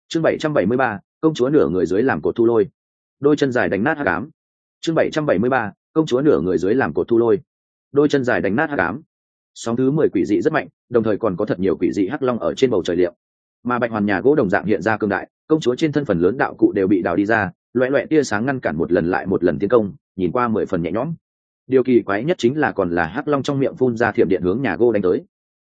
Chương 773, công chúa nửa người dưới làm cột thu lôi. Đôi chân dài đánh nát hắc ám. Chương 773, công chúa nửa người dưới làm cột thu lôi. Đôi chân dài đánh nát hắc ám. Sóng thứ 10 quỷ dị rất mạnh, đồng thời còn có thật nhiều quỷ dị hắc long ở trên bầu trời liệm. Mà bạch hoàn nhà gỗ đồng dạng hiện ra cương đại, công chúa trên thân phần lớn đạo cụ đều bị đào đi ra, loẹt loẹt tia sáng ngăn cản một lần lại một lần tiến công, nhìn qua 10 phần nhẹ nhõm. Điều kỳ quái nhất chính là còn là hắc long trong miệng phun ra thiểm điện hướng nhà gỗ đánh tới.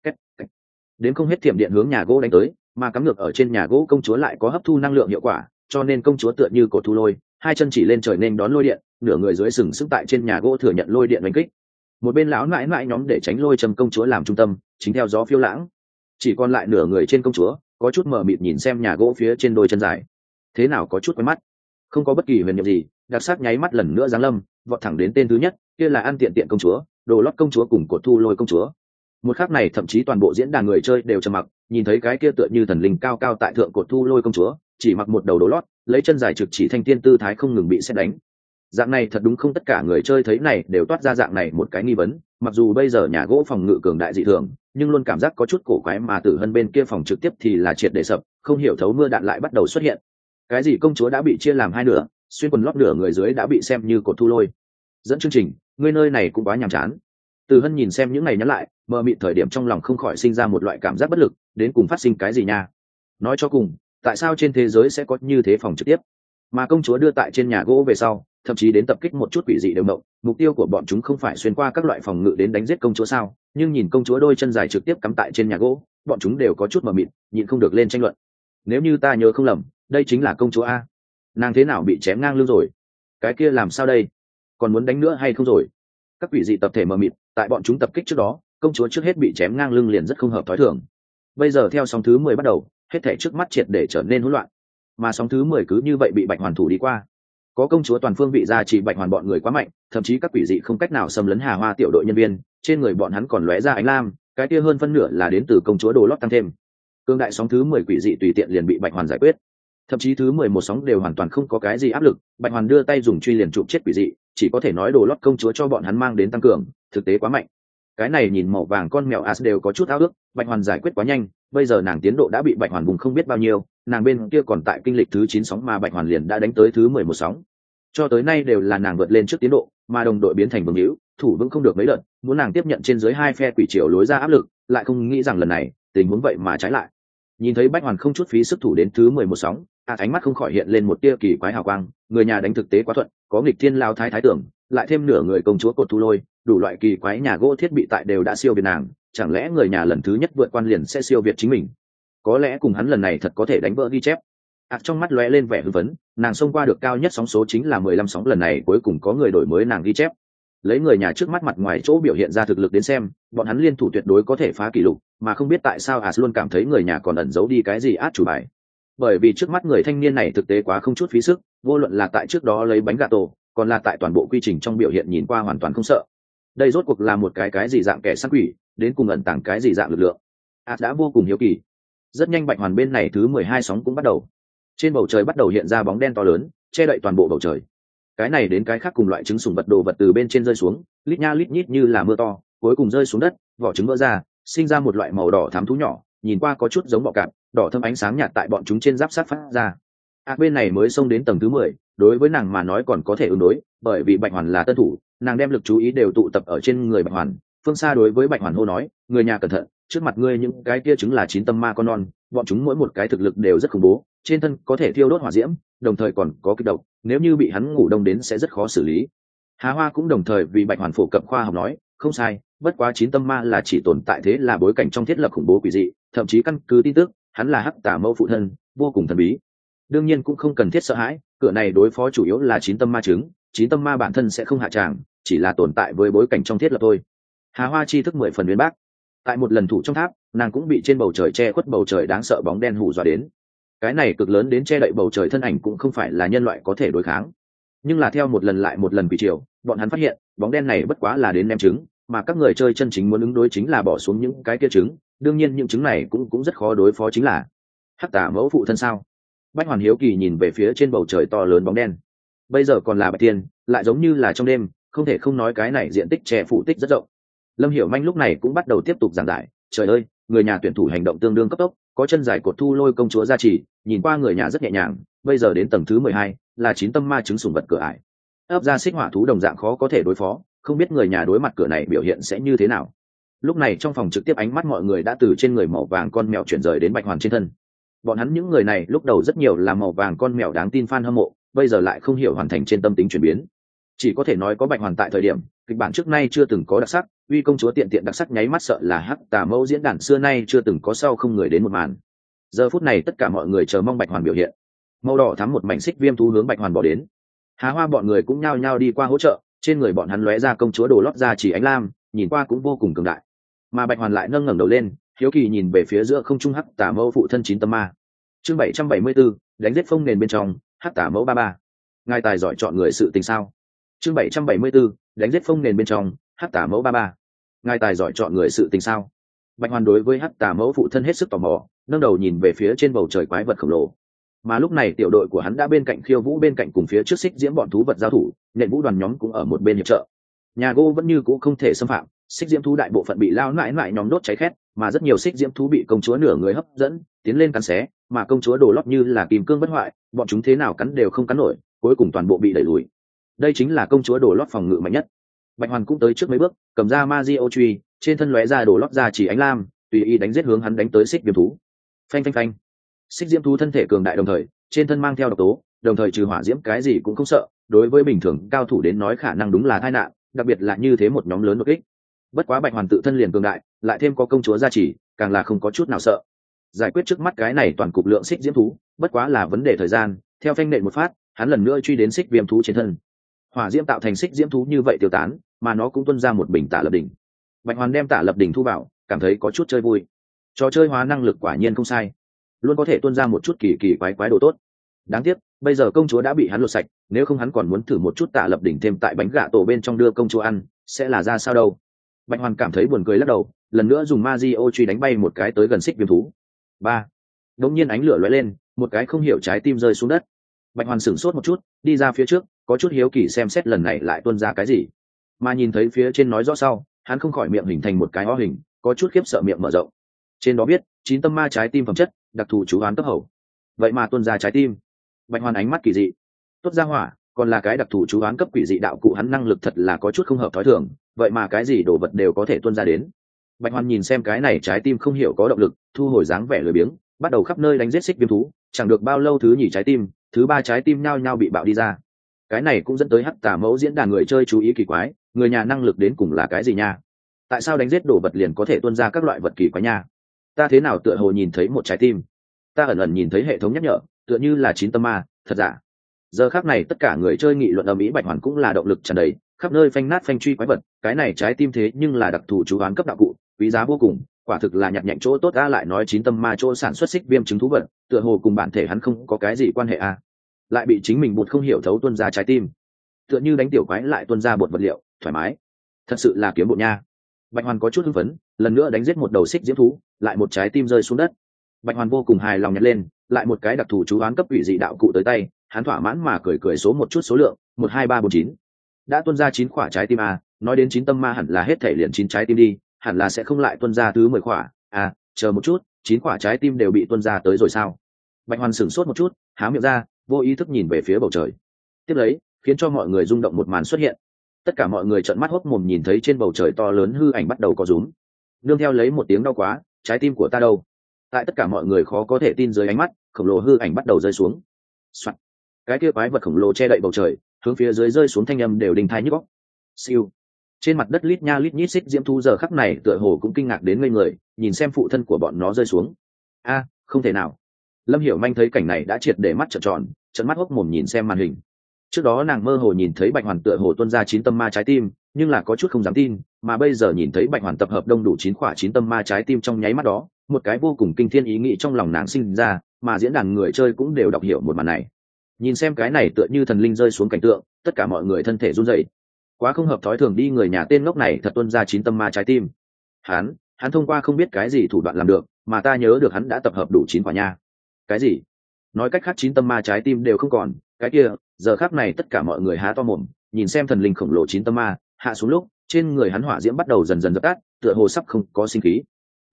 Đến không hết thiểm điện hướng nhà gỗ đánh tới, mà cắm ngược ở trên nhà gỗ công chúa lại có hấp thu năng lượng hiệu quả, cho nên công chúa tựa như cột thu lôi, hai chân chỉ lên trời nên đón lôi điện, nửa người dưới sừng sững tại trên nhà gỗ thừa nhận lôi điện đánh kích. Một bên lão nãi nãi nhóm để tránh lôi châm công chúa làm trung tâm, chính theo gió phiêu lãng. Chỉ còn lại nửa người trên công chúa, có chút mờ mịt nhìn xem nhà gỗ phía trên đôi chân dài. Thế nào có chút quen mắt. Không có bất kỳ huyền nhiệm gì, đặc sắc nháy mắt lần nữa giáng lâm, vọt thẳng đến tên thứ nhất, kia là Ăn Tiện Tiện công chúa, Đồ Lót công chúa cùng Cột Thu Lôi công chúa. Một khắc này thậm chí toàn bộ diễn đàn người chơi đều trầm mặc, nhìn thấy cái kia tựa như thần linh cao cao tại thượng Cột Thu Lôi công chúa, chỉ mặc một đầu đồ lót, lấy chân dài trực chỉ thanh tiên tư thái không ngừng bị sét đánh. Dạng này thật đúng không tất cả người chơi thấy này đều toát ra dạng này một cái nghi vấn, mặc dù bây giờ nhà gỗ phòng ngự cường đại dị thường, nhưng luôn cảm giác có chút cổ quái mà Tử Hân bên kia phòng trực tiếp thì là triệt để sập, không hiểu thấu mưa đạn lại bắt đầu xuất hiện. Cái gì công chúa đã bị chia làm hai nửa, xuyên quần lót nửa người dưới đã bị xem như Cột Thu Lôi. Dẫn chương trình, ngươi nơi này cũng quá nhàm chán. Tử Hân nhìn xem những này nhắn lại, mờ mịt thời điểm trong lòng không khỏi sinh ra một loại cảm giác bất lực, đến cùng phát sinh cái gì nha? Nói cho cùng, tại sao trên thế giới sẽ có như thế phòng trực tiếp? Mà công chúa đưa tại trên nhà gỗ về sau, thậm chí đến tập kích một chút quỷ dị đều mộng, mục tiêu của bọn chúng không phải xuyên qua các loại phòng ngự đến đánh giết công chúa sao? Nhưng nhìn công chúa đôi chân dài trực tiếp cắm tại trên nhà gỗ, bọn chúng đều có chút mờ mịt, nhịn không được lên tranh luận. Nếu như ta nhớ không lầm, đây chính là công chúa a. Nàng thế nào bị chém ngang lưng rồi? Cái kia làm sao đây? Còn muốn đánh nữa hay không rồi? Các quỷ dị tập thể mờ mịt, tại bọn chúng tập kích trước đó, công chúa trước hết bị chém ngang lưng liền rất không hợp thói thường. Bây giờ theo sóng thứ 10 bắt đầu, hết thảy trước mắt triệt để trở nên hỗn loạn. Mà sóng thứ 10 cứ như vậy bị Bạch Hoàn thủ đi qua. Có công chúa toàn phương vị ra chỉ Bạch Hoàn bọn người quá mạnh, thậm chí các quỷ dị không cách nào xâm lấn Hà Hoa tiểu đội nhân viên, trên người bọn hắn còn lóe ra ánh lam, cái kia hơn phân nửa là đến từ công chúa Đồ Lót tăng thêm. Cương đại sóng thứ 10 quỷ dị tùy tiện liền bị Bạch Hoàn giải quyết. Thậm chí thứ 11 sóng đều hoàn toàn không có cái gì áp lực, Bạch Hoàn đưa tay dùng truy liền chụp chết quỷ dị, chỉ có thể nói Đồ Lót công chúa cho bọn hắn mang đến tăng cường, thực tế quá mạnh. Cái này nhìn màu vàng con mèo As đều có chút ao ước, Bạch Hoàn giải quyết quá nhanh, bây giờ nàng tiến độ đã bị Bạch Hoàn vùng không biết bao nhiêu, nàng bên kia còn tại kinh lịch thứ 9 sóng mà Bạch Hoàn liền đã đánh tới thứ 11 sóng. Cho tới nay đều là nàng vượt lên trước tiến độ, mà đồng đội biến thành vương hữu, thủ vững không được mấy lần, muốn nàng tiếp nhận trên dưới hai phe quỷ triều lối ra áp lực, lại không nghĩ rằng lần này, tình huống vậy mà trái lại. Nhìn thấy Bạch Hoàn không chút phí sức thủ đến thứ 11 sóng, ánh mắt không khỏi hiện lên một tia kỳ quái hào quang, người nhà đánh thực tế quá thuận, có nghịch thiên lao thái thái tưởng, lại thêm nửa người công chúa Cột Thu Lôi, đủ loại kỳ quái nhà gỗ thiết bị tại đều đã siêu việt nàng, chẳng lẽ người nhà lần thứ nhất vượt quan liền sẽ siêu việt chính mình? Có lẽ cùng hắn lần này thật có thể đánh vỡ ghi chép. Trong mắt lóe lên vẻ hưng phấn, nàng xông qua được cao nhất sóng số chính là 15 sóng, lần này cuối cùng có người đổi mới nàng ghi chép. Lấy người nhà trước mắt mặt ngoài chỗ biểu hiện ra thực lực đến xem, bọn hắn liên thủ tuyệt đối có thể phá kỷ lục, mà không biết tại sao luôn cảm thấy người nhà còn ẩn giấu đi cái gì át chủ bài. Bởi vì trước mắt người thanh niên này thực tế quá không chút phí sức, vô luận là tại trước đó lấy bánh gà tổ, còn là tại toàn bộ quy trình trong biểu hiện nhìn qua hoàn toàn không sợ. Đây rốt cuộc là một cái gì dạng kẻ săn quỷ, đến cùng ẩn tàng cái gì dạng lực lượng. Đã vô cùng hiếu kỳ. Rất nhanh Bạch Hoàn bên này thứ 12 sóng cũng bắt đầu. Trên bầu trời bắt đầu hiện ra bóng đen to lớn, che đậy toàn bộ bầu trời. Cái này đến cái khác cùng loại trứng sùng vật đồ vật từ bên trên rơi xuống, lít nha lít nhít như là mưa to, cuối cùng rơi xuống đất, vỏ trứng vỡ ra, sinh ra một loại màu đỏ thắm thú nhỏ, nhìn qua có chút giống bọ cạp, đỏ thâm ánh sáng nhạt tại bọn chúng trên giáp sát phát ra. Bên này mới xông đến tầng thứ 10, đối với nàng mà nói còn có thể ứng đối, bởi vì Bạch Hoàn là tân thủ, nàng đem lực chú ý đều tụ tập ở trên người Bạch Hoàn. Phương xa đối với Bạch Hoàn hô nói, người nhà cẩn thận, trước mặt ngươi những cái kia trứng là 9 tâm ma con non, bọn chúng mỗi một cái thực lực đều rất khủng bố, trên thân có thể thiêu đốt hỏa diễm, đồng thời còn có kịch độc, nếu như bị hắn ngủ đông đến sẽ rất khó xử lý. Hà Hoa cũng đồng thời vì Bạch Hoàn phổ cập khoa học nói, không sai, bất quá 9 tâm ma là chỉ tồn tại thế là bối cảnh trong thiết lập khủng bố quỷ dị, thậm chí căn cứ tin tức, hắn là Hắc Tả Mẫu phụ thân, vô cùng thần bí. Đương nhiên cũng không cần thiết sợ hãi, cửa này đối phó chủ yếu là 9 tâm ma trứng, 9 tâm ma bản thân sẽ không hạ tràng, chỉ là tồn tại với bối cảnh trong thiết lập thôi. Hà Hoa tri thức 10 phần uyên bác. Tại một lần thủ trong tháp, nàng cũng bị trên bầu trời che khuất bầu trời đáng sợ bóng đen hù dọa đến. Cái này cực lớn đến che đậy bầu trời thân ảnh cũng không phải là nhân loại có thể đối kháng. Nhưng là theo một lần lại một lần quỷ triều, bọn hắn phát hiện, bóng đen này bất quá là đến ném trứng, mà các người chơi chân chính muốn ứng đối chính là bỏ xuống những cái kia trứng, đương nhiên những trứng này cũng rất khó đối phó chính là Hắc Tả Mẫu phụ thân sao? Bạch Hoàn hiếu kỳ nhìn về phía trên bầu trời to lớn bóng đen. Bây giờ còn là Bạch Tiên, lại giống như là trong đêm, không thể không nói cái này diện tích che phủ tích rất rộng. Lâm Hiểu Manh lúc này cũng bắt đầu tiếp tục giảng giải, trời ơi, người nhà tuyển thủ hành động tương đương cấp tốc, có chân dài cột thu lôi công chúa gia trì, nhìn qua người nhà rất nhẹ nhàng. Bây giờ đến tầng thứ 12, là 9 tâm ma chứng sủng vật cửa ải, ấp ra xích hỏa thú đồng dạng khó có thể đối phó, không biết người nhà đối mặt cửa này biểu hiện sẽ như thế nào. Lúc này trong phòng trực tiếp ánh mắt mọi người đã từ trên người màu vàng con mèo chuyển rời đến Bạch Hoàn trên thân. Bọn hắn những người này lúc đầu rất nhiều là màu vàng con mèo đáng tin fan hâm mộ, bây giờ lại không hiểu hoàn thành trên tâm tính chuyển biến. Chỉ có thể nói có Bạch Hoàn tại thời điểm kịch bản trước nay chưa từng có đặc sắc, uy công chúa tiện tiện đặc sắc nháy mắt sợ là hắc tà mẫu diễn đàn xưa nay chưa từng có sau không người đến một màn. Giờ phút này tất cả mọi người chờ mong Bạch Hoàn biểu hiện. Màu đỏ thắm một mảnh xích viêm thú hướng Bạch Hoàn bỏ đến. Há Hoa bọn người cũng nhao nhao đi qua hỗ trợ, trên người bọn hắn lóe ra công chúa đồ lót ra chỉ ánh lam, nhìn qua cũng vô cùng cường đại. Mà Bạch Hoàn lại nâng ngẩng đầu lên, hiếu kỳ nhìn về phía giữa không trung hắc tà mẫu phụ thân 9 tâm ma. Chương 774, đánh giết phong nền bên trong, hắc tà mẫu 33. Ngài tài giỏi chọn người sự tình sao? Chương 774, đánh giết phong nền bên trong, hắc tà mẫu 33. Ngài tài giỏi chọn người sự tình sao? Bạch Hoàn đối với hắc tà mẫu phụ thân hết sức tò mò, nâng đầu nhìn về phía trên bầu trời quái vật khổng lồ. Mà lúc này tiểu đội của hắn đã bên cạnh khiêu vũ, bên cạnh cùng phía trước xích diễm bọn thú vật giao thủ, nện vũ đoàn nhóm cũng ở một bên hiệp trợ. Nhà gỗ vẫn như cũ không thể xâm phạm, xích diễm thú đại bộ phận bị lao nại nại nhóm đốt cháy khét, mà rất nhiều xích diễm thú bị công chúa nửa người hấp dẫn tiến lên cắn xé, mà công chúa đồ lót như là kìm cương bất hoại, bọn chúng thế nào cắn đều không cắn nổi, cuối cùng toàn bộ bị đẩy lùi. Đây chính là công chúa đồ lót phòng ngự mạnh nhất. Bạch Hoàn cũng tới trước mấy bước, cầm ra Mazio truy, trên thân lóe ra đồ lót ra chỉ ánh lam, tùy ý đánh giết hướng hắn đánh tới xích diễm thú. Phanh phanh phanh. Xích diễm thú thân thể cường đại đồng thời trên thân mang theo độc tố, đồng thời trừ hỏa diễm cái gì cũng không sợ, đối với bình thường cao thủ đến nói khả năng đúng là tai nạn, đặc biệt là như thế một nhóm lớn đột kích. Bất quá Bạch Hoàn tự thân liền cường đại, lại thêm có công chúa gia trì, càng là không có chút nào sợ. Giải quyết trước mắt cái này toàn cục lượng xích diễm thú, bất quá là vấn đề thời gian, theo phanh nện một phát, hắn lần nữa truy đến xích viêm thú trên thân. Hỏa diễm tạo thành xích diễm thú như vậy tiêu tán, mà nó cũng tuôn ra một bình Tả Lập Đỉnh. Bạch Hoàn đem Tả Lập Đỉnh thu vào, cảm thấy có chút chơi vui. Trò chơi hóa năng lực quả nhiên không sai, luôn có thể tuôn ra một chút kỳ kỳ quái quái đồ tốt. Đáng tiếc bây giờ công chúa đã bị hắn lột sạch, nếu không hắn còn muốn thử một chút Tả Lập Đỉnh thêm tại bánh gà tổ bên trong đưa công chúa ăn, sẽ là ra sao đâu. Bạch Hoàn cảm thấy buồn cười lắc đầu, lần nữa dùng Mazio truy đánh bay một cái tới gần xích viêm thú. Đột nhiên ánh lửa lóe lên, một cái không hiểu trái tim rơi xuống đất. Bạch Hoàn sửng sốt một chút, đi ra phía trước, có chút hiếu kỳ xem xét lần này lại tuôn ra cái gì. Mà nhìn thấy phía trên nói rõ sau, hắn không khỏi miệng hình thành một cái o hình, có chút khiếp sợ miệng mở rộng. Trên đó viết 9 tâm ma trái tim phẩm chất, đặc thù chú án cấp hầu. Vậy mà tuôn ra trái tim. Bạch Hoàn ánh mắt kỳ dị. Tốt ra hỏa, còn là cái đặc thù chú án cấp quỷ dị đạo cụ, hắn năng lực thật là có chút không hợp thói thường, vậy mà cái gì đồ vật đều có thể tuôn ra đến. Bạch Hoàn nhìn xem cái này trái tim không hiểu có động lực, thu hồi dáng vẻ lười biếng, bắt đầu khắp nơi đánh giết xích viêm thú, chẳng được bao lâu thứ nhì trái tim, thứ ba trái tim nhao nhao bị bạo đi ra. Cái này cũng dẫn tới hắc tà mẫu diễn đàn người chơi chú ý kỳ quái, người nhà năng lực đến cùng là cái gì nha? Tại sao đánh giết đồ vật liền có thể tuôn ra các loại vật kỳ quái nha? Ta thế nào tựa hồ nhìn thấy một trái tim? Ta ẩn ẩn nhìn thấy hệ thống nhắc nhở, tựa như là 9 tâm ma, thật giả? Giờ khắc này tất cả người chơi nghị luận ầm ĩ, Bạch Hoàn cũng là động lực tràn đầy, khắp nơi phanh nát phanh truy quái vật, cái này trái tim thế nhưng là đặc thù chú án cấp đạo cụ, quý giá vô cùng, quả thực là nhặt nhạnh chỗ tốt. Lại nói 9 tâm ma chỗ sản xuất xích viêm trứng thú vật, tựa hồ cùng bản thể hắn không có cái gì quan hệ lại bị chính mình bột không hiểu thấu tuôn ra trái tim, tựa như đánh tiểu quái lại tuôn ra bột vật liệu, thoải mái, thật sự là kiếm bột nha. Bạch Hoàn có chút hưng phấn, lần nữa đánh giết một đầu xích diễm thú, lại một trái tim rơi xuống đất. Bạch Hoàn vô cùng hài lòng nhặt lên, lại một cái đặc thù chú án cấp quỷ dị đạo cụ tới tay, hắn thỏa mãn mà cười cười số một chút số lượng, 12349. Đã tuôn ra 9 quả trái tim nói đến 9 tâm ma hẳn là hết thể liền 9 trái tim đi, hẳn là sẽ không lại tuôn ra thứ 10 quả. Chờ một chút, 9 quả trái tim đều bị tuôn ra tới rồi sao? Bạch Hoàn sửng sốt một chút, há miệng ra, vô ý thức nhìn về phía bầu trời. Tiếp lấy, khiến cho mọi người rung động một màn xuất hiện. Tất cả mọi người trợn mắt hốc mồm nhìn thấy trên bầu trời to lớn hư ảnh bắt đầu có rúm. Nương theo lấy một tiếng đau quá, trái tim của ta đâu? Tại tất cả mọi người khó có thể tin dưới ánh mắt, khổng lồ hư ảnh bắt đầu rơi xuống. Soạn. Cái kia quái vật khổng lồ che đậy bầu trời, hướng phía dưới rơi xuống thanh âm đều đinh tai nhức óc. Siêu. Trên mặt đất lít nha lít nhít xích diễm thú giờ khắc này tựa hồ cũng kinh ngạc đến ngây người, nhìn xem phụ thân của bọn nó rơi xuống. Không thể nào. Lâm Hiểu Manh thấy cảnh này đã triệt để mắt trợn tròn, trợn mắt hốc mồm nhìn xem màn hình. Trước đó nàng mơ hồ nhìn thấy Bạch Hoàn tựa hồ tuôn ra 9 tâm ma trái tim, nhưng là có chút không dám tin, mà bây giờ nhìn thấy Bạch Hoàn tập hợp đông đủ 9 quả 9 tâm ma trái tim trong nháy mắt đó, một cái vô cùng kinh thiên ý nghĩ trong lòng nàng sinh ra, mà diễn đàn người chơi cũng đều đọc hiểu một màn này. Nhìn xem cái này tựa như thần linh rơi xuống cảnh tượng, tất cả mọi người thân thể run rẩy. Quá không hợp thói thường đi, người nhà tên ngốc này thật tuôn ra 9 tâm ma trái tim. Hắn thông qua không biết cái gì thủ đoạn làm được, mà ta nhớ được hắn đã tập hợp đủ 9 quả nha. Cái gì? Nói cách khác 9 tâm ma trái tim đều không còn, cái kia, giờ khắc này tất cả mọi người há to mồm, nhìn xem thần linh khổng lồ 9 tâm ma hạ xuống lúc, trên người hắn hỏa diễm bắt đầu dần dần dập tắt, tựa hồ sắp không có sinh khí.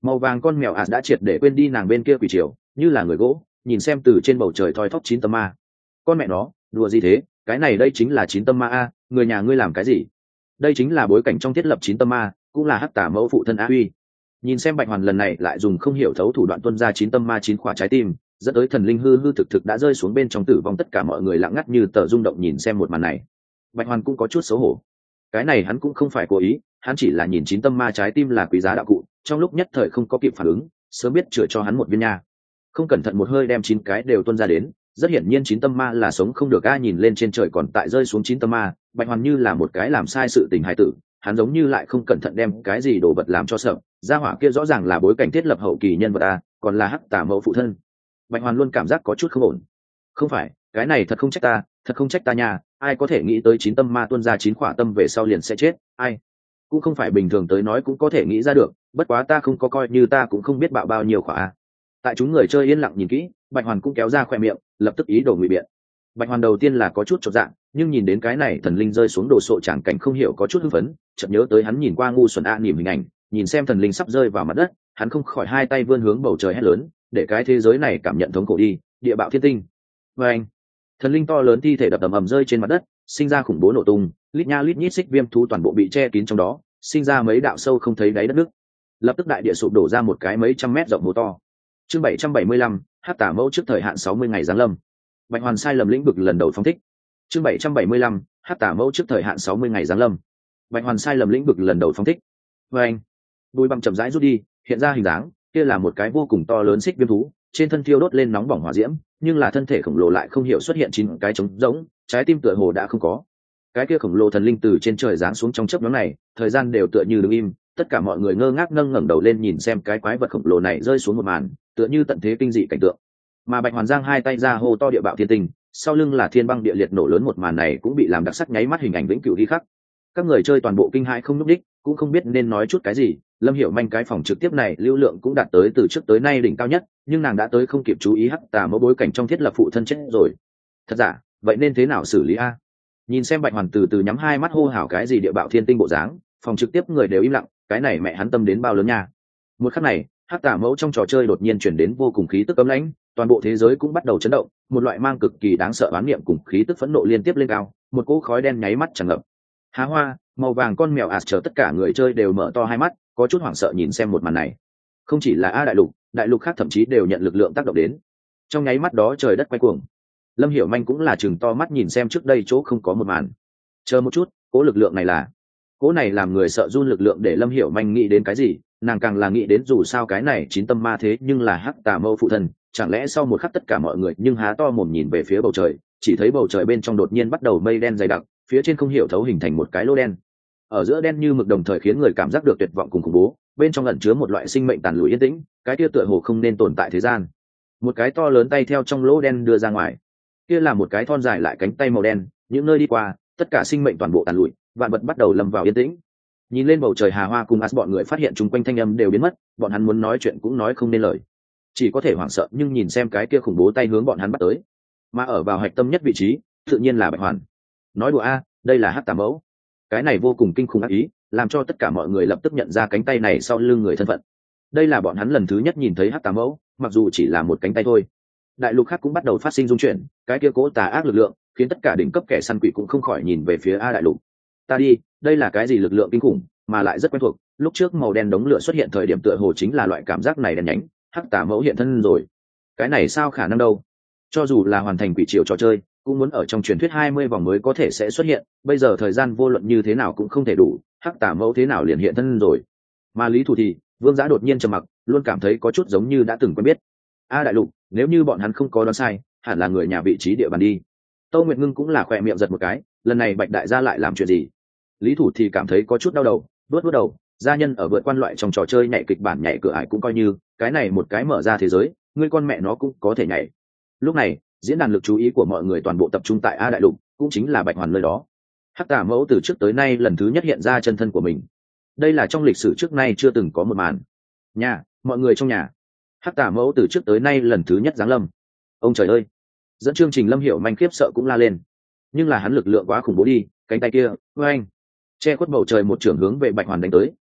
Màu vàng con mèo ạt đã triệt để quên đi nàng bên kia quỷ triều, như là người gỗ nhìn xem từ trên bầu trời thoi thóp 9 tâm ma. Con mẹ nó, đùa gì thế, cái này đây chính là 9 tâm ma a, người nhà ngươi làm cái gì? Đây chính là bối cảnh trong thiết lập 9 tâm ma, cũng là hắc tả mẫu phụ thân a uy. Nhìn xem Bạch Hoàn lần này lại dùng không hiểu thấu thủ đoạn tuân ra 9 tâm ma 9 khỏa trái tim, dẫn tới thần linh hư hư thực thực đã rơi xuống bên trong tử vong, tất cả mọi người lặng ngắt như tờ rung động nhìn xem một màn này. Bạch Hoàn cũng có chút xấu hổ. Cái này hắn cũng không phải cố ý, hắn chỉ là nhìn 9 tâm ma trái tim là quý giá đạo cụ, trong lúc nhất thời không có kịp phản ứng, sớm biết chữa cho hắn một viên nha. Không cẩn thận một hơi đem 9 cái đều tuôn ra đến, rất hiển nhiên 9 tâm ma là sống không được a. Nhìn lên trên trời còn tại rơi xuống 9 tâm ma, Bạch Hoàn như là một cái làm sai sự tình hài tử, hắn giống như lại không cẩn thận đem cái gì đồ vật làm cho sợ. Gia hỏa kia rõ ràng là bối cảnh thiết lập hậu kỳ nhân vật a, còn là hắc tả mẫu phụ thân. Bạch Hoàn luôn cảm giác có chút không ổn. Không phải, cái này thật không trách ta nha, ai có thể nghĩ tới 9 tâm ma tuôn ra 9 khỏa tâm về sau liền sẽ chết, ai cũng không phải bình thường tới nói cũng có thể nghĩ ra được, bất quá ta không có coi như ta cũng không biết bạo bao nhiêu khỏa a. Tại chúng người chơi yên lặng nhìn kỹ, Bạch Hoàn cũng kéo ra khoe miệng, lập tức ý đồ ngụy biện. Bạch Hoàn đầu tiên là có chút chột dạ, nhưng nhìn đến cái này thần linh rơi xuống đồ sộ chẳng cảnh không hiểu có chút hưng phấn, chợt nhớ tới hắn nhìn qua ngu xuẩn a niệm hình ảnh, nhìn xem thần linh sắp rơi vào mặt đất, hắn không khỏi hai tay vươn hướng bầu trời hét lớn, để cái thế giới này cảm nhận thống khổ đi, địa bạo thiên tinh. Và anh, thần linh to lớn thi thể đập ầm ầm rơi trên mặt đất, sinh ra khủng bố nổ tung, lít nha lít nhít xích viêm thú toàn bộ bị che kín trong đó, sinh ra mấy đạo sâu không thấy đáy đất nước. Lập tức đại địa sụp đổ ra một cái mấy trăm mét rộng hố to. Chương 775, hắc tả mẫu trước thời hạn 60 ngày giáng lâm. Bạch Hoàn sai lầm lĩnh vực lần đầu phóng thích. Chương 775, hắc tả mẫu trước thời hạn 60 ngày giáng lâm. Bạch Hoàn sai lầm lĩnh vực lần đầu phóng thích. Và anh, bùi băng chậm rãi rút đi, hiện ra hình dáng, kia là một cái vô cùng to lớn xích viêm thú, trên thân thiêu đốt lên nóng bỏng hỏa diễm, nhưng là thân thể khổng lồ lại không hiểu xuất hiện 9 cái trống rỗng, trái tim tựa hồ đã không có. Cái kia khổng lồ thần linh từ trên trời giáng xuống trong chớp nhoáng này, thời gian đều tựa như đứng im, tất cả mọi người ngơ ngác ngẩng đầu lên nhìn xem cái quái vật khổng lồ này rơi xuống một màn, tựa như tận thế kinh dị cảnh tượng. Mà Bạch Hoàn giang hai tay ra hô to địa bạo thiên tinh, sau lưng là thiên băng địa liệt nổ lớn, một màn này cũng bị làm đặc sắc nháy mắt hình ảnh vĩnh cửu ghi khắc. Các người chơi toàn bộ kinh hãi không nhúc đích, cũng không biết nên nói chút cái gì. Lâm Hiểu Manh cái phòng trực tiếp này lưu lượng cũng đạt tới từ trước tới nay đỉnh cao nhất, nhưng nàng đã tới không kịp chú ý hắc tà mẫu bối cảnh trong thiết lập phụ thân chết rồi. Thật giả, vậy nên thế nào xử lý a? Nhìn xem Bạch Hoàn từ từ nhắm hai mắt hô hào cái gì địa bạo thiên tinh bộ dáng, phòng trực tiếp người đều im lặng, cái này mẹ hắn tâm đến bao lớn nha. Một khắc này, hắc tà mẫu trong trò chơi đột nhiên chuyển đến vô cùng khí tức cấm lãnh, toàn bộ thế giới cũng bắt đầu chấn động, một loại mang cực kỳ đáng sợ oán niệm cùng khí tức phẫn nộ liên tiếp lên cao, một cỗ khói đen nháy mắt tràn ngập. Há hoa, màu vàng con mèo ạt chờ tất cả người chơi đều mở to hai mắt, có chút hoảng sợ nhìn xem một màn này. Không chỉ là a đại lục khác thậm chí đều nhận lực lượng tác động đến. Trong nháy mắt đó trời đất quay cuồng. Lâm Hiểu Manh cũng là chừng to mắt nhìn xem trước đây chỗ không có một màn. Chờ một chút, cỗ lực lượng này là, cỗ này làm người sợ run lực lượng, để Lâm Hiểu Manh nghĩ đến cái gì, nàng càng là nghĩ đến dù sao cái này 9 tâm ma thế nhưng là hắc tà mẫu phụ thân, chẳng lẽ sau một khắc tất cả mọi người nhưng há to mồm nhìn về phía bầu trời, chỉ thấy bầu trời bên trong đột nhiên bắt đầu mây đen dày đặc, phía trên không hiểu thấu hình thành một cái lỗ đen. Ở giữa đen như mực đồng thời khiến người cảm giác được tuyệt vọng cùng khủng bố, bên trong ẩn chứa một loại sinh mệnh tàn lụi yên tĩnh, cái kia tựa hồ không nên tồn tại thế gian. Một cái to lớn tay theo trong lỗ đen đưa ra ngoài, kia là một cái thon dài lại cánh tay màu đen, những nơi đi qua tất cả sinh mệnh toàn bộ tàn lụi, vạn vật bắt đầu lâm vào yên tĩnh. Nhìn lên bầu trời Hà Hoa cùng As bọn người phát hiện chung quanh thanh âm đều biến mất, bọn hắn muốn nói chuyện cũng nói không nên lời, chỉ có thể hoảng sợ nhưng nhìn xem cái kia khủng bố tay hướng bọn hắn bắt tới. Mà ở vào hạch tâm nhất vị trí, tự nhiên là Bạch Hoàn. Nói đùa a, đây là hắc tà mẫu. Cái này vô cùng kinh khủng ác ý, làm cho tất cả mọi người lập tức nhận ra cánh tay này sau lưng người thân phận. Đây là bọn hắn lần thứ nhất nhìn thấy hắc tà mẫu, mặc dù chỉ là một cánh tay thôi. Đại lục khác cũng bắt đầu phát sinh dung chuyển, cái kia cố tà ác lực lượng khiến tất cả đỉnh cấp kẻ săn quỷ cũng không khỏi nhìn về phía a đại lục. Ta đi, đây là cái gì lực lượng kinh khủng, mà lại rất quen thuộc, lúc trước màu đen đống lửa xuất hiện thời điểm tựa hồ chính là loại cảm giác này đen nhánh, hắc tà mẫu hiện thân rồi. Cái này sao khả năng đâu? Cho dù là hoàn thành quỷ triều trò chơi, cũng muốn ở trong truyền thuyết 20 vòng mới có thể sẽ xuất hiện, bây giờ thời gian vô luận như thế nào cũng không thể đủ, hắc tà mẫu thế nào liền hiện thân rồi. Mà Lý Thủ thì, Vương Giã đột nhiên trầm mặc, luôn cảm thấy có chút giống như đã từng quen biết. A đại lục, nếu như bọn hắn không có đoán sai, hẳn là người nhà vị trí địa bàn đi. Tâu Nguyệt Ngưng cũng là khỏe miệng giật một cái, lần này Bạch đại gia lại làm chuyện gì? Lý Thủ thì cảm thấy có chút đau đầu, vuốt đầu, gia nhân ở vượt quan loại trong trò chơi nhảy kịch bản nhảy cửa ải cũng coi như, cái này một cái mở ra thế giới, ngươi con mẹ nó cũng có thể nhảy. Lúc này, diễn đàn lực chú ý của mọi người toàn bộ tập trung tại A đại lục, cũng chính là Bạch Hoàn nơi đó. Hắc tà mẫu từ trước tới nay lần thứ nhất hiện ra chân thân của mình. Đây là trong lịch sử trước nay chưa từng có một màn. Nhà, mọi người trong nhà. Hắc tà mẫu từ trước tới nay lần thứ nhất giáng lâm. Ông trời ơi! Dẫn chương trình Lâm Hiểu Manh khiếp sợ cũng la lên. Nhưng là hắn lực lượng quá khủng bố đi, cánh tay kia, oanh! Che khuất bầu trời một trưởng hướng về Bạch Hoàn đánh tới,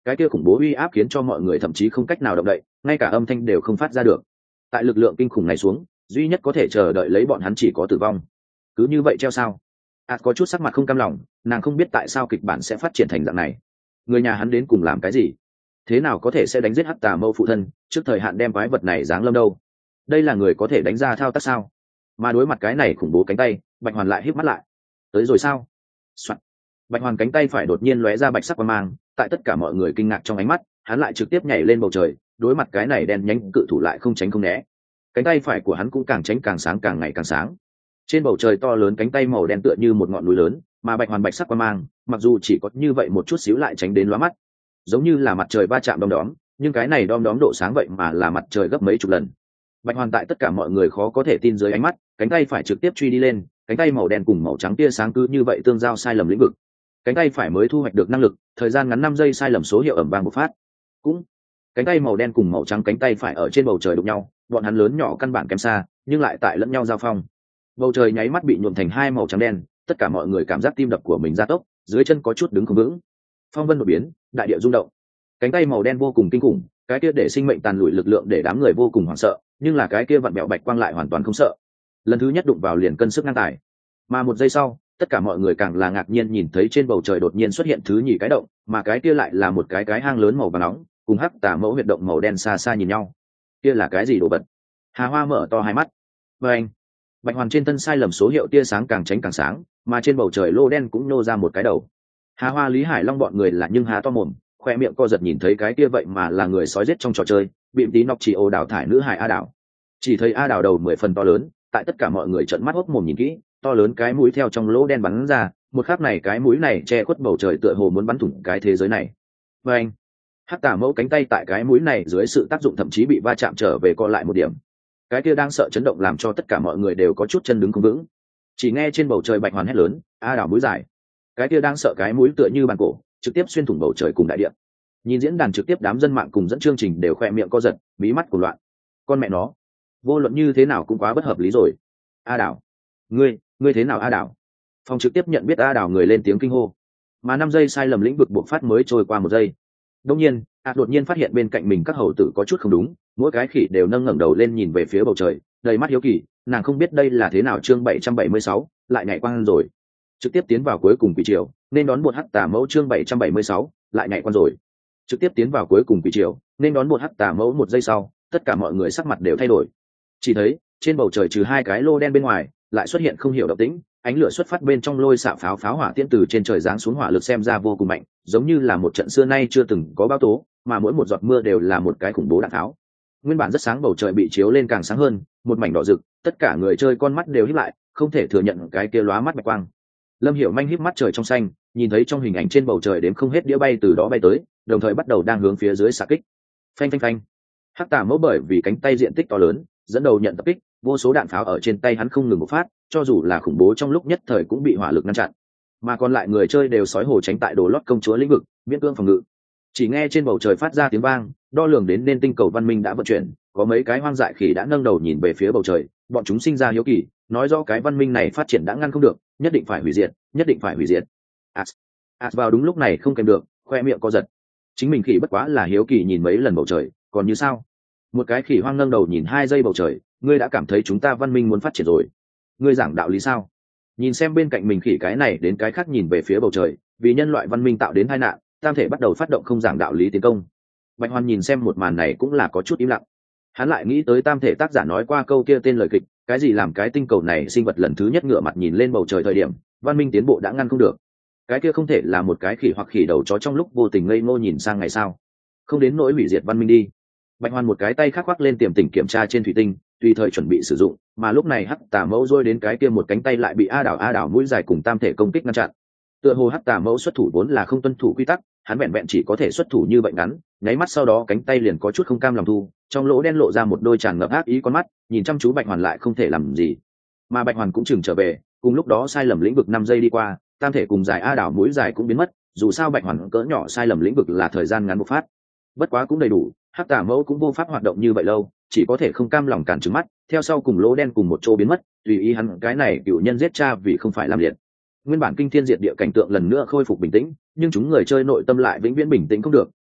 cái kia khủng bố uy áp khiến cho mọi người thậm chí không cách nào động đậy, ngay cả âm thanh đều không phát ra được. Tại lực lượng kinh khủng này xuống, duy nhất có thể chờ đợi lấy bọn hắn chỉ có tử vong. Cứ như vậy treo sao? Có chút sắc mặt không cam lòng, nàng không biết tại sao kịch bản sẽ phát triển thành dạng này. Người nhà hắn đến cùng làm cái gì? Thế nào có thể sẽ đánh giết Hắc Tà Mâu phụ thân, trước thời hạn đem quái vật này giáng lâm đâu? Đây là người có thể đánh ra thao tác sao? Mà đối mặt cái này khủng bố cánh tay, Bạch Hoàn lại híp mắt lại. Tới rồi sao? Soạn. Bạch Hoàn cánh tay phải đột nhiên lóe ra bạch sắc quang mang, tại tất cả mọi người kinh ngạc trong ánh mắt, hắn lại trực tiếp nhảy lên bầu trời, đối mặt cái này đen nhánh cự thủ lại không tránh không né. Cánh tay phải của hắn cũng càng tránh càng sáng, càng ngày càng sáng. Trên bầu trời to lớn cánh tay màu đen tựa như một ngọn núi lớn, mà Bạch Hoàn bạch sắc quang mang, mặc dù chỉ có như vậy một chút xíu lại tránh đến lóa mắt, giống như là mặt trời va chạm đom đóm, nhưng cái này đom đóm độ sáng vậy mà là mặt trời gấp mấy chục lần. Bạch Hoàn tại tất cả mọi người khó có thể tin dưới ánh mắt, cánh tay phải trực tiếp truy đi lên, cánh tay màu đen cùng màu trắng tia sáng cứ như vậy tương giao sai lầm lĩnh vực. Cánh tay phải mới thu hoạch được năng lực, thời gian ngắn 5 giây sai lầm số hiệu ầm vang một phát. Cũng, cánh tay màu đen cùng màu trắng cánh tay phải ở trên bầu trời đụng nhau, bọn hắn lớn nhỏ căn bản kém xa, nhưng lại tại lẫn nhau giao phong. Bầu trời nháy mắt bị nhuộm thành hai màu trắng đen, tất cả mọi người cảm giác tim đập của mình gia tốc, dưới chân có chút đứng không vững. Phong vân đột biến, đại địa rung động. Cánh tay màu đen vô cùng kinh khủng, cái kia để sinh mệnh tàn lụi lực lượng để đám người vô cùng hoảng sợ, nhưng là cái kia vặn bẹo bạch quang lại hoàn toàn không sợ. Lần thứ nhất đụng vào liền cân sức ngang tài. Mà một giây sau, tất cả mọi người càng là ngạc nhiên nhìn thấy trên bầu trời đột nhiên xuất hiện thứ nhì cái động, mà cái kia lại là một cái hang lớn màu vàng nóng, cùng Hắc Tà Mẫu huyệt động màu đen xa xa nhìn nhau. Kia là cái gì đồ vật? Hà Hoa mở to hai mắt. Anh, Bạch Hoàn trên thân sai lầm số hiệu tia sáng càng tránh càng sáng, mà trên bầu trời lô đen cũng nô ra một cái đầu. Hà Hoa Lý Hải Long bọn người là nhưng há to mồm, khoe miệng co giật nhìn thấy cái kia vậy mà là người sói giết trong trò chơi, bịm tí nọc chỉ ồ đảo thải nữ hải A Đảo. Chỉ thấy A Đảo đầu 10 phần to lớn, tại tất cả mọi người trợn mắt hốc mồm nhìn kỹ, to lớn cái mũi theo trong lỗ đen bắn ra, một khắc này cái mũi này che khuất bầu trời tựa hồ muốn bắn thủng cái thế giới này. Và anh, Hắc Tà Mẫu cánh tay tại cái mũi này dưới sự tác dụng thậm chí bị va chạm trở về co lại một điểm. Cái kia đang sợ chấn động làm cho tất cả mọi người đều có chút chân đứng không vững. Chỉ nghe trên bầu trời Bạch Hoàn hét lớn, A Đảo mũi dài. Cái kia đang sợ cái mũi tựa như bàn cổ, trực tiếp xuyên thủng bầu trời cùng đại địa. Nhìn diễn đàn trực tiếp đám dân mạng cùng dẫn chương trình đều khoe miệng co giật, mí mắt của loạn. Con mẹ nó, vô luận như thế nào cũng quá bất hợp lý rồi. A Đảo, ngươi thế nào A Đảo? Phòng trực tiếp nhận biết A Đảo người lên tiếng kinh hô. Mà 5 giây sai lầm lĩnh vực buộc phát mới trôi qua 1 giây. Đột nhiên, đột nhiên phát hiện bên cạnh mình các hầu tử có chút không đúng, mỗi cái khỉ đều nâng ngẩng đầu lên nhìn về phía bầu trời, đầy mắt hiếu kỳ, nàng không biết đây là thế nào. Chương 776, lại nhảy quang rồi. Trực tiếp tiến vào cuối cùng quỷ triều, nên đón một Hắc Tà Mẫu. Chương 776, lại nhảy quang rồi. Trực tiếp tiến vào cuối cùng quỷ triều, nên đón một Hắc Tà Mẫu. 1 giây sau, tất cả mọi người sắc mặt đều thay đổi. Chỉ thấy trên bầu trời trừ 2 cái lô đen bên ngoài, lại xuất hiện không hiểu động tĩnh, ánh lửa xuất phát bên trong lôi xạ pháo hỏa tiễn từ trên trời giáng xuống, hỏa lực xem ra vô cùng mạnh, giống như là một trận xưa nay chưa từng có bão tố, mà mỗi một giọt mưa đều là một cái khủng bố đạn tháo. Nguyên bản rất sáng bầu trời bị chiếu lên càng sáng hơn, một mảnh đỏ rực, tất cả người chơi con mắt đều híp lại, không thể thừa nhận cái kia lóa mắt bạch quang. Lâm Hiểu Manh híp mắt trời trong xanh, nhìn thấy trong hình ảnh trên bầu trời đếm không hết đĩa bay từ đó bay tới, đồng thời bắt đầu đang hướng phía dưới xạ kích. Phanh phanh phanh. Hắc Tà Mẫu bởi vì cánh tay diện tích to lớn, dẫn đầu nhận tập kích, vô số đạn pháo ở trên tay hắn không ngừng một phát, cho dù là khủng bố trong lúc nhất thời cũng bị hỏa lực ngăn chặn. Mà còn lại người chơi đều sói hổ tránh tại đồ lót công chúa lĩnh vực, miễn cưỡng phòng ngự. Chỉ nghe trên bầu trời phát ra tiếng vang, đo lường đến nên tinh cầu văn minh đã vận chuyển, có mấy cái hoang dại khỉ đã nâng đầu nhìn về phía bầu trời, bọn chúng sinh ra hiếu kỳ, nói rõ cái văn minh này phát triển đã ngăn không được, nhất định phải hủy diệt, nhất định phải hủy diệt. Vào đúng lúc này không kèm được, khoe miệng co giật. Chính mình khỉ bất quá là hiếu kỳ nhìn mấy lần bầu trời, còn như sao? Một cái khỉ hoang nâng đầu nhìn 2 giây bầu trời, ngươi đã cảm thấy chúng ta văn minh muốn phát triển rồi? Ngươi giảng đạo lý sao? Nhìn xem bên cạnh mình khỉ cái này đến cái khác nhìn về phía bầu trời, vì nhân loại văn minh tạo đến tai nạn, tam thể bắt đầu phát động không giảng đạo lý tiến công. Bạch Hoàn nhìn xem một màn này cũng là có chút im lặng. Hắn lại nghĩ tới tam thể tác giả nói qua câu kia tên lời kịch, cái gì làm cái tinh cầu này sinh vật lần thứ nhất ngửa mặt nhìn lên bầu trời thời điểm, văn minh tiến bộ đã ngăn không được. Cái kia không thể là một cái khỉ hoặc khỉ đầu chó trong lúc vô tình ngây ngô nhìn sang ngày sao? Không đến nỗi hủy diệt văn minh đi. Bạch Hoàn một cái tay khắc khoác lên tiềm tỉnh kiểm tra trên thủy tinh, tùy thời chuẩn bị sử dụng, mà lúc này Hắc Tà Mẫu rôi đến cái kia một cánh tay lại bị A Đảo mũi dài cùng tam thể công kích ngăn chặn. Tựa hồ Hắc Tà Mẫu xuất thủ vốn là không tuân thủ quy tắc, hắn vẹn vẹn chỉ có thể xuất thủ như vậy ngắn, nháy mắt sau đó cánh tay liền có chút không cam lòng thu, trong lỗ đen lộ ra một đôi tràn ngập ác ý con mắt, nhìn chăm chú Bạch Hoàn lại không thể làm gì. Mà Bạch Hoàn cũng chừng trở về, cùng lúc đó sai lầm lĩnh vực 5 giây đi qua, tam thể cùng dài A Đảo mũi dài cũng biến mất, dù sao Bạch Hoàn cỡ nhỏ sai lầm lĩnh vực là thời gian ngắn bộc phát. Bất quá cũng đầy đủ, Hắc Tà Mẫu cũng vô pháp hoạt động như vậy lâu, chỉ có thể không cam lòng cản trừng mắt, theo sau cùng lỗ đen cùng một chỗ biến mất, tùy ý hắn cái này cựu nhân giết cha vì không phải làm liệt. Nguyên bản kinh thiên diệt địa cảnh tượng lần nữa khôi phục bình tĩnh, nhưng chúng người chơi nội tâm lại vĩnh viễn bình tĩnh không được,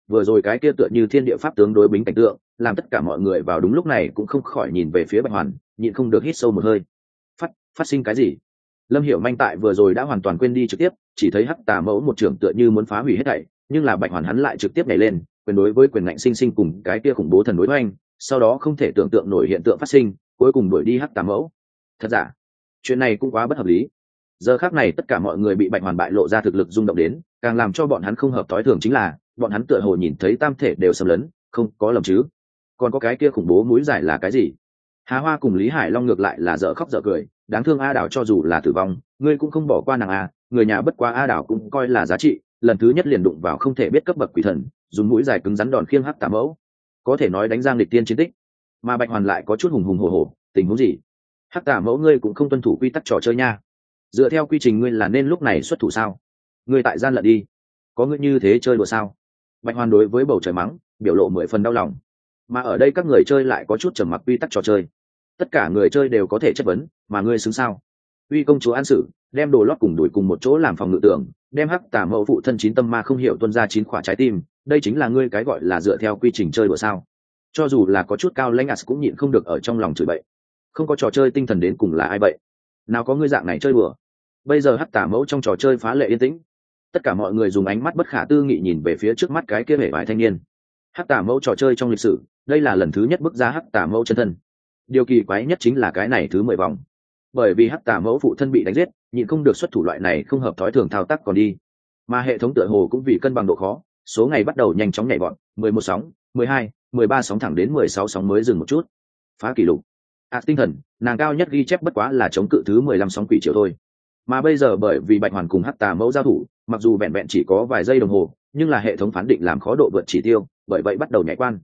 vừa rồi cái kia tựa như thiên địa pháp tướng đối bính cảnh tượng làm tất cả mọi người vào đúng lúc này cũng không khỏi nhìn về phía Bạch Hoàn, nhịn không được hít sâu một hơi. Phát sinh cái gì? Lâm Hiểu Manh tại vừa rồi đã hoàn toàn quên đi trực tiếp, chỉ thấy hắc tà mẫu một trưởng tựa như muốn phá hủy hết thảy, nhưng là Bạch Hoàn hắn lại trực tiếp nhảy lên, quyền đối với quyền ngạnh sinh sinh cùng cái kia khủng bố thần đối hoành, sau đó không thể tưởng tượng nổi hiện tượng phát sinh, cuối cùng đuổi đi hắc tà mẫu. Thật giả, chuyện này cũng quá bất hợp lý. Giờ khắc này tất cả mọi người bị Bạch Hoàn bại lộ ra thực lực rung động đến, càng làm cho bọn hắn không hợp tối thường chính là, bọn hắn tựa hồ nhìn thấy tam thể đều xâm lấn, không có lầm chứ? Còn có cái kia khủng bố mũi giải là cái gì? Hà Hoa cùng Lý Hải Long ngược lại là dở khóc dở cười, đáng thương A Đảo cho dù là tử vong, ngươi cũng không bỏ qua nàng A, người nhà bất quá A Đảo cũng coi là giá trị, lần thứ nhất liền đụng vào không thể biết cấp bậc quỷ thần, dùng mũi dài cứng rắn đòn khiêng hắc tà mẫu, có thể nói đánh giang lịch tiên chiến tích. Mà Bạch Hoàn lại có chút hùng hùng hổ hổ, tình huống gì? Hắc tà mẫu ngươi cũng không tuân thủ quy tắc trò chơi nha. Dựa theo quy trình ngươi là nên lúc này xuất thủ sao? Ngươi tại gian lận đi, có ngươi như thế chơi đùa sao? Bạch Hoàn đối với bầu trời mắng, biểu lộ 10 phần đau lòng. Mà ở đây các người chơi lại có chút trầm mặc quy tắc trò chơi, tất cả người chơi đều có thể chất vấn, mà ngươi xứng sao? Uy công chúa an sử, đem đồ lót cùng đuổi cùng một chỗ làm phòng ngự tưởng, đem hắc tà mẫu phụ thân 9 tâm ma không hiểu tuân ra 9 khỏa trái tim, đây chính là ngươi cái gọi là dựa theo quy trình chơi đùa sao? Cho dù là có chút cao lãnh cũng nhịn không được ở trong lòng chửi bậy. Không có trò chơi tinh thần đến cùng là ai vậy? Nào có ngươi dạng này chơi đùa? Bây giờ hắc tà mẫu trong trò chơi phá lệ yên tĩnh, tất cả mọi người dùng ánh mắt bất khả tư nghị nhìn về phía trước mắt cái kia vẻ vải thanh niên. Hắc tà mẫu trò chơi trong lịch sử, đây là lần thứ nhất bước ra hắc tà mẫu chân thân. Điều kỳ quái nhất chính là cái này thứ 10 vòng, bởi vì hắc tà mẫu phụ thân bị đánh giết, nhịn không được xuất thủ loại này không hợp thói thường thao tác còn đi, mà hệ thống tựa hồ cũng vì cân bằng độ khó, số ngày bắt đầu nhanh chóng nhảy vọt, 11 sóng, 12, 13 sóng thẳng đến 16 sóng mới dừng một chút. Phá kỷ lục. Tinh thần, nàng cao nhất ghi chép bất quá là chống cự thứ 15 sóng quỷ triều thôi. Mà bây giờ bởi vì Bạch Hoàn cùng hắc tà mẫu giao thủ, mặc dù vẹn vẹn chỉ có vài giây đồng hồ, nhưng là hệ thống phán định làm khó độ vượt chỉ tiêu, bởi vậy bắt đầu nhảy quan.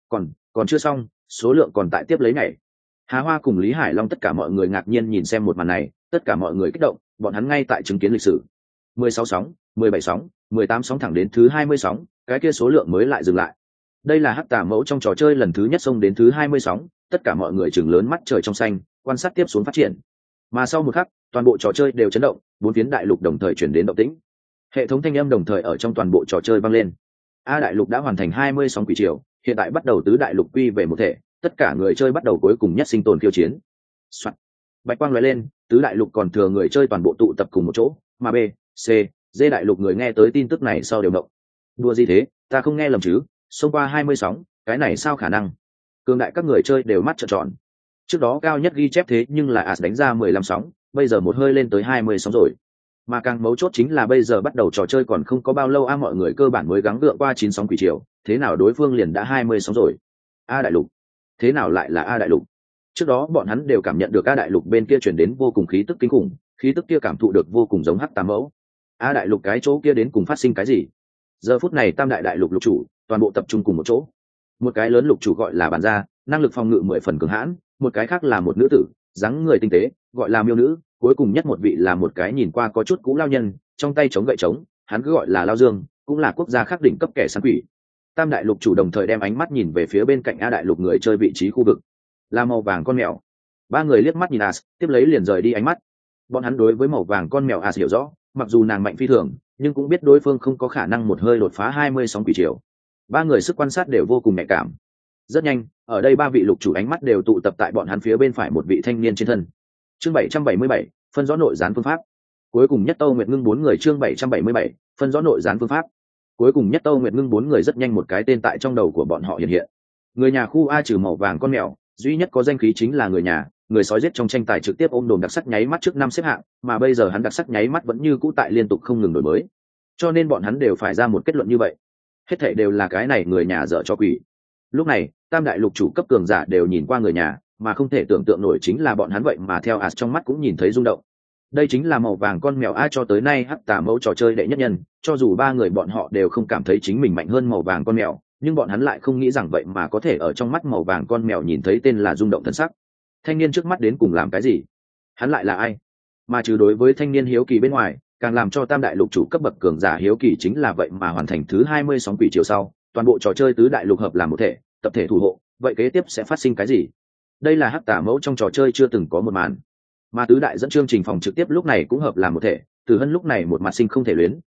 Còn chưa xong, số lượng còn tại tiếp lấy nhảy. Hà Hoa cùng Lý Hải Long tất cả mọi người ngạc nhiên nhìn xem một màn này, tất cả mọi người kích động, bọn hắn ngay tại chứng kiến lịch sử. 16 sóng, 17 sóng, 18 sóng thẳng đến thứ 20 sóng, cái kia số lượng mới lại dừng lại. Đây là hắc tà mẫu trong trò chơi lần thứ nhất xông đến thứ 20 sóng, tất cả mọi người trừng lớn mắt trời trong xanh, quan sát tiếp xuống phát triển. Mà sau một khắc, toàn bộ trò chơi đều chấn động, 4 phiến đại lục đồng thời chuyển đến động tĩnh. Hệ thống thanh âm đồng thời ở trong toàn bộ trò chơi vang lên. A đại lục đã hoàn thành 20 sóng quỷ triều, hiện tại bắt đầu tứ đại lục quy về một thể, tất cả người chơi bắt đầu cuối cùng nhất sinh tồn khiêu chiến. Soạn. Bạch quang lóe lên, tứ đại lục còn thừa người chơi toàn bộ tụ tập cùng một chỗ, mà B, C, D đại lục người nghe tới tin tức này sau đều động. Đùa gì thế, ta không nghe lầm chứ? Xông qua 20 sóng, cái này sao khả năng? Cường đại các người chơi đều mắt trợn tròn. Trước đó cao nhất ghi chép thế nhưng là As đánh ra 15 sóng, bây giờ một hơi lên tới 20 sóng rồi. Mà càng mấu chốt chính là bây giờ bắt đầu trò chơi còn không có bao lâu mọi người cơ bản mới gắng gượng qua 9 sóng quỷ triều, thế nào đối phương liền đã 20 sóng rồi. A đại lục, thế nào lại là A đại lục? Trước đó bọn hắn đều cảm nhận được A đại lục bên kia chuyển đến vô cùng khí tức kinh khủng, khí tức kia cảm thụ được vô cùng giống hắc tà mẫu. A đại lục cái chỗ kia đến cùng phát sinh cái gì? Giờ phút này tam đại đại lục lục chủ toàn bộ tập trung cùng một chỗ. Một cái lớn lục chủ gọi là bản gia, năng lực phòng ngự 10 phần cường hãn, một cái khác là một nữ tử, dáng người tinh tế, gọi là miêu nữ, cuối cùng nhất một vị là một cái nhìn qua có chút cũ lao nhân, trong tay chống gậy trống, hắn cứ gọi là Lao Dương, cũng là quốc gia khác đỉnh cấp kẻ săn quỷ. Tam đại lục chủ đồng thời đem ánh mắt nhìn về phía bên cạnh A đại lục người chơi vị trí khu vực, là màu vàng con mèo. Ba người liếc mắt nhìn As, tiếp lấy liền rời đi ánh mắt. Bọn hắn đối với màu vàng con mèo As hiểu rõ, mặc dù nàng mạnh phi thường, nhưng cũng biết đối phương không có khả năng một hơi đột phá 20 sóng quỷ triều. Ba người sức quan sát đều vô cùng nhạy cảm. Rất nhanh, ở đây ba vị lục chủ ánh mắt đều tụ tập tại bọn hắn phía bên phải một vị thanh niên trên thân. Chương 777, phân rõ nội gián phương pháp. Cuối cùng nhất Tâu Nguyệt Ngưng 4 người chương 777, phân rõ nội gián phương pháp. Cuối cùng nhất Tâu Nguyệt Ngưng 4 người rất nhanh một cái tên tại trong đầu của bọn họ hiện hiện. Người nhà khu A trừ màu vàng con mèo, duy nhất có danh khí chính là người nhà, người sói giết trong tranh tài trực tiếp ôm đồm đặc sắc nháy mắt trước năm xếp hạng, mà bây giờ hắn đặc sắc nháy mắt vẫn như cũ tại liên tục không ngừng đổi mới. Cho nên bọn hắn đều phải ra một kết luận như vậy. Hết thảy đều là cái này người nhà dở cho quỷ. Lúc này, tam đại lục chủ cấp cường giả đều nhìn qua người nhà, mà không thể tưởng tượng nổi chính là bọn hắn vậy mà theo As trong mắt cũng nhìn thấy rung động. Đây chính là màu vàng con mèo A cho tới nay hắc tà mẫu trò chơi đệ nhất nhân, cho dù ba người bọn họ đều không cảm thấy chính mình mạnh hơn màu vàng con mèo, nhưng bọn hắn lại không nghĩ rằng vậy mà có thể ở trong mắt màu vàng con mèo nhìn thấy tên là rung động thân sắc. Thanh niên trước mắt đến cùng làm cái gì? Hắn lại là ai? Mà trừ đối với thanh niên hiếu kỳ bên ngoài, càng làm cho tam đại lục chủ cấp bậc cường giả hiếu kỳ chính là vậy mà hoàn thành thứ 20 sóng quỷ chiều sau, toàn bộ trò chơi tứ đại lục hợp làm một thể, tập thể thủ hộ, vậy kế tiếp sẽ phát sinh cái gì? Đây là hắc tà mẫu trong trò chơi chưa từng có một màn. Mà tứ đại dẫn chương trình phòng trực tiếp lúc này cũng hợp làm một thể, Từ Hân lúc này một mặt sinh không thể luyến,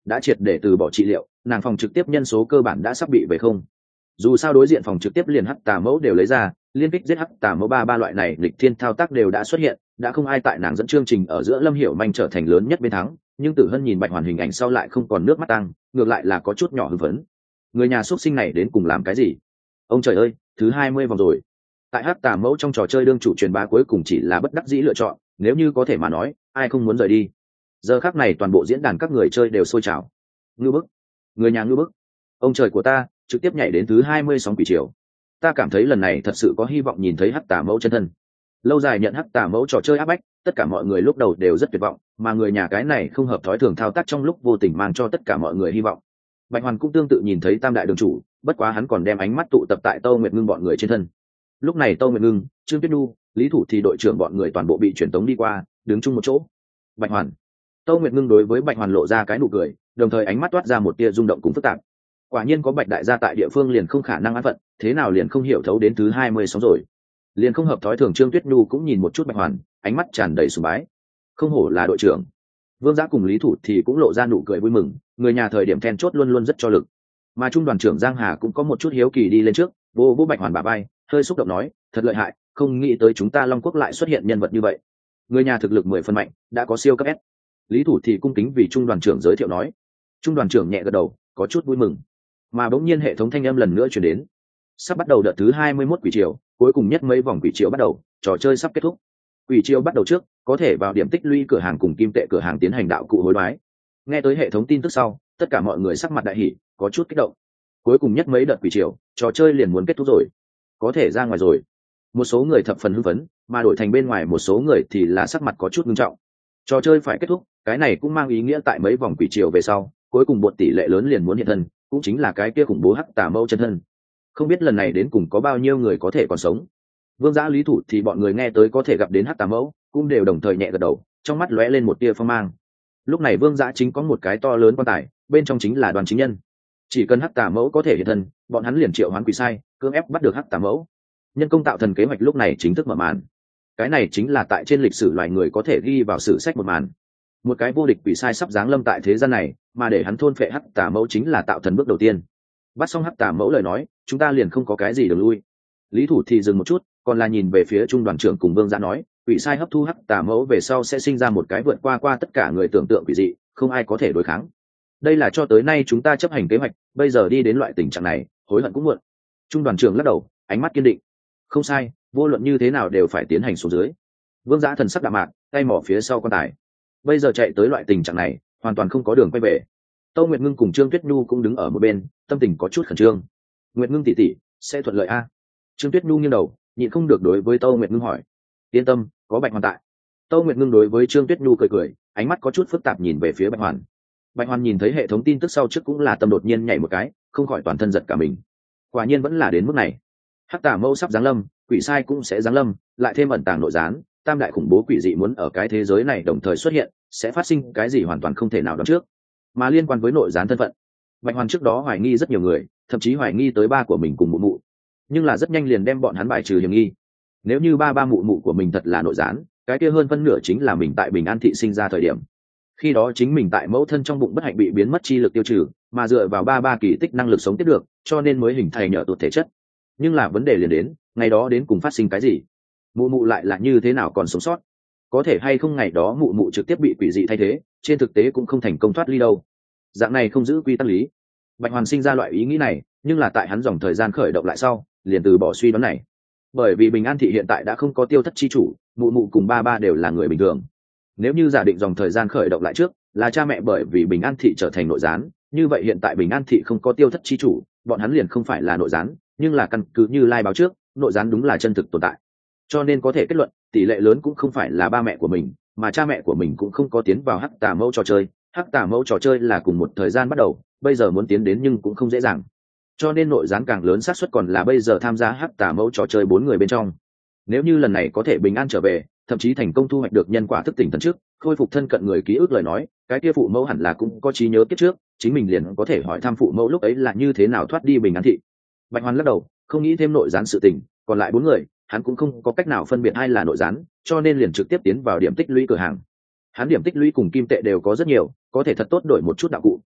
đã triệt để từ bỏ trị liệu, nàng phòng trực tiếp nhân số cơ bản đã sắp bị về không. Dù sao đối diện phòng trực tiếp liền hắc tà mẫu đều lấy ra, liên kích giết hắc tà mẫu ba loại này lịch thiên thao tác đều đã xuất hiện, đã không ai tại nàng dẫn chương trình ở giữa Lâm Hiểu Manh trở thành lớn nhất bên thắng. Nhưng Tử Hân nhìn Bạch Hoàn hình ảnh sau lại không còn nước mắt tăng, ngược lại là có chút nhỏ hưng phấn. Người nhà xuất sinh này đến cùng làm cái gì? Ông trời ơi, thứ 20 vòng rồi. Tại hắc tà mẫu trong trò chơi đương chủ truyền bá cuối cùng chỉ là bất đắc dĩ lựa chọn, nếu như có thể mà nói, ai không muốn rời đi. Giờ khắc này toàn bộ diễn đàn các người chơi đều sôi trào. Ngư bức, người nhà ngư bức. Ông trời của ta, trực tiếp nhảy đến thứ 20 sóng quỷ triều. Ta cảm thấy lần này thật sự có hy vọng nhìn thấy hắc tà mẫu chân thân. Lâu dài nhận hắc tà mẫu trò chơi áp bách, tất cả mọi người lúc đầu đều rất tuyệt vọng, mà người nhà cái này không hợp thói thường thao tác trong lúc vô tình mang cho tất cả mọi người hy vọng. Bạch Hoàn cũng tương tự nhìn thấy tam đại đường chủ, bất quá hắn còn đem ánh mắt tụ tập tại Tâu Nguyệt Ngưng bọn người trên thân. Lúc này Tâu Nguyệt Ngưng, Trương Tuyết Nhu, Lý Thủ thì đội trưởng bọn người toàn bộ bị chuyển tống đi qua, đứng chung một chỗ. Bạch Hoàn. Tâu Nguyệt Ngưng đối với Bạch Hoàn lộ ra cái nụ cười, đồng thời ánh mắt toát ra một tia rung động cùng phức tạp. Quả nhiên có Bạch đại gia tại địa phương liền không khả năng an phận, thế nào liền không hiểu thấu đến thứ 20 sóng rồi. Liền không hợp thói thường Trương Tuyết Nhu cũng nhìn một chút Bạch Hoàn, ánh mắt tràn đầy sùng bái. Không hổ là đội trưởng. Vương Giã cùng Lý Thủ thì cũng lộ ra nụ cười vui mừng, người nhà thời điểm then chốt luôn luôn rất cho lực. Mà trung đoàn trưởng Giang Hà cũng có một chút hiếu kỳ đi lên trước, vô Bạch Hoàn bả vai, hơi xúc động nói, thật lợi hại, không nghĩ tới chúng ta Long Quốc lại xuất hiện nhân vật như vậy. Người nhà thực lực 10 phần mạnh, đã có siêu cấp S. Lý Thủ thì cung kính vì trung đoàn trưởng giới thiệu nói. Trung đoàn trưởng nhẹ gật đầu, có chút vui mừng. Mà bỗng nhiên hệ thống thanh âm lần nữa truyền đến. Sắp bắt đầu đợt thứ 21 quỷ triều, cuối cùng nhất mấy vòng quỷ triều bắt đầu, trò chơi sắp kết thúc. Quỷ triều bắt đầu trước, có thể vào điểm tích lũy cửa hàng cùng kim tệ cửa hàng tiến hành đạo cụ hối đoái. Nghe tới hệ thống tin tức sau, tất cả mọi người sắc mặt đại hỉ, có chút kích động. Cuối cùng nhất mấy đợt quỷ triều, trò chơi liền muốn kết thúc rồi, có thể ra ngoài rồi. Một số người thập phần hưng phấn, mà đổi thành bên ngoài một số người thì là sắc mặt có chút nghiêm trọng. Trò chơi phải kết thúc, cái này cũng mang ý nghĩa tại mấy vòng quỷ triều về sau, cuối cùng một tỷ lệ lớn liền muốn hiện thân, cũng chính là cái kia khủng bố hắc tà mâu chân thân. Không biết lần này đến cùng có bao nhiêu người có thể còn sống. Vương Giã Lý Thủ thì bọn người nghe tới có thể gặp đến hắc tà mẫu, cũng đều đồng thời nhẹ gật đầu, trong mắt lóe lên một tia phong mang. Lúc này Vương Giã chính có một cái to lớn quan tài, bên trong chính là đoàn chính nhân. Chỉ cần hắc tà mẫu có thể hiện thân, bọn hắn liền triệu hoán quỷ sai, cưỡng ép bắt được hắc tà mẫu. Nhân công tạo thần kế hoạch lúc này chính thức mở màn. Cái này chính là tại trên lịch sử loài người có thể ghi vào sử sách một màn. Một cái vô địch quỷ sai sắp giáng lâm tại thế gian này, mà để hắn thôn phệ hắc tà mẫu chính là tạo thần bước đầu tiên. Bắt xong hắc tà mẫu lời nói, chúng ta liền không có cái gì đường lui. Lý Thủ thì dừng một chút, còn là nhìn về phía trung đoàn trưởng cùng Vương Giã nói, quỷ sai hấp thu hắc tà mẫu về sau sẽ sinh ra một cái vượt qua tất cả người tưởng tượng quỷ dị, không ai có thể đối kháng. Đây là cho tới nay chúng ta chấp hành kế hoạch, bây giờ đi đến loại tình trạng này, hối hận cũng muộn. Trung đoàn trưởng lắc đầu, ánh mắt kiên định. Không sai, vô luận như thế nào đều phải tiến hành xuống dưới. Vương Giã thần sắc đạm mạc, tay mỏ phía sau quan tài. Bây giờ chạy tới loại tình trạng này, hoàn toàn không có đường quay về. Tâu Nguyệt Ngưng cùng Trương Tuyết Nhu cũng đứng ở một bên, tâm tình có chút khẩn trương. Nguyệt Ngưng tỷ tỷ, sẽ thuận lợi a? Trương Tuyết Nhu nghiêng đầu, nhịn không được đối với Tâu Nguyệt Ngưng hỏi. Yên tâm, có Bạch Hoàn tại. Tâu Nguyệt Ngưng đối với Trương Tuyết Nhu cười cười, ánh mắt có chút phức tạp nhìn về phía Bạch Hoàn. Bạch Hoàn nhìn thấy hệ thống tin tức sau trước cũng là tâm đột nhiên nhảy một cái, không khỏi toàn thân giật cả mình. Quả nhiên vẫn là đến mức này. Hắc tà mâu sắp giáng lâm, quỷ sai cũng sẽ giáng lâm, lại thêm ẩn tàng nội gián, tam đại khủng bố quỷ dị muốn ở cái thế giới này đồng thời xuất hiện, sẽ phát sinh cái gì hoàn toàn không thể nào đoán trước. Mà liên quan với nội gián thân phận, Bạch Hoàn trước đó hoài nghi rất nhiều người, thậm chí hoài nghi tới ba của mình cùng mụ mụ, nhưng là rất nhanh liền đem bọn hắn bài trừ hiểm nghi. Nếu như ba mụ mụ của mình thật là nội gián, cái kia hơn phân nửa chính là mình tại Bình An thị sinh ra thời điểm. Khi đó chính mình tại mẫu thân trong bụng bất hạnh bị biến mất chi lực tiêu trừ, mà dựa vào ba kỳ tích năng lực sống tiếp được, cho nên mới hình thành nhờ tụt thể chất. Nhưng là vấn đề liền đến, ngày đó đến cùng phát sinh cái gì? Mụ mụ lại là như thế nào còn sống sót? Có thể hay không ngày đó mụ mụ trực tiếp bị quỷ dị thay thế, trên thực tế cũng không thành công thoát ly đâu. Dạng này không giữ quy tắc lý. Bạch Hoàn sinh ra loại ý nghĩ này, nhưng là tại hắn dòng thời gian khởi động lại sau, liền từ bỏ suy đoán này. Bởi vì Bình An thị hiện tại đã không có tiêu thất chi chủ, mụ mụ cùng ba đều là người bình thường. Nếu như giả định dòng thời gian khởi động lại trước là cha mẹ bởi vì Bình An thị trở thành nội gián, như vậy hiện tại Bình An thị không có tiêu thất chi chủ, bọn hắn liền không phải là nội gián, nhưng là căn cứ như lai báo trước, nội gián đúng là chân thực tồn tại. Cho nên có thể kết luận, tỷ lệ lớn cũng không phải là ba mẹ của mình, mà cha mẹ của mình cũng không có tiến vào hắc tà mẫu trò chơi. Hắc tà mẫu trò chơi là cùng một thời gian bắt đầu, bây giờ muốn tiến đến nhưng cũng không dễ dàng. Cho nên nội gián càng lớn xác suất còn là bây giờ tham gia hắc tà mẫu trò chơi 4 người bên trong. Nếu như lần này có thể bình an trở về, thậm chí thành công thu hoạch được nhân quả thức tỉnh thần trước, khôi phục thân cận người ký ức lời nói, cái kia phụ mẫu hẳn là cũng có trí nhớ kiếp trước, chính mình liền có thể hỏi thăm phụ mẫu lúc ấy là như thế nào thoát đi Bình An thị. Bạch Hoàn lắc đầu, không nghĩ thêm nội gián sự tình, còn lại 4 người, hắn cũng không có cách nào phân biệt ai là nội gián, cho nên liền trực tiếp tiến vào điểm tích lũy cửa hàng. Hắn điểm tích lũy cùng kim tệ đều có rất nhiều, có thể thật tốt đổi một chút đạo cụ,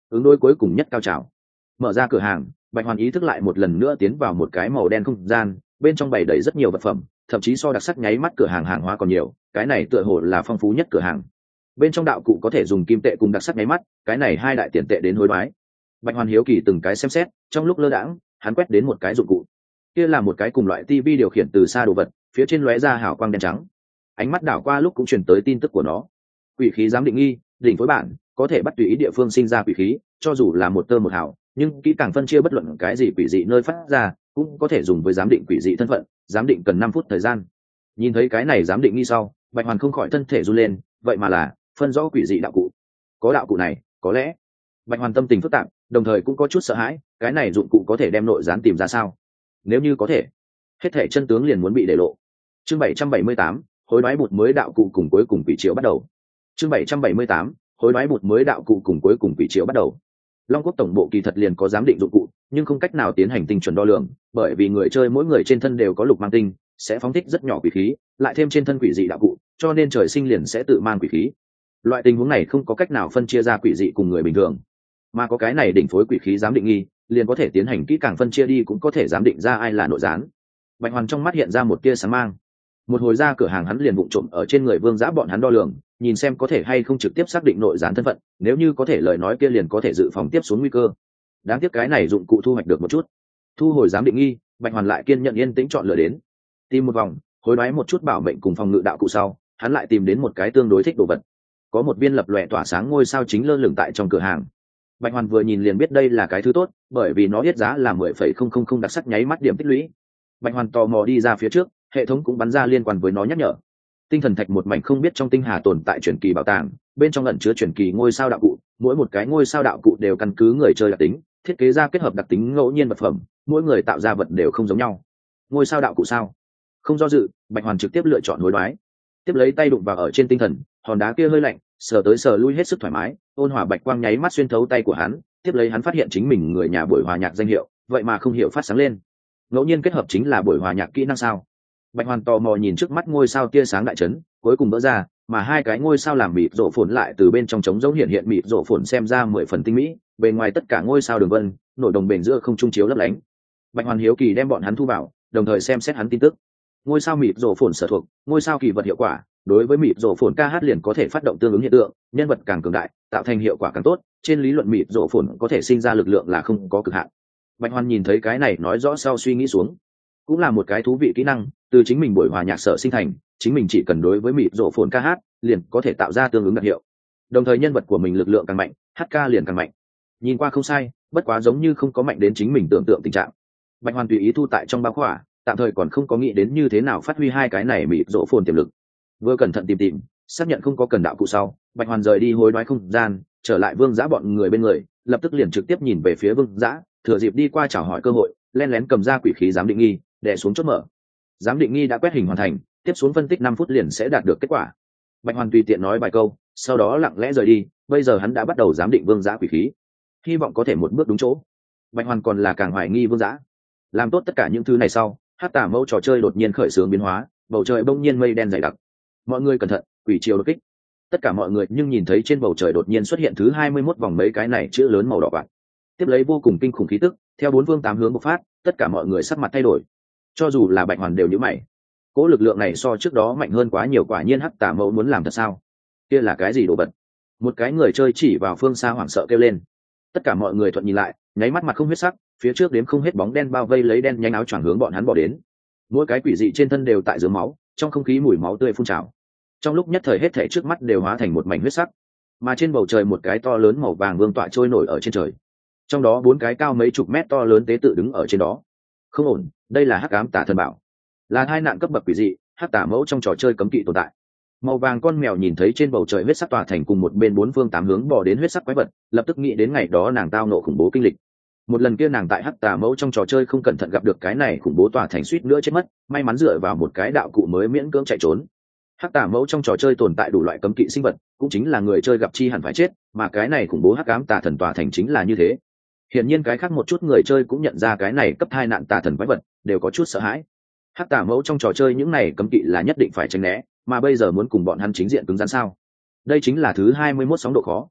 ứng đối cuối cùng nhất cao trào. Mở ra cửa hàng, Bạch Hoàn ý thức lại một lần nữa tiến vào một cái màu đen không gian, bên trong bày đầy rất nhiều vật phẩm, thậm chí so đặc sắc nháy mắt cửa hàng hàng hóa còn nhiều, cái này tựa hồ là phong phú nhất cửa hàng. Bên trong đạo cụ có thể dùng kim tệ cùng đặc sắc nháy mắt, cái này hai đại tiền tệ đến hối đoái. Bạch Hoàn hiếu kỳ từng cái xem xét, trong lúc lơ đãng, hắn quét đến một cái dụng cụ. Kia là một cái cùng loại tivi điều khiển từ xa đồ vật, phía trên lóe ra hào quang đen trắng. Ánh mắt đảo qua lúc cũng truyền tới tin tức của nó. Quỷ khí giám định nghi, đỉnh phối bản, có thể bắt tùy ý địa phương sinh ra quỷ khí, cho dù là một tơ một hào, nhưng kỹ càng phân chia bất luận cái gì quỷ dị nơi phát ra, cũng có thể dùng với giám định quỷ dị thân phận, giám định cần 5 phút thời gian. Nhìn thấy cái này giám định nghi sau, Bạch Hoàn không khỏi thân thể run lên, vậy mà là phân rõ quỷ dị đạo cụ. Có đạo cụ này, có lẽ Bạch Hoàn tâm tình phức tạp, đồng thời cũng có chút sợ hãi, cái này dụng cụ có thể đem nội gián tìm ra sao? Nếu như có thể, hết thảy chân tướng liền muốn bị để lộ. Chương 778, hối đoái bụt mới đạo cụ cùng cuối cùng quỷ triệu bắt đầu. Chương 778, hối đoái bụt mới đạo cụ cùng cuối cùng quỷ triệu bắt đầu. Long Quốc tổng bộ kỳ thật liền có giám định dụng cụ, nhưng không cách nào tiến hành tinh chuẩn đo lường, bởi vì người chơi mỗi người trên thân đều có lục mang tinh, sẽ phóng thích rất nhỏ quỷ khí, lại thêm trên thân quỷ dị đạo cụ, cho nên trời sinh liền sẽ tự mang quỷ khí. Loại tình huống này không có cách nào phân chia ra quỷ dị cùng người bình thường, mà có cái này đỉnh phối quỷ khí giám định nghi, liền có thể tiến hành kỹ càng phân chia đi, cũng có thể giám định ra ai là nội gián. Bạch Hoàn trong mắt hiện ra một tia sáng mang. Một hồi ra cửa hàng hắn liền vụng trộm ở trên người Vương Dã bọn hắn đo lường, nhìn xem có thể hay không trực tiếp xác định nội gián thân phận, nếu như có thể lời nói kia liền có thể dự phòng tiếp xuống nguy cơ. Đáng tiếc cái này dụng cụ thu hoạch được một chút. Thu hồi giám định nghi, Bạch Hoàn lại kiên nhận yên tĩnh chọn lựa đến. Tìm một vòng, hối đoái một chút bảo mệnh cùng phòng ngự đạo cụ sau, hắn lại tìm đến một cái tương đối thích đồ vật. Có một viên lập lòe tỏa sáng ngôi sao chính lơ lửng tại trong cửa hàng. Bạch Hoàn vừa nhìn liền biết đây là cái thứ tốt, bởi vì nó biết giá là 10,000 đặc sắc nháy mắt điểm tích lũy. Bạch Hoàn tò mò đi ra phía trước, hệ thống cũng bắn ra liên quan với nó nhắc nhở. Tinh thần thạch một mảnh không biết trong tinh hà tồn tại truyền kỳ bảo tàng, bên trong ẩn chứa truyền kỳ ngôi sao đạo cụ, mỗi một cái ngôi sao đạo cụ đều căn cứ người chơi đặc tính, thiết kế ra kết hợp đặc tính ngẫu nhiên vật phẩm, mỗi người tạo ra vật đều không giống nhau. Ngôi sao đạo cụ sao? Không do dự, Bạch Hoàn trực tiếp lựa chọn hối đoái. Tiếp lấy tay đụng vào ở trên tinh thần, hòn đá kia hơi lạnh, sờ tới sờ lui hết sức thoải mái, ôn hòa bạch quang nháy mắt xuyên thấu tay của hắn. Tiếp lấy hắn phát hiện chính mình người nhà buổi hòa nhạc danh hiệu, vậy mà không hiểu phát sáng lên. Ngẫu nhiên kết hợp chính là buổi hòa nhạc kỹ năng sao? Bạch Hoàn tò mò nhìn trước mắt ngôi sao tia sáng đại chấn, cuối cùng vỡ ra, mà hai cái ngôi sao làm mịt rộ phồn lại từ bên trong trống giống hiện mịt rộ phồn xem ra 10 phần tinh mỹ, bề ngoài tất cả ngôi sao đường vân, nổi đồng bền giữa không trung chiếu lấp lánh. Bạch Hoàn hiếu kỳ đem bọn hắn thu vào, đồng thời xem xét hắn tin tức. Ngôi sao mịt rộ phồn sở thuộc, ngôi sao kỳ vật hiệu quả, đối với mịt rộ phồn ca hát liền có thể phát động tương ứng hiện tượng, nhân vật càng cường đại, tạo thành hiệu quả càng tốt, trên lý luận mịt rộ phồn có thể sinh ra lực lượng là không có cực hạn. Bạch Hoàn nhìn thấy cái này nói rõ sau suy nghĩ xuống, cũng là một cái thú vị kỹ năng, từ chính mình buổi hòa nhạc sở sinh thành, chính mình chỉ cần đối với mịt rộ phồn ca hát liền có thể tạo ra tương ứng đặc hiệu, đồng thời nhân vật của mình lực lượng càng mạnh, hát ca liền càng mạnh. Nhìn qua không sai, bất quá giống như không có mạnh đến chính mình tưởng tượng tình trạng. Bạch Hoàn tùy ý thu tại trong bao khỏa, tạm thời còn không có nghĩ đến như thế nào phát huy hai cái này mịt rộ phồn tiềm lực. Vừa cẩn thận tìm, xác nhận không có cần đạo cụ sau, Bạch Hoàn rời đi hối đoái không gian, trở lại Vương Dã bọn người bên người, lập tức liền trực tiếp nhìn về phía Vương Dã, thừa dịp đi qua chào hỏi cơ hội, lén lén cầm ra quỷ khí giám định nghi, đè xuống chốt mở. Giám định nghi đã quét hình hoàn thành, tiếp xuống phân tích 5 phút liền sẽ đạt được kết quả. Bạch Hoàn tùy tiện nói vài câu, sau đó lặng lẽ rời đi. Bây giờ hắn đã bắt đầu giám định Vương Dã quỷ khí, hy vọng có thể một bước đúng chỗ. Bạch Hoàn còn là càng hoài nghi Vương Dã. Làm tốt tất cả những thứ này sau, Hắc Tả Mẫu trò chơi đột nhiên khởi xướng biến hóa, bầu trời bỗng nhiên mây đen dày đặc. Mọi người cẩn thận, quỷ triều đột kích. Tất cả mọi người nhưng nhìn thấy trên bầu trời đột nhiên xuất hiện thứ 21 vòng mấy cái này chữ lớn màu đỏ vàng. Tiếp lấy vô cùng kinh khủng khí tức, theo bốn phương tám hướng bộc phát, tất cả mọi người sắc mặt thay đổi. Cho dù là Bạch Hoàn đều nhíu mày. Cỗ lực lượng này so trước đó mạnh hơn quá nhiều, quả nhiên Hắc Tả Mẫu muốn làm thật sao? Kia là cái gì đồ vật? Một cái người chơi chỉ vào phương xa hoảng sợ kêu lên. Tất cả mọi người thuận nhìn lại, nháy mắt mặt không huyết sắc, phía trước đếm không hết bóng đen bao vây lấy đen nhánh áo choàng hướng bọn hắn bỏ đến. Mỗi cái quỷ dị trên thân đều tại dưới máu, trong không khí mùi máu tươi phun trào. Trong lúc nhất thời hết thảy trước mắt đều hóa thành một mảnh huyết sắc, mà trên bầu trời một cái to lớn màu vàng vương tọa trôi nổi ở trên trời. Trong đó 4 cái cao mấy chục mét to lớn tế tự đứng ở trên đó. Không ổn, đây là Hắc Ám Tà Thần Bảo, là hai nạn cấp bậc quỷ dị, Hắc Tả Mẫu trong trò chơi cấm kỵ tồn tại. Màu vàng con mèo nhìn thấy trên bầu trời huyết sắc tỏa thành cùng một bên 4 phương 8 hướng bò đến huyết sắc quái vật, lập tức nghĩ đến ngày đó nàng tao nộ khủng bố kinh lịch. Một lần kia nàng tại Hắc Tả Mẫu trong trò chơi không cẩn thận gặp được cái này khủng bố tỏa thành, suýt nữa chết mất, may mắn dựa vào một cái đạo cụ mới miễn cưỡng chạy trốn. Hắc Tả Mẫu trong trò chơi tồn tại đủ loại cấm kỵ sinh vật, cũng chính là người chơi gặp chi hẳn phải chết, mà cái này khủng bố Hắc Ám Tà Thần tỏa thành chính là như thế. Hiển nhiên cái khác một chút người chơi cũng nhận ra cái này cấp 2 nạn tà thần quái vật, đều có chút sợ hãi. Hắc Tả Mẫu trong trò chơi những này cấm kỵ là nhất định phải tránh né, mà bây giờ muốn cùng bọn hắn chính diện cứng rắn sao? Đây chính là thứ 21 sóng độ khó.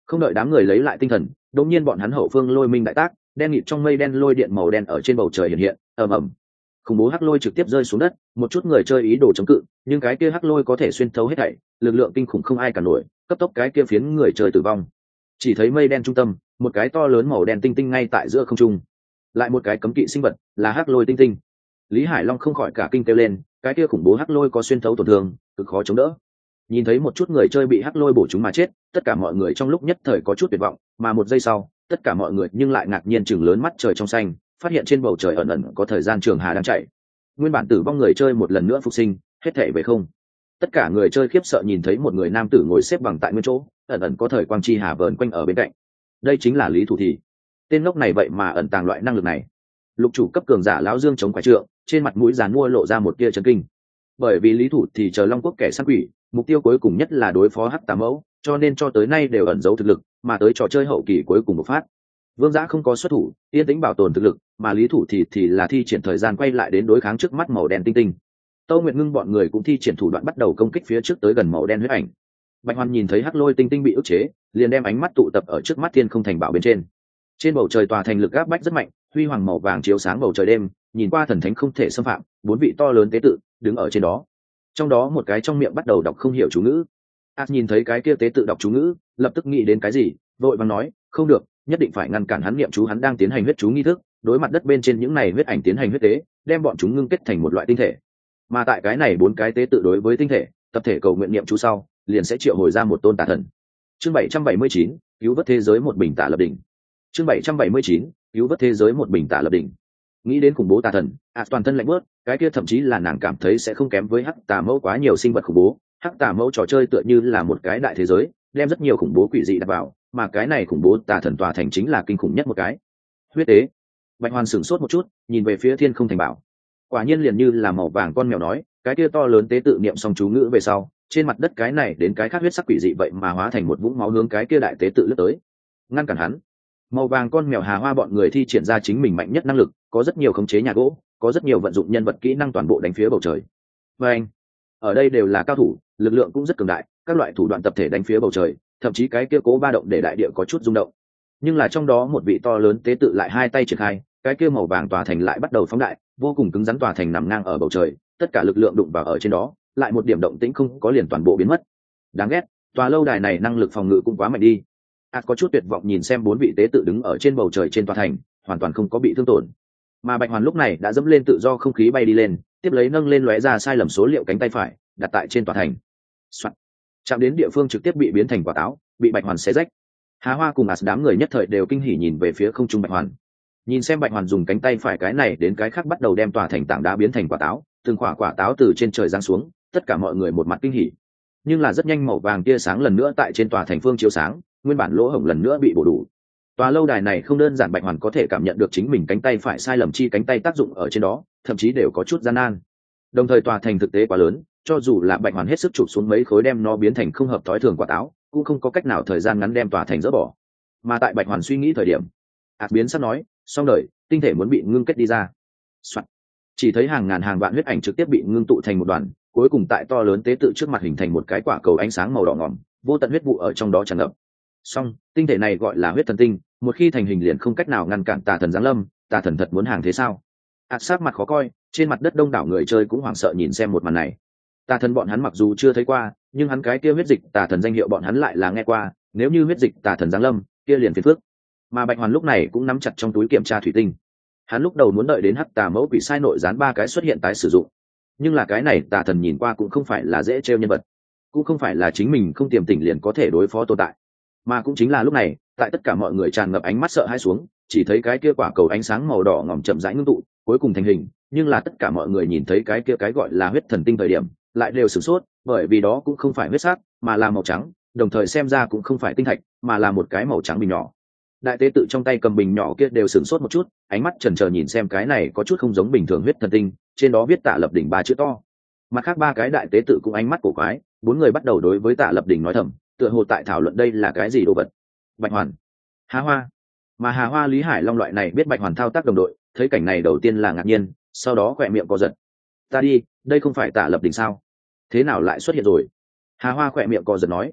Không đợi đám người lấy lại tinh thần, đột nhiên bọn hắn hậu phương lôi minh đại tác, đen nghịt trong mây đen lôi điện màu đen ở trên bầu trời hiện hiện, ầm ầm. Khủng bố hắc lôi trực tiếp rơi xuống đất, một chút người chơi ý đồ chống cự, nhưng cái kia hắc lôi có thể xuyên thấu hết thảy, lực lượng kinh khủng không ai cản nổi, cấp tốc cái kia phiến người chơi tử vong. Chỉ thấy mây đen trung tâm, một cái to lớn màu đen tinh tinh ngay tại giữa không trung, lại một cái cấm kỵ sinh vật, là hắc lôi tinh tinh. Lý Hải Long không khỏi cả kinh kêu lên, cái kia khủng bố hắc lôi có xuyên thấu tổn thương, cực khó chống đỡ. Nhìn thấy một chút người chơi bị hắc lôi bổ chúng mà chết, tất cả mọi người trong lúc nhất thời có chút tuyệt vọng, mà một giây sau, tất cả mọi người nhưng lại ngạc nhiên chừng lớn mắt trời trong xanh, phát hiện trên bầu trời ẩn ẩn có thời gian trường hà đang chạy. Nguyên bản tử vong người chơi một lần nữa phục sinh, hết thảy về không. Tất cả người chơi khiếp sợ nhìn thấy một người nam tử ngồi xếp bằng tại nguyên chỗ, ẩn ẩn có thời quang chi hà vờn quanh ở bên cạnh. Đây chính là Lý Thủ Thì. Tên ngốc này vậy mà ẩn tàng loại năng lực này. Lục chủ cấp cường giả lão Dương chống quả trượng, trên mặt mũi giàn mua lộ ra một tia chấn kinh. Bởi vì Lý Thủ thì chờ Long Quốc kẻ săn quỷ, mục tiêu cuối cùng nhất là đối phó hắc tà mẫu, cho nên cho tới nay đều ẩn giấu thực lực, mà tới trò chơi hậu kỳ cuối cùng bộc phát. Vương Giã không có xuất thủ, yên tĩnh bảo tồn thực lực, mà Lý Thủ thì là thi triển thời gian quay lại đến đối kháng trước mắt màu đen tinh tinh. Tâu Nguyệt Ngưng bọn người cũng thi triển thủ đoạn bắt đầu công kích phía trước tới gần màu đen huyết ảnh. Bạch Hoan nhìn thấy hắc lôi tinh tinh bị ức chế, liền đem ánh mắt tụ tập ở trước mắt thiên không thành bảo bên trên. Trên bầu trời tòa thành lực áp bách rất mạnh, huy hoàng màu vàng chiếu sáng bầu trời đêm, nhìn qua thần thánh không thể xâm phạm, bốn vị to lớn tế tự đứng ở trên đó. Trong đó một cái trong miệng bắt đầu đọc không hiểu chú ngữ. Nhìn thấy cái kia tế tự đọc chú ngữ, lập tức nghĩ đến cái gì, vội vàng nói, không được, nhất định phải ngăn cản hắn niệm chú, hắn đang tiến hành huyết chú nghi thức, đối mặt đất bên trên những này huyết ảnh tiến hành huyết tế, đem bọn chúng ngưng kết thành một loại tinh thể. Mà tại cái này bốn cái tế tự đối với tinh thể, tập thể cầu nguyện niệm chú sau, liền sẽ triệu hồi ra một tôn tà thần. Chương 779, cứu vớt thế giới một bình tà lập đỉnh. Chương 779, cứu vớt thế giới một bình tà lập đỉnh. Nghĩ đến khủng bố tà thần, toàn thân lạnh bớt, cái kia thậm chí là nàng cảm thấy sẽ không kém với hắc tà mẫu quá nhiều sinh vật khủng bố. Hắc tà mẫu trò chơi tựa như là một cái đại thế giới, đem rất nhiều khủng bố quỷ dị đặt vào, mà cái này khủng bố tà thần tòa thành chính là kinh khủng nhất một cái. Huyết tế. Bạch Hoàn sửng sốt một chút, nhìn về phía thiên không thành bảo. Quả nhiên liền như là màu vàng con mèo nói, cái kia to lớn tế tự niệm xong chú ngữ về sau, trên mặt đất cái này đến cái khác huyết sắc quỷ dị vậy mà hóa thành một vũng máu hướng cái kia đại tế tự lướt tới. Ngăn cản hắn. Màu vàng con mèo Hà Hoa bọn người thi triển ra chính mình mạnh nhất năng lực, có rất nhiều khống chế nhà gỗ, có rất nhiều vận dụng nhân vật kỹ năng toàn bộ đánh phía bầu trời. Và anh, ở đây đều là cao thủ, lực lượng cũng rất cường đại, các loại thủ đoạn tập thể đánh phía bầu trời, thậm chí cái kia cố ba động để đại địa có chút rung động. Nhưng là trong đó một vị to lớn tế tự lại hai tay triển khai, cái kia màu vàng tòa thành lại bắt đầu phóng đại, vô cùng cứng rắn tòa thành nằm ngang ở bầu trời, tất cả lực lượng đụng vào ở trên đó, lại một điểm động tĩnh không có liền toàn bộ biến mất. Đáng ghét, tòa lâu đài này năng lực phòng ngự cũng quá mạnh đi. Có chút tuyệt vọng nhìn xem bốn vị tế tự đứng ở trên bầu trời trên tòa thành, hoàn toàn không có bị thương tổn. Mà Bạch Hoàn lúc này đã dẫm lên tự do không khí bay đi lên, tiếp lấy nâng lên lóe ra sai lầm số liệu cánh tay phải, đặt tại trên tòa thành. Soạn. Chạm đến địa phương trực tiếp bị biến thành quả táo, bị Bạch Hoàn xé rách. Hà Hoa cùng đám người nhất thời đều kinh hỉ nhìn về phía không trung Bạch Hoàn. Nhìn xem Bạch Hoàn dùng cánh tay phải cái này đến cái khác bắt đầu đem tòa thành tảng đá biến thành quả táo, từng quả táo từ trên trời giáng xuống, tất cả mọi người một mặt kinh hỉ. Nhưng là rất nhanh màu vàng tia sáng lần nữa tại trên tòa thành phương chiếu sáng, nguyên bản lỗ hổng lần nữa bị bổ đủ. Tòa lâu đài này không đơn giản, Bạch Hoàn có thể cảm nhận được chính mình cánh tay phải sai lầm chi cánh tay tác dụng ở trên đó, thậm chí đều có chút gian nan. Đồng thời tòa thành thực tế quá lớn, cho dù là Bạch Hoàn hết sức chụp xuống mấy khối đem nó biến thành không hợp thói thường quả táo, cũng không có cách nào thời gian ngắn đem tòa thành dỡ bỏ. Mà tại Bạch Hoàn suy nghĩ thời điểm, biến sắp nói, xong đời, tinh thể muốn bị ngưng kết đi ra. Soạn. Chỉ thấy hàng ngàn hàng vạn huyết ảnh trực tiếp bị ngưng tụ thành một đoàn, cuối cùng tại to lớn tế tự trước mặt hình thành một cái quả cầu ánh sáng màu đỏ ngòm, vô tận huyết vụ ở trong đó tràn ngập. Song, tinh thể này gọi là huyết thần tinh, một khi thành hình liền không cách nào ngăn cản tà thần giáng lâm, tà thần thật muốn hàng thế sao? Sát mặt khó coi, trên mặt đất đông đảo người chơi cũng hoảng sợ nhìn xem một màn này. Tà thần bọn hắn mặc dù chưa thấy qua, nhưng hắn cái kia huyết dịch tà thần danh hiệu bọn hắn lại là nghe qua, nếu như huyết dịch tà thần giáng lâm, kia liền phiền phức. Mà Bạch Hoàn lúc này cũng nắm chặt trong túi kiểm tra thủy tinh. Hắn lúc đầu muốn đợi đến hắc tà mẫu quỷ sai nội dán ba cái xuất hiện tái sử dụng, nhưng là cái này tà thần nhìn qua cũng không phải là dễ trêu nhân vật, cũng không phải là chính mình không tiềm tỉnh liền có thể đối phó tồn tại. Mà cũng chính là lúc này, tại tất cả mọi người tràn ngập ánh mắt sợ hãi xuống, chỉ thấy cái kia quả cầu ánh sáng màu đỏ ngòm chậm rãi ngưng tụ, cuối cùng thành hình. Nhưng là tất cả mọi người nhìn thấy cái kia cái gọi là huyết thần tinh thời điểm, lại đều sửng sốt, bởi vì đó cũng không phải huyết sắc, mà là màu trắng, đồng thời xem ra cũng không phải tinh thạch, mà là một cái màu trắng bình nhỏ. Đại tế tự trong tay cầm bình nhỏ kia đều sửng sốt một chút, ánh mắt chần chờ nhìn xem cái này có chút không giống bình thường huyết thần tinh, trên đó viết Tạ Lập Đỉnh ba chữ to. Mặt khác ba cái đại tế tự cũng ánh mắt cổ quái, bốn người bắt đầu đối với Tạ Lập Đỉnh nói thầm, tựa hồ tại thảo luận đây là cái gì đồ vật. Bạch Hoàn, Hà Hoa, mà Hà Hoa Lý Hải Long loại này biết Bạch Hoàn thao tác đồng đội, thấy cảnh này đầu tiên là ngạc nhiên, sau đó khỏe miệng co giật. Ta đi, đây không phải Tạ Lập Đỉnh sao? Thế nào lại xuất hiện rồi? Hà Hoa khỏe miệng co giật nói.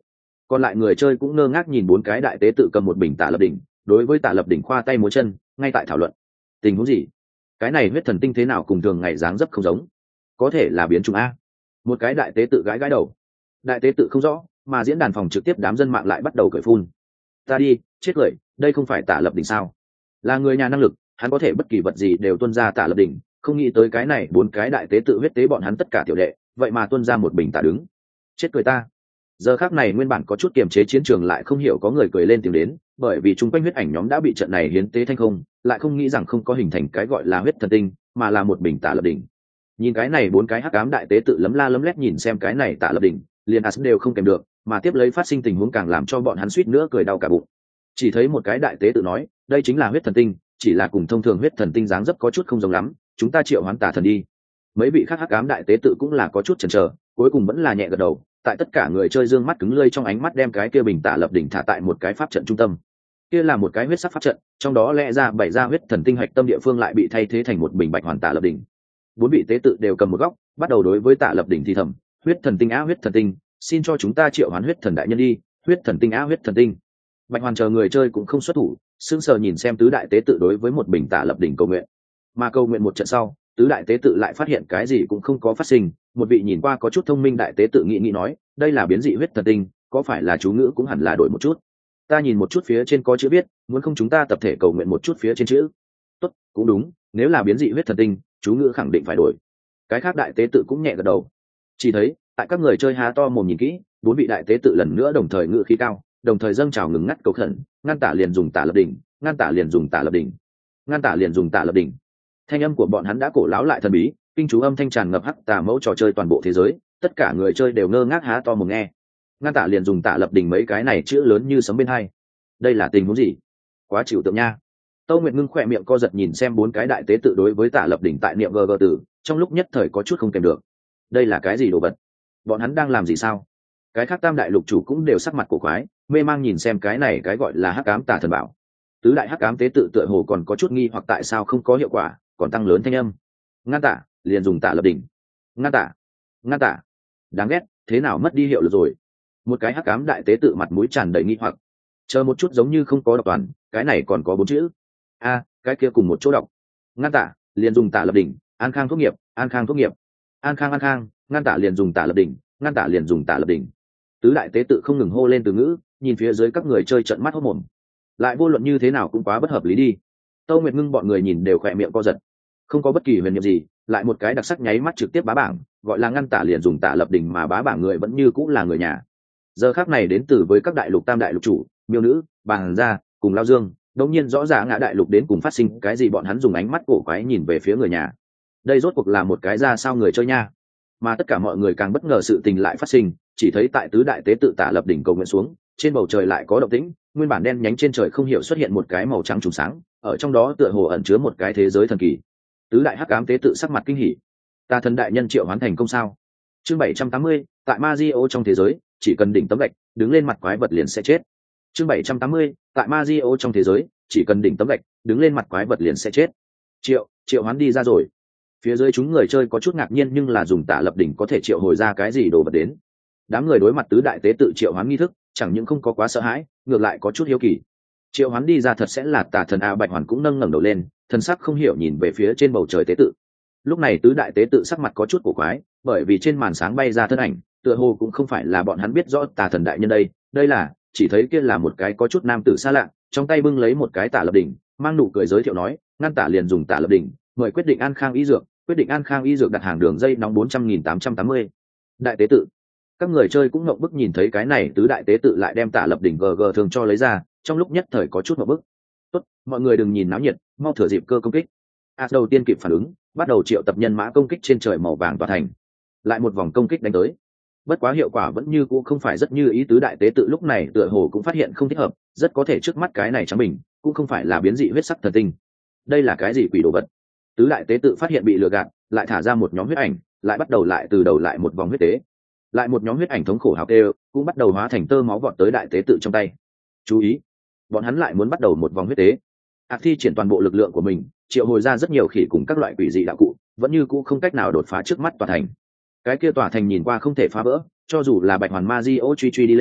Còn lại người chơi cũng ngơ ngác nhìn bốn cái đại tế tự cầm một bình Tả Lập đỉnh, đối với Tả Lập đỉnh khoa tay múa chân, ngay tại thảo luận tình huống gì. Cái này huyết thần tinh thế nào cùng thường ngày dáng dấp không giống, có thể là biến chủng a. Một cái đại tế tự gãi gãi đầu. Đại tế tự không rõ, mà diễn đàn phòng trực tiếp đám dân mạng lại bắt đầu cười phun. Ta đi, chết cười, đây không phải Tả Lập đỉnh sao? Là người nhà năng lực, hắn có thể bất kỳ vật gì đều tuân ra Tả Lập đỉnh, không nghĩ tới cái này bốn cái đại tế tự huyết tế bọn hắn tất cả tiểu đệ, vậy mà tuân ra một bình Tả đứng. Chết cười ta. Giờ khác này nguyên bản có chút kiềm chế chiến trường lại không hiểu có người cười lên tiếng đến, bởi vì chung quanh huyết ảnh nhóm đã bị trận này hiến tế thanh không, lại không nghĩ rằng không có hình thành cái gọi là huyết thần tinh, mà là một bình Tả Lập đỉnh. Nhìn cái này bốn cái hắc ám đại tế tự lấm la lấm lét nhìn xem cái này Tả Lập đỉnh, liền as đều không kèm được, mà tiếp lấy phát sinh tình huống càng làm cho bọn hắn suýt nữa cười đau cả bụng. Chỉ thấy một cái đại tế tự nói, đây chính là huyết thần tinh, chỉ là cùng thông thường huyết thần tinh dáng dấp có chút không giống lắm, chúng ta triệu hoán tà thần đi. Mấy vị khác hắc ám đại tế tự cũng là có chút chần chờ, cuối cùng vẫn là nhẹ gật đầu. Tại tất cả người chơi dương mắt cứng lơi trong ánh mắt đem cái kia bình Tả Lập đỉnh thả tại một cái pháp trận trung tâm. Kia là một cái huyết sắc pháp trận, trong đó lẽ ra bảy ra huyết thần tinh hạch tâm địa phương lại bị thay thế thành một bình bạch hoàn Tả Lập đỉnh. Bốn vị tế tự đều cầm một góc, bắt đầu đối với Tả Lập đỉnh thì thầm, huyết thần tinh á huyết thần tinh, xin cho chúng ta triệu hoán huyết thần đại nhân đi, huyết thần tinh á huyết thần tinh. Bạch hoàn chờ người chơi cũng không xuất thủ, sững sờ nhìn xem tứ đại tế tự đối với một bình Tả Lập đỉnh cầu nguyện. Mà cầu nguyện một trận sau, tứ đại tế tự lại phát hiện cái gì cũng không có phát sinh. Một vị nhìn qua có chút thông minh đại tế tự nghĩ nói, đây là biến dị huyết thần tinh, có phải là chú ngữ cũng hẳn là đổi một chút. Ta nhìn một chút phía trên có chữ viết, muốn không chúng ta tập thể cầu nguyện một chút phía trên chữ. Tốt, cũng đúng, nếu là biến dị huyết thần tinh, chú ngữ khẳng định phải đổi. Cái khác đại tế tự cũng nhẹ gật đầu. Chỉ thấy tại các người chơi há to mồm nhìn kỹ, bốn vị đại tế tự lần nữa đồng thời ngữ khí cao, đồng thời dâng trào ngừng ngắt cầu khẩn, ngăn Tả liền dùng Tả Lập đỉnh, ngăn Tả liền dùng Tả Lập đỉnh, ngăn Tả liền dùng Tả Lập đỉnh. Thanh âm của bọn hắn đã cổ láo lại thần bí, kinh chú âm thanh tràn ngập hắc tà mẫu trò chơi toàn bộ thế giới, tất cả người chơi đều ngơ ngác há to mồm nghe. Ngăn Tả liền dùng Tả Lập đỉnh mấy cái này chữ lớn như sấm bên hai. Đây là tình huống gì? Quá chịu tượng nha. Tâu Nguyệt Ngưng khỏe miệng co giật nhìn xem bốn cái đại tế tự đối với Tả Lập đỉnh tại niệm gg tử, trong lúc nhất thời có chút không kèm được. Đây là cái gì đồ vật? Bọn hắn đang làm gì sao? Cái khác tam đại lục chủ cũng đều sắc mặt cổ quái, mê mang nhìn xem cái này cái gọi là hắc ám tà thần bảo. Tứ đại hắc ám tế tự tựa hồ còn có chút nghi hoặc tại sao không có hiệu quả, còn tăng lớn thanh âm. Ngăn Tả liền dùng Tả Lập đỉnh, ngăn Tả, ngăn Tả. Đáng ghét, thế nào mất đi hiệu lực rồi? Một cái hắc ám đại tế tự mặt mũi tràn đầy nghi hoặc. Chờ một chút, giống như không có đọc toàn, cái này còn có bốn chữ. A, cái kia cùng một chỗ đọc. Ngăn Tả liền dùng Tả Lập đỉnh, An Khang thuốc nghiệp, An Khang thuốc nghiệp, An Khang, ngăn Tả liền dùng Tả Lập đỉnh, ngăn Tả liền dùng Tả Lập đỉnh. Tứ đại tế tự không ngừng hô lên từ ngữ, nhìn phía dưới các người chơi trợn mắt hốt mồm. Lại vô luận như thế nào cũng quá bất hợp lý đi. Tâu Nguyệt Ngưng bọn người nhìn đều khỏe miệng co giật. Không có bất kỳ huyền nhiệm gì, lại một cái đặc sắc nháy mắt trực tiếp bá bảng, gọi là ngăn Tả liền dùng Tả Lập đỉnh mà bá bảng người vẫn như cũng là người nhà. Giờ khác này đến từ với các đại lục tam đại lục chủ, Miêu Nữ, Bàng Gia cùng Lao Dương, đột nhiên rõ ràng ngã đại lục đến cùng phát sinh cái gì, bọn hắn dùng ánh mắt cổ quái nhìn về phía người nhà. Đây rốt cuộc là một cái ra sao người chơi nha. Mà tất cả mọi người càng bất ngờ sự tình lại phát sinh, chỉ thấy tại tứ đại tế tự Tả Lập đỉnh cầu nguyện xuống, trên bầu trời lại có động tĩnh, nguyên bản đen nhánh trên trời không hiểu xuất hiện một cái màu trắng trùng sáng, ở trong đó tựa hồ ẩn chứa một cái thế giới thần kỳ. Tứ đại hắc ám tế tự sắc mặt kinh hỉ. Tà thần đại nhân triệu hoán thành công sao? Chương 780, tại Mario trong thế giới, chỉ cần đỉnh tấm gạch, đứng lên mặt quái vật liền sẽ chết. Chương 780, tại Mario trong thế giới, chỉ cần đỉnh tấm gạch, đứng lên mặt quái vật liền sẽ chết. Triệu hoán đi ra rồi. Phía dưới chúng người chơi có chút ngạc nhiên, nhưng là dùng Tả Lập đỉnh có thể triệu hồi ra cái gì đồ vật đến. Đám người đối mặt tứ đại tế tự triệu hoán nghi thức, chẳng những không có quá sợ hãi, ngược lại có chút hiếu kỳ. Triệu hoán đi ra thật sẽ là tà thần a? Bạch Hoàn cũng nâng ngẩng đầu lên, thần sắc không hiểu nhìn về phía trên bầu trời tế tự. Lúc này tứ đại tế tự sắc mặt có chút cổ quái, bởi vì trên màn sáng bay ra thân ảnh, tựa hồ cũng không phải là bọn hắn biết rõ tà thần đại nhân đây là, chỉ thấy kia là một cái có chút nam tử xa lạ, trong tay bưng lấy một cái Tả Lập đỉnh, mang nụ cười giới thiệu nói, ngăn Tả liền dùng Tả Lập đỉnh, mời quyết định An Khang y dược, quyết định An Khang y dược đặt hàng đường dây nóng 400.880. Đại tế tự. Các người chơi cũng ngậm bức nhìn thấy cái này tứ đại tế tự lại đem Tả Lập đỉnh GG thường cho lấy ra, trong lúc nhất thời có chút ngậm bức. Tốt, mọi người đừng nhìn náo nhiệt, mau thừa dịp cơ công kích. Đầu tiên kịp phản ứng, bắt đầu triệu tập nhân mã công kích trên trời màu vàng tòa thành. Lại một vòng công kích đánh tới. Bất quá hiệu quả vẫn như cũ không phải rất như ý, tứ đại tế tự lúc này tựa hồ cũng phát hiện không thích hợp, rất có thể trước mắt cái này trắng bình cũng không phải là biến dị huyết sắc thần tinh. Đây là cái gì quỷ đồ vật? Tứ đại tế tự phát hiện bị lừa gạt, lại thả ra một nhóm huyết ảnh, lại bắt đầu lại từ đầu lại một vòng huyết tế. Lại một nhóm huyết ảnh thống khổ hào kêu, cũng bắt đầu hóa thành tơ máu vọt tới đại tế tự trong tay. Chú ý, bọn hắn lại muốn bắt đầu một vòng huyết tế. Thi triển toàn bộ lực lượng của mình, triệu hồi ra rất nhiều khỉ cùng các loại quỷ dị đạo cụ, vẫn như cũ không cách nào đột phá trước mắt tòa thành. Cái kia tòa thành nhìn qua không thể phá vỡ, cho dù là Bạch Hoàn Mario truy đi lên,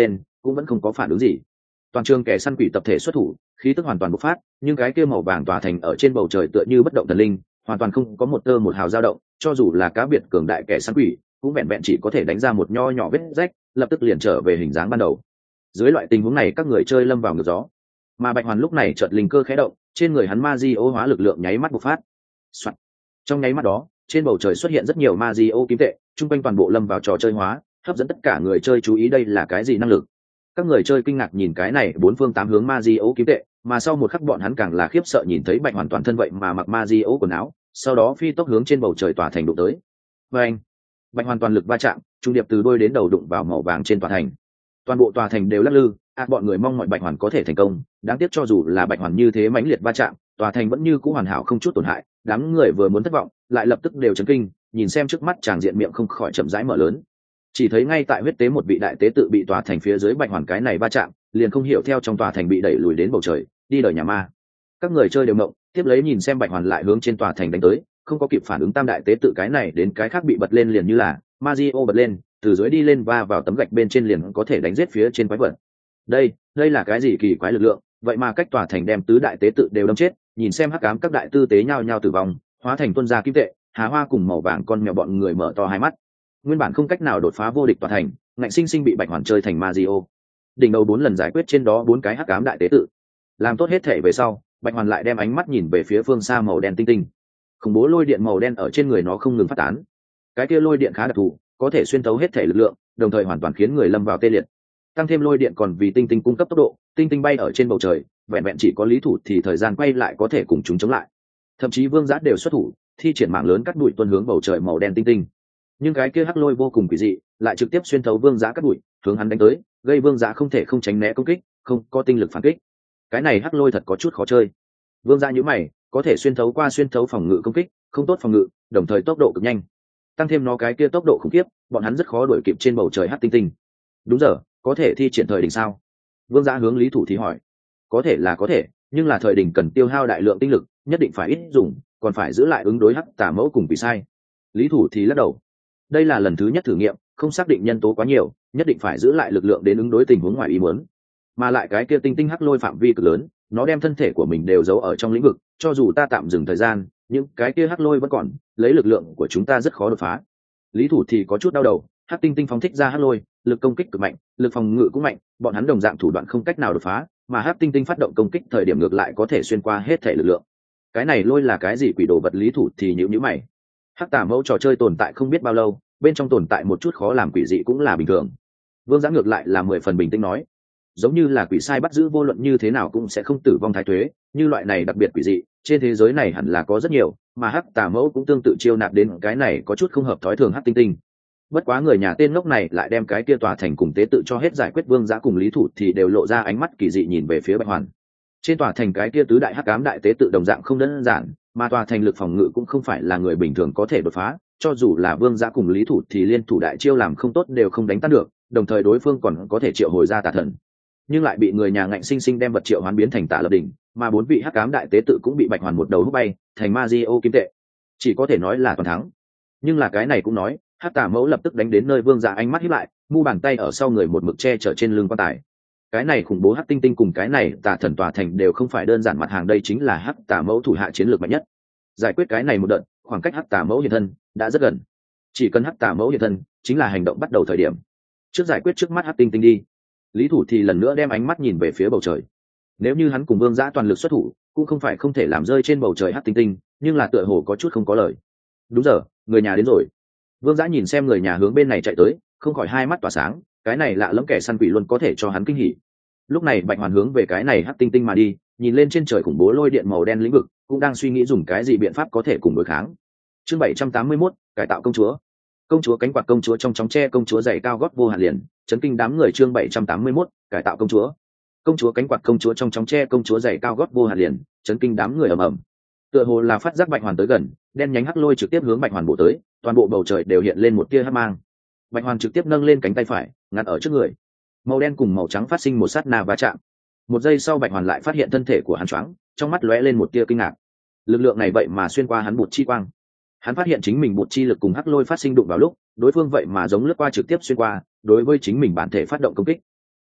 cũng vẫn không có phản ứng gì. Toàn trường kẻ săn quỷ tập thể xuất thủ, khí tức hoàn toàn bộc phát, nhưng cái kia màu vàng tỏa thành ở trên bầu trời tựa như bất động thần linh, hoàn toàn không có một tơ một hào dao động, cho dù là cá biệt cường đại kẻ săn quỷ cũng vẹn vẹn chỉ có thể đánh ra một nho nhỏ vết rách, lập tức liền trở về hình dáng ban đầu. Dưới loại tình huống này các người chơi lâm vào ngược gió, mà Bạch Hoàn lúc này chợt linh cơ khẽ động, trên người hắn Magio hóa lực lượng nháy mắt bộc phát. Soạn. Trong nháy mắt đó, trên bầu trời xuất hiện rất nhiều Magio kim tệ, trung quanh toàn bộ lâm vào trò chơi hóa, hấp dẫn tất cả người chơi chú ý đây là cái gì năng lực. Các người chơi kinh ngạc nhìn cái này bốn phương tám hướng Magio kim tệ, mà sau một khắc bọn hắn càng là khiếp sợ nhìn thấy Bạch Hoàn toàn thân vậy mà mặc Magio quần áo, sau đó phi tốc hướng trên bầu trời tỏa thành đụng tới. Và anh, Bạch Hoàn toàn lực va chạm, trung điệp từ đôi đến đầu đụng vào màu vàng trên tòa thành. Toàn bộ tòa thành đều lắc lư, bọn người mong mọi Bạch Hoàn có thể thành công, đáng tiếc cho dù là Bạch Hoàn như thế mãnh liệt va chạm, tòa thành vẫn như cũ hoàn hảo không chút tổn hại. Đám người vừa muốn thất vọng, lại lập tức đều chấn kinh, nhìn xem trước mắt tràng diện miệng không khỏi chậm rãi mở lớn. Chỉ thấy ngay tại huyết tế một vị đại tế tự bị tòa thành phía dưới Bạch Hoàn cái này va chạm, liền không hiểu theo trong tòa thành bị đẩy lùi đến bầu trời, đi đời nhà ma. Các người chơi đều ngộng, tiếp lấy nhìn xem Bạch Hoàn lại hướng trên tòa thành đánh tới, không có kịp phản ứng tam đại tế tự cái này đến cái khác bị bật lên liền như là Magio bật lên, từ dưới đi lên va vào tấm gạch bên trên liền có thể đánh giết phía trên quái vật. Đây là cái gì kỳ quái lực lượng, vậy mà cách tòa thành đem tứ đại tế tự đều đâm chết, nhìn xem hắc ám các đại tư tế nhao nhao tử vong, hóa thành tuân gia kim tệ, Hà Hoa cùng màu vàng con mèo bọn người mở to hai mắt. Nguyên bản không cách nào đột phá vô địch tòa thành, ngạnh sinh sinh bị Bạch Hoàn chơi thành Magio. Đỉnh đầu 4 lần giải quyết trên đó 4 cái hắc ám đại tế tự. Làm tốt hết thể về sau, Bạch Hoàn lại đem ánh mắt nhìn về phía phương xa màu đen tinh tinh. Khủng bố lôi điện màu đen ở trên người nó không ngừng phát tán. Cái kia lôi điện khá đặc thù, có thể xuyên thấu hết thể lực lượng, đồng thời hoàn toàn khiến người lâm vào tê liệt. Tăng thêm lôi điện còn vì tinh tinh cung cấp tốc độ, tinh tinh bay ở trên bầu trời, vẹn vẹn chỉ có lý thủ thì thời gian quay lại có thể cùng chúng chống lại. Thậm chí vương giã đều xuất thủ, thi triển mạng lớn cắt đuổi tuân hướng bầu trời màu đen tinh tinh. Nhưng cái kia hắc lôi vô cùng quỷ dị, lại trực tiếp xuyên thấu vương giã cắt đuổi, hướng hắn đánh tới, gây vương giã không thể không tránh né công kích, không có tinh lực phản kích. Cái này hắc lôi thật có chút khó chơi. Vương giã nhíu mày, có thể xuyên thấu phòng ngự công kích, không tốt phòng ngự, đồng thời tốc độ cực nhanh. Tăng thêm nó cái kia tốc độ khủng khiếp, bọn hắn rất khó đuổi kịp trên bầu trời hắc tinh tinh. Đúng giờ, có thể thi triển thời đỉnh sao? Vương giã hướng lý thủ thì hỏi. Có thể là có thể, nhưng là thời đỉnh cần tiêu hao đại lượng tinh lực, nhất định phải ít dùng, còn phải giữ lại ứng đối hắc tà mẫu cùng bị sai. Lý thủ thì lắc đầu. Đây là lần thứ nhất thử nghiệm, không xác định nhân tố quá nhiều, nhất định phải giữ lại lực lượng đến ứng đối tình huống ngoài ý muốn. Mà lại cái kia tinh tinh hắc lôi phạm vi cực lớn, nó đem thân thể của mình đều giấu ở trong lĩnh vực, cho dù ta tạm dừng thời gian, nhưng cái kia hắc lôi vẫn còn, lấy lực lượng của chúng ta rất khó đột phá. Lý thủ thì có chút đau đầu, hắc tinh tinh phóng thích ra hắc lôi, lực công kích cực mạnh, lực phòng ngự cũng mạnh, bọn hắn đồng dạng thủ đoạn không cách nào đột phá, mà hắc tinh tinh phát động công kích thời điểm ngược lại có thể xuyên qua hết thể lực lượng. Cái này lôi là cái gì quỷ đồ vật? Lý thủ thì nhíu mày. Hắc tà mẫu trò chơi tồn tại không biết bao lâu, bên trong tồn tại một chút khó làm quỷ dị cũng là bình thường. Vương giã ngược lại là 10 phần bình tĩnh nói, giống như là quỷ sai bắt giữ vô luận như thế nào cũng sẽ không tử vong thái tuế, như loại này đặc biệt quỷ dị trên thế giới này hẳn là có rất nhiều, mà hắc tà mẫu cũng tương tự chiêu nạp đến cái này có chút không hợp thói thường hắc tinh tinh. Bất quá người nhà tên ngốc này lại đem cái kia tòa thành cùng tế tự cho hết giải quyết. Vương giã cùng lý thủ thì đều lộ ra ánh mắt kỳ dị nhìn về phía Bạch Hoàn. Trên tòa thành cái kia tứ đại hắc ám đại tế tự đồng dạng không đơn giản, mà tòa thành lực phòng ngự cũng không phải là người bình thường có thể đột phá, cho dù là Vương giã cùng lý thủ thì liên thủ đại chiêu làm không tốt đều không đánh tan được, đồng thời đối phương còn có thể triệu hồi ra tà thần, nhưng lại bị người nhà ngạnh sinh sinh đem vật triệu hoán biến thành Tà Lập Đỉnh, mà 4 vị hắc ám đại tế tự cũng bị Bạch Hoàn một đầu hút bay thành Magio kim tệ, chỉ có thể nói là toàn thắng. Nhưng là cái này cũng nói, hắc tà mẫu lập tức đánh đến nơi Vương giã ánh mắt híp lại, mu bàn tay ở sau người một mực che chở trên lưng quan tài. Cái này khủng bố hắc tinh tinh cùng cái này tà thần tòa thành đều không phải đơn giản mặt hàng, đây chính là hắc tà mẫu thủ hạ chiến lược mạnh nhất. Giải quyết cái này một đợt, khoảng cách hắc tà mẫu hiện thân đã rất gần, chỉ cần hắc tà mẫu hiện thân chính là hành động bắt đầu thời điểm. Trước giải quyết trước mắt hắc tinh tinh đi. Lý thủ thì lần nữa đem ánh mắt nhìn về phía bầu trời. Nếu như hắn cùng Vương giã toàn lực xuất thủ cũng không phải không thể làm rơi trên bầu trời hắc tinh tinh, nhưng là tựa hồ có chút không có lời. Đúng giờ, người nhà đến rồi. Vương giã nhìn xem người nhà hướng bên này chạy tới, không khỏi hai mắt tỏa sáng, cái này lạ lẫm kẻ săn quỷ luôn có thể cho hắn kinh hỉ. Lúc này Bạch Hoàn hướng về cái này hắc tinh tinh mà đi, nhìn lên trên trời khủng bố lôi điện màu đen lĩnh vực, cũng đang suy nghĩ dùng cái gì biện pháp có thể cùng đối kháng. Chương 781, cải tạo công chúa. Công chúa cánh quạt công chúa trong chóng tre công chúa giày cao gót vô hạn liền, chấn kinh đám người. Chương 781, cải tạo công chúa. Công chúa cánh quạt công chúa trong chóng tre công chúa giày cao gót vô hạn liền, chấn kinh đám người ầm ầm. Tựa hồ là phát giác Bạch Hoàn tới gần, đen nhánh hắc lôi trực tiếp hướng Bạch Hoàn bổ tới, toàn bộ bầu trời đều hiện lên một tia hắc mang. Bạch Hoàn trực tiếp nâng lên cánh tay phải, ngăn ở trước người. Màu đen cùng màu trắng phát sinh một sát na va chạm. Một giây sau Bạch Hoàn lại phát hiện thân thể của hắn choáng, trong mắt lóe lên một tia kinh ngạc. Lực lượng này vậy mà xuyên qua hắn bột chi quang. Hắn phát hiện chính mình bột chi lực cùng hắc lôi phát sinh đụng vào lúc, đối phương vậy mà giống lướt qua trực tiếp xuyên qua, đối với chính mình bản thể phát động công kích.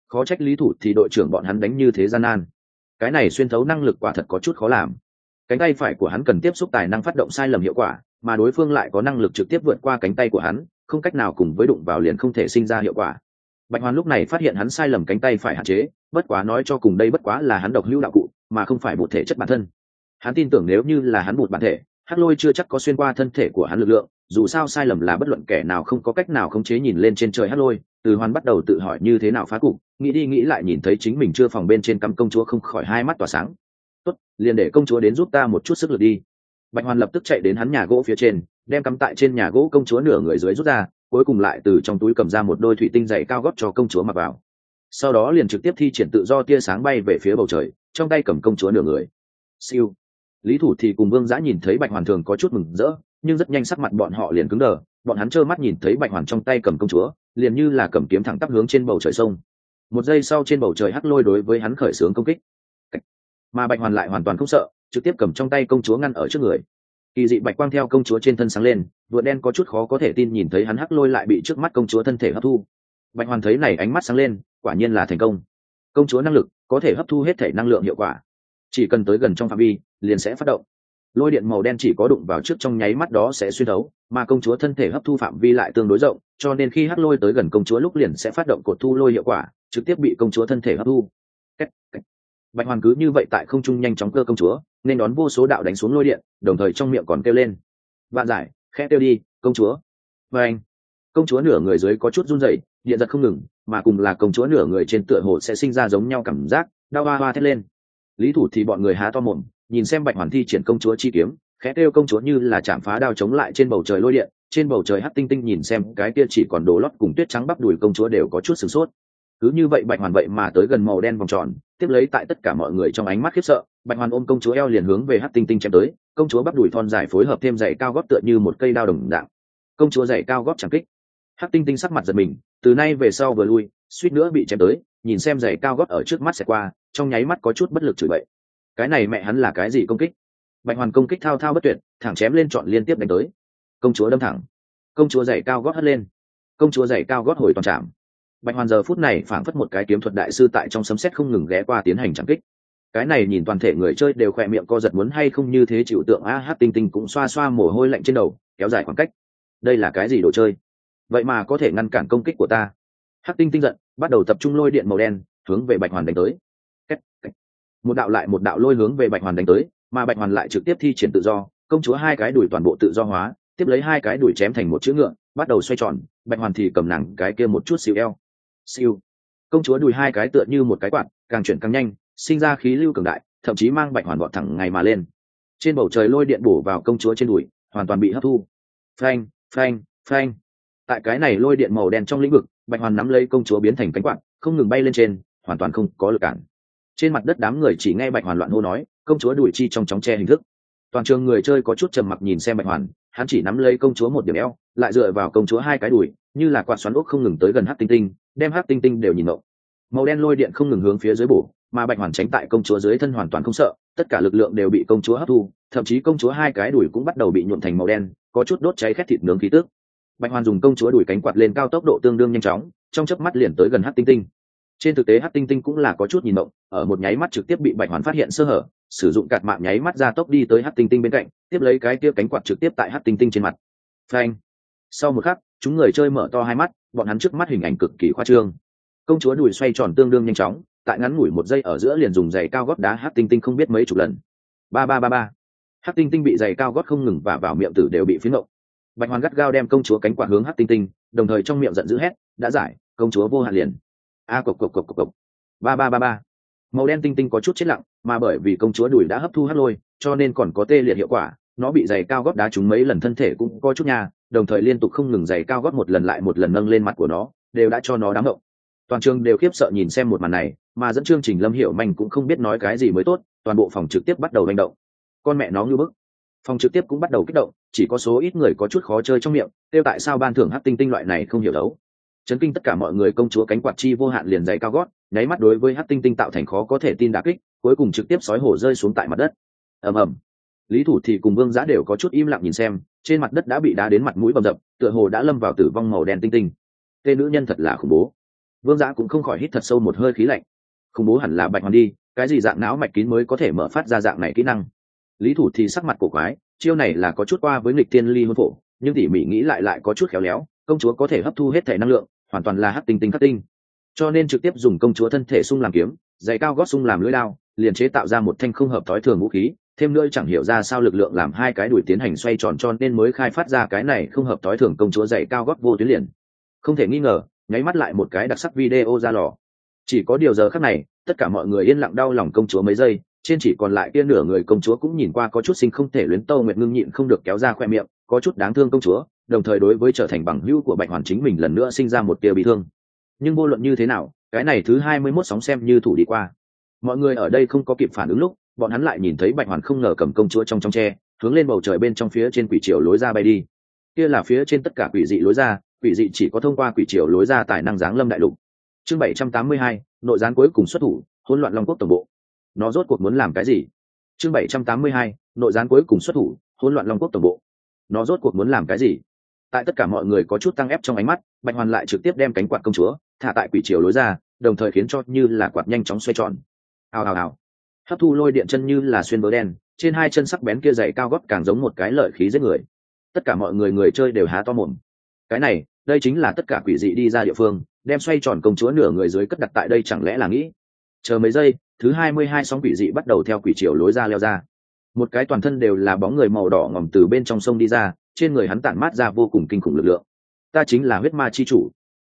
khó trách lý thủ thì đội trưởng bọn hắn đánh như thế gian nan. Cái này xuyên thấu năng lực quả thật có chút khó làm. Cánh tay phải của hắn cần tiếp xúc tài năng phát động sai lầm hiệu quả, mà đối phương lại có năng lực trực tiếp vượt qua cánh tay của hắn, không cách nào cùng với đụng vào liền không thể sinh ra hiệu quả. Bạch Hoàn lúc này phát hiện hắn sai lầm cánh tay phải hạn chế, bất quá nói cho cùng đây bất quá là hắn độc hữu đạo cụ, mà không phải một thể chất bản thân. Hắn tin tưởng nếu như là hắn một bản thể, Hắc Lôi chưa chắc có xuyên qua thân thể của hắn lực lượng, dù sao sai lầm là bất luận kẻ nào không có cách nào khống chế. Nhìn lên trên trời Hắc Lôi, Từ Hoan bắt đầu tự hỏi như thế nào phá cục, nghĩ đi nghĩ lại nhìn thấy chính mình chưa phòng bên trên cắm công chúa không khỏi hai mắt tỏa sáng. Tốt, liền để công chúa đến giúp ta một chút sức lực đi. Bạch Hoàn lập tức chạy đến hắn nhà gỗ phía trên, đem cắm tại trên nhà gỗ công chúa nửa người dưới rút ra, cuối cùng lại từ trong túi cầm ra một đôi thủy tinh giày cao gót cho công chúa mặc vào. Sau đó liền trực tiếp thi triển tự do tia sáng bay về phía bầu trời, trong tay cầm công chúa nửa người. Siêu. Lý Thủ thì cùng Vương Dã nhìn thấy Bạch Hoàn thường có chút mừng rỡ, nhưng rất nhanh sắc mặt bọn họ liền cứng đờ, bọn hắn trơ mắt nhìn thấy Bạch Hoàn trong tay cầm công chúa, liền như là cầm kiếm thẳng tắp hướng trên bầu trời sông. Một giây sau trên bầu trời Hắc Lôi đối với hắn khởi xướng công kích, mà Bạch Hoàn lại hoàn toàn không sợ, trực tiếp cầm trong tay công chúa ngăn ở trước người. Kỳ dị bạch quang theo công chúa trên thân sáng lên, vượn đen có chút khó có thể tin nhìn thấy hắn Hắc Lôi lại bị trước mắt công chúa thân thể hấp thu. Bạch Hoàn thấy này ánh mắt sáng lên, quả nhiên là thành công. Công chúa năng lực có thể hấp thu hết thể năng lượng hiệu quả, chỉ cần tới gần trong phạm vi liền sẽ phát động. Lôi điện màu đen chỉ có đụng vào trước trong nháy mắt đó sẽ xuyên thấu, mà công chúa thân thể hấp thu phạm vi lại tương đối rộng, cho nên khi Hắc Lôi tới gần công chúa lúc liền sẽ phát động cột thu lôi hiệu quả, trực tiếp bị công chúa thân thể hấp thu. Bạch Hoàn cứ như vậy tại không trung nhanh chóng cơ công chúa, nên đón vô số đạo đánh xuống lôi điện, đồng thời trong miệng còn kêu lên: "Vạn giải, khẽ kêu đi, công chúa." Và anh, công chúa nửa người dưới có chút run rẩy, điện giật không ngừng, mà cùng là công chúa nửa người trên tựa hồ sẽ sinh ra giống nhau cảm giác, đau hoa hoa thét lên. Lý Thủ thì bọn người há to mồm, nhìn xem Bạch Hoàn thi triển công chúa chi kiếm, khẽ kêu công chúa như là chạm phá đao chống lại trên bầu trời lôi điện, trên bầu trời hắc tinh tinh nhìn xem cái kia chỉ còn đồ lót cùng tuyết trắng bắp đùi công chúa đều có chút sửng sốt. Cứ như vậy Bạch Hoàn vậy mà tới gần màu đen vòng tròn, tiếp lấy tại tất cả mọi người trong ánh mắt khiếp sợ, Bạch Hoàn ôm công chúa eo liền hướng về hắc tinh tinh chém tới, công chúa bắp đùi thon dài phối hợp thêm giày cao gót tựa như một cây đao đồng dạng. Công chúa giày cao gót chẳng kích. Hắc tinh tinh sắc mặt giật mình, từ nay về sau vừa lui, suýt nữa bị chém tới, nhìn xem giày cao gót ở trước mắt sẽ qua, trong nháy mắt có chút bất lực chửi bậy. Cái này mẹ hắn là cái gì công kích? Bạch Hoàn công kích thao thao bất tuyệt, thẳng chém lên trọn liên tiếp đánh tới. Công chúa đâm thẳng, công chúa giày cao gót hất lên, công chúa giày cao gót hồi toàn chạm. Bạch Hoàn giờ phút này phảng phất một cái kiếm thuật đại sư tại trong sấm sét không ngừng ghé qua tiến hành chạm kích. Cái này nhìn toàn thể người chơi đều khỏe miệng co giật, muốn hay không như thế chịu tượng. Hắc tinh tinh cũng xoa xoa mồ hôi lạnh trên đầu, kéo dài khoảng cách. Đây là cái gì đồ chơi? Vậy mà có thể ngăn cản công kích của ta? Hắc tinh tinh giận, bắt đầu tập trung lôi điện màu đen hướng về Bạch Hoàn đánh tới. Một đạo lại một đạo lôi hướng về Bạch Hoàn đánh tới, mà Bạch Hoàn lại trực tiếp thi triển tự do, công chúa hai cái đùi toàn bộ tự do hóa, tiếp lấy hai cái đùi chém thành một chữ ngựa, bắt đầu xoay tròn. Bạch Hoàn thì cầm nàng cái kia một chút xíu eo. Siêu. Công chúa đùi hai cái tựa như một cái quạt, càng chuyển càng nhanh, sinh ra khí lưu cường đại, thậm chí mang Bạch Hoàn vọt thẳng ngày mà lên. Trên bầu trời lôi điện bổ vào công chúa trên đùi, hoàn toàn bị hấp thu. Phanh, phanh, phanh. Tại cái này lôi điện màu đen trong lĩnh vực, Bạch Hoàn nắm lấy công chúa biến thành cánh quạt, không ngừng bay lên trên, hoàn toàn không có lực cản. Trên mặt đất đám người chỉ nghe Bạch Hoàn loạn hô nói, công chúa đùi chi trong chóng che hình thức. Toàn trường người chơi có chút trầm mặc nhìn xem Bạch Hoàn, hắn chỉ nắm lấy công chúa một điểm eo, lại dựa vào công chúa hai cái đùi, như là quạt xoắn ốc không ngừng tới gần hắc tinh tinh, đem hắc tinh tinh đều nhìn ngộng. Màu đen lôi điện không ngừng hướng phía dưới bổ, mà Bạch Hoàn tránh tại công chúa dưới thân hoàn toàn không sợ, tất cả lực lượng đều bị công chúa hấp thu, thậm chí công chúa hai cái đùi cũng bắt đầu bị nhuộm thành màu đen, có chút đốt cháy khét thịt nướng khí tức. Bạch Hoàn dùng công chúa đùi cánh quạt lên cao tốc độ tương đương nhanh chóng, trong chớp mắt liền tới gần hắc tinh tinh. Trên thực tế hắc tinh tinh cũng là có chút nhìn mộng, ở một nháy mắt trực tiếp bị Bạch Hoàn phát hiện sơ hở, sử dụng cạt mạng nháy mắt ra tốc đi tới hắc tinh tinh bên cạnh, tiếp lấy cái kia cánh quạt trực tiếp tại hắc tinh tinh trên mặt. Phanh. Sau một khắc, chúng người chơi mở to hai mắt, bọn hắn trước mắt hình ảnh cực kỳ khoa trương. Công chúa đùi xoay tròn tương đương nhanh chóng, tại ngắn ngủi một giây ở giữa liền dùng giày cao gót đá hắc tinh tinh không biết mấy chục lần. Ba ba ba ba. Hắc tinh tinh bị giày cao gót không ngừng và vào miệng tử đều bị phiến ngộng. Bạch Hoàn gắt gao đem công chúa cánh quạt hướng hắc tinh tinh, đồng thời trong miệng giận dữ hét, đã giải, công chúa vô hạn liền. A cộc cộc cộc cộc cộc. Ba ba ba ba. Màu đen tinh tinh có chút chết lặng, mà bởi vì công chúa đùi đã hấp thu hắc lôi, cho nên còn có tê liệt hiệu quả, nó bị giày cao gót đá trúng mấy lần thân thể cũng có chút nha, đồng thời liên tục không ngừng giày cao gót một lần lại một lần nâng lên mặt của nó, đều đã cho nó đáng ngộng. Toàn trường đều khiếp sợ nhìn xem một màn này, mà dẫn chương trình Lâm Hiểu Manh cũng không biết nói cái gì mới tốt, toàn bộ phòng trực tiếp bắt đầu hành động. Con mẹ nó như bức. Phòng trực tiếp cũng bắt đầu kích động, chỉ có số ít người có chút khó chơi trong miệng, kêu tại sao ban thưởng hắc tinh tinh loại này không hiểu đấu. Chấn kinh tất cả mọi người, công chúa cánh quạt chi vô hạn liền giày cao gót, nháy mắt đối với hắc tinh tinh tạo thành khó có thể tin đả kích, cuối cùng trực tiếp sói hổ rơi xuống tại mặt đất. Ầm ầm. Lý Thủ thì cùng Vương Giá đều có chút im lặng nhìn xem, trên mặt đất đã bị đá đến mặt mũi bầm dập, tựa hồ đã lâm vào tử vong màu đen tinh tinh. Tên nữ nhân thật là khủng bố. Vương Dã cũng không khỏi hít thật sâu một hơi khí lạnh. Không bố hẳn là Bạch Hoàn đi, cái gì dạng não mạch kín mới có thể mở phát ra dạng này kỹ năng. Lý Thủ thì sắc mặt cổ quái, chiêu này là có chút qua với nghịch tiên ly hôn phổ, nhưng tỉ mỉ nghĩ lại có chút khéo léo, công chúa có thể hấp thu hết thể năng lượng, hoàn toàn là hắc tinh tinh khắc tinh, cho nên trực tiếp dùng công chúa thân thể sung làm kiếm, giày cao gót sung làm lưỡi đao, liền chế tạo ra một thanh không hợp thói thường vũ khí, thêm nữa chẳng hiểu ra sao lực lượng làm hai cái đuổi tiến hành xoay tròn, cho nên mới khai phát ra cái này không hợp thói thường công chúa giày cao gót vô tuyến liền. Không thể nghi ngờ, nháy mắt lại một cái đặc sắc video ra lò. Chỉ có điều giờ khắc này, tất cả mọi người yên lặng đau lòng công chúa mấy giây, trên chỉ còn lại kia nửa người công chúa cũng nhìn qua có chút sinh không thể luyến. Tâu Nguyệt Ngưng nhịn không được kéo ra khoe miệng, có chút đáng thương công chúa, đồng thời đối với trở thành bằng hữu của Bạch Hoàn chính mình lần nữa sinh ra một tia bị thương. Nhưng vô luận như thế nào, cái này thứ 21 sóng xem như thủ đi qua. Mọi người ở đây không có kịp phản ứng lúc, bọn hắn lại nhìn thấy Bạch Hoàn không ngờ cầm công chúa trong tre, hướng lên bầu trời bên trong phía trên quỷ triều lối ra bay đi. Kia là phía trên tất cả quỷ dị lối ra, quỷ dị chỉ có thông qua quỷ triều lối ra tài năng giáng lâm đại lục. Chương 782, nội gián cuối cùng xuất thủ, hỗn loạn Long Quốc tổng bộ. Nó rốt cuộc muốn làm cái gì? Chương 782, nội gián cuối cùng xuất thủ, hỗn loạn Long Quốc tổng bộ. Nó rốt cuộc muốn làm cái gì? Tại tất cả mọi người có chút tăng ép trong ánh mắt, Bạch Hoàn lại trực tiếp đem cánh quạt công chúa thả tại quỷ triều lối ra, đồng thời khiến cho như là quạt nhanh chóng xoay tròn. Hào hào hào. Hấp thu lôi điện chân như là xuyên bờ đen, trên hai chân sắc bén kia giày cao gót càng giống một cái lợi khí giết người. Tất cả mọi người chơi đều há to mồm. Cái này, đây chính là tất cả quỷ dị đi ra địa phương, đem xoay tròn công chúa nửa người dưới cất đặt tại đây, chẳng lẽ là nghĩ. Chờ mấy giây, thứ 22 sóng quỷ dị bắt đầu theo quỷ triều lối ra leo ra. Một cái toàn thân đều là bóng người màu đỏ ngòm từ bên trong sông đi ra, trên người hắn tản mát ra vô cùng kinh khủng lực lượng. Ta chính là huyết ma chi chủ.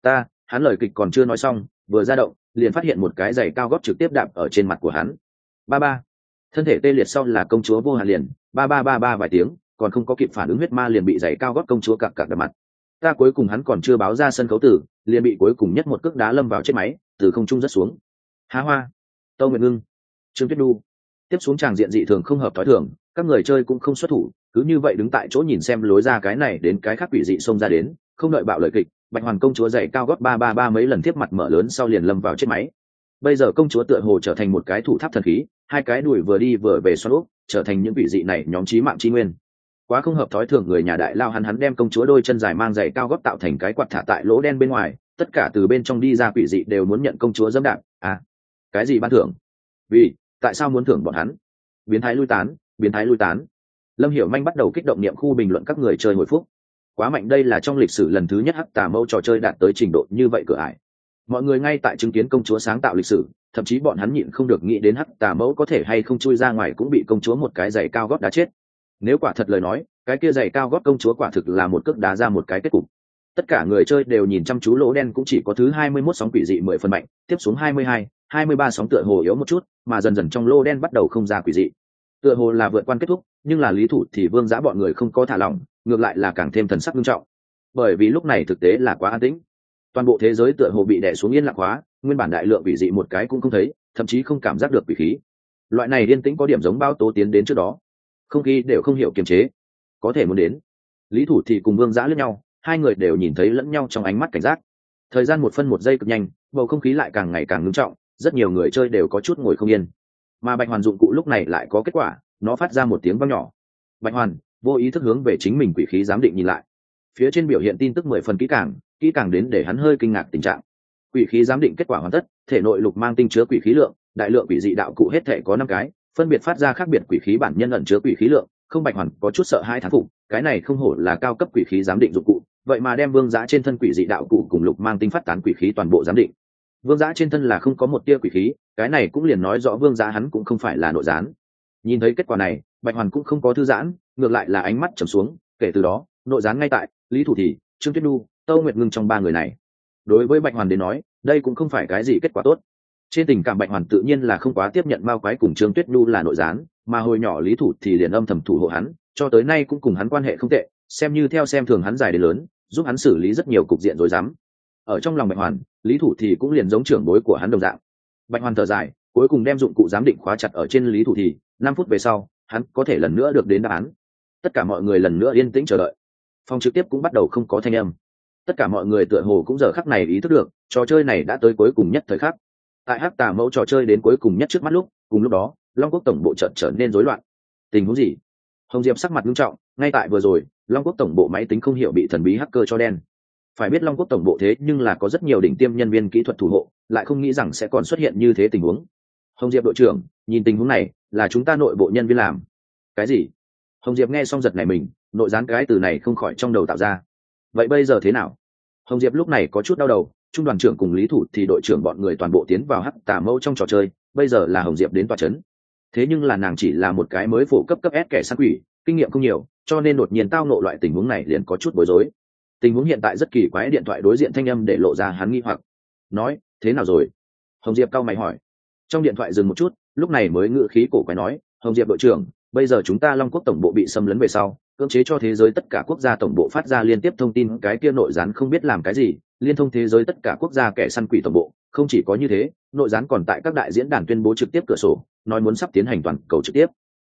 Hắn lời kịch còn chưa nói xong, vừa ra động, liền phát hiện một cái giày cao gót trực tiếp đạp ở trên mặt của hắn. Ba ba. Thân thể tê liệt sau là công chúa vô hạn liền, ba ba ba ba vài tiếng, còn không có kịp phản ứng huyết ma liền bị giày cao gót công chúa cặc cặc đập mặt. Cuối cùng hắn còn chưa báo ra sân khấu tử, liền bị cuối cùng nhất một cước đá lâm vào chết máy, từ không trung rất xuống. Há hoa. Tâu Nguyệt Ngưng, Trương Tuyết Nhu. Tiếp xuống tràng diện dị thường không hợp thói thường, các người chơi cũng không xuất thủ, cứ như vậy đứng tại chỗ nhìn xem lối ra cái này đến cái khác quỷ dị xông ra đến, không đợi bạo lời kịch, Bạch Hoàn công chúa giày cao gót ba ba ba mấy lần tiếp mặt mở lớn sau liền lâm vào chết máy. Bây giờ công chúa tựa hồ trở thành một cái thủ tháp thần khí, hai cái đùi vừa đi vừa về xoắn úp, trở thành những quỷ dị này nhóm chí mạng chi nguyên. Quá không hợp thói thường, người nhà đại lao hắn đem công chúa đôi chân dài mang giày cao gót tạo thành cái quạt thả tại lỗ đen bên ngoài, tất cả từ bên trong đi ra quỷ dị đều muốn nhận công chúa dẫm đạp. Cái gì ban thưởng? Vì tại sao muốn thưởng bọn hắn? Biến thái lui tán, biến thái lui tán. Lâm Hiểu Manh bắt đầu kích động niệm khu bình luận các người chơi hồi phúc. Quá mạnh, đây là trong lịch sử lần thứ nhất hắc tà mâu trò chơi đạt tới trình độ như vậy cửa ải. Mọi người ngay tại chứng kiến công chúa sáng tạo lịch sử, thậm chí bọn hắn nhịn không được nghĩ đến hắc tà mẫu có thể hay không chui ra ngoài cũng bị công chúa một cái giày cao gót đá chết. Nếu quả thật lời nói, cái kia giày cao gót công chúa quả thực là một cước đá ra một cái kết cục. Tất cả người chơi đều nhìn chăm chú lỗ đen, cũng chỉ có thứ 21 sóng quỷ dị 10 phần mạnh, tiếp xuống 22, 23 sóng tựa hồ yếu một chút, mà dần dần trong lỗ đen bắt đầu không ra quỷ dị. Tựa hồ là vượt quan kết thúc, nhưng là Lý Thủ thì Vương Dã bọn người không có thả lỏng, ngược lại là càng thêm thần sắc nghiêm trọng. Bởi vì lúc này thực tế là quá an tĩnh. Toàn bộ thế giới tựa hồ bị đè xuống yên lặng hóa, nguyên bản đại lượng quỷ dị một cái cũng không thấy, thậm chí không cảm giác được quỷ khí. Loại này yên tĩnh có điểm giống bao tố tiến đến trước đó. Không khí đều không hiểu kiềm chế, có thể muốn đến. Lý Thủ thì cùng Vương Dã liếc nhau, hai người đều nhìn thấy lẫn nhau trong ánh mắt cảnh giác. Thời gian 1 phân 1 giây cực nhanh, bầu không khí lại càng ngày càng nghiêm trọng, rất nhiều người chơi đều có chút ngồi không yên. Mà Bạch Hoàn dụng cụ lúc này lại có kết quả, nó phát ra một tiếng vang nhỏ. Bạch Hoàn vô ý thức hướng về chính mình quỷ khí giám định nhìn lại, phía trên biểu hiện tin tức 10 phần kỹ càng đến để hắn hơi kinh ngạc tình trạng. Quỷ khí giám định kết quả hoàn tất, thể nội lục mang tinh chứa quỷ khí lượng, đại lượng quỷ dị đạo cụ hết thể có 5 cái, phân biệt phát ra khác biệt quỷ khí bản nhân ẩn chứa quỷ khí lượng. Không, Bạch Hoàn có chút sợ hai thán phục, cái này không hổ là cao cấp quỷ khí giám định dụng cụ, vậy mà đem Vương Dã trên thân quỷ dị đạo cụ cùng lục mang tinh phát tán quỷ khí toàn bộ giám định. Vương Dã trên thân là không có một tia quỷ khí, cái này cũng liền nói rõ Vương Dã hắn cũng không phải là nội gián. Nhìn thấy kết quả này, Bạch Hoàn cũng không có thư giãn, ngược lại là ánh mắt trầm xuống, kể từ đó, nội gián ngay tại Lý Thủ thì, Trương Tuyết Nhu, Tâu Nguyệt Ngưng trong 3 người này. Đối với Bạch Hoàn đến nói, đây cũng không phải cái gì kết quả tốt. Trên tình cảm Bạch Hoàn tự nhiên là không quá tiếp nhận Mao Quái cùng Trương Tuyết Nhu là nội gián, mà hồi nhỏ Lý Thủ thì liền âm thầm thủ hộ hắn, cho tới nay cũng cùng hắn quan hệ không tệ, xem như theo xem thường hắn dài đến lớn, giúp hắn xử lý rất nhiều cục diện rối rắm. Ở trong lòng Bạch Hoàn, Lý Thủ thì cũng liền giống trưởng bối của hắn đồng dạng. Bạch Hoàn thở dài, cuối cùng đem dụng cụ giám định khóa chặt ở trên Lý Thủ thì, 5 phút về sau, hắn có thể lần nữa được đến đáp án. Tất cả mọi người lần nữa yên tĩnh chờ đợi. Phòng trực tiếp cũng bắt đầu không có thanh âm. Tất cả mọi người tựa hồ cũng giờ khắc này ý thức được, trò chơi này đã tới cuối cùng nhất thời khắc. Tại hắc tà mẫu trò chơi đến cuối cùng nhất trước mắt lúc, cùng lúc đó, Long Quốc tổng bộ chợt trở nên rối loạn. Tình huống gì? Hồng Diệp sắc mặt nghiêm trọng, ngay tại vừa rồi, Long Quốc tổng bộ máy tính không hiểu bị thần bí hacker cho đen. Phải biết Long Quốc tổng bộ thế nhưng là có rất nhiều đỉnh tiêm nhân viên kỹ thuật thủ hộ, lại không nghĩ rằng sẽ còn xuất hiện như thế tình huống. Hồng Diệp đội trưởng, nhìn tình huống này, là chúng ta nội bộ nhân viên làm. Cái gì? Hồng Diệp nghe xong giật nảy mình, nội gián cái từ này không khỏi trong đầu tạo ra. Vậy bây giờ thế nào? Hồng Diệp lúc này có chút đau đầu, trung đoàn trưởng cùng lý thủ thì đội trưởng bọn người toàn bộ tiến vào hắc tà mâu trong trò chơi, bây giờ là Hồng Diệp đến tòa chấn. Thế nhưng là nàng chỉ là một cái mới phổ cấp S kẻ săn quỷ, kinh nghiệm không nhiều, cho nên đột nhiên tao nộ loại tình huống này liền có chút bối rối. Tình huống hiện tại rất kỳ quái, điện thoại đối diện thanh âm để lộ ra hắn nghi hoặc. Nói, thế nào rồi? Hồng Diệp cau mày hỏi. Trong điện thoại dừng một chút, lúc này mới ngữ khí cổ quái nói, Hồng Diệp đội trưởng, bây giờ chúng ta Long Quốc tổng bộ bị xâm lấn về sau, cưỡng chế cho thế giới tất cả quốc gia tổng bộ phát ra liên tiếp thông tin, cái kia nội gián không biết làm cái gì, liên thông thế giới tất cả quốc gia kẻ săn quỷ tổng bộ. Không chỉ có như thế, nội gián còn tại các đại diễn đàn tuyên bố trực tiếp cửa sổ, nói muốn sắp tiến hành toàn cầu trực tiếp.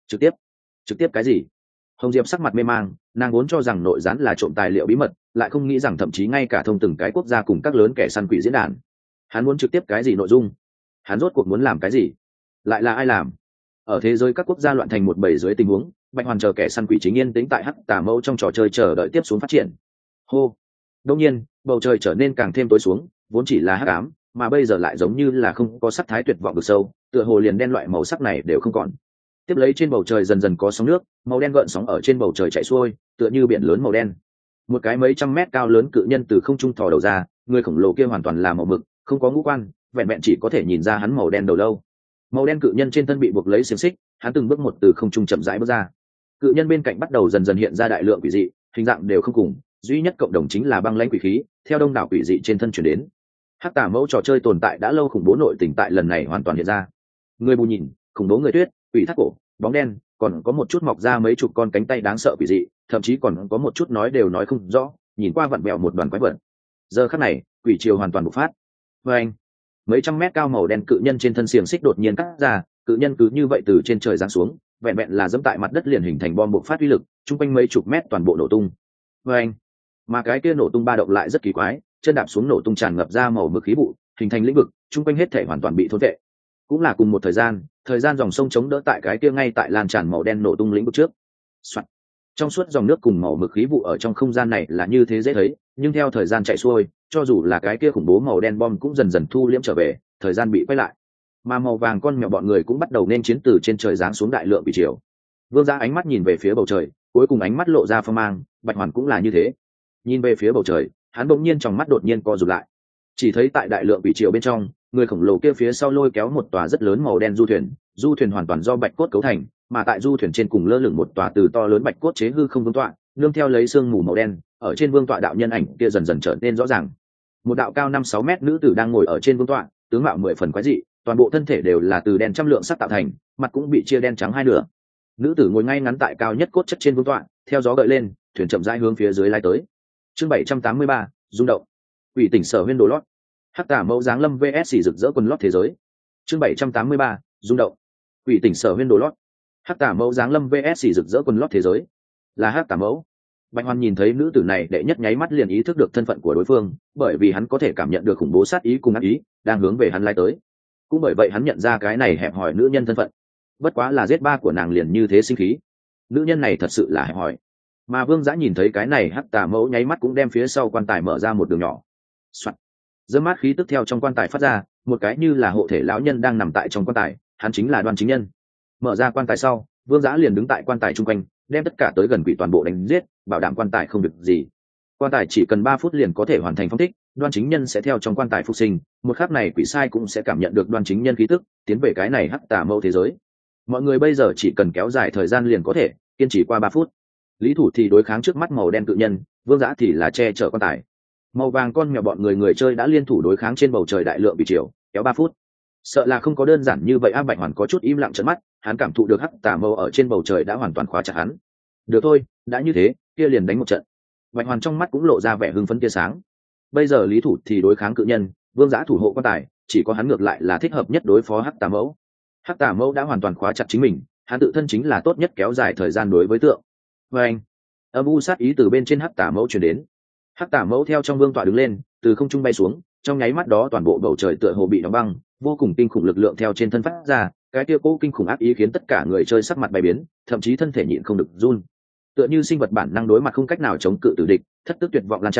Trực tiếp cái gì? Hồng Diệp sắc mặt mê mang, nàng vốn cho rằng nội gián là trộm tài liệu bí mật, lại không nghĩ rằng thậm chí ngay cả thông từng cái quốc gia cùng các lớn kẻ săn quỷ diễn đàn. Hắn muốn trực tiếp cái gì nội dung? Hắn rốt cuộc muốn làm cái gì? Lại là ai làm? Ở thế giới các quốc gia loạn thành một bầy dưới tình huống, Bạch Hoàn chờ kẻ săn quỷ chính yên tĩnh tại hắc tà mâu trong trò chơi chờ đợi tiếp xuống phát triển. Hô. Đột nhiên, bầu trời trở nên càng thêm tối xuống, vốn chỉ là hắc ám, mà bây giờ lại giống như là không có sắc thái tuyệt vọng vực sâu, tựa hồ liền đen loại màu sắc này đều không còn. Tiếp lấy trên bầu trời dần dần có sóng nước, màu đen gợn sóng ở trên bầu trời chạy xuôi, tựa như biển lớn màu đen. Một cái mấy trăm mét cao lớn cự nhân từ không trung thò đầu ra, người khổng lồ kia hoàn toàn là màu mực, không có ngũ quan, vẹn vẹn chỉ có thể nhìn ra hắn màu đen đầu lâu. Màu đen cự nhân trên thân bị buộc lấy xiềng xích, hắn từng bước một từ không trung chậm rãi bước ra. Cự nhân bên cạnh bắt đầu dần dần hiện ra đại lượng quỷ dị, hình dạng đều không cùng, duy nhất cộng đồng chính là băng lãnh quỷ khí, theo đông đảo quỷ dị trên thân chuyển đến. Hắc tà mẫu trò chơi tồn tại đã lâu, khủng bố nội tình tại lần này hoàn toàn hiện ra. Người bù nhìn, khủng bố người tuyết, quỷ thác cổ, bóng đen, còn có một chút mọc ra mấy chục con cánh tay đáng sợ quỷ dị, thậm chí còn có một chút nói đều nói không rõ, nhìn qua vặn vẹo một đoàn quái vật. Giờ khắc này, quỷ triều hoàn toàn bộc phát. Và anh, mấy trăm mét cao màu đen cự nhân trên thân xiềng xích đột nhiên cắt ra, cự nhân cứ như vậy từ trên trời giáng xuống, vẹn vẹn là dẫm tại mặt đất liền hình thành bom bộc phát uy lực, trung quanh mấy chục mét toàn bộ nổ tung. Và anh, mà cái kia nổ tung ba động lại rất kỳ quái, chân đạp xuống nổ tung tràn ngập ra màu mực khí vụ, hình thành lĩnh vực, trung quanh hết thể hoàn toàn bị thôn vệ. Cũng là cùng một thời gian dòng sông chống đỡ tại cái kia ngay tại lan tràn màu đen nổ tung lĩnh vực trước. Soạn. Trong suốt dòng nước cùng màu mực khí vụ ở trong không gian này là như thế dễ thấy, nhưng theo thời gian chạy xuôi, cho dù là cái kia khủng bố màu đen bom cũng dần dần thu liễm trở về, thời gian bị quay lại. Mà màu vàng con mèo bọn người cũng bắt đầu nên chiến từ trên trời giáng xuống đại lượng bị chiều. Vương Gia ánh mắt nhìn về phía bầu trời, cuối cùng ánh mắt lộ ra phong mang, Bạch Hoàn cũng là như thế. Nhìn về phía bầu trời, hắn bỗng nhiên trong mắt đột nhiên co rụt lại. Chỉ thấy tại đại lượng bị chiều bên trong, người khổng lồ kia phía sau lôi kéo một tòa rất lớn màu đen du thuyền hoàn toàn do bạch cốt cấu thành, mà tại du thuyền trên cùng lơ lửng một tòa từ to lớn bạch cốt chế hư không vương tọa, nương theo lấy sương mù màu đen, ở trên vương tọa đạo nhân ảnh kia dần dần trở nên rõ ràng. Một đạo cao 5-6 mét nữ tử đang ngồi ở trên vương tọa, tướng mạo 10 phần quái dị, toàn bộ thân thể đều là từ đen trăm lượng sắc tạo thành, mặt cũng bị chia đen trắng hai nửa. Nữ tử ngồi ngay ngắn tại cao nhất cốt chất trên vương tọa, theo gió gợi lên, thuyền chậm rãi hướng phía dưới lái tới. Chương 783, rung động. Quỷ tỉnh sở huyên đồ lót. Hắc tà mẫu giáng lâm vs rực rỡ quần lót thế giới. Chương 783, rung động. Quỷ tỉnh sở huyên đồ lót. Hắc tà mẫu giáng lâm vs rực rỡ quần lót thế giới. Là hắc tà mẫu. Bạch Hoan nhìn thấy nữ tử này đệ nhất nháy mắt liền ý thức được thân phận của đối phương, bởi vì hắn có thể cảm nhận được khủng bố sát ý cùng ác ý đang hướng về hắn lai tới. Cũng bởi vậy hắn nhận ra cái này hẹp hòi nữ nhân thân phận. Bất quá là giết ba của nàng liền như thế sinh khí. Nữ nhân này thật sự là hẹp hòi. Mà Vương Dã nhìn thấy cái này hắc tà mẫu nháy mắt cũng đem phía sau quan tài mở ra một đường nhỏ. Soạn. Dâm mát khí tức theo trong quan tài phát ra, một cái như là hộ thể lão nhân đang nằm tại trong quan tài, hắn chính là Đoan Chính Nhân. Mở ra quan tài sau, Vương Dã liền đứng tại quan tài trung quanh, đem tất cả tới gần quỷ toàn bộ đánh giết, bảo đảm quan tài không việc gì. Quan tài chỉ cần 3 phút liền có thể hoàn thành phong thích, Đoan Chính Nhân sẽ theo trong quan tài phục sinh, một khắc này quỷ sai cũng sẽ cảm nhận được Đoan Chính Nhân khí tức, tiến về cái này hắc tà mâu thế giới. Mọi người bây giờ chỉ cần kéo dài thời gian liền có thể, kiên trì qua 3 phút. Lý thủ thì đối kháng trước mắt màu đen cự nhân, Vương Dã thì là che chở quan tài. Màu vàng con mèo bọn người chơi đã liên thủ đối kháng trên bầu trời đại lượng bị chiều, kéo 3 phút. Sợ là không có đơn giản như vậy. Bạch Hoàn có chút im lặng trợn mắt, hắn cảm thụ được hắc tà mâu ở trên bầu trời đã hoàn toàn khóa chặt hắn. Được thôi, đã như thế, kia liền đánh một trận. Bạch Hoàn trong mắt cũng lộ ra vẻ hưng phấn tia sáng. Bây giờ Lý thủ thì đối kháng cự nhân, Vương Dã thủ hộ quan tài, chỉ có hắn ngược lại là thích hợp nhất đối phó hắc tà mâu. Hắc tà mâu đã hoàn toàn khóa chặt chính mình, hắn tự thân chính là tốt nhất kéo dài thời gian đối với tượng. Và anh, âm u sát ý từ bên trên hắc tà mâu truyền đến. Hắc tà mâu theo trong vương tọa đứng lên, từ không trung bay xuống, trong nháy mắt đó toàn bộ bầu trời tựa hồ bị đóng băng, vô cùng kinh khủng lực lượng theo trên thân phát ra, cái kia cố kinh khủng ác ý khiến tất cả người chơi sắc mặt bay biến, thậm chí thân thể nhịn không được run. Tựa như sinh vật bản năng đối mặt không cách nào chống cự tử địch, thất tức tuyệt vọng lan tràn,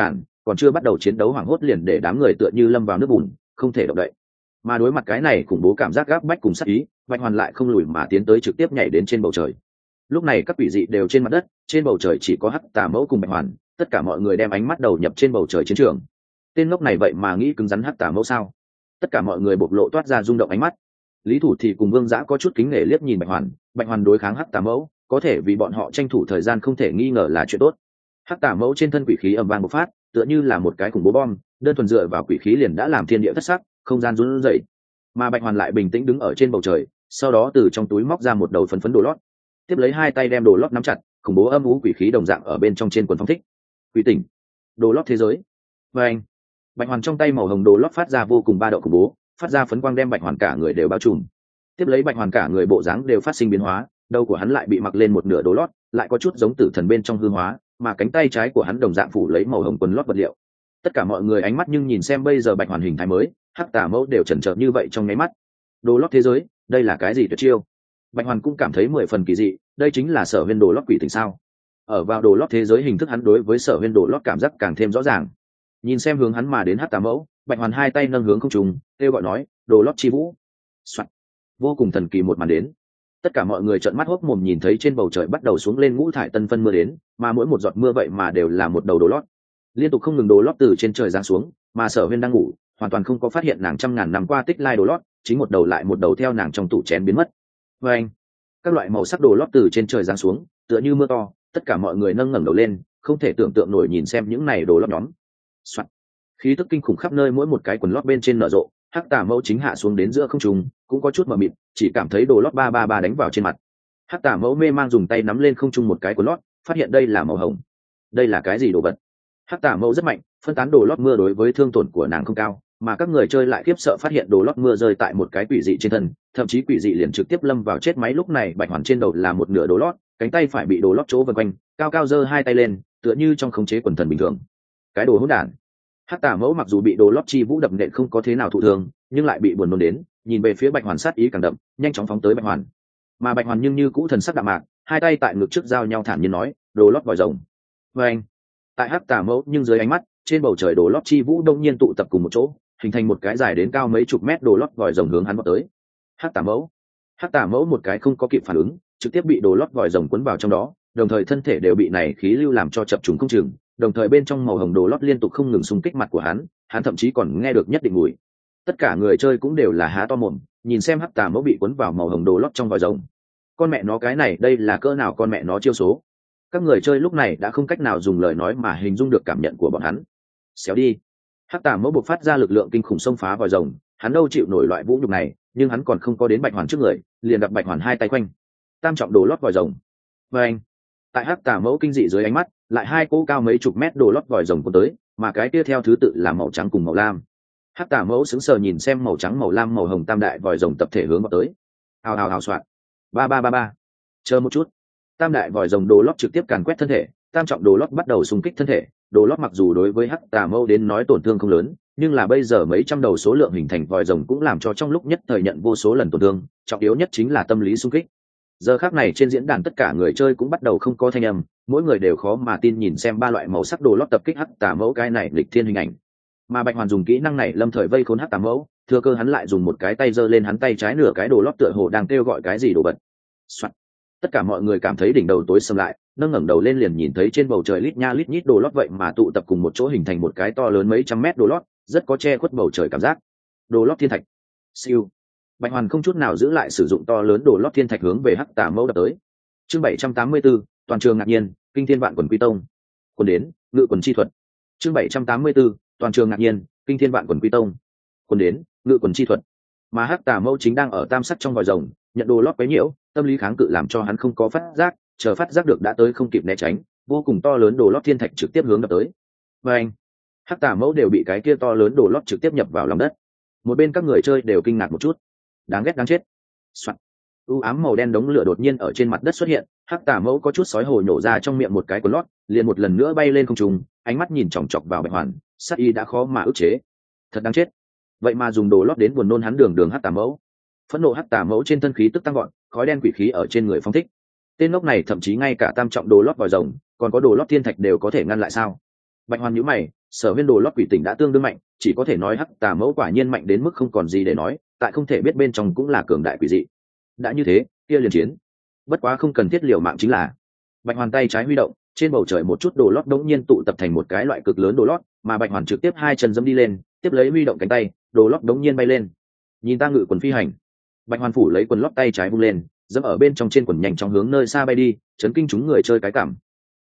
còn chưa bắt đầu chiến đấu hoảng hốt liền để đám người tựa như lâm vào nước bùn không thể động đậy. Mà đối mặt cái này khủng bố cảm giác gáp bách cùng sát ý, Bạch Hoàn lại không lùi mà tiến tới trực tiếp nhảy đến trên bầu trời. Lúc này các quỷ dị đều trên mặt đất, trên bầu trời chỉ có Hắc Tà Mẫu cùng Bạch Hoàn, tất cả mọi người đem ánh mắt đầu nhập trên bầu trời chiến trường. Tên ngốc này vậy mà nghĩ cứng rắn Hắc Tà Mẫu sao? Tất cả mọi người bộc lộ toát ra rung động ánh mắt. Lý Thủ thì cùng Vương Dã có chút kính nể liếc nhìn Bạch Hoàn đối kháng Hắc Tà Mẫu, có thể vì bọn họ tranh thủ thời gian không thể nghi ngờ là chuyện tốt. Hắc Tà Mẫu trên thân quỷ khí ầm vang bộc phát, tựa như là một cái khủng bố bom, đơn thuần dựa vào quỷ khí liền đã làm thiên địa thất sắc, không gian run rẩy. Mà Bạch Hoàn lại bình tĩnh đứng ở trên bầu trời, sau đó từ trong túi móc ra một đầu phấn đồ lót, tiếp lấy hai tay đem đồ lót nắm chặt, khủng bố âm u quỷ khí đồng dạng ở bên trong trên quần phong thích. Quỷ tỉnh, đồ lót thế giới. Và anh, Bạch Hoàn trong tay màu hồng đồ lót phát ra vô cùng ba độ khủng bố, phát ra phấn quang đem Bạch Hoàn cả người đều bao trùm. Tiếp lấy Bạch Hoàn cả người bộ dáng đều phát sinh biến hóa, đầu của hắn lại bị mặc lên một nửa đồ lót, lại có chút giống tử thần bên trong hư hóa, mà cánh tay trái của hắn đồng dạng phủ lấy màu hồng quần lót vật liệu. Tất cả mọi người ánh mắt nhưng nhìn xem bây giờ Bạch Hoàn hình thái mới, Hắc Tà Mẫu đều chần chờ như vậy trong nháy mắt. Đồ lót thế giới, đây là cái gì tuyệt chiêu? Bạch Hoàn cũng cảm thấy 10 phần kỳ dị, đây chính là Sở Huyên đồ lót quỷ tình sao? Ở vào đồ lót thế giới hình thức hắn đối với Sở Huyên đồ lót cảm giác càng thêm rõ ràng. Nhìn xem hướng hắn mà đến Hắc Tà Mẫu, Bạch Hoàn hai tay nâng hướng không trung, kêu gọi nói, "Đồ lót chi vũ." Soạn. Vô cùng thần kỳ một màn đến. Tất cả mọi người trợn mắt hốt mồm nhìn thấy trên bầu trời bắt đầu xuống lên ngũ thải tân phân mưa đến, mà mỗi một giọt mưa vậy mà đều là một đầu đồ lót. Liên tục không ngừng đồ lót từ trên trời giáng xuống, mà Sở Huyên đang ngủ, hoàn toàn không có phát hiện nàng trăm ngàn năm qua tích lai đồ lót, chính một đầu lại một đầu theo nàng trong tủ chén biến mất. Và anh, các loại màu sắc đồ lót từ trên trời giáng xuống, tựa như mưa to, tất cả mọi người nâng ngẩng đầu lên, không thể tưởng tượng nổi nhìn xem những này đồ lót nhóm. Soạn. Khí tức kinh khủng khắp nơi mỗi một cái quần lót bên trên nở rộ, Hắc Tà Mẫu chính hạ xuống đến giữa không trung, cũng có chút mờ mịt, chỉ cảm thấy đồ lót ba ba ba đánh vào trên mặt. Hắc Tà Mẫu mê mang dùng tay nắm lên không trung một cái quần lót, phát hiện đây là màu hồng. Đây là cái gì đồ vật? Hắc Tà Mẫu rất mạnh, phân tán đồ lót mưa đối với thương tổn của nàng không cao, mà các người chơi lại khiếp sợ phát hiện đồ lót mưa rơi tại một cái quỷ dị trên thân, thậm chí quỷ dị liền trực tiếp lâm vào chết máy. Lúc này Bạch Hoàn trên đầu là một nửa đồ lót, cánh tay phải bị đồ lót chỗ vần quanh, cao cao giơ hai tay lên, tựa như trong khống chế quần thần bình thường. Cái đồ hỗn đản. Hắc Tà Mẫu mặc dù bị đồ lót chi vũ đập nện không có thế nào thụ thương, nhưng lại bị buồn nôn đến, nhìn về phía Bạch Hoàn sát ý càng đậm, nhanh chóng phóng tới Bạch Hoàn. Mà Bạch Hoàn nhưng như cũ thần sắc đạm mạc, hai tay tại ngực trước giao nhau thản nhiên nói, "Đồ lót vòi rồng." Và anh, tại Hắc Tà Mẫu nhưng dưới ánh mắt, trên bầu trời đồ lót chi vũ đông nhiên tụ tập cùng một chỗ, hình thành một cái dài đến cao mấy chục mét đồ lót vòi rồng hướng hắn vọt tới. Hắc Tà Mẫu một cái không có kịp phản ứng, trực tiếp bị đồ lót vòi rồng cuốn vào trong đó, đồng thời thân thể đều bị này khí lưu làm cho chập trùng không chừng, đồng thời bên trong màu hồng đồ lót liên tục không ngừng xung kích mặt của hắn thậm chí còn nghe được nhất định mùi. Tất cả người chơi cũng đều là há to mồm, nhìn xem Hắc Tà Mẫu bị cuốn vào màu hồng đồ lót trong vòi rồng. Con mẹ nó, cái này đây là cỡ nào con mẹ nó chiêu số? Các người chơi lúc này đã không cách nào dùng lời nói mà hình dung được cảm nhận của bọn hắn. Xéo đi. Hắc Tà Mẫu bộc phát ra lực lượng kinh khủng xông phá vòi rồng, hắn đâu chịu nổi loại vũ nhục này, nhưng hắn còn không có đến Bạch Hoàn trước người, liền gặp Bạch Hoàn hai tay quanh tam trọng đồ lót vòi rồng. Và anh, tại Hắc Tà Mẫu kinh dị dưới ánh mắt, lại hai cỗ cao mấy chục mét đồ lót vòi rồng cuốn tới, mà cái tiếp theo thứ tự là màu trắng cùng màu lam. Hắc Tà Mẫu sững sờ nhìn xem màu trắng, màu lam, màu hồng tam đại vòi rồng tập thể hướng vào tới. Hào hào hào soạn. Ba ba ba ba. Chờ một chút. Tam đại vòi rồng đồ lót trực tiếp càn quét thân thể, tam trọng đồ lót bắt đầu xung kích thân thể. Đồ lót mặc dù đối với Hắc Tà Mẫu đến nói tổn thương không lớn, nhưng là bây giờ mấy trăm đầu số lượng hình thành vòi rồng cũng làm cho trong lúc nhất thời nhận vô số lần tổn thương, trọng yếu nhất chính là tâm lý xung kích. Giờ khắc này trên diễn đàn tất cả người chơi cũng bắt đầu không có thanh âm, mỗi người đều khó mà tin nhìn xem ba loại màu sắc đồ lót tập kích Hắc Tà Mẫu, cái này lịch thiên hình ảnh. Mà Bạch Hoàn dùng kỹ năng này lâm thời vây khốn Hắc Tà Mẫu, thừa cơ hắn lại dùng một cái tay giơ lên hắn tay trái nửa cái đồ lót tựa hồ đang kêu gọi cái gì đồ vật. Soạn. Tất cả mọi người cảm thấy đỉnh đầu tối sầm lại, nâng ngẩng đầu lên liền nhìn thấy trên bầu trời lít nha lít nhít đồ lót vậy mà tụ tập cùng một chỗ hình thành một cái to lớn mấy trăm mét đồ lót, rất có che khuất bầu trời cảm giác. Đồ lót thiên thạch. Siêu. Bạch Hoàn không chút nào giữ lại sử dụng to lớn đồ lót thiên thạch hướng về Hắc Tà Mẫu đập tới. Chương 784, toàn trường ngạc nhiên, kinh thiên vạn quần quy tông. Quân đến, ngự quần chi thuật. Chương 784, toàn trường ngạc nhiên, kinh thiên vạn quần quy tông. Quân đến, ngự quần chi thuật. Mà Hắc Tà Mẫu chính đang ở tam sắc trong vòi rồng, nhận đồ lót quấy nhiễu, tâm lý kháng cự làm cho hắn không có phát giác, chờ phát giác được đã tới không kịp né tránh, vô cùng to lớn đồ lót thiên thạch trực tiếp hướng đập tới. Và anh, Hắc Tà Mẫu đều bị cái kia to lớn đồ lót trực tiếp nhập vào lòng đất. Một bên các người chơi đều kinh ngạc một chút. Đáng ghét đáng chết. Soạn. U ám màu đen đống lửa đột nhiên ở trên mặt đất xuất hiện, Hắc Tà Mẫu có chút sói hồi nhổ ra trong miệng một cái quần lót, liền một lần nữa bay lên không trung, ánh mắt nhìn chòng chọc vào Bạch Hoàn, sát ý đã khó mà ức chế. Thật đáng chết. Vậy mà dùng đồ lót đến buồn nôn hắn đường Hắc Tà Mẫu. Phẫn nộ Hắc Tà Mẫu trên thân khí tức tăng gọn, khói đen quỷ khí ở trên người phóng thích. Tên ngốc này thậm chí ngay cả tam trọng đồ lót vòi rồng, còn có đồ lót thiên thạch đều có thể ngăn lại sao? Bạch Hoàn nhíu mày, Sở Huyên đồ lót quỷ tỉnh đã tương đương mạnh, chỉ có thể nói hắc tà mẫu quả nhiên mạnh đến mức không còn gì để nói, tại không thể biết bên trong cũng là cường đại quỷ dị. Đã như thế, kia liền chiến. Bất quá không cần thiết liều mạng chính là. Bạch Hoàn tay trái huy động, trên bầu trời một chút đồ lót đống nhiên tụ tập thành một cái loại cực lớn đồ lót, mà Bạch Hoàn trực tiếp hai chân giẫm đi lên, tiếp lấy huy động cánh tay, đồ lót đống nhiên bay lên. Nhìn ta ngự quần phi hành. Bạch Hoàn phủ lấy quần lót tay trái vung lên, giẫm ở bên trong trên quần nhanh chóng hướng nơi xa bay đi, chấn kinh chúng người chơi cái cảm.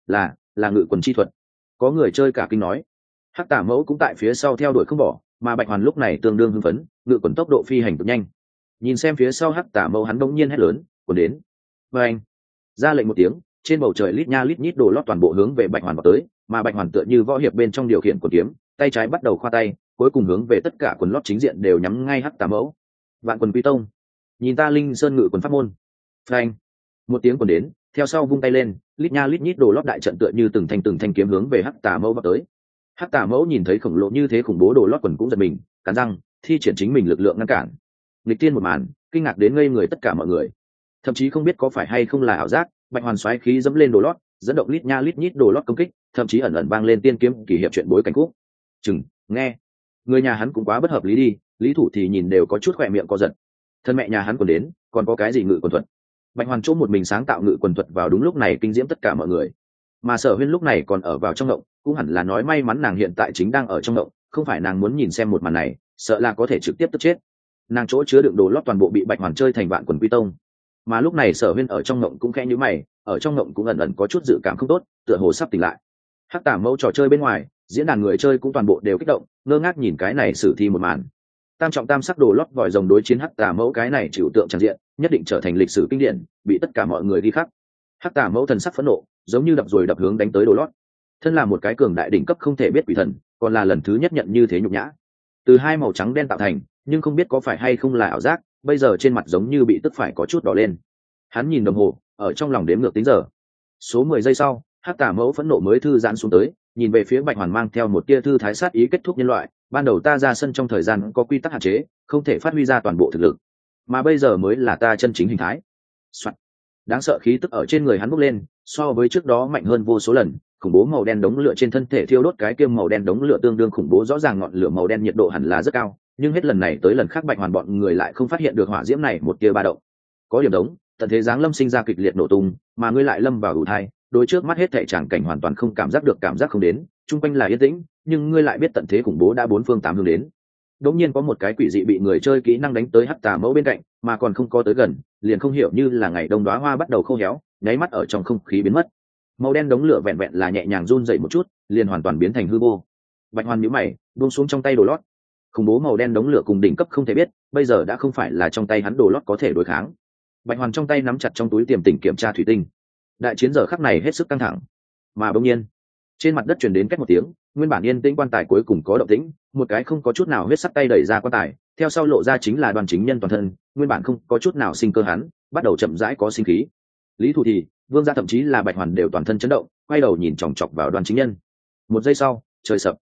Là ngự quần chi thuật. Có người chơi cả kinh nói. Hắc tà mẫu cũng tại phía sau theo đuổi không bỏ, mà Bạch Hoàn lúc này tương đương hưng phấn, ngự quần tốc độ phi hành cực nhanh. Nhìn xem phía sau hắc tà mẫu hắn đống nhiên hét lớn, quần đến. Và anh ra lệnh một tiếng, trên bầu trời lít nha lít nhít đồ lót toàn bộ hướng về Bạch Hoàn vào tới, mà Bạch Hoàn tựa như võ hiệp bên trong điều khiển của kiếm, tay trái bắt đầu khoa tay, cuối cùng hướng về tất cả quần lót chính diện đều nhắm ngay hắc tà mẫu. Vạn quần quy tông, nhìn ta linh sơn ngự quần pháp môn. Phanh, một tiếng quần đến, theo sau vung tay lên, lít nha lít nhít đồ lót đại trận tựa như từng thanh kiếm hướng về hắc tà mẫu vào tới. Hắc tà mẫu nhìn thấy khổng lồ như thế khủng bố đồ lót quần cũng giật mình, cắn răng thi triển chính mình lực lượng ngăn cản. Nghịch tiên một màn, kinh ngạc đến ngây người tất cả mọi người, thậm chí không biết có phải hay không là ảo giác. Bạch Hoàn xoáy khí dẫm lên đồ lót, dẫn động lít nha lít nhít đồ lót công kích, thậm chí ẩn ẩn vang lên tiên kiếm kỷ hiệp chuyện bối cảnh khúc. Chừng, nghe, người nhà hắn cũng quá bất hợp lý đi, lý thủ thì nhìn đều có chút khỏe miệng co giật. Thân mẹ nhà hắn còn đến, còn có cái gì ngự quần thuật? Bạch Hoàn chỗ một mình sáng tạo ngự quần thuật vào đúng lúc này kinh diễm tất cả mọi người. Mà Sở Huyên lúc này còn ở vào trong động, cũng hẳn là nói may mắn nàng hiện tại chính đang ở trong động, không phải nàng muốn nhìn xem một màn này, sợ là có thể trực tiếp tức chết. Nàng chỗ chứa đựng đồ lót toàn bộ bị Bạch Hoàn chơi thành vạn quần quy tông. Mà lúc này Sở Huyên ở trong ngộng cũng khẽ nhíu mày, ở trong ngộng cũng ẩn ẩn có chút dự cảm không tốt, tựa hồ sắp tỉnh lại. Hắc tà mẫu trò chơi bên ngoài, diễn đàn người chơi cũng toàn bộ đều kích động, ngơ ngác nhìn cái này sử thi một màn. Tam trọng tam sắc đồ lót vòi rồng đối chiến hắc tà mẫu, cái này trừu tượng tràn diện, nhất định trở thành lịch sử kinh điển, bị tất cả mọi người ghi khắc. Hắc tà mẫu thần sắc phẫn nộ, giống như đập rồi đập hướng đánh tới đồ lót. Thân là một cái cường đại đỉnh cấp không thể biết quỷ thần, còn là lần thứ nhất nhận như thế nhục nhã. Từ hai màu trắng đen tạo thành, nhưng không biết có phải hay không là ảo giác, bây giờ trên mặt giống như bị tức phải có chút đỏ lên. Hắn nhìn đồng hồ, ở trong lòng đếm ngược tính giờ. Số 10 giây sau, hắc tà mẫu phẫn nộ mới thư giãn xuống tới, nhìn về phía Bạch Hoàn mang theo một tia thư thái sát ý. Kết thúc nhân loại, ban đầu ta ra sân trong thời gian có quy tắc hạn chế, không thể phát huy ra toàn bộ thực lực, mà bây giờ mới là ta chân chính hình thái. Soạn. Đáng sợ khí tức ở trên người hắn bốc lên, so với trước đó mạnh hơn vô số lần. Khủng bố màu đen đống lửa trên thân thể thiêu đốt cái kiêm màu đen đống lửa tương đương khủng bố, rõ ràng ngọn lửa màu đen nhiệt độ hẳn là rất cao, nhưng hết lần này tới lần khác Bạch Hoàn bọn người lại không phát hiện được hỏa diễm này một tia ba động. Có điểm đống, tận thế giáng lâm sinh ra kịch liệt nổ tung, mà ngươi lại lâm vào đủ thai, đối trước mắt hết thảy tràng cảnh hoàn toàn không cảm giác được, cảm giác không đến, chung quanh là yên tĩnh, nhưng ngươi lại biết tận thế khủng bố đã bốn phương tám hướng đến. Đống nhiên có một cái quỷ dị bị người chơi kỹ năng đánh tới hắc tà mẫu bên cạnh, mà còn không có tới gần, liền không hiểu như là ngày đông đóa hoa bắt đầu khô héo, nháy mắt ở trong không khí biến mất. Màu đen đống lửa vẹn vẹn là nhẹ nhàng run dậy một chút, liền hoàn toàn biến thành hư vô. Bạch Hoàn nhíu mày, buông xuống trong tay đồ lót. Khủng bố màu đen đống lửa cùng đỉnh cấp không thể biết, bây giờ đã không phải là trong tay hắn đồ lót có thể đối kháng. Bạch Hoàn trong tay nắm chặt trong túi tiềm tỉnh kiểm tra thủy tinh. Đại chiến giờ khắc này hết sức căng thẳng, mà bỗng nhiên trên mặt đất truyền đến két một tiếng, nguyên bản yên tĩnh quan tài cuối cùng có động tĩnh, một cái không có chút nào huyết sắc tay đẩy ra quan tài, theo sau lộ ra chính là Đoàn Chính Nhân toàn thân, nguyên bản không có chút nào sinh cơ hắn, bắt đầu chậm rãi có sinh khí. Lý Thủ thì, Vương gia thậm chí là Bạch Hoàn đều toàn thân chấn động, quay đầu nhìn chòng chọc vào Đoàn Chính Nhân. Một giây sau, trời sập.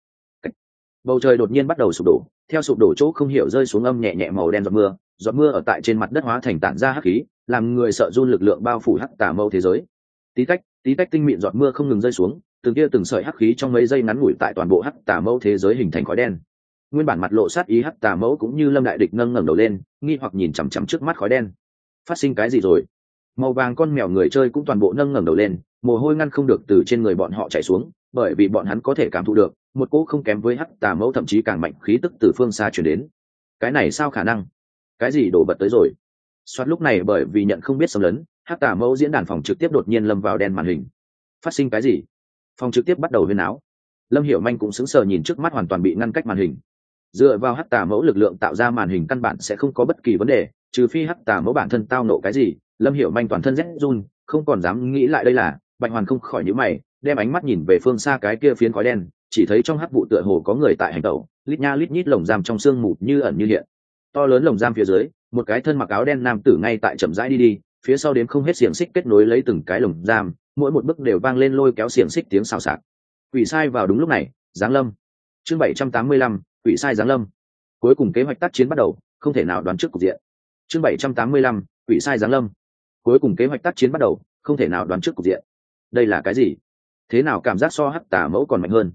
Bầu trời đột nhiên bắt đầu sụp đổ, theo sụp đổ chỗ không hiểu rơi xuống âm nhẹ nhẹ màu đen giọt mưa ở tại trên mặt đất hóa thành tản ra hắc khí, làm người sợ run, lực lượng bao phủ hắc tà mâu thế giới. Tí tách tinh mịn giọt mưa không ngừng rơi xuống, từng kia từng sợi hắc khí trong mấy giây ngắn ngủi tại toàn bộ hắc tà mâu thế giới hình thành khói đen. Nguyên bản mặt lộ sát ý hắc tà mâu cũng như lâm đại địch ngẩng đầu lên, nghi hoặc nhìn chằm chằm trước mắt khói đen. Phát sinh cái gì rồi? Màu vàng con mèo người chơi cũng toàn bộ ngẩng đầu lên, mồ hôi ngăn không được từ trên người bọn họ chảy xuống, bởi vì bọn hắn có thể cảm thụ được một cỗ không kém với hắc tà mâu thậm chí càng mạnh khí tức từ phương xa truyền đến. Cái này sao khả năng? Cái gì đổ bật tới rồi? Soát lúc này bởi vì nhận không biết xâm lấn, hắc tà mâu diễn đàn phòng trực tiếp đột nhiên lâm vào đen màn hình. Phát sinh cái gì? Phòng trực tiếp bắt đầu huyên áo. Lâm Hiểu Manh cũng sững sờ nhìn trước mắt hoàn toàn bị ngăn cách màn hình. Dựa vào hắc tà mẫu lực lượng tạo ra màn hình căn bản sẽ không có bất kỳ vấn đề, trừ phi hắc tà mẫu bản thân tao nộ cái gì. Lâm Hiểu Manh toàn thân rét run, không còn dám nghĩ lại đây là. Bạch Hoàn không khỏi nhíu mày, đem ánh mắt nhìn về phương xa cái kia phiến khói đen, chỉ thấy trong hắc vụ tựa hồ có người tại hành tẩu, lít nha lít nhít lồng giam trong sương mù như ẩn như hiện. To lớn lồng giam phía dưới, một cái thân mặc áo đen nam tử ngay tại chậm rãi đi, phía sau đếm không hết xiềng xích kết nối lấy từng cái lồng giam, mỗi một bước đều vang lên lôi kéo xiềng xích tiếng xào xạc. Quỷ sai vào đúng lúc này, giáng lâm. Chương 785, quỷ sai giáng lâm. Cuối cùng kế hoạch tác chiến bắt đầu, không thể nào đoán trước cục diện. Chương 785, quỷ sai giáng lâm. Cuối cùng kế hoạch tác chiến bắt đầu, không thể nào đoán trước cục diện. Đây là cái gì? Thế nào cảm giác so hắc tà mẫu còn mạnh hơn?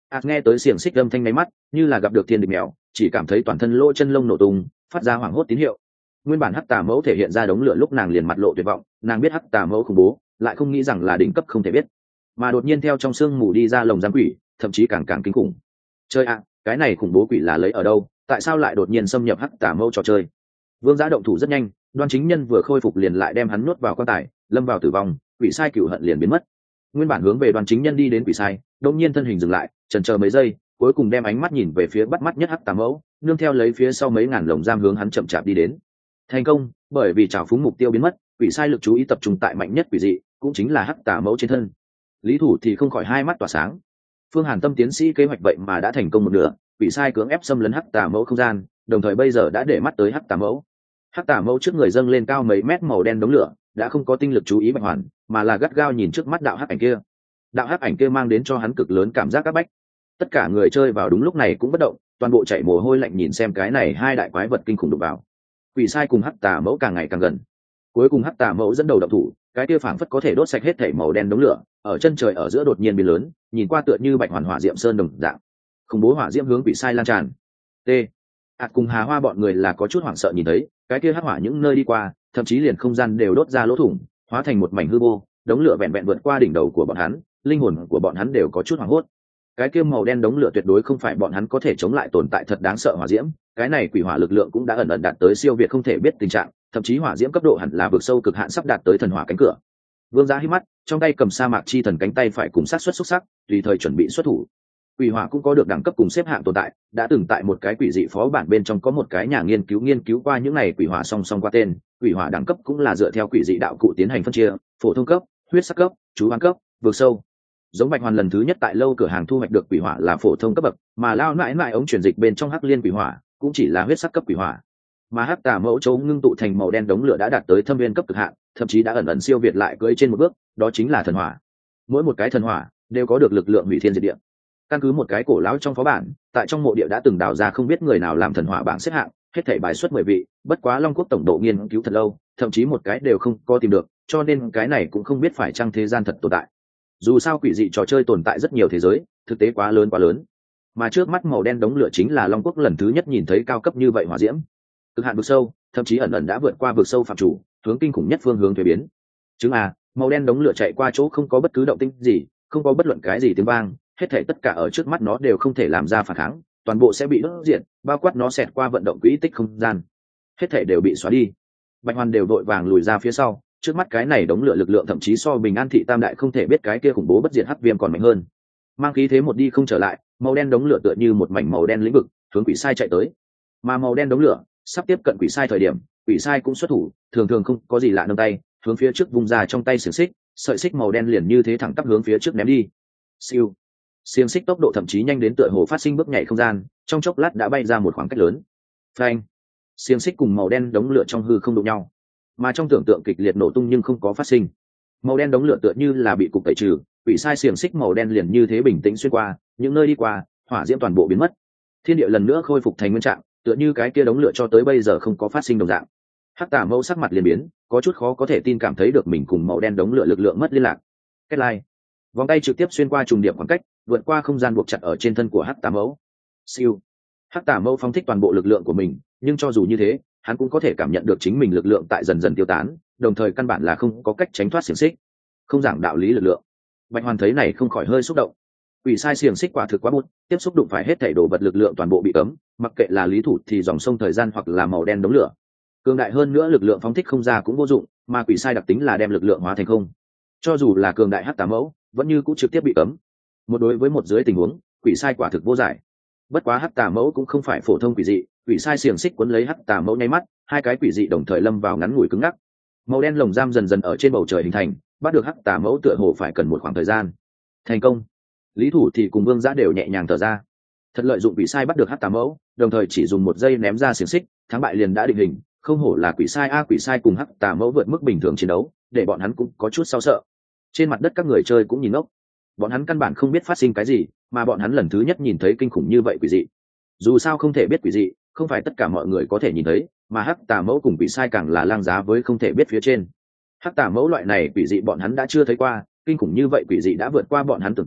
Nghe tới xiềng xích âm thanh máy mắt như là gặp được thiên địch mèo, chỉ cảm thấy toàn thân lỗ chân lông nổ tung, phát ra hoảng hốt tín hiệu. Nguyên bản hắc tà mẫu thể hiện ra đống lửa lúc nàng liền mặt lộ tuyệt vọng, nàng biết hắc tà mẫu khủng bố, lại không nghĩ rằng là đỉnh cấp không thể biết, mà đột nhiên theo trong sương mù đi ra lồng giam quỷ, thậm chí càng càng kinh khủng. Chơi ạ, cái này khủng bố quỷ là lấy ở đâu, tại sao lại đột nhiên xâm nhập hắc tà mẫu trò chơi? Vương Giá động thủ rất nhanh, Đoan Chính Nhân vừa khôi phục liền lại đem hắn nuốt vào quan tài, lâm vào tử vong, quỷ sai cửu hận liền biến mất. Nguyên bản hướng về Đoan Chính Nhân đi đến quỷ sai, đột nhiên thân hình dừng lại, chần chờ mấy giây, cuối cùng đem ánh mắt nhìn về phía bắt mắt nhất hắc tà mẫu, nương theo lấy phía sau mấy ngàn lồng giam hướng hắn chậm chạp đi đến. Thành công, bởi vì trảo phúng mục tiêu biến mất, quỷ sai lực chú ý tập trung tại mạnh nhất quỷ dị, cũng chính là hắc tà mẫu trên thân. Lý Thủ thì không khỏi hai mắt tỏa sáng. Phương Hàn Tâm tiến sĩ kế hoạch vậy mà đã thành công một nửa, quỷ sai cưỡng ép xâm lấn hắc tà mẫu không gian, đồng thời bây giờ đã để mắt tới hắc tà mẫu. Hắc tà mẫu trước người dâng lên cao mấy mét màu đen đống lửa, đã không có tinh lực chú ý Bạch Hoàn, mà là gắt gao nhìn trước mắt đạo hắc ảnh kia. Đạo hắc ảnh kia mang đến cho hắn cực lớn cảm giác áp bách. Tất cả người chơi vào đúng lúc này cũng bất động, toàn bộ chạy mồ hôi lạnh nhìn xem cái này hai đại quái vật kinh khủng đụng vào. Quỷ sai cùng hắc tà mẫu càng ngày càng gần. Cuối cùng hắc tà mẫu dẫn đầu động thủ, cái kia phảng phất có thể đốt sạch hết thảy màu đen đống lửa, ở chân trời ở giữa đột nhiên biến lớn, nhìn qua tựa như Bạch Hoàn hỏa diệm sơn đồng dạng. Khủng bố hỏa diễm hướng quỷ sai lan tràn. T. Cùng Hà Hoa bọn người là có chút hoảng sợ nhìn thấy, cái kia hắc hỏa những nơi đi qua, thậm chí liền không gian đều đốt ra lỗ thủng, hóa thành một mảnh hư vô, đống lửa vẹn vẹn vượt qua đỉnh đầu của bọn hắn, linh hồn của bọn hắn đều có chút hoảng hốt. Cái kia màu đen đống lửa tuyệt đối không phải bọn hắn có thể chống lại tồn tại thật đáng sợ hỏa diễm, cái này quỷ hỏa lực lượng cũng đã ẩn ẩn đạt tới siêu việt không thể biết tình trạng, thậm chí hỏa diễm cấp độ hẳn là vượt sâu cực hạn sắp đạt tới thần hỏa cánh cửa. Vương Giá hít mắt, trong tay cầm sa mạc chi thần cánh tay phải cùng sát xuất xuất sắc, tùy thời chuẩn bị xuất thủ. Quỷ hỏa cũng có được đẳng cấp cùng xếp hạng tồn tại, đã từng tại một cái quỷ dị phó bản bên trong có một cái nhà nghiên cứu qua những này quỷ hỏa song song qua tên, quỷ hỏa đẳng cấp cũng là dựa theo quỷ dị đạo cụ tiến hành phân chia, phổ thông cấp, huyết sắc cấp, chú hoán cấp, vượt sâu. Giống Bạch Hoàn lần thứ nhất tại lâu cửa hàng thu hoạch được quỷ hỏa là phổ thông cấp bậc, mà lao mãi mãi ống chuyển dịch bên trong hắc liên quỷ hỏa cũng chỉ là huyết sắc cấp quỷ hỏa. Mà hắc tà mẫu châu ngưng tụ thành màu đen đống lửa đã đạt tới thâm viên cấp cực hạn, thậm chí đã ẩn ẩn siêu việt lại cưỡi trên một bước, đó chính là thần hỏa. Mỗi một cái thần hỏa đều có được lực lượng hủy thiên diệt địa. Căn cứ một cái cổ lão trong phó bản, tại trong mộ địa đã từng đào ra không biết người nào làm thần hỏa bảng xếp hạng, hết thảy bài xuất 10 vị, bất quá Long Quốc tổng độ nghiên cứu thật lâu, thậm chí một cái đều không có tìm được, cho nên cái này cũng không biết phải chăng thế gian thật tồn tại. Dù sao quỷ dị trò chơi tồn tại rất nhiều thế giới, thực tế quá lớn, mà trước mắt màu đen đống lửa chính là Long Quốc lần thứ nhất nhìn thấy cao cấp như vậy hỏa diễm, cực hạn vực sâu, thậm chí ẩn ẩn đã vượt qua vực sâu phạm chủ, hướng kinh khủng nhất phương hướng thuế biến. Chứng màu đen đống lửa chạy qua chỗ không có bất cứ động tĩnh gì, không có bất luận cái gì tiếng vang, hết thảy tất cả ở trước mắt nó đều không thể làm ra phản kháng, toàn bộ sẽ bị đốt diệt, bao quát nó xẹt qua vận động quỹ tích không gian, hết thảy đều bị xóa đi. Bạch Hoàn đều vội vàng lùi ra phía sau, trước mắt cái này đống lửa lực lượng thậm chí so Bình An thị tam đại không thể biết cái kia khủng bố bất diệt hắc viêm còn mạnh hơn. Mang khí thế một đi không trở lại, màu đen đống lửa tựa như một mảnh màu đen lĩnh vực, hướng quỷ sai chạy tới. Mà màu đen đống lửa sắp tiếp cận quỷ sai thời điểm, quỷ sai cũng xuất thủ, thường thường không có gì lạ nâng tay, hướng phía trước vung ra trong tay xiềng xích, sợi xích màu đen liền như thế thẳng tắp hướng phía trước ném đi. Siêu. Xiềng xích tốc độ thậm chí nhanh đến tựa hồ phát sinh bước nhảy không gian, trong chốc lát đã bay ra một khoảng cách lớn. Phanh. Xiềng xích cùng màu đen đống lửa trong hư không đụng nhau, mà trong tưởng tượng kịch liệt nổ tung nhưng không có phát sinh. Màu đen đống lửa tựa như là bị cục tẩy trừ, quỷ sai xiềng xích màu đen liền như thế bình tĩnh xuyên qua, những nơi đi qua, hỏa diễm toàn bộ biến mất. Thiên địa lần nữa khôi phục thành nguyên trạng, tựa như cái kia đống lửa cho tới bây giờ không có phát sinh đồng dạng. Hắc tà mẫu sắc mặt liền biến, có chút khó có thể tin cảm thấy được mình cùng màu đen đống lửa lực lượng mất liên lạc. Kết lai, vòng tay trực tiếp xuyên qua trùng điểm khoảng cách, vượt qua không gian buộc chặt ở trên thân của hắc tà mẫu. Siêu. Hắc tà mẫu phóng thích toàn bộ lực lượng của mình, nhưng cho dù như thế, hắn cũng có thể cảm nhận được chính mình lực lượng tại dần dần tiêu tán, đồng thời căn bản là không có cách tránh thoát xiềng xích, không giảng đạo lý lực lượng. Bạch Hoàn thấy này không khỏi hơi xúc động. Quỷ sai xiềng xích quả thực quá bút, tiếp xúc đụng phải hết thảy đồ vật lực lượng toàn bộ bị cấm, mặc kệ là lý thủ thì dòng sông thời gian hoặc là màu đen đống lửa. Cường đại hơn nữa lực lượng phóng thích không ra cũng vô dụng, mà quỷ sai đặc tính là đem lực lượng hóa thành không. Cho dù là cường đại hắc tà mẫu, vẫn như cũng trực tiếp bị cấm. Một đối với một dưới tình huống, quỷ sai quả thực vô giải. Bất quá hắc tà mẫu cũng không phải phổ thông quỷ dị, quỷ sai xiềng xích cuốn lấy hắc tà mẫu nháy mắt, hai cái quỷ dị đồng thời lâm vào ngắn ngủi cứng ngắc. Màu đen lồng giam dần dần ở trên bầu trời hình thành, bắt được hắc tà mẫu tựa hồ phải cần một khoảng thời gian. Thành công. Lý Thủ thì cùng Vương Giã đều nhẹ nhàng thở ra. Thật lợi dụng quỷ sai bắt được hắc tà mẫu, đồng thời chỉ dùng 1 giây ném ra xiềng xích, thắng bại liền đã định hình, không hổ là quỷ sai quỷ sai cùng hắc tà mẫu vượt mức bình thường chiến đấu, để bọn hắn cũng có chút sao sợ. Trên mặt đất các người chơi cũng nhìn ngốc. Bọn hắn căn bản không biết phát sinh cái gì, mà bọn hắn lần thứ nhất nhìn thấy kinh khủng như vậy quỷ dị. Dù sao không thể biết quỷ dị, không phải tất cả mọi người có thể nhìn thấy, mà hắc tà mẫu cùng quỷ sai càng là lang giá với không thể biết phía trên. Hắc tà mẫu loại này quỷ dị bọn hắn đã chưa thấy qua, kinh khủng như vậy quỷ dị đã vượt qua bọn hắn tưởng tượng,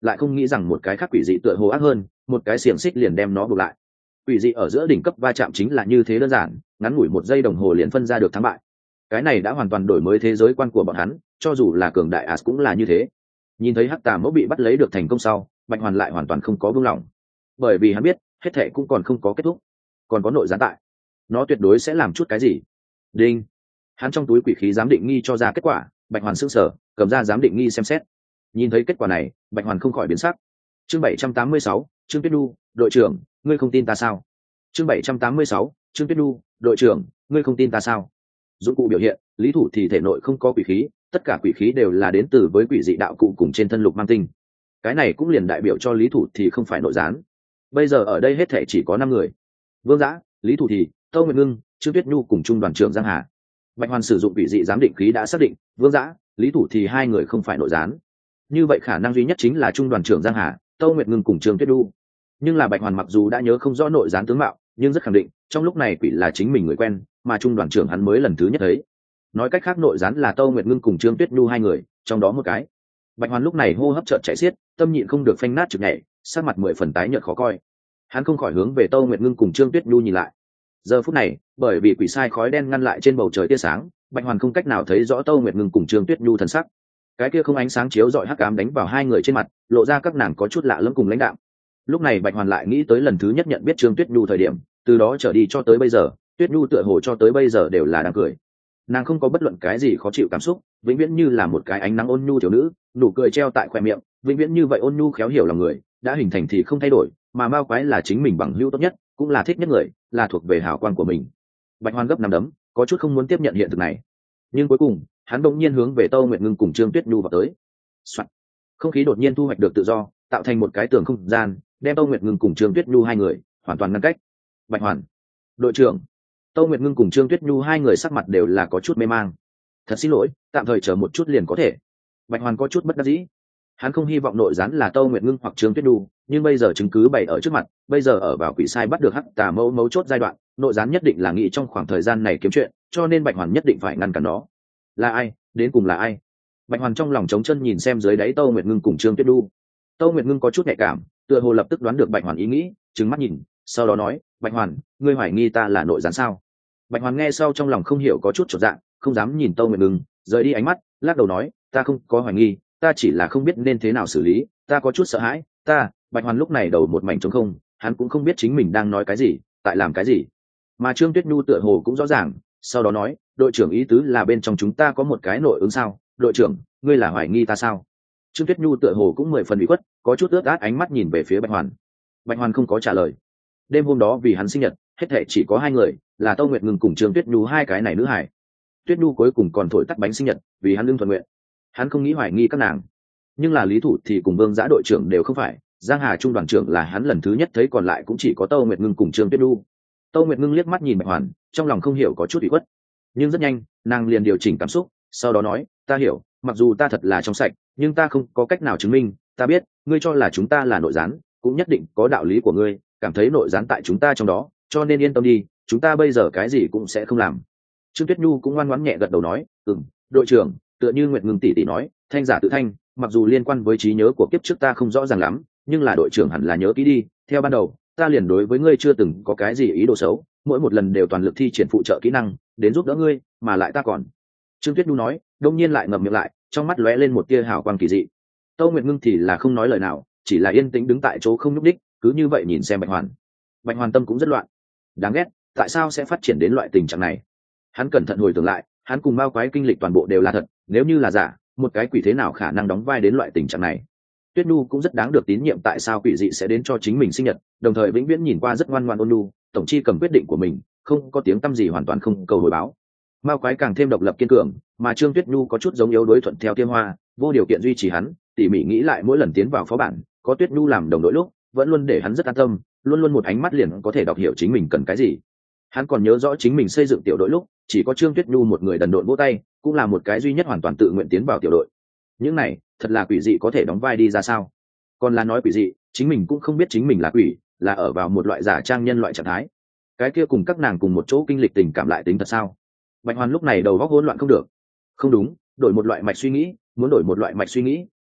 lại không nghĩ rằng một cái khác quỷ dị tựa hồ ác hơn, một cái xiềng xích liền đem nó buộc lại. Quỷ dị ở giữa đỉnh cấp va chạm chính là như thế đơn giản, ngắn ngủi 1 giây đồng hồ liền phân ra được thắng bại. Cái này đã hoàn toàn đổi mới thế giới quan của bọn hắn, cho dù là cường đại As cũng là như thế. Nhìn thấy hắc tà mẫu bị bắt lấy được thành công sau, Bạch Hoàn lại hoàn toàn không có buông lỏng, bởi vì hắn biết hết thệ cũng còn không có kết thúc, còn có nội gián tại, nó tuyệt đối sẽ làm chút cái gì. Đinh, hắn trong túi quỷ khí giám định nghi cho ra kết quả. Bạch Hoàn sững sờ, cầm ra giám định nghi xem xét. Nhìn thấy kết quả này, Bạch Hoàn không khỏi biến sắc. Chương 786, Trương Tuyết Nhu, đội trưởng, ngươi không tin ta sao? Chương 786, Trương Tuyết Nhu, đội trưởng, ngươi không tin ta sao? Dụng cụ biểu hiện, lý thủ thì thể nội không có quỷ khí, tất cả quỷ khí đều là đến từ với quỷ dị đạo cụ cùng trên thân lục mang tinh. Cái này cũng liền đại biểu cho lý thủ thì không phải nội gián. Bây giờ ở đây hết thể chỉ có 5 người: Vương Dã, Lý Thủ Thì, Tâu Nguyệt Ngưng, Trương Tuyết Nhu cùng trung đoàn trưởng Giang Hà. Bạch Hoàn sử dụng quỷ dị giám định khí đã xác định Vương Dã, Lý Thủ Thì 2 người không phải nội gián. Như vậy khả năng duy nhất chính là trung đoàn trưởng Giang Hà, Tâu Nguyệt Ngưng cùng Trương Tuyết Nhu. Nhưng là Bạch Hoàn mặc dù đã nhớ không rõ nội gián tướng mạo, nhưng rất khẳng định trong lúc này quỷ là chính mình người quen, mà trung đoàn trưởng hắn mới lần thứ nhất thấy. Nói cách khác nội gián là Tâu Nguyệt Ngưng cùng Trương Tuyết Nhu 2 người, trong đó một cái. Bạch Hoàn lúc này hô hấp chợt chạy xiết, tâm nhịn không được phanh nát trực nhảy, sắc mặt 10 phần tái nhợt khó coi. Hắn không khỏi hướng về Tâu Nguyệt Ngưng cùng Trương Tuyết Nhu nhìn lại. Giờ phút này, bởi vì quỷ sai khói đen ngăn lại trên bầu trời tia sáng, Bạch Hoàn không cách nào thấy rõ Tâu Nguyệt Ngưng cùng Trương Tuyết Nhu thần sắc. Cái kia không ánh sáng chiếu rọi hắc ám đánh vào 2 người trên mặt, lộ ra các nàng có chút lạ lẫm cùng lãnh đạm. Lúc này Bạch Hoàn lại nghĩ tới lần thứ nhất nhận biết Trương Tuyết Nhu thời điểm, từ đó trở đi cho tới bây giờ, Tuyết Nhu tựa hồ cho tới bây giờ đều là đang cười. Nàng không có bất luận cái gì khó chịu cảm xúc, vĩnh viễn như là một cái ánh nắng ôn nhu thiếu nữ, nụ cười treo tại khóe miệng, vĩnh viễn như vậy ôn nhu khéo hiểu lòng người, đã hình thành thì không thay đổi, mà Mao Quái là chính mình bằng hữu tốt nhất, cũng là thích nhất người, là thuộc về hào quang của mình. Bạch Hoàn gấp nắm đấm, có chút không muốn tiếp nhận hiện thực này, nhưng cuối cùng hắn đột nhiên hướng về Tâu Nguyệt Ngưng cùng Trương Tuyết Nhu vào tới. Soạn. Không khí đột nhiên thu hoạch được tự do, tạo thành một cái tường không gian, đem Tâu Nguyệt Ngưng cùng Trương Tuyết Nhu 2 người hoàn toàn ngăn cách. Bạch Hoàn, đội trưởng. Tâu Nguyệt Ngưng cùng Trương Tuyết Nhu 2 người sắc mặt đều là có chút mê mang. Thật xin lỗi, tạm thời chờ một chút liền có thể. Bạch Hoàn có chút bất đắc dĩ. Hắn không hy vọng nội gián là Tâu Nguyệt Ngưng hoặc Trương Tuyết Nhu, nhưng bây giờ chứng cứ bày ở trước mặt, bây giờ ở vào quỷ sai bắt được hắc tà mẫu chốt giai đoạn, nội gián nhất định là nghĩ trong khoảng thời gian này kiếm chuyện, cho nên Bạch Hoàn nhất định phải ngăn cản nó. Là ai? Đến cùng là ai? Bạch Hoàn trong lòng trống chân nhìn xem dưới đáy Tâu Nguyệt Ngưng cùng Trương Tuyết Nhu. Tâu Nguyệt Ngưng có chút nhạy cảm, tựa hồ lập tức đoán được Bạch Hoàn ý nghĩ, trừng mắt nhìn, sau đó nói: Bạch Hoàn, ngươi hoài nghi ta là nội gián sao? Bạch Hoàn nghe sau trong lòng không hiểu có chút chột dạ, không dám nhìn Tâu Nguyệt Ngưng, rời đi ánh mắt, lắc đầu nói: ta không có hoài nghi, ta chỉ là không biết nên thế nào xử lý, ta có chút sợ hãi. Bạch Hoàn lúc này đầu một mảnh trống không, hắn cũng không biết chính mình đang nói cái gì, tại làm cái gì. Mà Trương Tuyết Nhu tựa hồ cũng rõ ràng, sau đó nói: đội trưởng ý tứ là bên trong chúng ta có một cái nội ứng sao? Đội trưởng, ngươi là hoài nghi ta sao? Trương Tuyết Nhu tựa hồ cũng 10 phần bị khuất, có chút ướt át ánh mắt nhìn về phía Bạch Hoàn. Bạch Hoàn không có trả lời. Đêm hôm đó vì hắn sinh nhật, hết thảy chỉ có 2 người, là Tâu Nguyệt Ngưng cùng Trương Tuyết Nhu 2 cái này nữ hài. Tuyết Nhu cuối cùng còn thổi tắt bánh sinh nhật, vì hắn lương thuận nguyện. Hắn không nghĩ hoài nghi các nàng, nhưng là Lý Thủ thì cùng Vương Dã đội trưởng đều không phải, Giang Hà trung đoàn trưởng là hắn lần thứ nhất thấy, còn lại cũng chỉ có Tâu Nguyệt Ngưng cùng Trương Tuyết Nhu. Tâu Nguyệt Ngưng liếc mắt nhìn Bạch Hoàn, trong lòng không hiểu có chút ủy khuất, nhưng rất nhanh nàng liền điều chỉnh cảm xúc, sau đó nói: ta hiểu, mặc dù ta thật là trong sạch, nhưng ta không có cách nào chứng minh. Ta biết ngươi cho là chúng ta là nội gián, cũng nhất định có đạo lý của ngươi, cảm thấy nội gián tại chúng ta trong đó, cho nên yên tâm đi, chúng ta bây giờ cái gì cũng sẽ không làm. Trương Tuyết Nhu cũng ngoan ngoãn nhẹ gật đầu nói: đội trưởng, tựa như Nguyệt Ngưng tỷ tỷ nói, thanh giả tự thanh, mặc dù liên quan với trí nhớ của kiếp trước ta không rõ ràng lắm, nhưng là đội trưởng hẳn là nhớ kỹ đi, theo ban đầu ta liền đối với ngươi chưa từng có cái gì ý đồ xấu, mỗi một lần đều toàn lực thi triển phụ trợ kỹ năng đến giúp đỡ ngươi, mà lại ta còn. Trương Tuyết Nhu nói, đông nhiên lại ngậm miệng lại, trong mắt lóe lên một tia hào quang kỳ dị. Tâu Nguyệt Ngưng thì là không nói lời nào, chỉ là yên tĩnh đứng tại chỗ không nhúc đích, cứ như vậy nhìn xem Bạch Hoàn. Bạch Hoàn tâm cũng rất loạn, đáng ghét, tại sao sẽ phát triển đến loại tình trạng này? Hắn cẩn thận hồi tưởng lại, hắn cùng Mao Quái kinh lịch toàn bộ đều là thật, nếu như là giả, một cái quỷ thế nào khả năng đóng vai đến loại tình trạng này? Tuyết Nhu cũng rất đáng được tín nhiệm, tại sao quỷ dị sẽ đến cho chính mình sinh nhật, đồng thời vĩnh viễn nhìn qua rất ngoan ngoãn ôn nhu, tổng chi cầm quyết định của mình, không có tiếng tăm gì, hoàn toàn không cầu hồi báo. Mao Quái càng thêm độc lập kiên cường, mà Trương Tuyết Nhu có chút giống yếu đối thuận theo Tiêm Hoa, vô điều kiện duy trì hắn, tỉ mỉ nghĩ lại mỗi lần tiến vào phó bản, có Tuyết Nhu làm đồng đội lúc, vẫn luôn để hắn rất an tâm, luôn luôn một ánh mắt liền có thể đọc hiểu chính mình cần cái gì. Hắn còn nhớ rõ chính mình xây dựng tiểu đội lúc, chỉ có Trương Tuyết Nhu một người đần độn vỗ tay, cũng là một cái duy nhất hoàn toàn tự nguyện tiến vào tiểu đội. Những này, thật là quỷ dị có thể đóng vai đi ra sao? Còn là nói quỷ dị, chính mình cũng không biết chính mình là quỷ, là ở vào một loại giả trang nhân loại trạng thái. Cái kia cùng các nàng cùng một chỗ kinh lịch tình cảm lại tính thật sao? Bạch Hoàn lúc này đầu óc hỗn loạn không được. Không đúng, đổi một loại mạch suy nghĩ, muốn đổi một loại mạch suy nghĩ,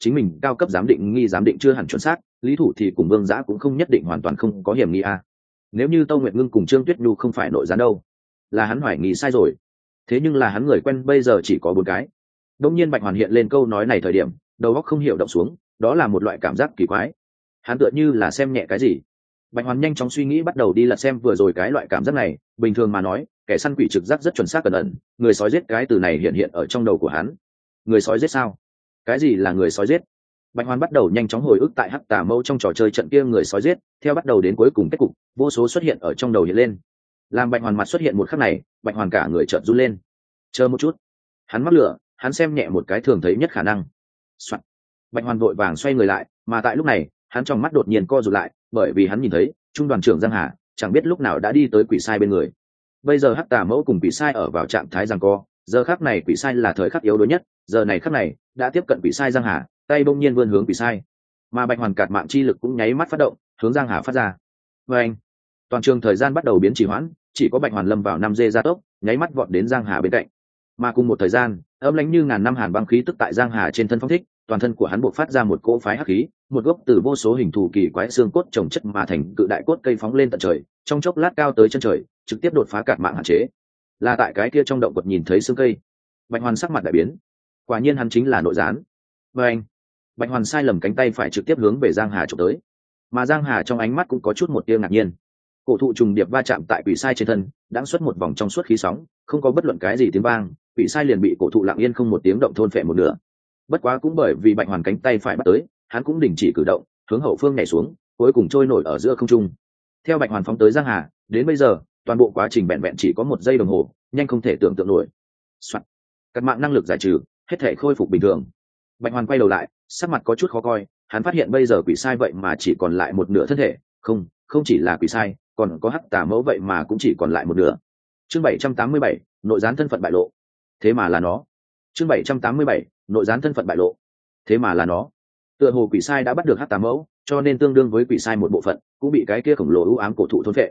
chính mình cao cấp giám định nghi giám định chưa hẳn chuẩn xác, lý thủ thì cùng Vương Giã cũng không nhất định hoàn toàn không có hiểm nghi a. Nếu như Tâu Nguyệt Ngưng cùng Trương Tuyết Nhu không phải nội gián đâu, là hắn hoài nghi sai rồi. Thế nhưng là hắn người quen bây giờ chỉ có 4 cái. Đông nhiên Bạch Hoàn hiện lên câu nói này thời điểm, đầu óc không hiểu động xuống, đó là một loại cảm giác kỳ quái. Hắn tựa như là xem nhẹ cái gì. Bạch Hoàn nhanh chóng suy nghĩ bắt đầu đi lật xem vừa rồi cái loại cảm giác này, bình thường mà nói, kẻ săn quỷ trực giác rất chuẩn xác cẩn ẩn, người sói giết cái từ này hiện hiện ở trong đầu của hắn. Người sói giết sao? Cái gì là người sói giết? Bạch Hoàn bắt đầu nhanh chóng hồi ức tại Hắc Tà Mâu trong trò chơi trận kia người sói giết, theo bắt đầu đến cuối cùng kết cục, vô số xuất hiện ở trong đầu hiện lên. Làm Bạch Hoàn mặt xuất hiện một khắc này, Bạch Hoàn cả người chợt run lên. Chờ một chút, hắn mắc lửa, hắn xem nhẹ một cái thường thấy nhất khả năng. Soạn. Bạch Hoàn vội vàng xoay người lại, mà tại lúc này, hắn trong mắt đột nhiên co rụt lại, bởi vì hắn nhìn thấy trung đoàn trưởng Giang Hà chẳng biết lúc nào đã đi tới quỷ sai bên người. Bây giờ Hắc Tà Mẫu cùng quỷ sai ở vào trạng thái giằng co, giờ khắc này quỷ sai là thời khắc yếu đuối nhất, giờ này khắc này đã tiếp cận quỷ sai Giang Hà, tay bỗng nhiên vươn hướng quỷ sai, mà Bạch Hoàn cạt mạng chi lực cũng nháy mắt phát động, hướng Giang Hà phát ra. Và anh, toàn trường thời gian bắt đầu biến trì hoãn, chỉ có Bạch Hoàn lâm vào 5 giây gia tốc, nháy mắt vọt đến Giang Hà bên cạnh. Mà cùng một thời gian, ấm lãnh như ngàn năm hàn băng khí tức tại Giang Hà trên thân phong thích, toàn thân của hắn bộc phát ra một cỗ phái hắc khí, một gốc từ vô số hình thù kỳ quái xương cốt trồng chất mà thành cự đại cốt cây phóng lên tận trời, trong chốc lát cao tới chân trời, trực tiếp đột phá cạt mạng hạn chế. Là tại cái kia trong động quật nhìn thấy xương cây. Bạch Hoàn sắc mặt đại biến, quả nhiên hắn chính là nội gián. Và anh, Bạch Hoàn sai lầm cánh tay phải trực tiếp hướng về Giang Hà chụp tới, mà Giang Hà trong ánh mắt cũng có chút một tia ngạc nhiên. Cổ thụ trùng điệp va chạm tại quỷ sai trên thân, đã xuất một vòng trong suốt khí sóng, không có bất luận cái gì tiếng vang, quỷ sai liền bị cổ thụ lặng yên không một tiếng động thôn phệ một nửa. Bất quá cũng bởi vì Bạch Hoàn cánh tay phải bắt tới, hắn cũng đình chỉ cử động, hướng hậu phương nhảy xuống, cuối cùng trôi nổi ở giữa không trung. Theo Bạch Hoàn phóng tới Giang Hà, đến bây giờ, toàn bộ quá trình vẹn vẹn chỉ có 1 giây đồng hồ, nhanh không thể tưởng tượng nổi. Soạn. Cắt mạng năng lực giải trừ, hết thể khôi phục bình thường. Bạch Hoàn quay đầu lại, sắc mặt có chút khó coi, hắn phát hiện bây giờ quỷ sai vậy mà chỉ còn lại một nửa thân thể, không chỉ là quỷ sai, còn có Hắc Tà Mẫu vậy mà cũng chỉ còn lại một nửa. Chương 787, nội gián thân phận bại lộ. Thế mà là nó. Chương 787, nội gián thân phận bại lộ. Thế mà là nó. Tựa hồ quỷ sai đã bắt được Hắc Tà Mẫu, cho nên tương đương với quỷ sai một bộ phận cũng bị cái kia khổng lồ u ám cổ thụ thôn phệ.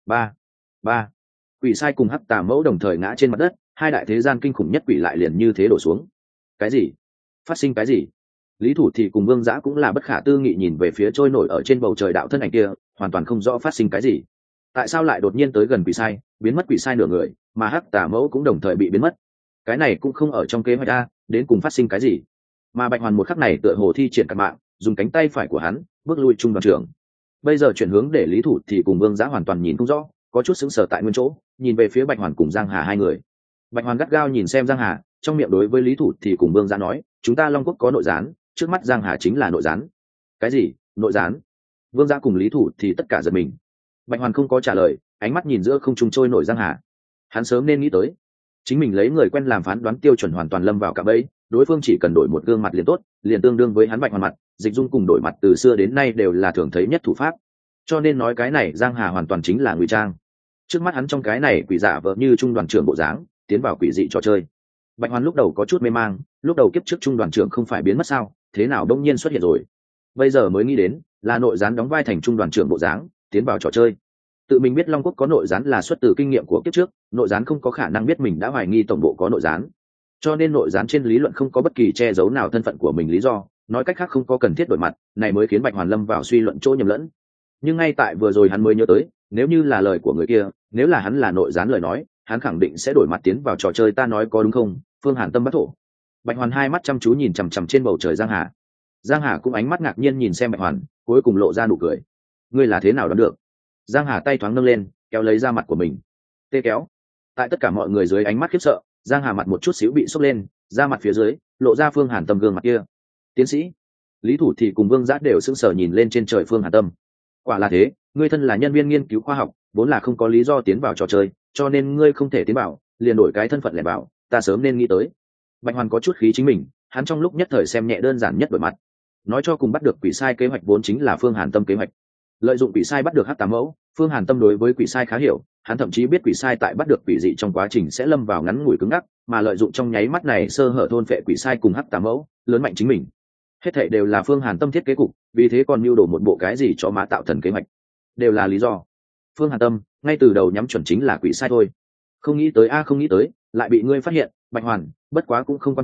Ba. Quỷ sai cùng Hắc Tà Mẫu đồng thời ngã trên mặt đất, hai đại thế gian kinh khủng nhất quỷ lại liền như thế đổ xuống. Cái gì? Phát sinh cái gì? Lý Thủ thì cùng Vương Giã cũng là bất khả tư nghị nhìn về phía trôi nổi ở trên bầu trời đạo thân ảnh kia, hoàn toàn không rõ phát sinh cái gì. Tại sao lại đột nhiên tới gần quỷ sai, biến mất quỷ sai nửa người, mà Hắc Tà Mẫu cũng đồng thời bị biến mất? Cái này cũng không ở trong kế hoạch a, đến cùng phát sinh cái gì? Mà Bạch Hoàn một khắc này tựa hồ thi triển cản mạng, dùng cánh tay phải của hắn bước lui trung đoàn trưởng. Bây giờ chuyển hướng để Lý Thủ thì cùng Vương Giã hoàn toàn nhìn không rõ, có chút sững sờ tại nguyên chỗ, nhìn về phía Bạch Hoàn cùng Giang Hà hai người. Bạch Hoàn gắt gao nhìn xem Giang Hà, trong miệng đối với Lý Thủ thì cùng Vương Giã nói, chúng ta Long Quốc có nội gián, trước mắt Giang Hà chính là nội gián. Cái gì? Nội gián? Vương Giã cùng Lý Thủ thì tất cả giật mình. Bạch Hoàn không có trả lời, ánh mắt nhìn giữa không trung trôi nổi Giang Hà. Hắn sớm nên nghĩ tới, chính mình lấy người quen làm phán đoán tiêu chuẩn hoàn toàn lâm vào cả bẫy, đối phương chỉ cần đổi một gương mặt liền tốt, liền tương đương với hắn Bạch Hoàn mặt, dịch dung cùng đổi mặt từ xưa đến nay đều là thường thấy nhất thủ pháp. Cho nên nói cái này Giang Hà hoàn toàn chính là ngụy trang. Trước mắt hắn trong cái này quỷ giả vợ như trung đoàn trưởng bộ dáng, tiến vào quỷ dị trò chơi. Bạch Hoàn lúc đầu có chút mê mang, lúc đầu kiếp trước trung đoàn trưởng không phải biến mất sao, thế nào đông nhiên xuất hiện rồi? Bây giờ mới nghĩ đến, là nội gián đóng vai thành trung đoàn trưởng bộ dáng, tiến vào trò chơi. Tự mình biết Long Quốc có nội gián là xuất từ kinh nghiệm của kiếp trước, nội gián không có khả năng biết mình đã hoài nghi tổng bộ có nội gián, cho nên nội gián trên lý luận không có bất kỳ che giấu nào thân phận của mình lý do, nói cách khác không có cần thiết đổi mặt, này mới khiến Bạch Hoàn lâm vào suy luận chỗ nhầm lẫn. Nhưng ngay tại vừa rồi hắn mới nhớ tới, nếu như là lời của người kia, nếu là hắn là nội gián lời nói, hắn khẳng định sẽ đổi mặt tiến vào trò chơi, ta nói có đúng không? Phương Hàn Tâm bắt thổ. Bạch Hoàn hai mắt chăm chú nhìn chằm chằm trên bầu trời Giang Hà. Giang Hà cũng ánh mắt ngạc nhiên nhìn xem Bạch Hoàn, cuối cùng lộ ra nụ cười. Ngươi là thế nào đoán được? Giang Hà tay thoáng nâng lên, kéo lấy da mặt của mình. Tê kéo. Tại tất cả mọi người dưới ánh mắt khiếp sợ, Giang Hà mặt một chút xíu bị sốc lên, da mặt phía dưới lộ ra Phương Hàn Tâm gương mặt kia. Tiến sĩ Lý Thủ thì cùng Vương Giã đều sững sờ nhìn lên trên trời Phương Hàn Tâm. Quả là thế, ngươi thân là nhân viên nghiên cứu khoa học, vốn là không có lý do tiến vào trò chơi, cho nên ngươi không thể tiến vào, liền đổi cái thân phận lẻ vào, ta sớm nên nghĩ tới. Bạch Hoàn có chút khí chính mình, hắn trong lúc nhất thời xem nhẹ đơn giản nhất đổi mặt. Nói cho cùng bắt được quỷ sai kế hoạch vốn chính là Phương Hàn Tâm kế hoạch. Lợi dụng quỷ sai bắt được Hắc Tà Mẫu, Phương Hàn Tâm đối với quỷ sai khá hiểu, hắn thậm chí biết quỷ sai tại bắt được quỷ dị trong quá trình sẽ lâm vào ngắn ngủi cứng ngắc, mà lợi dụng trong nháy mắt này sơ hở thôn phệ quỷ sai cùng Hắc Tà Mẫu, lớn mạnh chính mình. Hết thảy đều là Phương Hàn Tâm thiết kế cục, vì thế còn mưu đồ một bộ cái gì cho má tạo thần kế hoạch, đều là lý do. Phương Hàn Tâm ngay từ đầu nhắm chuẩn chính là quỷ sai thôi. Không nghĩ tới, lại bị ngươi phát hiện, Bạch Hoàn, bất quá cũng không quan trọng,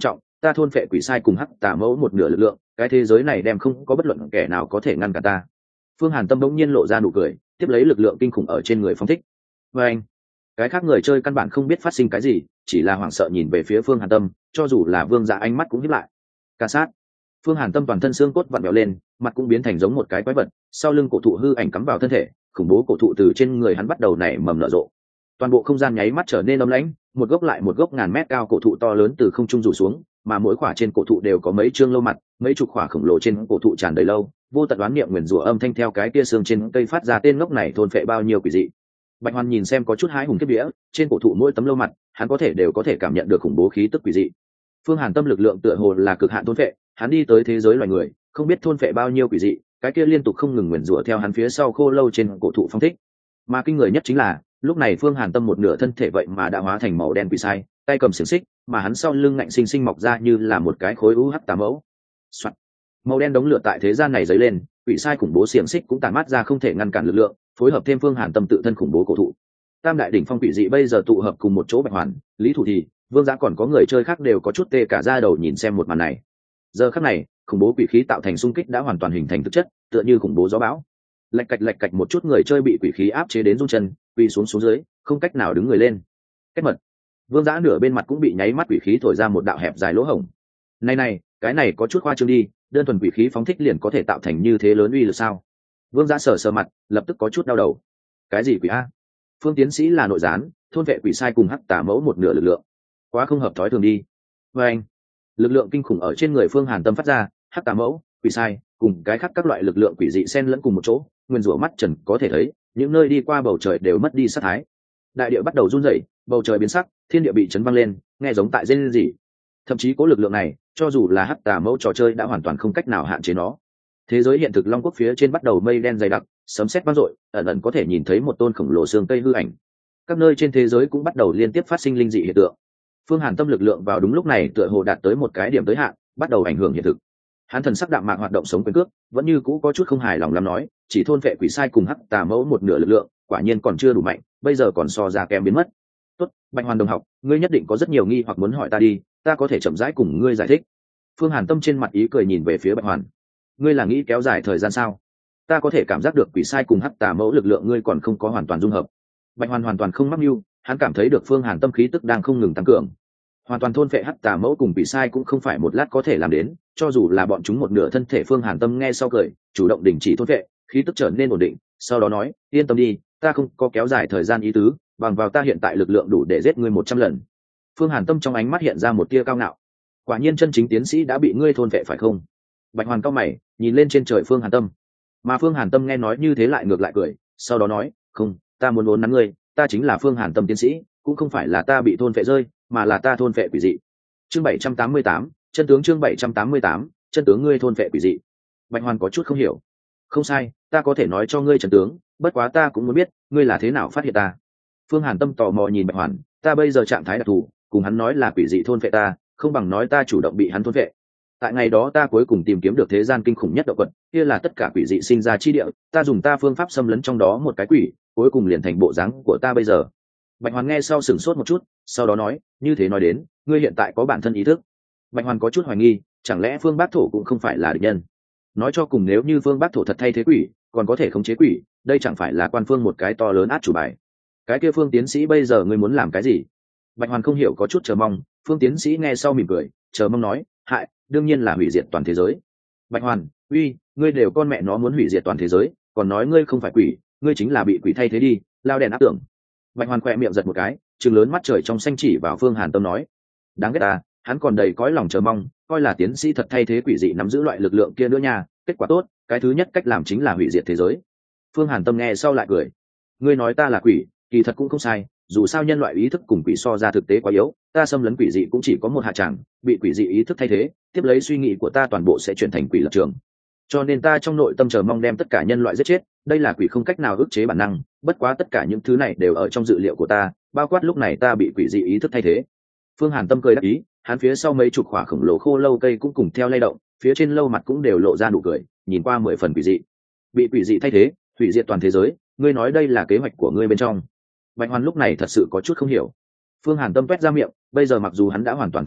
ta thôn phệ quỷ sai cùng hắc tà mẫu một nửa lực lượng, cái thế giới này đem không có bất luận kẻ nào có thể ngăn cản ta. Phương Hàn Tâm bỗng nhiên lộ ra nụ cười, tiếp lấy lực lượng kinh khủng ở trên người phóng thích. Và anh, cái khác người chơi căn bản không biết phát sinh cái gì, chỉ là hoảng sợ nhìn về phía Phương Hàn Tâm, cho dù là Vương Dạ ánh mắt cũng híp lại. Ca sát. Phương Hàn Tâm toàn thân xương cốt vặn vẹo lên, mặt cũng biến thành giống một cái quái vật, sau lưng cổ thụ hư ảnh cắm vào thân thể, khủng bố cổ thụ từ trên người hắn bắt đầu nảy mầm nở rộ. Toàn bộ không gian nháy mắt trở nên âm lãnh, một gốc lại một gốc ngàn mét cao cổ thụ to lớn từ không trung rủ xuống, mà mỗi khỏa trên cổ thụ đều có mấy trương lâu mặt, mấy chục khỏa khổng lồ trên cổ thụ tràn đầy lâu, vô tận đoán niệm nguyền rủa âm thanh theo cái kia xương trên cây phát ra, tên ngốc này thôn phệ bao nhiêu quỷ dị. Bạch Hoàn nhìn xem có chút hái hùng kiếp vía, trên cổ thụ mỗi tấm lâu mặt, hắn đều có thể cảm nhận được khủng bố khí tức quỷ dị. Phương Hàn Tâm lực lượng tựa hồ là cực hạn thôn phệ, hắn đi tới thế giới loài người, không biết thôn phệ bao nhiêu quỷ dị, cái kia liên tục không ngừng nguyền rủa theo hắn phía sau khô lâu trên cổ thụ phong thích. Mà kinh người nhất chính là, lúc này Phương Hàn Tâm một nửa thân thể vậy mà đã hóa thành màu đen quỷ sai, tay cầm xiềng xích, mà hắn sau lưng ngạnh sinh sinh mọc ra như là một cái khối UH tà mẫu. Soạn. Màu đen đống lửa tại thế gian này dấy lên, quỷ sai khủng bố xiềng xích cũng tản mát ra không thể ngăn cản lực lượng, phối hợp thêm Phương Hàn Tâm tự thân khủng bố cổ thụ. Tam đại đỉnh phong quỷ dị bây giờ tụ hợp cùng một chỗ. Bạch Hoàn, Lý Thủ Thì, Vương Giá còn có người chơi khác đều có chút tê cả da đầu nhìn xem một màn này. Giờ khắc này, khủng bố quỷ khí tạo thành xung kích đã hoàn toàn hình thành thực chất, tựa như khủng bố gió bão. Lạch cạch một chút người chơi bị quỷ khí áp chế đến run chân, quỳ xuống dưới, không cách nào đứng người lên. Kết mật. Vương Giá nửa bên mặt cũng bị nháy mắt quỷ khí thổi ra một đạo hẹp dài lỗ hổng. Này, cái này có chút khoa trương đi, đơn thuần quỷ khí phóng thích liền có thể tạo thành như thế lớn uy lực sao? Vương Giá sờ mặt, lập tức có chút đau đầu. Cái gì quỷ a? Phương tiến sĩ là nội gián, thôn vệ quỷ sai cùng hắc tà mẫu một nửa lực lượng, quá không hợp thói thường đi. Và anh, lực lượng kinh khủng ở trên người Phương Hàn Tâm phát ra, hắc tà mẫu, quỷ sai cùng cái khác các loại lực lượng quỷ dị xen lẫn cùng một chỗ, nguyên rủa mắt trần có thể thấy, những nơi đi qua bầu trời đều mất đi sát thái. Đại địa bắt đầu run rẩy, bầu trời biến sắc, thiên địa bị chấn văng lên, nghe giống tại rên rỉ. Thậm chí có lực lượng này, cho dù là hắc tà mẫu trò chơi đã hoàn toàn không cách nào hạn chế nó. Thế giới hiện thực Long Quốc phía trên bắt đầu mây đen dày đặc, sấm sét vang dội, ẩn ẩn có thể nhìn thấy một tôn khổng lồ xương cây hư ảnh. Các nơi trên thế giới cũng bắt đầu liên tiếp phát sinh linh dị hiện tượng. Phương Hàn Tâm lực lượng vào đúng lúc này tựa hồ đạt tới một cái điểm tới hạn, bắt đầu ảnh hưởng hiện thực. Hắn thần sắc đạm mạc hoạt động sống quyền cước, vẫn như cũ có chút không hài lòng lắm nói, chỉ thôn vệ quỷ sai cùng hắc tà mẫu một nửa lực lượng, quả nhiên còn chưa đủ mạnh, bây giờ còn so ra kém biến mất. Tốt, Bạch Hoàn đồng học, ngươi nhất định có rất nhiều nghi hoặc muốn hỏi ta đi, ta có thể chậm rãi cùng ngươi giải thích. Phương Hàn Tâm trên mặt ý cười nhìn về phía Bạch Hoàn. Ngươi là nghĩ kéo dài thời gian sao? Ta có thể cảm giác được quỷ sai cùng hắc tà mẫu lực lượng ngươi còn không có hoàn toàn dung hợp. Bạch Hoàn hoàn toàn không mắc mưu, hắn cảm thấy được Phương Hàn Tâm khí tức đang không ngừng tăng cường. Hoàn toàn thôn phệ hắc tà mẫu cùng quỷ sai cũng không phải một lát có thể làm đến, cho dù là bọn chúng một nửa thân thể. Phương Hàn Tâm nghe sau cười, chủ động đình chỉ thôn phệ, khí tức trở nên ổn định, sau đó nói, yên tâm đi, ta không có kéo dài thời gian ý tứ, bằng vào ta hiện tại lực lượng đủ để giết ngươi 100 lần. Phương Hàn Tâm trong ánh mắt hiện ra một tia cao ngạo. Quả nhiên chân chính tiến sĩ đã bị ngươi thôn phệ phải không? Bạch Hoàn cao mày, nhìn lên trên trời Phương Hàn Tâm. Mà Phương Hàn Tâm nghe nói như thế lại ngược lại cười, sau đó nói, không, ta muốn uốn nắn ngươi, ta chính là Phương Hàn Tâm tiến sĩ, cũng không phải là ta bị thôn phệ rơi, mà là ta thôn phệ quỷ dị. Chương 788, chân tướng. Chương 788, chân tướng. Ngươi thôn phệ quỷ dị. Bạch Hoàn có chút không hiểu. Không sai, ta có thể nói cho ngươi chân tướng, bất quá ta cũng muốn biết, ngươi là thế nào phát hiện ta. Phương Hàn Tâm tò mò nhìn Bạch Hoàn, ta bây giờ trạng thái đặc thù, cùng hắn nói là quỷ dị thôn phệ ta, không bằng nói ta chủ động bị hắn thôn phệ. Tại ngày đó ta cuối cùng tìm kiếm được thế gian kinh khủng nhất động vật, kia là tất cả quỷ dị sinh ra chi địa, ta dùng ta phương pháp xâm lấn trong đó một cái quỷ, cuối cùng liền thành bộ dáng của ta bây giờ. Bạch Hoàn nghe sau sửng sốt một chút, sau đó nói, như thế nói đến, ngươi hiện tại có bản thân ý thức. Bạch Hoàn có chút hoài nghi, chẳng lẽ Phương Bắc Thổ cũng không phải là địch nhân? Nói cho cùng nếu như Phương Bắc Thổ thật thay thế quỷ, còn có thể khống chế quỷ, đây chẳng phải là quan phương một cái to lớn át chủ bài. Cái kia Phương tiến sĩ bây giờ ngươi muốn làm cái gì? Bạch Hoàn không hiểu, có chút chờ mong. Phương tiến sĩ nghe sau mỉm cười, chờ mong nói, hại, đương nhiên là hủy diệt toàn thế giới. Bạch Hoàn, uy, ngươi đều con mẹ nó muốn hủy diệt toàn thế giới, còn nói ngươi không phải quỷ, ngươi chính là bị quỷ thay thế đi, lao đèn áp tưởng. Bạch Hoàn khỏe miệng giật một cái, trừng lớn mắt trời trong xanh chỉ vào Phương Hàn Tâm nói, đáng ghét ta, hắn còn đầy cõi lòng chờ mong, coi là tiến sĩ thật thay thế quỷ dị nắm giữ loại lực lượng kia nữa nha, kết quả tốt, cái thứ nhất cách làm chính là hủy diệt thế giới. Phương Hàn Tâm nghe sau lại cười, ngươi nói ta là quỷ, kỳ thật cũng không sai, dù sao nhân loại ý thức cùng quỷ so ra thực tế quá yếu, ta xâm lấn quỷ dị cũng chỉ có một hạ tràng, bị quỷ dị ý thức thay thế, tiếp lấy suy nghĩ của ta toàn bộ sẽ chuyển thành quỷ lập trường. Cho nên ta trong nội tâm chờ mong đem tất cả nhân loại giết chết, đây là quỷ không cách nào ức chế bản năng, bất quá tất cả những thứ này đều ở trong dự liệu của ta, bao quát lúc này ta bị quỷ dị ý thức thay thế. Phương Hàn Tâm cười đắc ý, hắn phía sau mấy chục quả khổng lồ khô lâu cây cũng cùng theo lay động, phía trên lâu mặt cũng đều lộ ra nụ cười, nhìn qua 10 phần quỷ dị. Bị quỷ dị thay thế, hủy diệt toàn thế giới, ngươi nói đây là kế hoạch của ngươi bên trong? Bạch Hoàn lúc này thật sự có chút không hiểu. Phương Hàn Tâm toét ra miệng, bây giờ mặc dù hắn đã hoàn toàn thay đổi,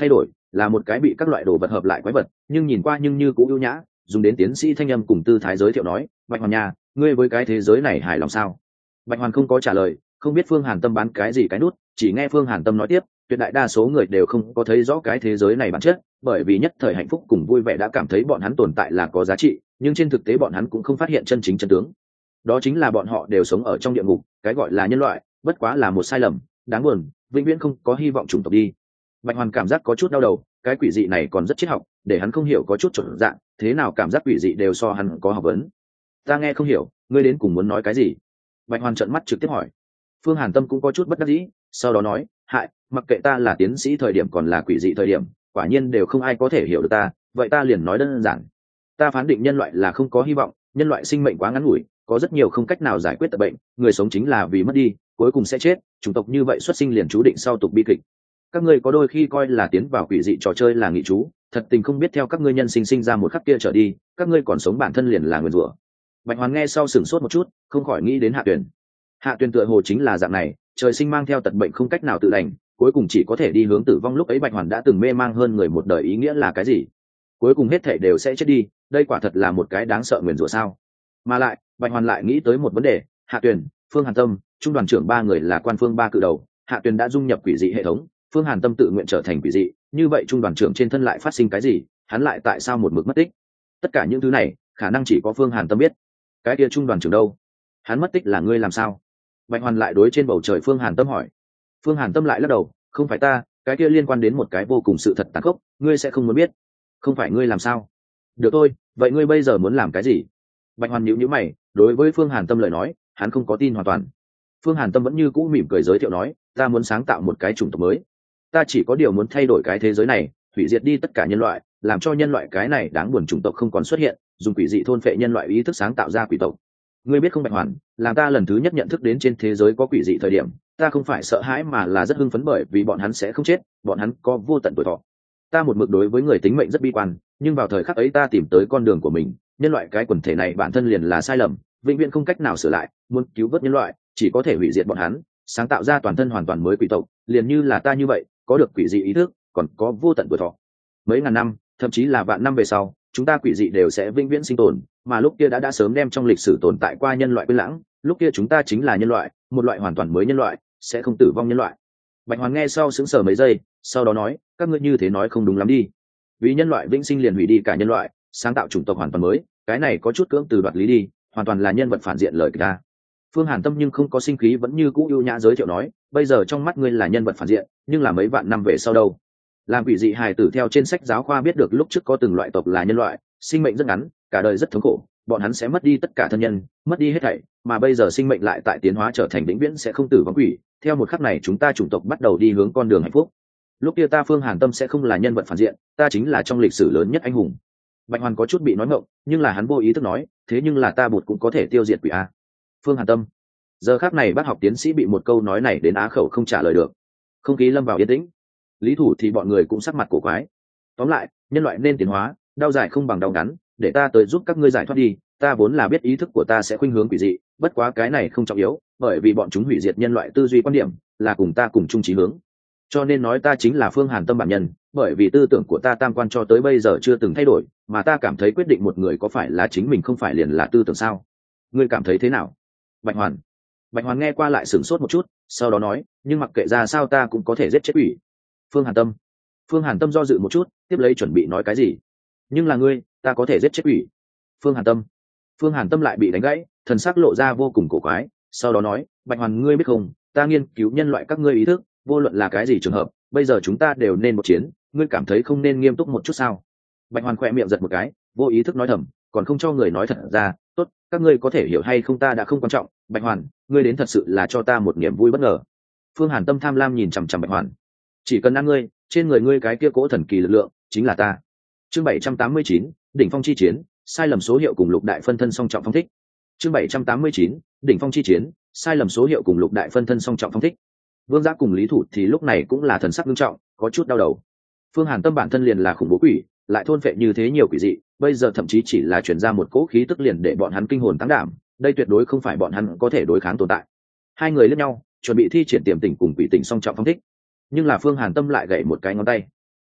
là một cái bị các loại đồ vật hợp lại quái vật, nhưng nhìn qua nhưng như cũng ưu nhã, dùng đến tiến sĩ thanh âm cùng tư thái giới thiệu nói, Bạch Hoàn nha, ngươi với cái thế giới này hài lòng sao? Bạch Hoàn không có trả lời, không biết Phương Hàn Tâm bán cái gì cái nút, chỉ nghe Phương Hàn Tâm nói tiếp, tuyệt đại đa số người đều không có thấy rõ cái thế giới này bản chất, bởi vì nhất thời hạnh phúc cùng vui vẻ đã cảm thấy bọn hắn tồn tại là có giá trị, nhưng trên thực tế bọn hắn cũng không phát hiện chân chính chân tướng. Đó chính là bọn họ đều sống ở trong địa ngục, cái gọi là nhân loại, bất quá là một sai lầm, đáng buồn, vĩnh viễn không có hy vọng chủng tộc đi. Bạch Hoàn cảm giác có chút đau đầu, cái quỷ dị này còn rất triết học, để hắn không hiểu có chút chuẩn dạng, thế nào cảm giác quỷ dị đều so hắn có học vấn. Ta nghe không hiểu, ngươi đến cùng muốn nói cái gì? Bạch Hoàn trợn mắt trực tiếp hỏi. Phương Hàn Tâm cũng có chút bất đắc dĩ, sau đó nói, hại, mặc kệ ta là tiến sĩ thời điểm còn là quỷ dị thời điểm, quả nhiên đều không ai có thể hiểu được ta, vậy ta liền nói đơn giản. Ta phán định nhân loại là không có hy vọng, nhân loại sinh mệnh quá ngắn ngủi, có rất nhiều không cách nào giải quyết tật bệnh, người sống chính là vì mất đi, cuối cùng sẽ chết, chủng tộc như vậy xuất sinh liền chú định sau tục bi kịch. Các ngươi có đôi khi coi là tiến vào quỷ dị trò chơi là nghị chú, thật tình không biết theo các ngươi nhân sinh sinh ra một khắc kia trở đi, các ngươi còn sống bản thân liền là nguyền rủa. Bạch Hoàn nghe sau sửng sốt một chút, không khỏi nghĩ đến Hạ Tuyền. Hạ Tuyền tựa hồ chính là dạng này, trời sinh mang theo tật bệnh không cách nào tự lành, cuối cùng chỉ có thể đi hướng tử vong. Lúc ấy Bạch Hoàn đã từng mê mang hơn người một đời, ý nghĩa là cái gì? Cuối cùng hết thể đều sẽ chết đi, đây quả thật là một cái đáng sợ nguyền rủa sao? Mà lại, Bạch Hoàn lại nghĩ tới một vấn đề, Hạ Tuyền, Phương Hàn Tâm, trung đoàn trưởng ba người là quan phương ba cự đầu, Hạ Tuyền đã dung nhập quỷ dị hệ thống, Phương Hàn Tâm tự nguyện trở thành quỷ dị, như vậy trung đoàn trưởng trên thân lại phát sinh cái gì? Hắn lại tại sao một mực mất tích? Tất cả những thứ này, khả năng chỉ có Phương Hàn Tâm biết. Cái kia trung đoàn trưởng đâu? Hắn mất tích là ngươi làm sao? Bạch Hoàn lại đối trên bầu trời Phương Hàn Tâm hỏi. Phương Hàn Tâm lại lắc đầu, không phải ta, cái kia liên quan đến một cái vô cùng sự thật tàn khốc, ngươi sẽ không muốn biết. Không phải ngươi làm sao? Được thôi, vậy ngươi bây giờ muốn làm cái gì? Bạch Hoàn nhíu nhíu mày, đối với Phương Hàn Tâm lời nói, hắn không có tin hoàn toàn. Phương Hàn Tâm vẫn như cũ mỉm cười giới thiệu nói, ta muốn sáng tạo một cái chủng tộc mới. Ta chỉ có điều muốn thay đổi cái thế giới này, hủy diệt đi tất cả nhân loại, làm cho nhân loại cái này đáng buồn chủng tộc không còn xuất hiện, dùng quỷ dị thôn phệ nhân loại ý thức sáng tạo ra quỷ tộc. Ngươi biết không Bạch Hoàn, làm ta lần thứ nhất nhận thức đến trên thế giới có quỷ dị thời điểm, ta không phải sợ hãi mà là rất hưng phấn, bởi vì bọn hắn sẽ không chết, bọn hắn có vô tận tuổi thọ. Ta một mực đối với người tính mệnh rất bi quan, nhưng vào thời khắc ấy ta tìm tới con đường của mình, nhân loại cái quần thể này bản thân liền là sai lầm, vĩnh viễn không cách nào sửa lại, muốn cứu vớt nhân loại, chỉ có thể hủy diệt bọn hắn, sáng tạo ra toàn thân hoàn toàn mới quỷ tộc, liền như là ta như vậy, có được quỷ dị ý thức, còn có vô tận tuổi thọ. Mấy ngàn năm, thậm chí là vạn năm về sau, chúng ta quỷ dị đều sẽ vĩnh viễn sinh tồn, mà lúc kia đã sớm đem trong lịch sử tồn tại qua nhân loại quên lãng, lúc kia chúng ta chính là nhân loại, một loại hoàn toàn mới nhân loại, sẽ không tử vong nhân loại. Bạch Hoàn nghe sau sững sờ mấy giây, sau đó nói, các ngươi như thế nói không đúng lắm đi. Vì nhân loại vĩnh sinh liền hủy đi cả nhân loại, sáng tạo chủng tộc hoàn toàn mới, cái này có chút cưỡng từ đoạt lý đi, hoàn toàn là nhân vật phản diện lời kịch ta. Phương Hàn Tâm nhưng không có sinh khí, vẫn như cũ ưu nhã giới thiệu nói, bây giờ trong mắt ngươi là nhân vật phản diện, nhưng là mấy vạn năm về sau đâu? Làm quỷ dị hài tử theo trên sách giáo khoa biết được lúc trước có từng loại tộc là nhân loại, sinh mệnh rất ngắn, cả đời rất thống khổ, bọn hắn sẽ mất đi tất cả thân nhân, mất đi hết thảy, mà bây giờ sinh mệnh lại tại tiến hóa trở thành vĩnh viễn sẽ không tử vong quỷ, theo một khắc này chúng ta chủng tộc bắt đầu đi hướng con đường hạnh phúc. Lúc kia ta Phương Hàn Tâm sẽ không là nhân vật phản diện, ta chính là trong lịch sử lớn nhất anh hùng. Bạch Hoàn có chút bị nói ngộng, nhưng là hắn vô ý thức nói, thế nhưng là ta bụt cũng có thể tiêu diệt quỷ a. Phương Hàn Tâm. Giờ khắc này bác học tiến sĩ bị một câu nói này đến á khẩu không trả lời được. Không khí lâm vào yên tĩnh. Lý Thủ thì bọn người cũng sắc mặt cổ quái. Tóm lại, nhân loại nên tiến hóa, đau dài không bằng đau ngắn, để ta tới giúp các ngươi giải thoát đi, ta vốn là biết ý thức của ta sẽ khuynh hướng quỷ dị, bất quá cái này không trọng yếu, bởi vì bọn chúng hủy diệt nhân loại tư duy quan điểm, là cùng ta cùng chung chí hướng. Cho nên nói ta chính là Phương Hàn Tâm bản nhân, bởi vì tư tưởng của ta tam quan cho tới bây giờ chưa từng thay đổi, mà ta cảm thấy quyết định một người có phải là chính mình không phải liền là tư tưởng sao? Ngươi cảm thấy thế nào? Bạch Hoàn. Bạch Hoàn nghe qua lại sửng sốt một chút, sau đó nói, nhưng mặc kệ ra sao ta cũng có thể giết chết quỷ. Phương Hàn Tâm. Phương Hàn Tâm do dự một chút, tiếp lấy chuẩn bị nói cái gì. Nhưng là ngươi, ta có thể giết chết quỷ. Phương Hàn Tâm. Phương Hàn Tâm lại bị đánh gãy, thần sắc lộ ra vô cùng cổ quái, sau đó nói, Bạch Hoàn ngươi biết không, ta nghiên cứu nhân loại các ngươi ý thức, vô luận là cái gì trường hợp, bây giờ chúng ta đều nên một chiến, ngươi cảm thấy không nên nghiêm túc một chút sao? Bạch Hoàn khỏe miệng giật một cái, vô ý thức nói thầm, còn không cho người nói thật ra, tốt, các ngươi có thể hiểu hay không ta đã không quan trọng, Bạch Hoàn, ngươi đến thật sự là cho ta một niềm vui bất ngờ. Phương Hàn Tâm tham lam nhìn chằm chằm Bạch Hoàn. Chỉ cần ăn ngươi, trên người ngươi cái kia cỗ thần kỳ lực lượng, chính là ta. Chương 789, đỉnh phong chi chiến, sai lầm số hiệu cùng lục đại phân thân song trọng phong thích. Chương 789, đỉnh phong chi chiến, sai lầm số hiệu cùng lục đại phân thân song trọng phong thích. Vương Giác cùng Lý Thủ thì lúc này cũng là thần sắc nghiêm trọng, có chút đau đầu. Phương Hàn Tâm bản thân liền là khủng bố quỷ, lại thôn phệ như thế nhiều quỷ dị, bây giờ thậm chí chỉ là truyền ra một cỗ khí tức liền để bọn hắn kinh hồn tăng đảm, đây tuyệt đối không phải bọn hắn có thể đối kháng tồn tại. Hai người liếc nhau, chuẩn bị thi triển tiềm tỉnh cùng quỷ tỉnh song trọng phong thích, nhưng là Phương Hàn Tâm lại gậy một cái ngón tay.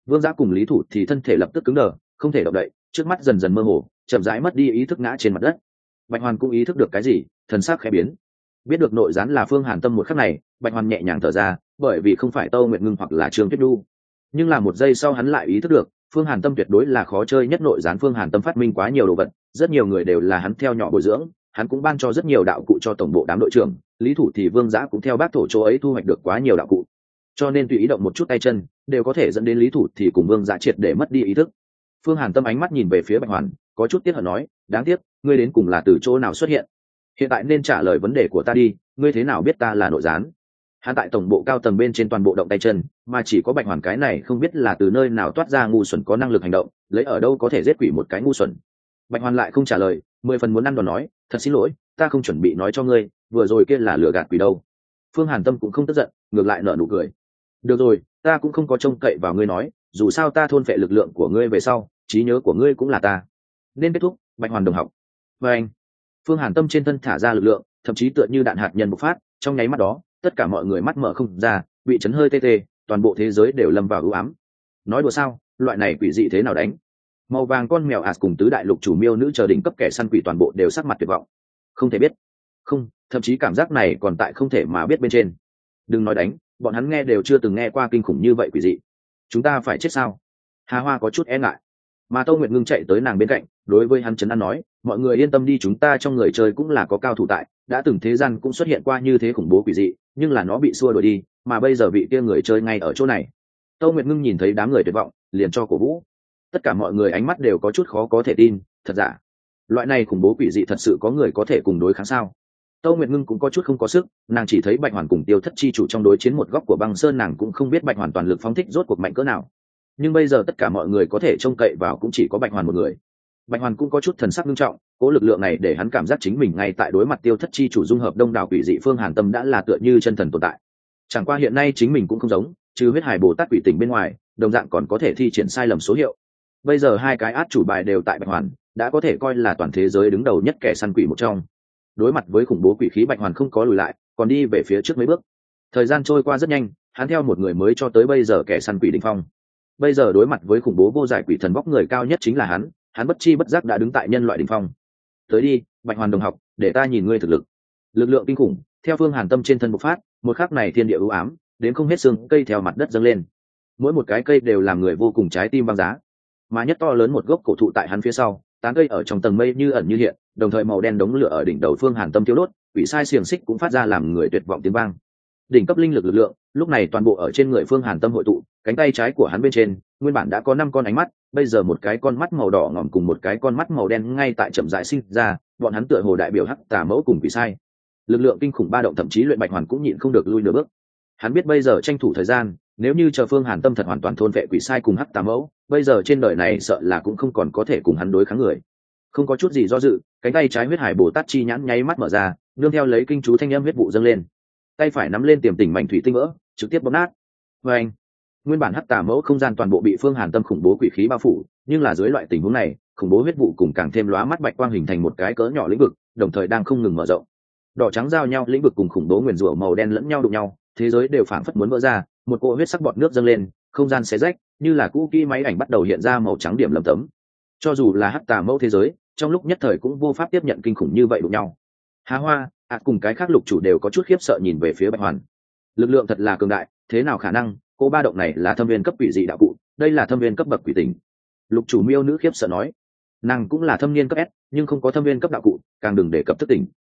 Vương Giã cùng Lý Thủ thì thân thể lập tức cứng đờ, không thể động đậy, trước mắt dần dần mơ hồ, chậm rãi mất đi ý thức ngã trên mặt đất. Bạch Hoàn cũng ý thức được cái gì, thần sắc khẽ biến. Biết được nội gián là Phương Hàn Tâm một khắc này, Bạch Hoàn nhẹ nhàng thở ra, bởi vì không phải Tâu Nguyệt Ngưng hoặc là Trương Tuyết Nhu. Nhưng là một giây sau hắn lại ý thức được, Phương Hàn Tâm tuyệt đối là khó chơi nhất nội gián. Phương Hàn Tâm phát minh quá nhiều đồ vật, rất nhiều người đều là hắn theo nhỏ bồi dưỡng, hắn cũng ban cho rất nhiều đạo cụ cho tổng bộ đám đội trưởng. Lý Thủ thì Vương Giã cũng theo bác thổ chỗ ấy thu hoạch được quá nhiều đạo cụ, cho nên tùy ý động một chút tay chân đều có thể dẫn đến Lý Thủ thì cùng Vương Giã triệt để mất đi ý thức. Phương Hàn Tâm ánh mắt nhìn về phía Bạch Hoàn, có chút tiếc hận nói, đáng tiếc, ngươi đến cùng là từ chỗ nào xuất hiện? Hiện tại nên trả lời vấn đề của ta đi, ngươi thế nào biết ta là nội gián? Hắn tại tổng bộ cao tầng bên trên toàn bộ động tay chân, mà chỉ có Bạch Hoàn cái này không biết là từ nơi nào toát ra ngu xuẩn có năng lực hành động, lấy ở đâu có thể giết quỷ một cái ngu xuẩn. Bạch Hoàn lại không trả lời, 10 phần muốn ăn đòn nói, thật xin lỗi, ta không chuẩn bị nói cho ngươi, vừa rồi kia là lừa gạt quỷ đâu. Phương Hàn Tâm cũng không tức giận, ngược lại nở nụ cười. Được rồi, ta cũng không có trông cậy vào ngươi nói, dù sao ta thôn phệ lực lượng của ngươi về sau, trí nhớ của ngươi cũng là ta. Nên kết thúc, Bạch Hoàn đồng học. Và anh, Phương Hàn Tâm trên thân thả ra lực lượng, thậm chí tựa như đạn hạt nhân bộc phát, trong nháy mắt đó, tất cả mọi người mắt mở không ra, bị chấn hơi tê tê, toàn bộ thế giới đều lâm vào u ám. Nói đùa sao, loại này quỷ dị thế nào đánh? Màu vàng con mèo ạt cùng tứ đại lục chủ miêu nữ chờ đỉnh cấp kẻ săn quỷ toàn bộ đều sắc mặt tuyệt vọng. Không thể biết. Không, thậm chí cảm giác này còn tại không thể mà biết bên trên. Đừng nói đánh, bọn hắn nghe đều chưa từng nghe qua kinh khủng như vậy quỷ dị. Chúng ta phải chết sao? Hà Hoa có chút e ngại, mà Tô Nguyệt Ngưng chạy tới nàng bên cạnh, đối với hắn trấn an nói, mọi người yên tâm đi, chúng ta trong người chơi cũng là có cao thủ tại, đã từng thế gian cũng xuất hiện qua như thế khủng bố quỷ dị, nhưng là nó bị xua đuổi đi, mà bây giờ vị kia người chơi ngay ở chỗ này. Tô Nguyệt Ngưng nhìn thấy đám người tuyệt vọng, liền cho cổ vũ. Tất cả mọi người ánh mắt đều có chút khó có thể tin, thật giả? Loại này khủng bố quỷ dị thật sự có người có thể cùng đối kháng sao? Tô Nguyệt Ngưng cũng có chút không có sức, nàng chỉ thấy Bạch Hoàn cùng Tiêu Thất chi chủ trong đối chiến một góc của băng sơn, nàng cũng không biết Bạch Hoàn toàn lực phóng thích rốt cuộc mạnh cỡ nào. Nhưng bây giờ tất cả mọi người có thể trông cậy vào cũng chỉ có Bạch Hoàn một người. Bạch Hoàn cũng có chút thần sắc nghiêm trọng, cố lực lượng này để hắn cảm giác chính mình ngay tại đối mặt Tiêu Thất chi chủ dung hợp đông đảo quỷ dị Phương Hàn Tâm đã là tựa như chân thần tồn tại. Chẳng qua hiện nay chính mình cũng không giống, trừ huyết hải Bồ Tát quỷ tình bên ngoài, đồng dạng còn có thể thi triển sai lầm số hiệu. Bây giờ hai cái át chủ bài đều tại Bạch Hoàn, đã có thể coi là toàn thế giới đứng đầu nhất kẻ săn quỷ một trong. Đối mặt với khủng bố quỷ khí, Bạch Hoàn không có lùi lại, còn đi về phía trước mấy bước. Thời gian trôi qua rất nhanh, hắn theo một người mới cho tới bây giờ kẻ săn quỷ đỉnh phong. Bây giờ đối mặt với khủng bố vô giải quỷ thần vóc người cao nhất chính là hắn bất chi bất giác đã đứng tại nhân loại đỉnh phong. Tới đi, Bạch Hoàn đồng học, để ta nhìn ngươi thực lực. Lực lượng kinh khủng theo Phương Hàn Tâm trên thân bộc phát, một khắc này thiên địa u ám, đến không hết xương cây theo mặt đất dâng lên. Mỗi một cái cây đều làm người vô cùng trái tim băng giá. Mà nhất to lớn một gốc cổ thụ tại hắn phía sau, tán cây ở trong tầng mây như ẩn như hiện, đồng thời màu đen đống lửa ở đỉnh đầu Phương Hàn Tâm thiêu đốt, quỷ sai xiềng xích cũng phát ra làm người tuyệt vọng tiếng vang. Đỉnh cấp linh lực lực lượng lúc này toàn bộ ở trên người Phương Hàn Tâm hội tụ, cánh tay trái của hắn bên trên nguyên bản đã có 5 con ánh mắt, bây giờ một cái con mắt màu đỏ ngòm cùng một cái con mắt màu đen ngay tại chậm rãi sinh ra, bọn hắn tựa hồ đại biểu hắc tà mẫu cùng quỷ sai. Lực lượng kinh khủng ba động, thậm chí luyện Bạch Hoàn cũng nhịn không được lui nửa bước. Hắn biết bây giờ tranh thủ thời gian, nếu như chờ Phương Hàn Tâm thật hoàn toàn thôn vệ quỷ sai cùng hắc tà mẫu, bây giờ trên đời này sợ là cũng không còn có thể cùng hắn đối kháng người. Không có chút gì do dự, cánh tay trái huyết hải Bồ Tát chi nhãn nháy mắt mở ra, nương theo lấy kinh chú thanh âm huyết vụ dâng lên. Tay phải nắm lên tiềm tỉnh mảnh thủy tinh vỡ, trực tiếp bóp nát. Và anh, nguyên bản hắc tà mẫu không gian toàn bộ bị Phương Hàn Tâm khủng bố quỷ khí bao phủ, nhưng là dưới loại tình huống này, khủng bố huyết vụ cùng càng thêm lóa mắt bạch quang hình thành một cái cỡ nhỏ lĩnh vực, đồng thời đang không ngừng mở rộng. Đỏ trắng giao nhau lĩnh vực cùng khủng bố nguyền rủa màu đen lẫn nhau đụng nhau, thế giới đều phảng phất muốn vỡ ra, một cỗ huyết sắc bọt nước dâng lên, không gian xé rách, như là cũ kỹ máy ảnh bắt đầu hiện ra màu trắng điểm lấm tấm. Cho dù là hắc tà mẫu thế giới, trong lúc nhất thời cũng vô pháp tiếp nhận kinh khủng như vậy đụng nhau. Hà Hoa, cùng cái khác lục chủ đều có chút khiếp sợ nhìn về phía Bạch Hoàn. Lực lượng thật là cường đại, thế nào khả năng? Cô ba động này là thâm viên cấp quỷ dị đạo cụ, đây là thâm viên cấp bậc quỷ tình. Lục chủ miêu nữ khiếp sợ nói, nàng cũng là thâm niên cấp S, nhưng không có thâm viên cấp đạo cụ, càng đừng đề cập thức tỉnh.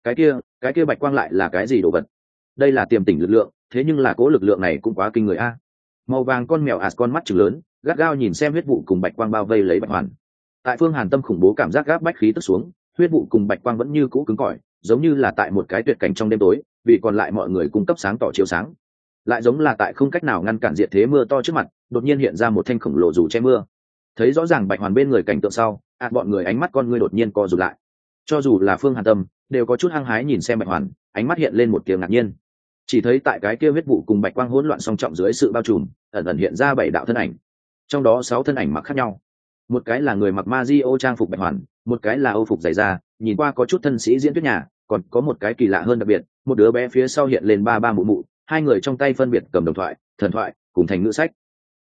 Cái kia bạch quang lại là cái gì đồ vật? Đây là tiềm tỉnh lực lượng, thế nhưng là cố lực lượng này cũng quá kinh người a. Màu vàng con mèo con mắt trừng lớn, gắt gao nhìn xem huyết vụ cùng bạch quang bao vây lấy Bạch Hoàn. Tại Phương Hàn Tâm khủng bố cảm giác gáp bách khí tức xuống, huyết vụ cùng bạch quang vẫn như cũ cứng cỏi, giống như là tại một cái tuyệt cảnh trong đêm tối, vì còn lại mọi người cung cấp sáng tỏ chiếu sáng. Lại giống là tại không cách nào ngăn cản diệt thế mưa to trước mặt, đột nhiên hiện ra một thanh khổng lồ dù che mưa. Thấy rõ ràng Bạch Hoàn bên người cảnh tượng sau, bọn người ánh mắt con ngươi đột nhiên co rụt lại. Cho dù là Phương Hàn Tâm đều có chút hăng hái nhìn xem Bạch Hoàn, ánh mắt hiện lên một tia ngạc nhiên. Chỉ thấy tại cái kia huyết vụ cùng bạch quang hỗn loạn song trọng dưới sự bao trùm, ẩn ẩn hiện ra 7 đạo thân ảnh. Trong đó 6 thân ảnh mặc khác nhau. Một cái là người mặc Mario trang phục Bạch Hoàn, một cái là Âu phục dày da, nhìn qua có chút thân sĩ diễn thuyết nhà, còn có một cái kỳ lạ hơn đặc biệt, một đứa bé phía sau hiện lên ba mụ mụ, hai người trong tay phân biệt cầm đồng thoại, thần thoại cùng thành ngữ sách.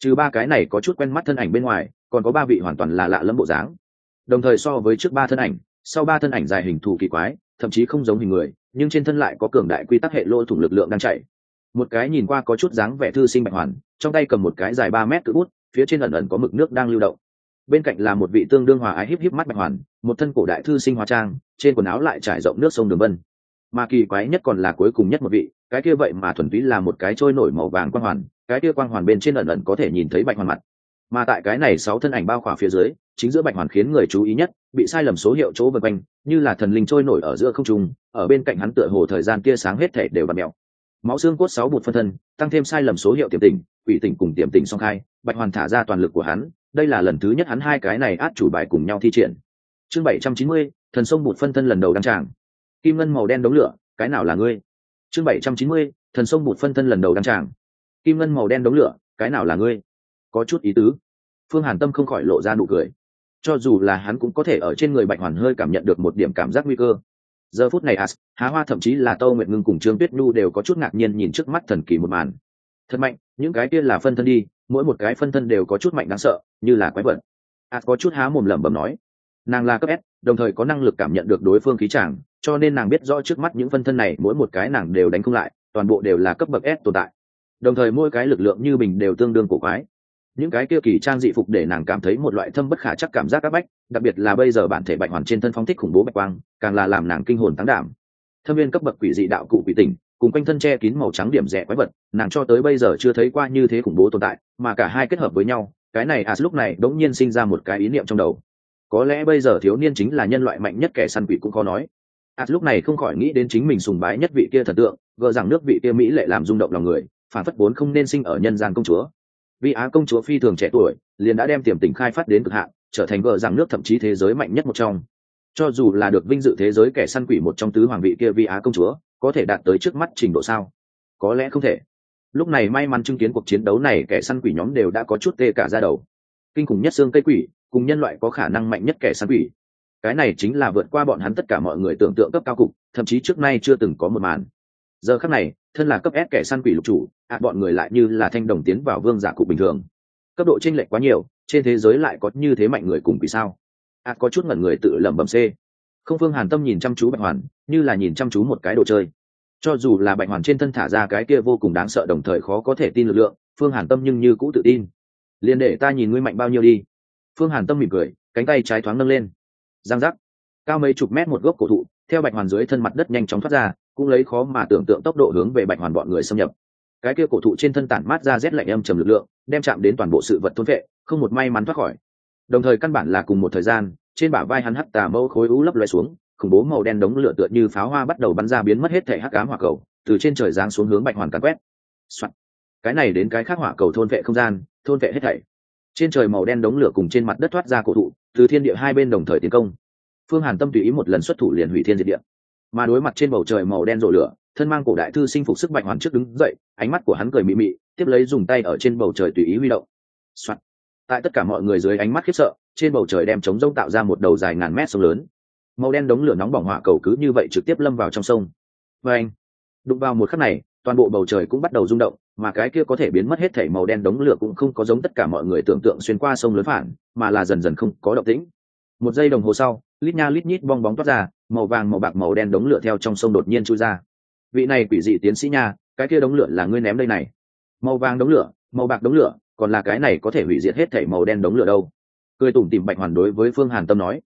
Trừ ba cái này có chút quen mắt thân ảnh bên ngoài, còn có ba vị hoàn toàn là lạ lẫm bộ dáng. Đồng thời so với trước ba thân ảnh, sau ba thân ảnh dài hình thù kỳ quái, thậm chí không giống hình người, nhưng trên thân lại có cường đại quy tắc hệ lỗ thủng lực lượng đang chạy. Một cái nhìn qua có chút dáng vẻ thư sinh bạch hoàn, trong tay cầm một cái dài 3 mét cự bút, phía trên ẩn ẩn có mực nước đang lưu động. Bên cạnh là một vị tương đương hòa ái híp híp mắt bạch hoàn, một thân cổ đại thư sinh hóa trang, trên quần áo lại trải rộng nước sông đường vân. Mà kỳ quái nhất còn là cuối cùng nhất một vị, cái kia vậy mà thuần túy là một cái trôi nổi màu vàng quang hoàn, cái kia quang hoàn bên trên ẩn ẩn có thể nhìn thấy bạch hoàn mặt. Mà tại cái này 6 thân ảnh bao khỏa phía dưới, chính giữa bạch hoàn khiến người chú ý nhất, bị sai lầm số hiệu chỗ vần quanh, như là thần linh trôi nổi ở giữa không trung, ở bên cạnh hắn tựa hồ thời gian tia sáng hết thảy đều bặm mèo. Máu xương cốt 6 bụt phân thân, tăng thêm sai lầm số hiệu tiềm tình, quỷ tình cùng tiềm tình song khai, bạch hoàn thả ra toàn lực của hắn, đây là lần thứ nhất hắn hai cái này át chủ bài cùng nhau thi triển. Chương 790, thần sông bụt phân thân lần đầu đăng tràng. Kim ngân màu đen đống lửa, cái nào là ngươi? Chương 790, thần sông bụt phân thân lần đầu đăng tràng. Kim ngân màu đen đống lửa, cái nào là ngươi? Có chút ý tứ. Phương Hàn Tâm không khỏi lộ ra nụ cười. Cho dù là hắn cũng có thể ở trên người bạch hoàn hơi cảm nhận được một điểm cảm giác nguy cơ. Giờ phút này Há Hoa thậm chí là Tô Nguyệt Ngưng cùng Trương Tuyết Nhu đều có chút ngạc nhiên nhìn trước mắt thần kỳ một màn. Thật mạnh, những cái kia là phân thân đi, mỗi một cái phân thân đều có chút mạnh đáng sợ, như là quái vật. Có chút há mồm lẩm bẩm nói, nàng là cấp S, đồng thời có năng lực cảm nhận được đối phương khí tràng, cho nên nàng biết rõ trước mắt những phân thân này mỗi một cái nàng đều đánh không lại, toàn bộ đều là cấp bậc S tồn tại. Đồng thời mỗi cái lực lượng như bình đều tương đương cổ quái. Những cái kia kỳ trang dị phục để nàng cảm thấy một loại thâm bất khả chắc cảm giác áp bách, đặc biệt là bây giờ bản thể bạch hoàn trên thân phóng thích khủng bố bạch quang, càng là làm nàng kinh hồn táng đảm. Thâm viên cấp bậc quỷ dị đạo cụ quỷ tỉnh, cùng quanh thân che kín màu trắng điểm rẽ quái vật, nàng cho tới bây giờ chưa thấy qua như thế khủng bố tồn tại, mà cả hai kết hợp với nhau, cái này lúc này đống nhiên sinh ra một cái ý niệm trong đầu. Có lẽ bây giờ thiếu niên chính là nhân loại mạnh nhất, kẻ săn quỷ cũng khó nói. Lúc này không khỏi nghĩ đến chính mình sùng bái nhất vị kia thần tượng, gờ rằng nước vị kia mỹ lệ làm rung động lòng người, phản phất vốn không nên sinh ở nhân gian công chúa. Vì Á công chúa phi thường trẻ tuổi, liền đã đem tiềm tình khai phát đến cực hạn, trở thành gờ rằng nước thậm chí thế giới mạnh nhất một trong. Cho dù là được vinh dự thế giới kẻ săn quỷ một trong tứ hoàng vị kia Vi Á công chúa, có thể đạt tới trước mắt trình độ sao? Có lẽ không thể. Lúc này may mắn chứng kiến cuộc chiến đấu này, kẻ săn quỷ nhóm đều đã có chút tê cả da đầu. Kinh khủng nhất xương cây quỷ, cùng nhân loại có khả năng mạnh nhất kẻ săn quỷ. Cái này chính là vượt qua bọn hắn tất cả mọi người tưởng tượng cấp cao cục, thậm chí trước nay chưa từng có một màn. Giờ khắc này, thân là cấp S kẻ săn quỷ lục chủ, bọn người lại như là thanh đồng tiến vào vương giả cục bình thường. Cấp độ chênh lệch quá nhiều, trên thế giới lại có như thế mạnh người cùng quỷ sao? Có chút ngẩn người tự lẩm bẩm C. Không, Phương Hàn Tâm nhìn chăm chú bạch hoàn, như là nhìn chăm chú một cái đồ chơi. Cho dù là bạch hoàn trên thân thả ra cái kia vô cùng đáng sợ đồng thời khó có thể tin lực lượng, Phương Hàn Tâm nhưng như cũ tự tin. Liên để ta nhìn ngươi mạnh bao nhiêu đi. Phương Hàn Tâm mỉm cười, cánh tay trái thoáng nâng lên. Giang giác, cao mấy chục mét một gốc cổ thụ, theo bạch hoàn dưới thân mặt đất nhanh chóng thoát ra, cũng lấy khó mà tưởng tượng tốc độ hướng về bạch hoàn bọn người xâm nhập. Cái kia cổ thụ trên thân tản mát ra rét lạnh âm trầm lực lượng, đem chạm đến toàn bộ sự vật thôn vệ, không một may mắn thoát khỏi. Đồng thời căn bản là cùng một thời gian, trên bả vai hắn hắc tà mâu khối u lấp loé xuống, khủng bố màu đen đống lửa tựa như pháo hoa bắt đầu bắn ra, biến mất hết thể hắc ám hỏa cầu, từ trên trời giáng xuống hướng bạch hoàn càn quét. Soạn. Cái này đến cái khác hỏa cầu thôn vệ không gian, thôn vệ hết thảy. Trên trời màu đen đống lửa cùng trên mặt đất thoát ra cổ thụ, từ thiên địa hai bên đồng thời tiến công. Phương Hàn Tâm tùy ý một lần xuất thủ liền hủy thiên diệt địa. Mà đối mặt trên bầu trời màu đen rộ lửa, thân mang cổ đại thư sinh phục sức bạch hoàn trước đứng dậy, ánh mắt của hắn cười mị mị, tiếp lấy dùng tay ở trên bầu trời tùy ý huy động. Soạn. Tại tất cả mọi người dưới ánh mắt khiếp sợ, trên bầu trời đem trống rông tạo ra một đầu dài ngàn mét sông lớn. Màu đen đống lửa nóng bỏng hỏa cầu cứ như vậy trực tiếp lâm vào trong sông. Và anh, đụng vào một khắc này, toàn bộ bầu trời cũng bắt đầu rung động, mà cái kia có thể biến mất hết thảy màu đen đống lửa cũng không có giống tất cả mọi người tưởng tượng xuyên qua sông lớn phản, mà là dần dần không có động tĩnh. Một giây đồng hồ sau, lít nha lít nhít bong bóng toát ra, màu vàng màu bạc màu đen đống lửa theo trong sông đột nhiên chui ra. Vị này quỷ dị tiến sĩ nha, cái kia đống lửa là ngươi ném đây này. Màu vàng đống lửa, màu bạc đống lửa, còn là cái này có thể hủy diệt hết thảy màu đen đống lửa đâu? Cười tủm tỉm bạch hoàn đối với Phương Hàn Tâm nói.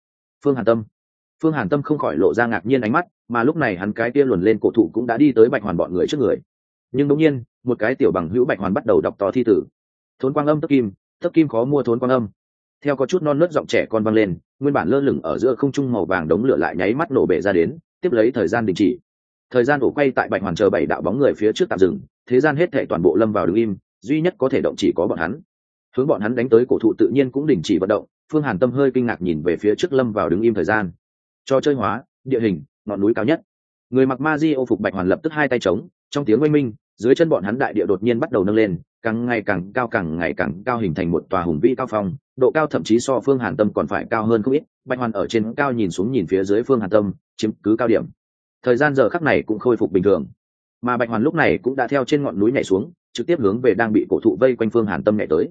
Phương Hàn Tâm không khỏi lộ ra ngạc nhiên ánh mắt, mà lúc này hắn cái kia luồn lên cổ thụ cũng đã đi tới bạch hoàn bọn người trước người. Nhưng đột nhiên, một cái tiểu bằng hữu bạch hoàn bắt đầu đọc to thi tử. Thốn quang âm tấp kim khó mua thốn quang âm. Theo có chút non nớt giọng trẻ con vang lên, nguyên bản lơ lửng ở giữa không trung màu vàng đống lửa lại nháy mắt nổ bể ra đến, tiếp lấy thời gian đình chỉ. Thời gian ổ quay tại bạch hoàn chờ 7 đạo bóng người phía trước tạm dừng, thế gian hết thảy toàn bộ lâm vào đứng im, duy nhất có thể động chỉ có bọn hắn. Hướng bọn hắn đánh tới cổ thụ tự nhiên cũng đình chỉ vận động. Phương Hàn Tâm hơi kinh ngạc nhìn về phía trước lâm vào đứng im thời gian. Cho chơi hóa, địa hình, ngọn núi cao nhất. Người mặc ma di ô phục bạch hoàn lập tức hai tay trống, trong tiếng oanh minh, dưới chân bọn hắn đại địa đột nhiên bắt đầu nâng lên, càng ngày càng cao, hình thành một tòa hùng vĩ cao phong, độ cao thậm chí so Phương Hàn Tâm còn phải cao hơn không ít. Bạch hoàn ở trên cao nhìn xuống nhìn phía dưới Phương Hàn Tâm, chiếm cứ cao điểm. Thời gian giờ khắc này cũng khôi phục bình thường, mà bạch hoàn lúc này cũng đã theo trên ngọn núi nhảy xuống, trực tiếp hướng về đang bị cổ thụ vây quanh Phương Hàn Tâm nhảy tới.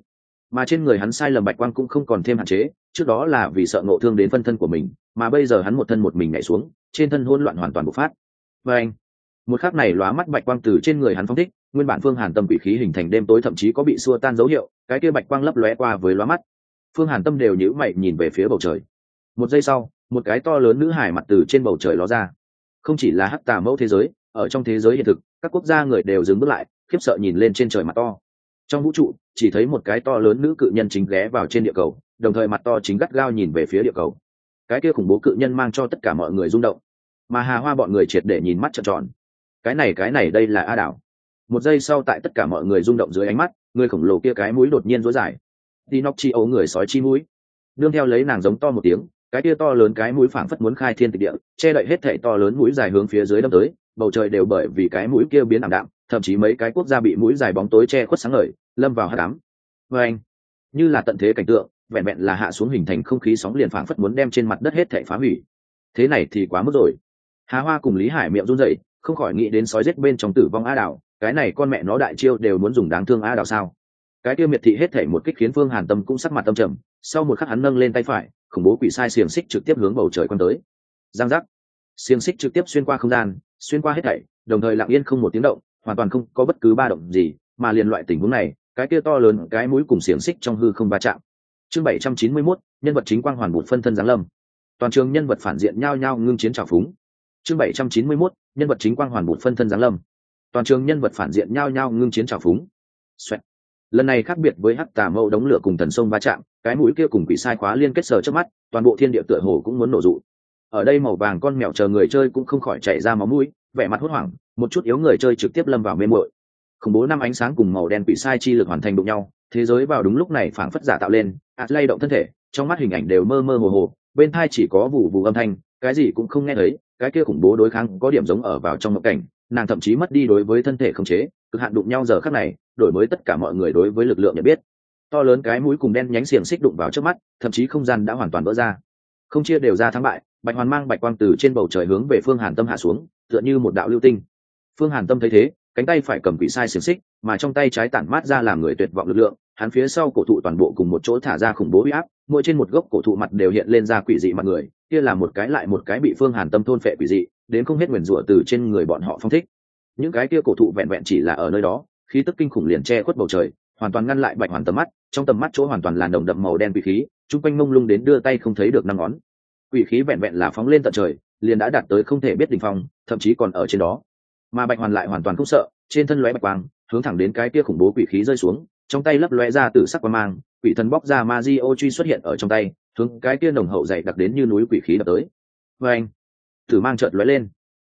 mà trên người hắn sai lầm bạch quang cũng không còn thêm hạn chế, trước đó là vì sợ ngộ thương đến phân thân của mình, mà bây giờ hắn một thân một mình nhảy xuống, trên thân hỗn loạn hoàn toàn bộc phát. Và anh, một khắc này lóa mắt bạch quang từ trên người hắn phóng thích, nguyên bản Phương Hàn Tâm quỷ khí hình thành đêm tối thậm chí có bị xua tan dấu hiệu, cái kia bạch quang lấp lóe qua với lóa mắt. Phương Hàn Tâm đều nhíu mày nhìn về phía bầu trời. Một giây sau, một cái to lớn nữ hải mặt từ trên bầu trời ló ra. Không chỉ là hắc tà mẫu thế giới, ở trong thế giới hiện thực, các quốc gia người đều dừng bước lại, khiếp sợ nhìn lên trên trời mặt to. Trong vũ trụ, chỉ thấy một cái to lớn nữ cự nhân chính ghé vào trên địa cầu, đồng thời mặt to chính gắt gao nhìn về phía địa cầu. Cái kia khủng bố cự nhân mang cho tất cả mọi người rung động, mà Hà Hoa bọn người triệt để nhìn mắt trợn tròn. Cái này đây là A Đảo. Một giây sau, tại tất cả mọi người rung động dưới ánh mắt, người khổng lồ kia cái mũi đột nhiên rối dài. Pinocchio người sói chi mũi. Nương theo lấy nàng giống to một tiếng, cái kia to lớn cái mũi phảng phất muốn khai thiên tịch địa, che đậy hết thảy to lớn mũi dài hướng phía dưới đâm tới, bầu trời đều bởi vì cái mũi kia biến ảm đạm, thậm chí mấy cái quốc gia bị mũi dài bóng tối che khuất sáng ngời, lâm vào hắc ám. Và anh, như là tận thế cảnh tượng, vẹn vẹn là hạ xuống hình thành không khí sóng liền phảng phất muốn đem trên mặt đất hết thảy phá hủy. Thế này thì quá mức rồi. Hà Hoa cùng Lý Hải miệng run rẩy, không khỏi nghĩ đến sói giết bên trong tử vong A Đảo, cái này con mẹ nó đại chiêu đều muốn dùng đáng thương A Đảo sao? Cái kia miệt thị hết thảy một kích khiến Phương Hàn Tâm cũng sắc mặt tâm trầm, sau một khắc hắn nâng lên tay phải, khủng bố quỷ sai xiềng xích trực tiếp hướng bầu trời quăng tới. Giang giác, xiềng xích trực tiếp xuyên qua không gian, xuyên qua hết thảy, đồng thời lặng yên không một tiếng động, hoàn toàn không có bất cứ ba động gì, mà liền loại tình huống này, cái kia to lớn cái mũi cùng xiềng xích trong hư không va chạm. Chương 791, nhân vật chính quang hoàn bụt phân thân giáng lâm. Toàn trường nhân vật phản diện nhao nhao ngưng chiến trào phúng. Chương 791, nhân vật chính quang hoàn bụt phân thân giáng lâm. Toàn trường nhân vật phản diện nhao nhao ngưng chiến trào phúng. Xoẹt. Lần này khác biệt với hắc tà mâu đống lửa cùng thần sông va chạm, cái mũi kia cùng quỷ sai khóa liên kết sờ trước mắt, toàn bộ thiên địa tựa hồ cũng muốn nổ rụ. Ở đây màu vàng con mèo chờ người chơi cũng không khỏi chảy ra máu mũi, vẻ mặt hốt hoảng, một chút yếu người chơi trực tiếp lâm vào mê muội. Khủng bố năm ánh sáng cùng màu đen quỷ sai chi lực hoàn thành đụng nhau, thế giới vào đúng lúc này phảng phất giả tạo lên, lay động thân thể, trong mắt hình ảnh đều mơ mơ hồ hồ, bên tai chỉ có vù vù âm thanh, cái gì cũng không nghe thấy. Cái kia khủng bố đối kháng có điểm giống ở vào trong mộng cảnh, nàng thậm chí mất đi đối với thân thể khống chế, cực hạn đụng nhau giờ khắc này, đổi mới tất cả mọi người đối với lực lượng nhận biết. To lớn cái mũi cùng đen nhánh xiềng xích đụng vào trước mắt, thậm chí không gian đã hoàn toàn vỡ ra. Không chia đều ra thắng bại, bạch hoàn mang bạch quang từ trên bầu trời hướng về Phương Hàn Tâm hạ xuống, tựa như một đạo lưu tinh. Phương Hàn Tâm thấy thế, cánh tay phải cầm quỷ sai xiềng xích, mà trong tay trái tản mát ra làm người tuyệt vọng lực lượng, hắn phía sau cổ thụ toàn bộ cùng một chỗ thả ra khủng bố uy áp, mỗi trên một gốc cổ thụ mặt đều hiện lên ra quỷ dị mặt người, kia là một cái lại một cái bị Phương Hàn Tâm thôn phệ quỷ dị, đến không hết nguyền rủa từ trên người bọn họ phong thích. Những cái kia cổ thụ vẹn vẹn chỉ là ở nơi đó, khí tức kinh khủng liền che khuất bầu trời, hoàn toàn ngăn lại bạch hoàn tầm mắt, trong tầm mắt chỗ hoàn toàn là nồng đậm màu đen quỷ khí, trung quanh mông lung đến đưa tay không thấy được năm ngón. Quỷ khí vẹn vẹn là phóng lên tận trời, liền đã đạt tới không thể biết đỉnh phong, thậm chí còn ở trên đó. Mà bạch hoàn lại hoàn toàn không sợ, trên thân lóe bạch quang, hướng thẳng đến cái kia khủng bố quỷ khí rơi xuống, trong tay lấp lóe ra tử sắc quang mang, quỷ thần bóc ra Mario truy xuất hiện ở trong tay, hướng cái kia nồng hậu dày đặc đến như núi quỷ khí đập tới. Và anh, tử mang chợt lóe lên,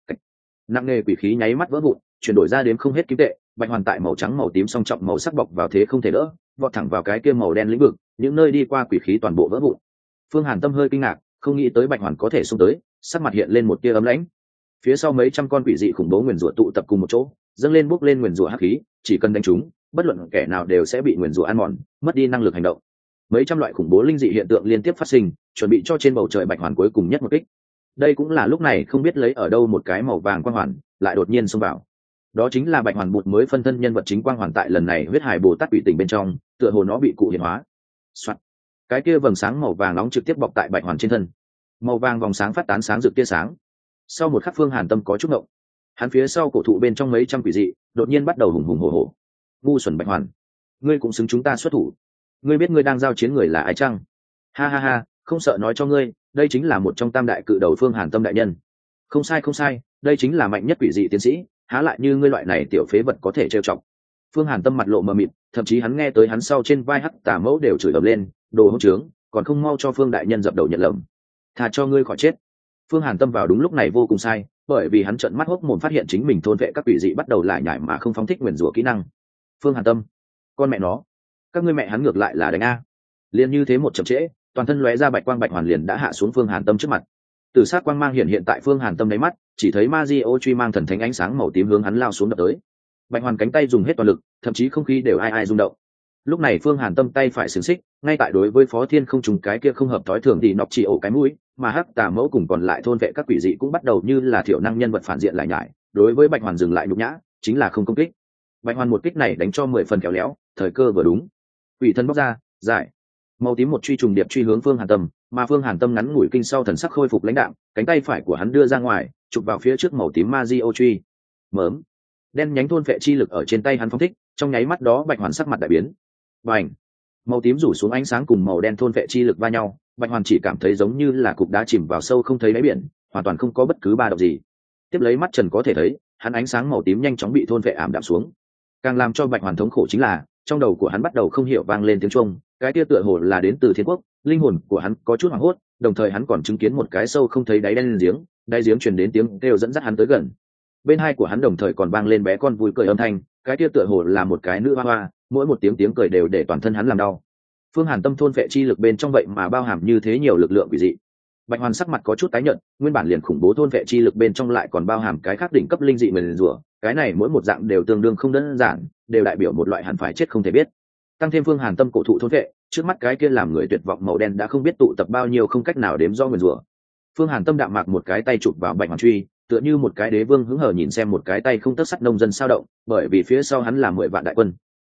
nặng nề quỷ khí nháy mắt vỡ vụn, chuyển đổi ra đến không hết kim tệ, bạch hoàn tại màu trắng màu tím song trọng màu sắc bọc vào thế không thể đỡ, vọt thẳng vào cái kia màu đen lĩnh vực, những nơi đi qua quỷ khí toàn bộ vỡ vụn. Phương Hàn Tâm hơi kinh ngạc, không nghĩ tới bạch hoàn có thể xông tới, sắc mặt hiện lên một tia ấm lãnh. Phía sau mấy trăm con quỷ dị khủng bố nguyền rủa tụ tập cùng một chỗ, dâng lên bốc lên nguyền rủa hắc khí, chỉ cần đánh chúng, bất luận kẻ nào đều sẽ bị nguyền rủa ăn mòn, mất đi năng lực hành động. Mấy trăm loại khủng bố linh dị hiện tượng liên tiếp phát sinh, chuẩn bị cho trên bầu trời bạch hoàn cuối cùng nhất một kích. Đây cũng là lúc này không biết lấy ở đâu một cái màu vàng quang hoàn lại đột nhiên xông vào. Đó chính là bạch hoàn bụt mới phân thân nhân vật chính quang hoàn tại lần này huyết hải bồ tát quỷ tình bên trong, tựa hồ nó bị cụ hiện hóa. Soạn. Cái kia vầng sáng màu vàng nóng trực tiếp bọc tại bạch hoàn trên thân, màu vàng vòng sáng phát tán sáng rực tia sáng. Sau một khắc Phương Hàn Tâm có chút ngộng, hắn phía sau cổ thụ bên trong mấy trăm quỷ dị đột nhiên bắt đầu hùng hùng hổ hổ. Ngu xuẩn bạch hoàn, ngươi cũng xứng chúng ta xuất thủ? Ngươi biết ngươi đang giao chiến người là ai chăng? Ha ha ha, không sợ nói cho ngươi, đây chính là một trong tam đại cự đầu Phương Hàn Tâm đại nhân. Không sai không sai, đây chính là mạnh nhất quỷ dị tiến sĩ, há lại như ngươi loại này tiểu phế vật có thể trêu chọc. Phương Hàn Tâm mặt lộ mờ mịt, thậm chí hắn nghe tới hắn sau trên vai hắc tà mẫu đều chửi ầm lên, đồ hỗn trướng, còn không mau cho Phương đại nhân dập đầu nhận lầm. Thà cho ngươi khỏi chết. Phương Hàn Tâm vào đúng lúc này vô cùng sai, bởi vì hắn trợn mắt hốc mồm phát hiện chính mình thôn vệ các quỷ dị bắt đầu lại nhải mà không phóng thích nguyền rủa kỹ năng. Phương Hàn Tâm, con mẹ nó, các ngươi mẹ hắn ngược lại là đánh a. Liên như thế một chậm trễ, toàn thân lóe ra bạch quang bạch hoàn liền đã hạ xuống Phương Hàn Tâm trước mặt. Từ sát quang mang hiện tại Phương Hàn Tâm đáy mắt, chỉ thấy Mario truy mang thần thánh ánh sáng màu tím hướng hắn lao xuống đập tới. Bạch hoàn cánh tay dùng hết toàn lực, thậm chí không khí đều ai ai rung động. Lúc này Phương Hàn Tâm tay phải xiềng xích, ngay tại đối với Phó Thiên không trùng cái kia không hợp thói thường thì nọc chỉ ổ cái mũi, mà hắc tà mẫu cùng còn lại thôn vệ các quỷ dị cũng bắt đầu như là thiểu năng nhân vật phản diện lại nhải, đối với bạch hoàn dừng lại nhục nhã, chính là không công kích. Bạch hoàn một kích này đánh cho 10 phần khéo léo, thời cơ vừa đúng. quỷ thân bóc ra giải màu tím một truy trùng điệp truy hướng phương hàn tâm, mà phương hàn tâm ngắn ngủi kinh sau thần sắc khôi phục lãnh đạm, cánh tay phải của hắn đưa ra ngoài chụp vào phía trước màu tím ma di ô truy mớm đen nhánh thôn vệ chi lực ở trên tay hắn phóng thích, trong nháy mắt đó Bạch Hoàn sắc mặt đại biến. Bành! Màu tím rủ xuống ánh sáng cùng màu đen thôn vệ chi lực va nhau, Bạch Hoàn chỉ cảm thấy giống như là cục đá chìm vào sâu không thấy đáy biển, hoàn toàn không có bất cứ ba động gì. Tiếp lấy mắt trần có thể thấy, hắn ánh sáng màu tím nhanh chóng bị thôn vệ ảm đạm xuống. Càng làm cho Bạch Hoàn thống khổ chính là, trong đầu của hắn bắt đầu không hiểu vang lên tiếng chuông, cái kia tựa hồ là đến từ thiên quốc, linh hồn của hắn có chút hoảng hốt, đồng thời hắn còn chứng kiến một cái sâu không thấy đáy đen giếng, đáy giếng truyền đến tiếng kêu dẫn dắt hắn tới gần. Bên hai của hắn đồng thời còn vang lên bé con vui cười âm thanh, cái kia tựa hồ là một cái nữ hoa hoa, mỗi một tiếng cười đều để toàn thân hắn làm đau. Phương Hàn tâm thôn vệ chi lực bên trong vậy mà bao hàm như thế nhiều lực lượng quỷ dị. Bạch Hoàn sắc mặt có chút tái nhợt, nguyên bản liền khủng bố thôn vệ chi lực bên trong lại còn bao hàm cái khác đỉnh cấp linh dị mền rủa, cái này mỗi một dạng đều tương đương không đơn giản, đều đại biểu một loại hẳn phải chết không thể biết. Tăng thêm Phương Hàn tâm cổ thụ thôn vệ, trước mắt cái kia làm người tuyệt vọng màu đen đã không biết tụ tập bao nhiêu không cách nào đếm do mền rủa. Phương Hàn tâm đạm mạc một cái tay chụp vào Bạch Hoàn truy, tựa như một cái đế vương hứng hờ nhìn xem một cái tay không tấc sắt nông dân sao động, bởi vì phía sau hắn là 10 vạn đại quân.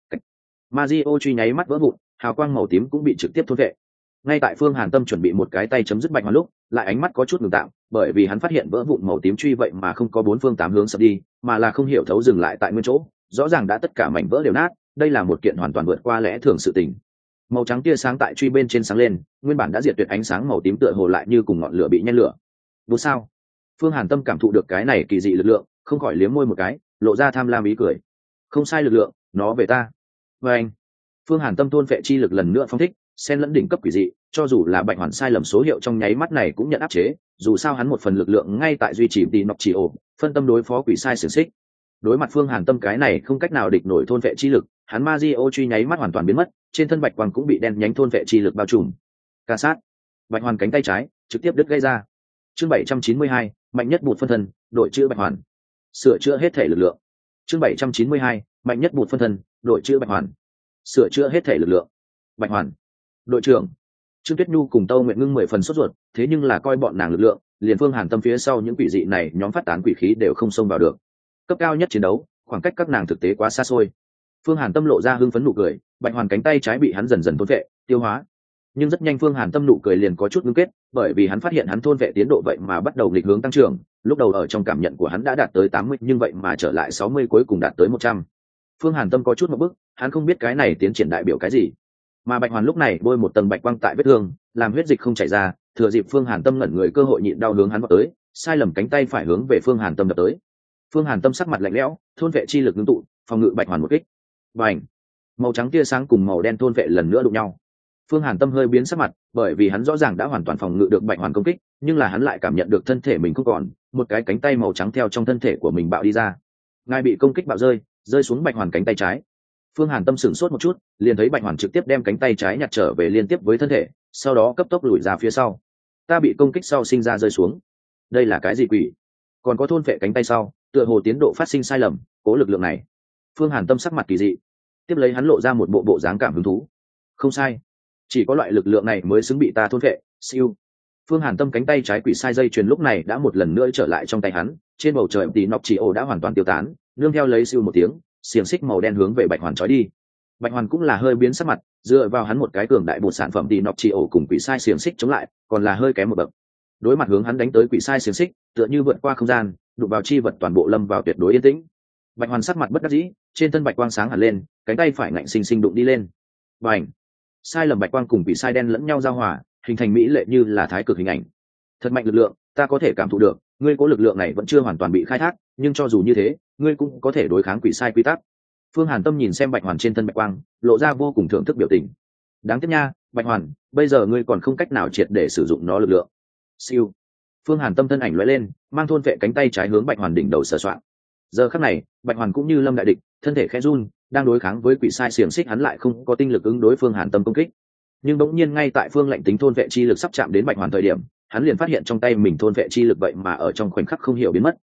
Mario truy nháy mắt vỡ vụn, hào quang màu tím cũng bị trực tiếp thôn vệ. Ngay tại Phương Hàn tâm chuẩn bị một cái tay chấm dứt Bạch Hoàn lúc, lại ánh mắt có chút ngừng tạm, bởi vì hắn phát hiện vỡ vụn màu tím truy vậy mà không có bốn phương tám hướng sập đi, mà là không hiểu thấu dừng lại tại nguyên chỗ, rõ ràng đã tất cả mảnh vỡ đều nát, đây là một kiện hoàn toàn vượt qua lẽ thường sự tình. Màu trắng tia sáng tại truy bên trên sáng lên, nguyên bản đã diệt tuyệt ánh sáng màu tím tựa hồ lại như cùng ngọn lửa bị nhen lửa. Vô sao? Phương Hàn tâm cảm thụ được cái này kỳ dị lực lượng, không khỏi liếm môi một cái, lộ ra tham lam ý cười. Không sai lực lượng, nó về ta. Và anh. Phương Hàn tâm thôn vệ chi lực lần nữa phóng thích, xen lẫn đỉnh cấp quỷ dị, cho dù là Bạch Hoàn sai lầm số hiệu trong nháy mắt này cũng nhận áp chế, dù sao hắn một phần lực lượng ngay tại duy trì tí nọc chỉ ổ, phân tâm đối phó quỷ sai xiển xích. Đối mặt Phương Hàn tâm cái này không cách nào địch nổi thôn vệ chi lực, hắn Mario truy nháy mắt hoàn toàn biến mất, trên thân Bạch Quang cũng bị đen nhánh thôn vệ chi lực bao trùm. Ca sát. Bạch Hoàn cánh tay trái trực tiếp đứt gãy ra. Chương 792, mạnh nhất bụt phân thân, đội chữ Bạch Hoàn. Sửa chữa hết thể lực lượng. Chương 792, mạnh nhất bụt phân thân, đội chữ Bạch Hoàn. Sửa chữa hết thể lực lượng. Bạch Hoàn. Đội trưởng. Trương Tuyết Nhu cùng Tâu Nguyện Ngưng 10 phần sốt ruột, thế nhưng là coi bọn nàng lực lượng, liền Phương Hàn tâm phía sau những quỷ dị này, nhóm phát tán quỷ khí đều không xông vào được. Cấp cao nhất chiến đấu, khoảng cách các nàng thực tế quá xa xôi. Phương Hàn tâm lộ ra hưng phấn nụ cười, Bạch Hoàn cánh tay trái bị hắn dần dần thôn vệ, tiêu hóa. Nhưng rất nhanh Phương Hàn tâm nụ cười liền có chút ngưng kết, bởi vì hắn phát hiện hắn thôn vệ tiến độ vậy mà bắt đầu nghịch hướng tăng trưởng, lúc đầu ở trong cảm nhận của hắn đã đạt tới 80 nhưng vậy mà trở lại 60 cuối cùng đạt tới 100. Phương Hàn tâm có chút một bức, hắn không biết cái này tiến triển đại biểu cái gì. Mà Bạch Hoàn lúc này bôi một tầng bạch quang tại vết thương, làm huyết dịch không chảy ra, thừa dịp Phương Hàn tâm ngẩn người cơ hội nhịn đau hướng hắn vọt tới, sai lầm cánh tay phải hướng về Phương Hàn tâm đập tới. Phương Hàn tâm sắc mặt lạnh lẽo, thôn vệ chi lực ngưng tụ, phòng ngự Bạch Hoàn một kích. Bành! Màu trắng tia sáng cùng màu đen thôn vệ lần nữa đụng nhau. Phương Hàn tâm hơi biến sắc mặt, bởi vì hắn rõ ràng đã hoàn toàn phòng ngự được Bạch Hoàn công kích, nhưng là hắn lại cảm nhận được thân thể mình không còn, một cái cánh tay màu trắng theo trong thân thể của mình bạo đi ra. Ngài bị công kích bạo rơi xuống Bạch Hoàn cánh tay trái. Phương Hàn tâm sửng sốt một chút, liền thấy Bạch Hoàn trực tiếp đem cánh tay trái nhặt trở về liên tiếp với thân thể, sau đó cấp tốc lùi ra phía sau. Ta bị công kích sau sinh ra rơi xuống. Đây là cái gì quỷ? Còn có thôn phệ cánh tay sau, tựa hồ tiến độ phát sinh sai lầm, cố lực lượng này. Phương Hàn tâm sắc mặt kỳ dị, tiếp lấy hắn lộ ra một bộ dáng cảm hứng thú. Không sai, chỉ có loại lực lượng này mới xứng bị ta thôn phệ. Siêu. Phương Hàn tâm cánh tay trái quỷ sai dây chuyền lúc này đã một lần nữa trở lại trong tay hắn, trên bầu trời tí nọc chỉ ổ đã hoàn toàn tiêu tán, nương theo lấy siêu một tiếng, xiềng xích màu đen hướng về Bạch Hoàn trói đi. Bạch Hoàn cũng là hơi biến sắc mặt, dựa vào hắn một cái cường đại bột sản phẩm tí nọc chỉ ổ cùng quỷ sai xiềng xích chống lại, còn là hơi kém một bậc. Đối mặt hướng hắn đánh tới quỷ sai xiềng xích, tựa như vượt qua không gian, đụng vào chi vật toàn bộ lâm vào tuyệt đối yên tĩnh. Bạch Hoàn sắc mặt bất đắc dĩ, trên thân bạch quang sáng hẳn lên, cánh tay phải ngạnh sinh đụng đi lên. Bành! Sai lầm bạch quang cùng quỷ sai đen lẫn nhau giao hòa, hình thành mỹ lệ như là thái cực hình ảnh. Thật mạnh lực lượng, ta có thể cảm thụ được, ngươi có lực lượng này vẫn chưa hoàn toàn bị khai thác, nhưng cho dù như thế, ngươi cũng có thể đối kháng quỷ sai quy tắc. Phương Hàn tâm nhìn xem Bạch Hoàn trên thân bạch quang, lộ ra vô cùng thưởng thức biểu tình. Đáng tiếc nha, Bạch Hoàn, bây giờ ngươi còn không cách nào triệt để sử dụng nó lực lượng. Siêu. Phương Hàn tâm thân ảnh lóe lên, mang thôn vệ cánh tay trái hướng Bạch Hoàn đỉnh đầu sờ soạn. Giờ khắc này, Bạch Hoàn cũng như lâm đại địch, thân thể khẽ run, đang đối kháng với quỷ sai xiềng xích, hắn lại không có tinh lực ứng đối Phương Hàn tâm công kích. Nhưng bỗng nhiên ngay tại Phương Lệnh tính thôn vệ chi lực sắp chạm đến Bạch Hoàn thời điểm, hắn liền phát hiện trong tay mình thôn vệ chi lực vậy mà ở trong khoảnh khắc không hiểu biến mất.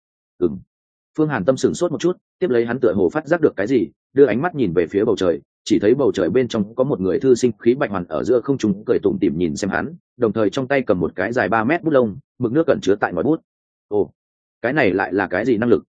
Phương Hàn tâm sửng sốt một chút, tiếp lấy hắn tựa hồ phát giác được cái gì, đưa ánh mắt nhìn về phía bầu trời, chỉ thấy bầu trời bên trong có một người thư sinh khí Bạch Hoàn ở giữa không trung cười tủm tỉm nhìn xem hắn, đồng thời trong tay cầm một cái dài 3 mét bút lông, mực nước cẩn chứa tại ngòi bút. Ồ, cái này lại là cái gì năng lực?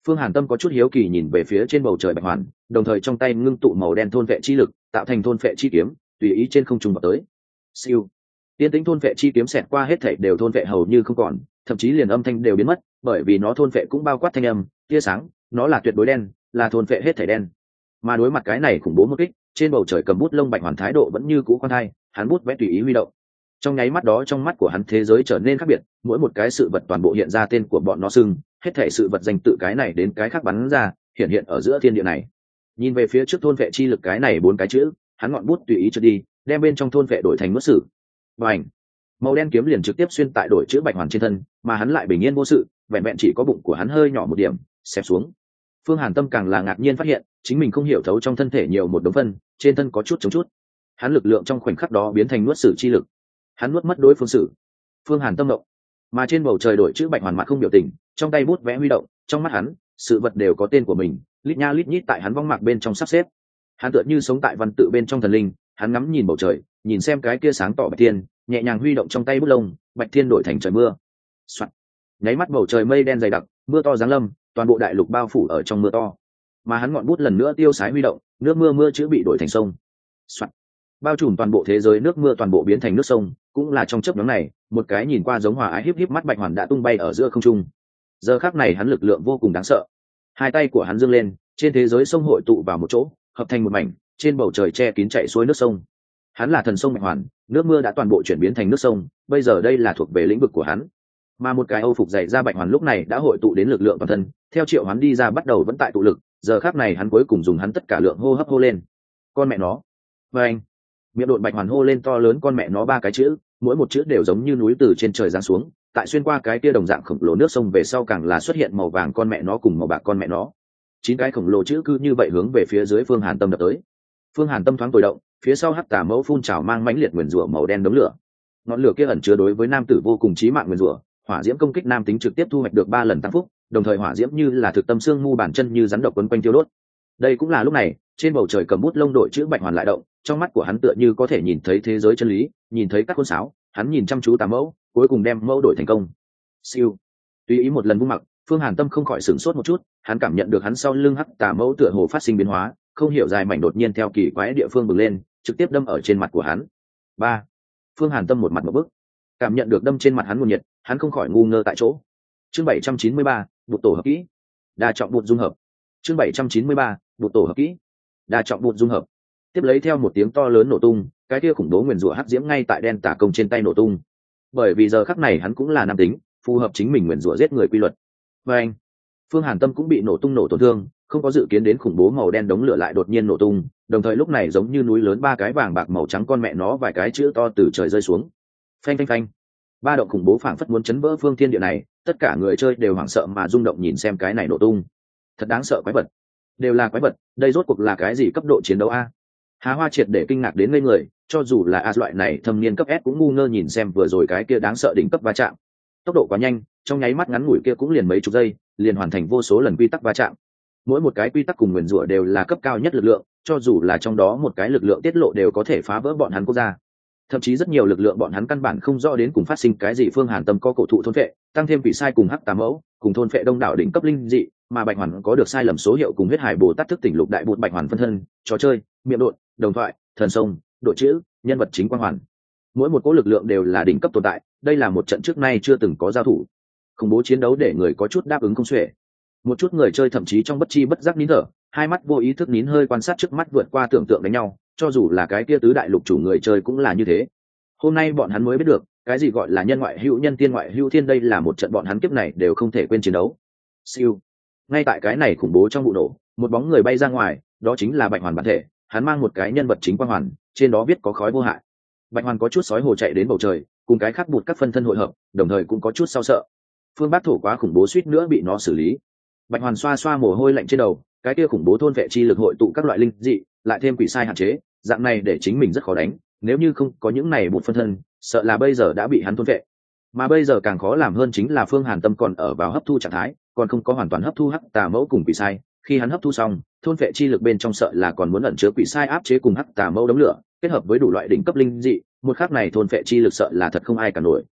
Phương Hàn Tâm có chút hiếu kỳ nhìn về phía trên bầu trời bạch hoàn, đồng thời trong tay ngưng tụ màu đen thôn vệ chi lực, tạo thành thôn vệ chi kiếm, tùy ý trên không trung vào tới. Siêu. Tiên tĩnh thôn vệ chi kiếm xẹt qua hết thảy đều thôn vệ hầu như không còn, thậm chí liền âm thanh đều biến mất, bởi vì nó thôn vệ cũng bao quát thanh âm, tia sáng, nó là tuyệt đối đen, là thôn vệ hết thảy đen. Mà đối mặt cái này khủng bố một kích, trên bầu trời cầm bút lông bạch hoàn thái độ vẫn như cũ khoan thai, hắn bút vẽ tùy ý huy động. Trong nháy mắt đó trong mắt của hắn thế giới trở nên khác biệt, mỗi một cái sự vật toàn bộ hiện ra tên của bọn nó sưng, hết thảy sự vật danh tự cái này đến cái khác bắn ra, hiện hiện ở giữa thiên địa này. Nhìn về phía trước thôn vệ chi lực cái này 4 cái chữ, hắn ngọn bút tùy ý trượt đi, đem bên trong thôn vệ đổi thành nuốt sử. Bành! Màu đen kiếm liền trực tiếp xuyên tại đổi chữ bạch hoàn trên thân, mà hắn lại bình yên vô sự, vẹn vẹn chỉ có bụng của hắn hơi nhỏ một điểm, xẹp xuống. Phương Hàn Tâm càng là ngạc nhiên phát hiện, chính mình không hiểu thấu trong thân thể nhiều một đống phân, trên thân có chút chống chút. Hắn lực lượng trong khoảnh khắc đó biến thành nuốt sử chi lực. Hắn nuốt mất đối phương sử. Phương Hàn Tâm động. Mà trên bầu trời đổi chữ bạch hoàn mặt không biểu tình, trong tay bút vẽ huy động, trong mắt hắn, sự vật đều có tên của mình, lít nha lít nhít tại hắn vong mạc bên trong sắp xếp. Hắn tựa như sống tại văn tự bên trong thần linh, hắn ngắm nhìn bầu trời, nhìn xem cái kia sáng tỏ bạch thiên, nhẹ nhàng huy động trong tay bút lông, bạch thiên đổi thành trời mưa. Soạn. Nháy mắt bầu trời mây đen dày đặc, mưa to giáng lâm, toàn bộ đại lục bao phủ ở trong mưa to. Mà hắn ngọn bút lần nữa tiêu sái huy động, nước mưa chữ bị đổi thành sông. Soạn. Bao trùm toàn bộ thế giới nước mưa toàn bộ biến thành nước sông, cũng là trong chớp nhoáng này, một cái nhìn qua giống hòa ái híp híp mắt bạch hoàn đã tung bay ở giữa không trung. Giờ khắc này hắn lực lượng vô cùng đáng sợ. Hai tay của hắn giương lên, trên thế giới sông hội tụ vào một chỗ, hợp thành một mảnh, trên bầu trời che kín chảy xuôi nước sông. Hắn là thần sông bạch hoàn, nước mưa đã toàn bộ chuyển biến thành nước sông, bây giờ đây là thuộc về lĩnh vực của hắn. Mà một cái âu phục dày ra bạch hoàn lúc này đã hội tụ đến lực lượng toàn thân, theo triệu hắn đi ra bắt đầu vẫn tại tụ lực, giờ khắc này hắn cuối cùng dùng hắn tất cả lượng hô hấp hô lên. Con mẹ nó. Và anh. Miệng độn bạch hoàn hô lên to lớn con mẹ nó 3 cái chữ, mỗi một chữ đều giống như núi từ trên trời giáng xuống, tại xuyên qua cái kia đồng dạng khổng lồ nước sông về sau càng là xuất hiện màu vàng con mẹ nó cùng màu bạc con mẹ nó. 9 cái khổng lồ chữ cứ như vậy hướng về phía dưới Phương Hàn Tâm đập tới. Phương Hàn Tâm thoáng tối động, phía sau hắc tà mẫu phun trào mang mãnh liệt nguyền rủa màu đen đống lửa. Ngọn lửa kia ẩn chứa đối với nam tử vô cùng chí mạng nguyền rủa, hỏa diễm công kích nam tính trực tiếp thu hoạch được 3 lần tăng phúc, đồng thời hỏa diễm như là thực tâm xương mu bàn chân như rắn độc quấn quanh tiêu đốt. Đây cũng là lúc này, trên bầu trời cầm bút lông đội chữ bạch hoàn lại động, trong mắt của hắn tựa như có thể nhìn thấy thế giới chân lý, nhìn thấy các khuôn sáo, hắn nhìn chăm chú tà mẫu, cuối cùng đem mẫu đổi thành công. Siêu. Tùy ý một lần vung mặc, Phương Hàn Tâm không khỏi sửng sốt một chút, hắn cảm nhận được hắn sau lưng hắc tà mẫu tựa hồ phát sinh biến hóa, không hiểu dài mảnh đột nhiên theo kỳ quái địa phương bừng lên, trực tiếp đâm ở trên mặt của hắn. 3. Phương Hàn Tâm một mặt một bức, cảm nhận được đâm trên mặt hắn nguồn nhiệt, hắn không khỏi ngu ngơ tại chỗ. Chương 793, bột tổ hợp kỹ. Đa trọng bột dung hợp. Chương 793, bột tổ hợp kỹ. Đa trọng bột dung hợp. Tiếp lấy theo một tiếng to lớn nổ tung, cái kia khủng bố nguyền rủa hắc diễm ngay tại đen tà công trên tay nổ tung. Bởi vì giờ khắc này hắn cũng là nam tính, phù hợp chính mình nguyền rủa giết người quy luật. Và anh, Phương Hàn Tâm cũng bị nổ tung nổ tổn thương, không có dự kiến đến khủng bố màu đen đống lửa lại đột nhiên nổ tung, đồng thời lúc này giống như núi lớn 3 cái vàng bạc màu trắng con mẹ nó vài cái chữ to từ trời rơi xuống. Phanh phanh phanh. Ba động khủng bố phảng phất muốn chấn vỡ phương thiên địa này, tất cả người chơi đều hoảng sợ mà rung động nhìn xem cái này nổ tung. Thật đáng sợ quái vật. Đều là quái vật, đây rốt cuộc là cái gì cấp độ chiến đấu a? Há Hoa triệt để kinh ngạc đến ngây người, cho dù là A loại này thâm niên cấp S cũng ngu ngơ nhìn xem vừa rồi cái kia đáng sợ đỉnh cấp va chạm. Tốc độ quá nhanh, trong nháy mắt ngắn ngủi kia cũng liền mấy chục giây, liền hoàn thành vô số lần quy tắc va chạm. Mỗi một cái quy tắc cùng nguyền rủa đều là cấp cao nhất lực lượng, cho dù là trong đó một cái lực lượng tiết lộ đều có thể phá vỡ bọn hắn quốc gia. Thậm chí rất nhiều lực lượng bọn hắn căn bản không rõ đến cùng phát sinh cái gì. Phương Hàn Tâm có cổ thụ thôn phệ, tăng thêm quỷ sai cùng hắc tà mẫu, cùng thôn phệ đông đảo đỉnh cấp linh dị, mà bạch hoàn có được sai lầm số hiệu cùng huyết hải bồ tát thức tỉnh lục đại bột bạch hoàn phân thân, trò chơi, miệng độn, đồng thoại, thần sông, độ chữ, nhân vật chính quang hoàn. Mỗi một cỗ lực lượng đều là đỉnh cấp tồn tại, đây là một trận trước nay chưa từng có giao thủ. Khủng bố chiến đấu để người có chút đáp ứng không xuể. Một chút người chơi thậm chí trong bất chi bất giác nín thở, hai mắt vô ý thức nín hơi quan sát trước mắt vượt qua tưởng tượng đánh nhau, cho dù là cái kia tứ đại lục chủ người chơi cũng là như thế. Hôm nay bọn hắn mới biết được, cái gì gọi là nhân ngoại hữu nhân tiên ngoại hữu thiên, đây là một trận bọn hắn kiếp này đều không thể quên chiến đấu. Siêu. Ngay tại cái này khủng bố trong vụ nổ, một bóng người bay ra ngoài, đó chính là Bạch Hoàn bản thể, hắn mang một cái nhân vật chính quang hoàn, trên đó viết có khói vô hại. Bạch Hoàn có chút sói hồ chạy đến bầu trời, cùng cái khác bụt các phân thân hội hợp, đồng thời cũng có chút sao sợ. Phương Bát Thổ quá khủng bố suýt nữa bị nó xử lý. Bạch Hoàn xoa xoa mồ hôi lạnh trên đầu, cái kia khủng bố thôn vệ chi lực hội tụ các loại linh dị, lại thêm quỷ sai hạn chế, dạng này để chính mình rất khó đánh, nếu như không có những này bụt phân thân, sợ là bây giờ đã bị hắn thôn vệ. Mà bây giờ càng khó làm hơn chính là Phương Hàn Tâm còn ở vào hấp thu trạng thái, còn không có hoàn toàn hấp thu hắc tà mẫu cùng quỷ sai, khi hắn hấp thu xong, thôn vệ chi lực bên trong sợ là còn muốn ẩn chứa quỷ sai áp chế cùng hắc tà mẫu đống lửa, kết hợp với đủ loại đỉnh cấp linh dị, một khắc này thôn vệ chi lực sợ là thật không ai cả nổi.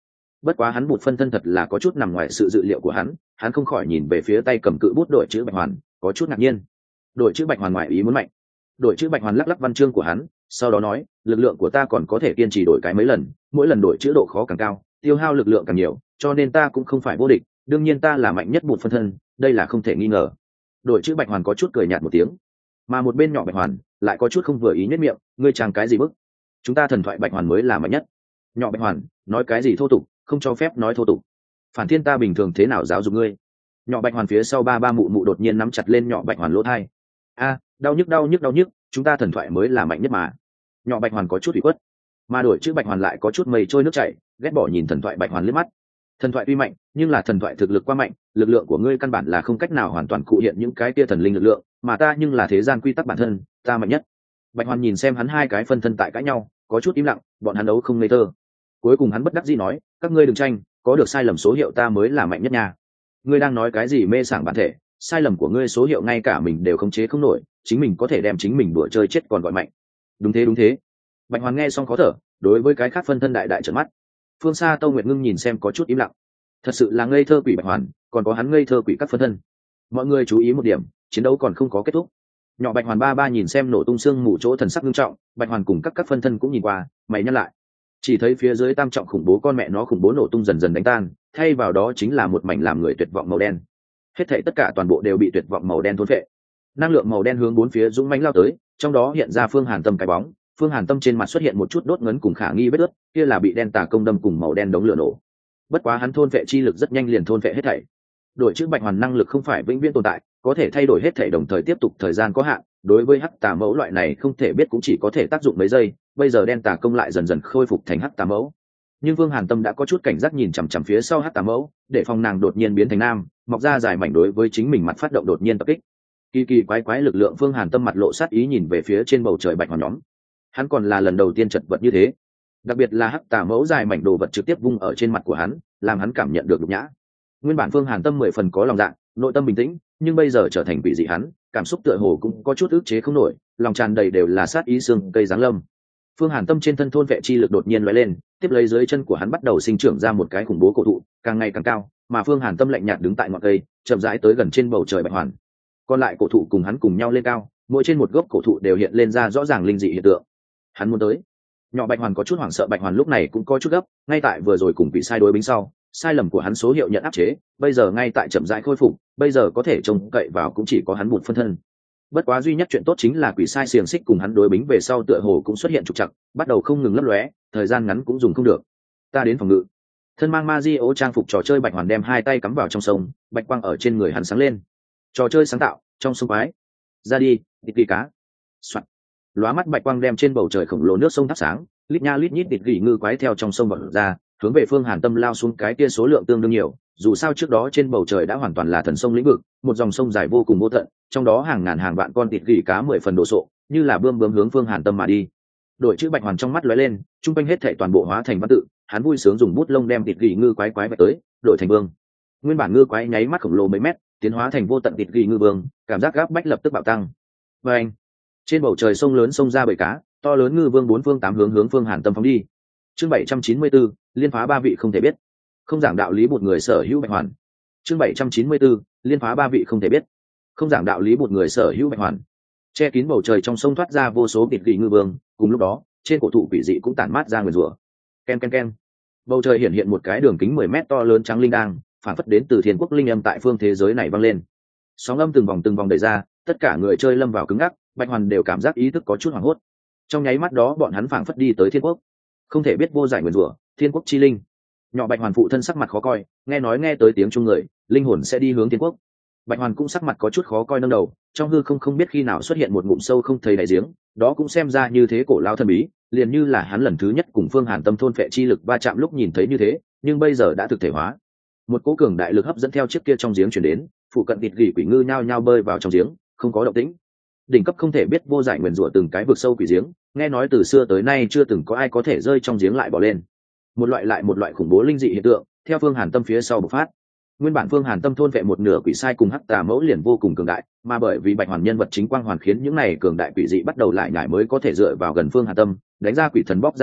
Bất quá hắn bụt phân thân thật là có chút nằm ngoài sự dự liệu của hắn không khỏi nhìn về phía tay cầm cự bút đội chữ bạch hoàn có chút ngạc nhiên. Đội chữ bạch hoàn ngoại ý muốn mạnh. Đội chữ bạch hoàn lắc lắc văn chương của hắn, sau đó nói, lực lượng của ta còn có thể kiên trì đổi cái mấy lần, mỗi lần đổi chữ độ khó càng cao, tiêu hao lực lượng càng nhiều, cho nên ta cũng không phải vô địch, đương nhiên ta là mạnh nhất bụt phân thân, đây là không thể nghi ngờ. Đội chữ bạch hoàn có chút cười nhạt một tiếng, mà một bên nhỏ bạch hoàn lại có chút không vừa ý nhất miệng, ngươi chàng cái gì bức? Chúng ta thần thoại bạch hoàn mới là mạnh nhất. Nhỏ bạch hoàn nói cái gì thô tục, không cho phép nói thô tục. Phản thiên ta bình thường thế nào giáo dục ngươi? Nhỏ bạch hoàn phía sau ba mụ mụ đột nhiên nắm chặt lên nhỏ bạch hoàn lỗ thai. A, đau nhức, chúng ta thần thoại mới là mạnh nhất mà. Nhỏ bạch hoàn có chút ủy khuất, mà đổi chữ bạch hoàn lại có chút mây trôi nước chảy, ghét bỏ nhìn thần thoại bạch hoàn liếc mắt. Thần thoại tuy mạnh, nhưng là thần thoại thực lực quá mạnh, lực lượng của ngươi căn bản là không cách nào hoàn toàn cụ hiện những cái kia thần linh lực lượng, mà ta nhưng là thế gian quy tắc bản thân, ta mạnh nhất. Bạch hoàn nhìn xem hắn hai cái phân thân tại cãi nhau, có chút im lặng, bọn hắn đấu không ngây thơ. Cuối cùng hắn bất đắc dĩ nói, các ngươi đừng tranh, có được sai lầm số hiệu ta mới là mạnh nhất nha. Ngươi đang nói cái gì mê sảng bản thể, sai lầm của ngươi số hiệu ngay cả mình đều khống chế không nổi, chính mình có thể đem chính mình đùa chơi chết còn gọi mạnh. Đúng thế. Bạch hoàn nghe xong khó thở, đối với cái khác phân thân đại trợn mắt. Phương xa Tâu Nguyệt Ngưng nhìn xem có chút im lặng, thật sự là ngây thơ quỷ bạch hoàn, còn có hắn ngây thơ quỷ các phân thân. Mọi người chú ý một điểm, chiến đấu còn không có kết thúc. Nhỏ bạch hoàn ba nhìn xem nổ tung xương mù chỗ thần sắc nghiêm trọng, bạch hoàn cùng các phân thân cũng nhìn qua, mày nhắc lại, chỉ thấy phía dưới tam trọng khủng bố con mẹ nó khủng bố nổ tung dần dần đánh tan, thay vào đó chính là một mảnh làm người tuyệt vọng màu đen. Hết thảy tất cả toàn bộ đều bị tuyệt vọng màu đen thôn phệ. Năng lượng màu đen hướng bốn phía dũng mãnh lao tới, trong đó hiện ra Phương Hàn Tâm cái bóng. Phương Hàn Tâm trên mặt xuất hiện một chút đốt ngấn cùng khả nghi vết ướt, kia là bị đen tà công đâm cùng màu đen đống lửa nổ. Bất quá hắn thôn phệ chi lực rất nhanh liền thôn phệ hết thảy. Đổi chữ bạch hoàn năng lực không phải vĩnh viễn tồn tại, có thể thay đổi hết thảy đồng thời tiếp tục thời gian có hạn. Đối với hắc tà mẫu loại này không thể biết cũng chỉ có thể tác dụng mấy giây. Bây giờ đen tà công lại dần dần khôi phục thành hắc tà mẫu. Nhưng Phương Hàn Tâm đã có chút cảnh giác nhìn chằm chằm phía sau hắc tà mẫu, để phòng nàng đột nhiên biến thành nam, mọc ra dài mảnh đối với chính mình mặt phát động đột nhiên tập kích. Kỳ quái lực lượng. Phương Hàn Tâm mặt lộ sát ý nhìn về phía trên bầu trời bạch hoàn nhóm. Hắn còn là lần đầu tiên chật vật như thế, đặc biệt là hắc tà mẫu dài mảnh đồ vật trực tiếp vung ở trên mặt của hắn, làm hắn cảm nhận được nhục nhã. Nguyên bản Phương Hàn Tâm 10 phần có lòng dạ, nội tâm bình tĩnh, nhưng bây giờ trở thành quỷ dị hắn, cảm xúc tựa hồ cũng có chút ức chế không nổi, lòng tràn đầy đều là sát ý xương cây giáng lâm. Phương Hàn Tâm trên thân thôn vệ chi lực đột nhiên lóe lên, tiếp lấy dưới chân của hắn bắt đầu sinh trưởng ra một cái khủng bố cổ thụ, càng ngày càng cao, mà Phương Hàn Tâm lạnh nhạt đứng tại ngọn cây, chậm rãi tới gần trên bầu trời bạch hoàn. Còn lại cổ thụ cùng hắn cùng nhau lên cao, mỗi trên một gốc cổ thụ đều hiện lên ra rõ ràng linh dị hiện tượng. Hắn muốn tới. Nhỏ bạch hoàn có chút hoảng sợ, bạch hoàn lúc này cũng có chút gấp, ngay tại vừa rồi cùng bị sai đối bính sau, sai lầm của hắn số hiệu nhận áp chế, bây giờ ngay tại chậm rãi khôi phục, bây giờ có thể trông cậy vào cũng chỉ có hắn một phân thân. Bất quá duy nhất chuyện tốt chính là quỷ sai xiềng xích cùng hắn đối bính về sau tựa hồ cũng xuất hiện trục trặc, bắt đầu không ngừng lấp lóe, thời gian ngắn cũng dùng không được. Ta đến phòng ngự. Thân mang Mario trang phục trò chơi bạch hoàn đem hai tay cắm vào trong sông, bạch quang ở trên người hắn sáng lên. Trò chơi sáng tạo, trong sông quái. Ra đi, đi cá. Soạn. Lóa mắt bạch quang đem trên bầu trời khổng lồ nước sông thắp sáng, lít nha lít nhít địch gỉ ngư quái theo trong sông bật ra, hướng về Phương Hàn Tâm lao xuống, cái kia số lượng tương đương nhiều, dù sao trước đó trên bầu trời đã hoàn toàn là thần sông lĩnh vực, một dòng sông dài vô cùng vô tận, trong đó hàng ngàn hàng vạn con địch gỉ cá 10 phần đồ sộ, như là bươm bướm hướng Phương Hàn Tâm mà đi. Đội chữ bạch hoàn trong mắt lóe lên, trung quanh hết thảy toàn bộ hóa thành văn tự, hắn vui sướng dùng bút lông đem địch gỉ ngư quái vạch tới, đổi thành vương. Nguyên bản ngư quái nháy mắt khổng lồ mấy mét, tiến hóa thành vô tận địch gỉ ngư vương, cảm giác gáp bách lập tức bạo tăng. Và anh, trên bầu trời sông lớn sông ra bầy cá, to lớn ngư vương bốn phương tám hướng Phương Hàn Tâm phóng đi. Chương 794, liên phá ba vị không thể biết. Không giảng đạo lý một người sở hữu bạch hoàn. Chương 794, liên phá ba vị không thể biết. Không giảng đạo lý một người sở hữu bạch hoàn. Che kín bầu trời trong sông thoát ra vô số địch gỉ ngư vương, cùng lúc đó, trên cổ thụ quỷ dị cũng tản mát ra nguyền rủa. Ken. Bầu trời hiện một cái đường kính 10 mét to lớn trắng linh đang, phản phất đến từ thiên quốc linh âm tại phương thế giới này vang lên. Sóng âm từng vòng đẩy ra, tất cả người chơi lâm vào cứng ngắc, bạch hoàn đều cảm giác ý thức có chút hoảng hốt. Trong nháy mắt đó bọn hắn phảng phất đi tới thiên quốc, không thể biết vô giải nguyền rủa, thiên quốc chi linh. Nhỏ bạch hoàn phụ thân sắc mặt khó coi, nghe tới tiếng chung người, linh hồn sẽ đi hướng thiên quốc. Bạch hoàn cũng sắc mặt có chút khó coi, nâng đầu, trong hư không biết khi nào xuất hiện một ngụm sâu không thấy đáy giếng, đó cũng xem ra như thế cổ lao thần bí, liền như là hắn lần thứ nhất cùng Phương Hàn Tâm thôn phệ chi lực va chạm lúc nhìn thấy như thế, nhưng bây giờ đã thực thể hóa. Một cỗ cường đại lực hấp dẫn theo chiếc kia trong giếng truyền đến, phụ cận thịt gỉ quỷ ngư nhao nhao bơi vào trong giếng, không có động tĩnh. Đỉnh cấp không thể biết vô giải nguyền rủa từng cái vực sâu quỷ giếng, nghe nói từ xưa tới nay chưa từng có ai có thể rơi trong giếng lại bỏ lên. Một loại khủng bố linh dị hiện tượng theo Phương Hàn Tâm phía sau bộc phát. Nguyên bản Phương Hàn Tâm thôn vệ một nửa quỷ sai cùng hắc tà mẫu liền vô cùng cường đại, mà bởi vì bạch hoàn nhân vật chính quang hoàn khiến những này cường đại quỷ dị bắt đầu lại nhảy mới có thể dựa vào gần Phương Hàn Tâm, đánh ra quỷ thần bóc ra một kích,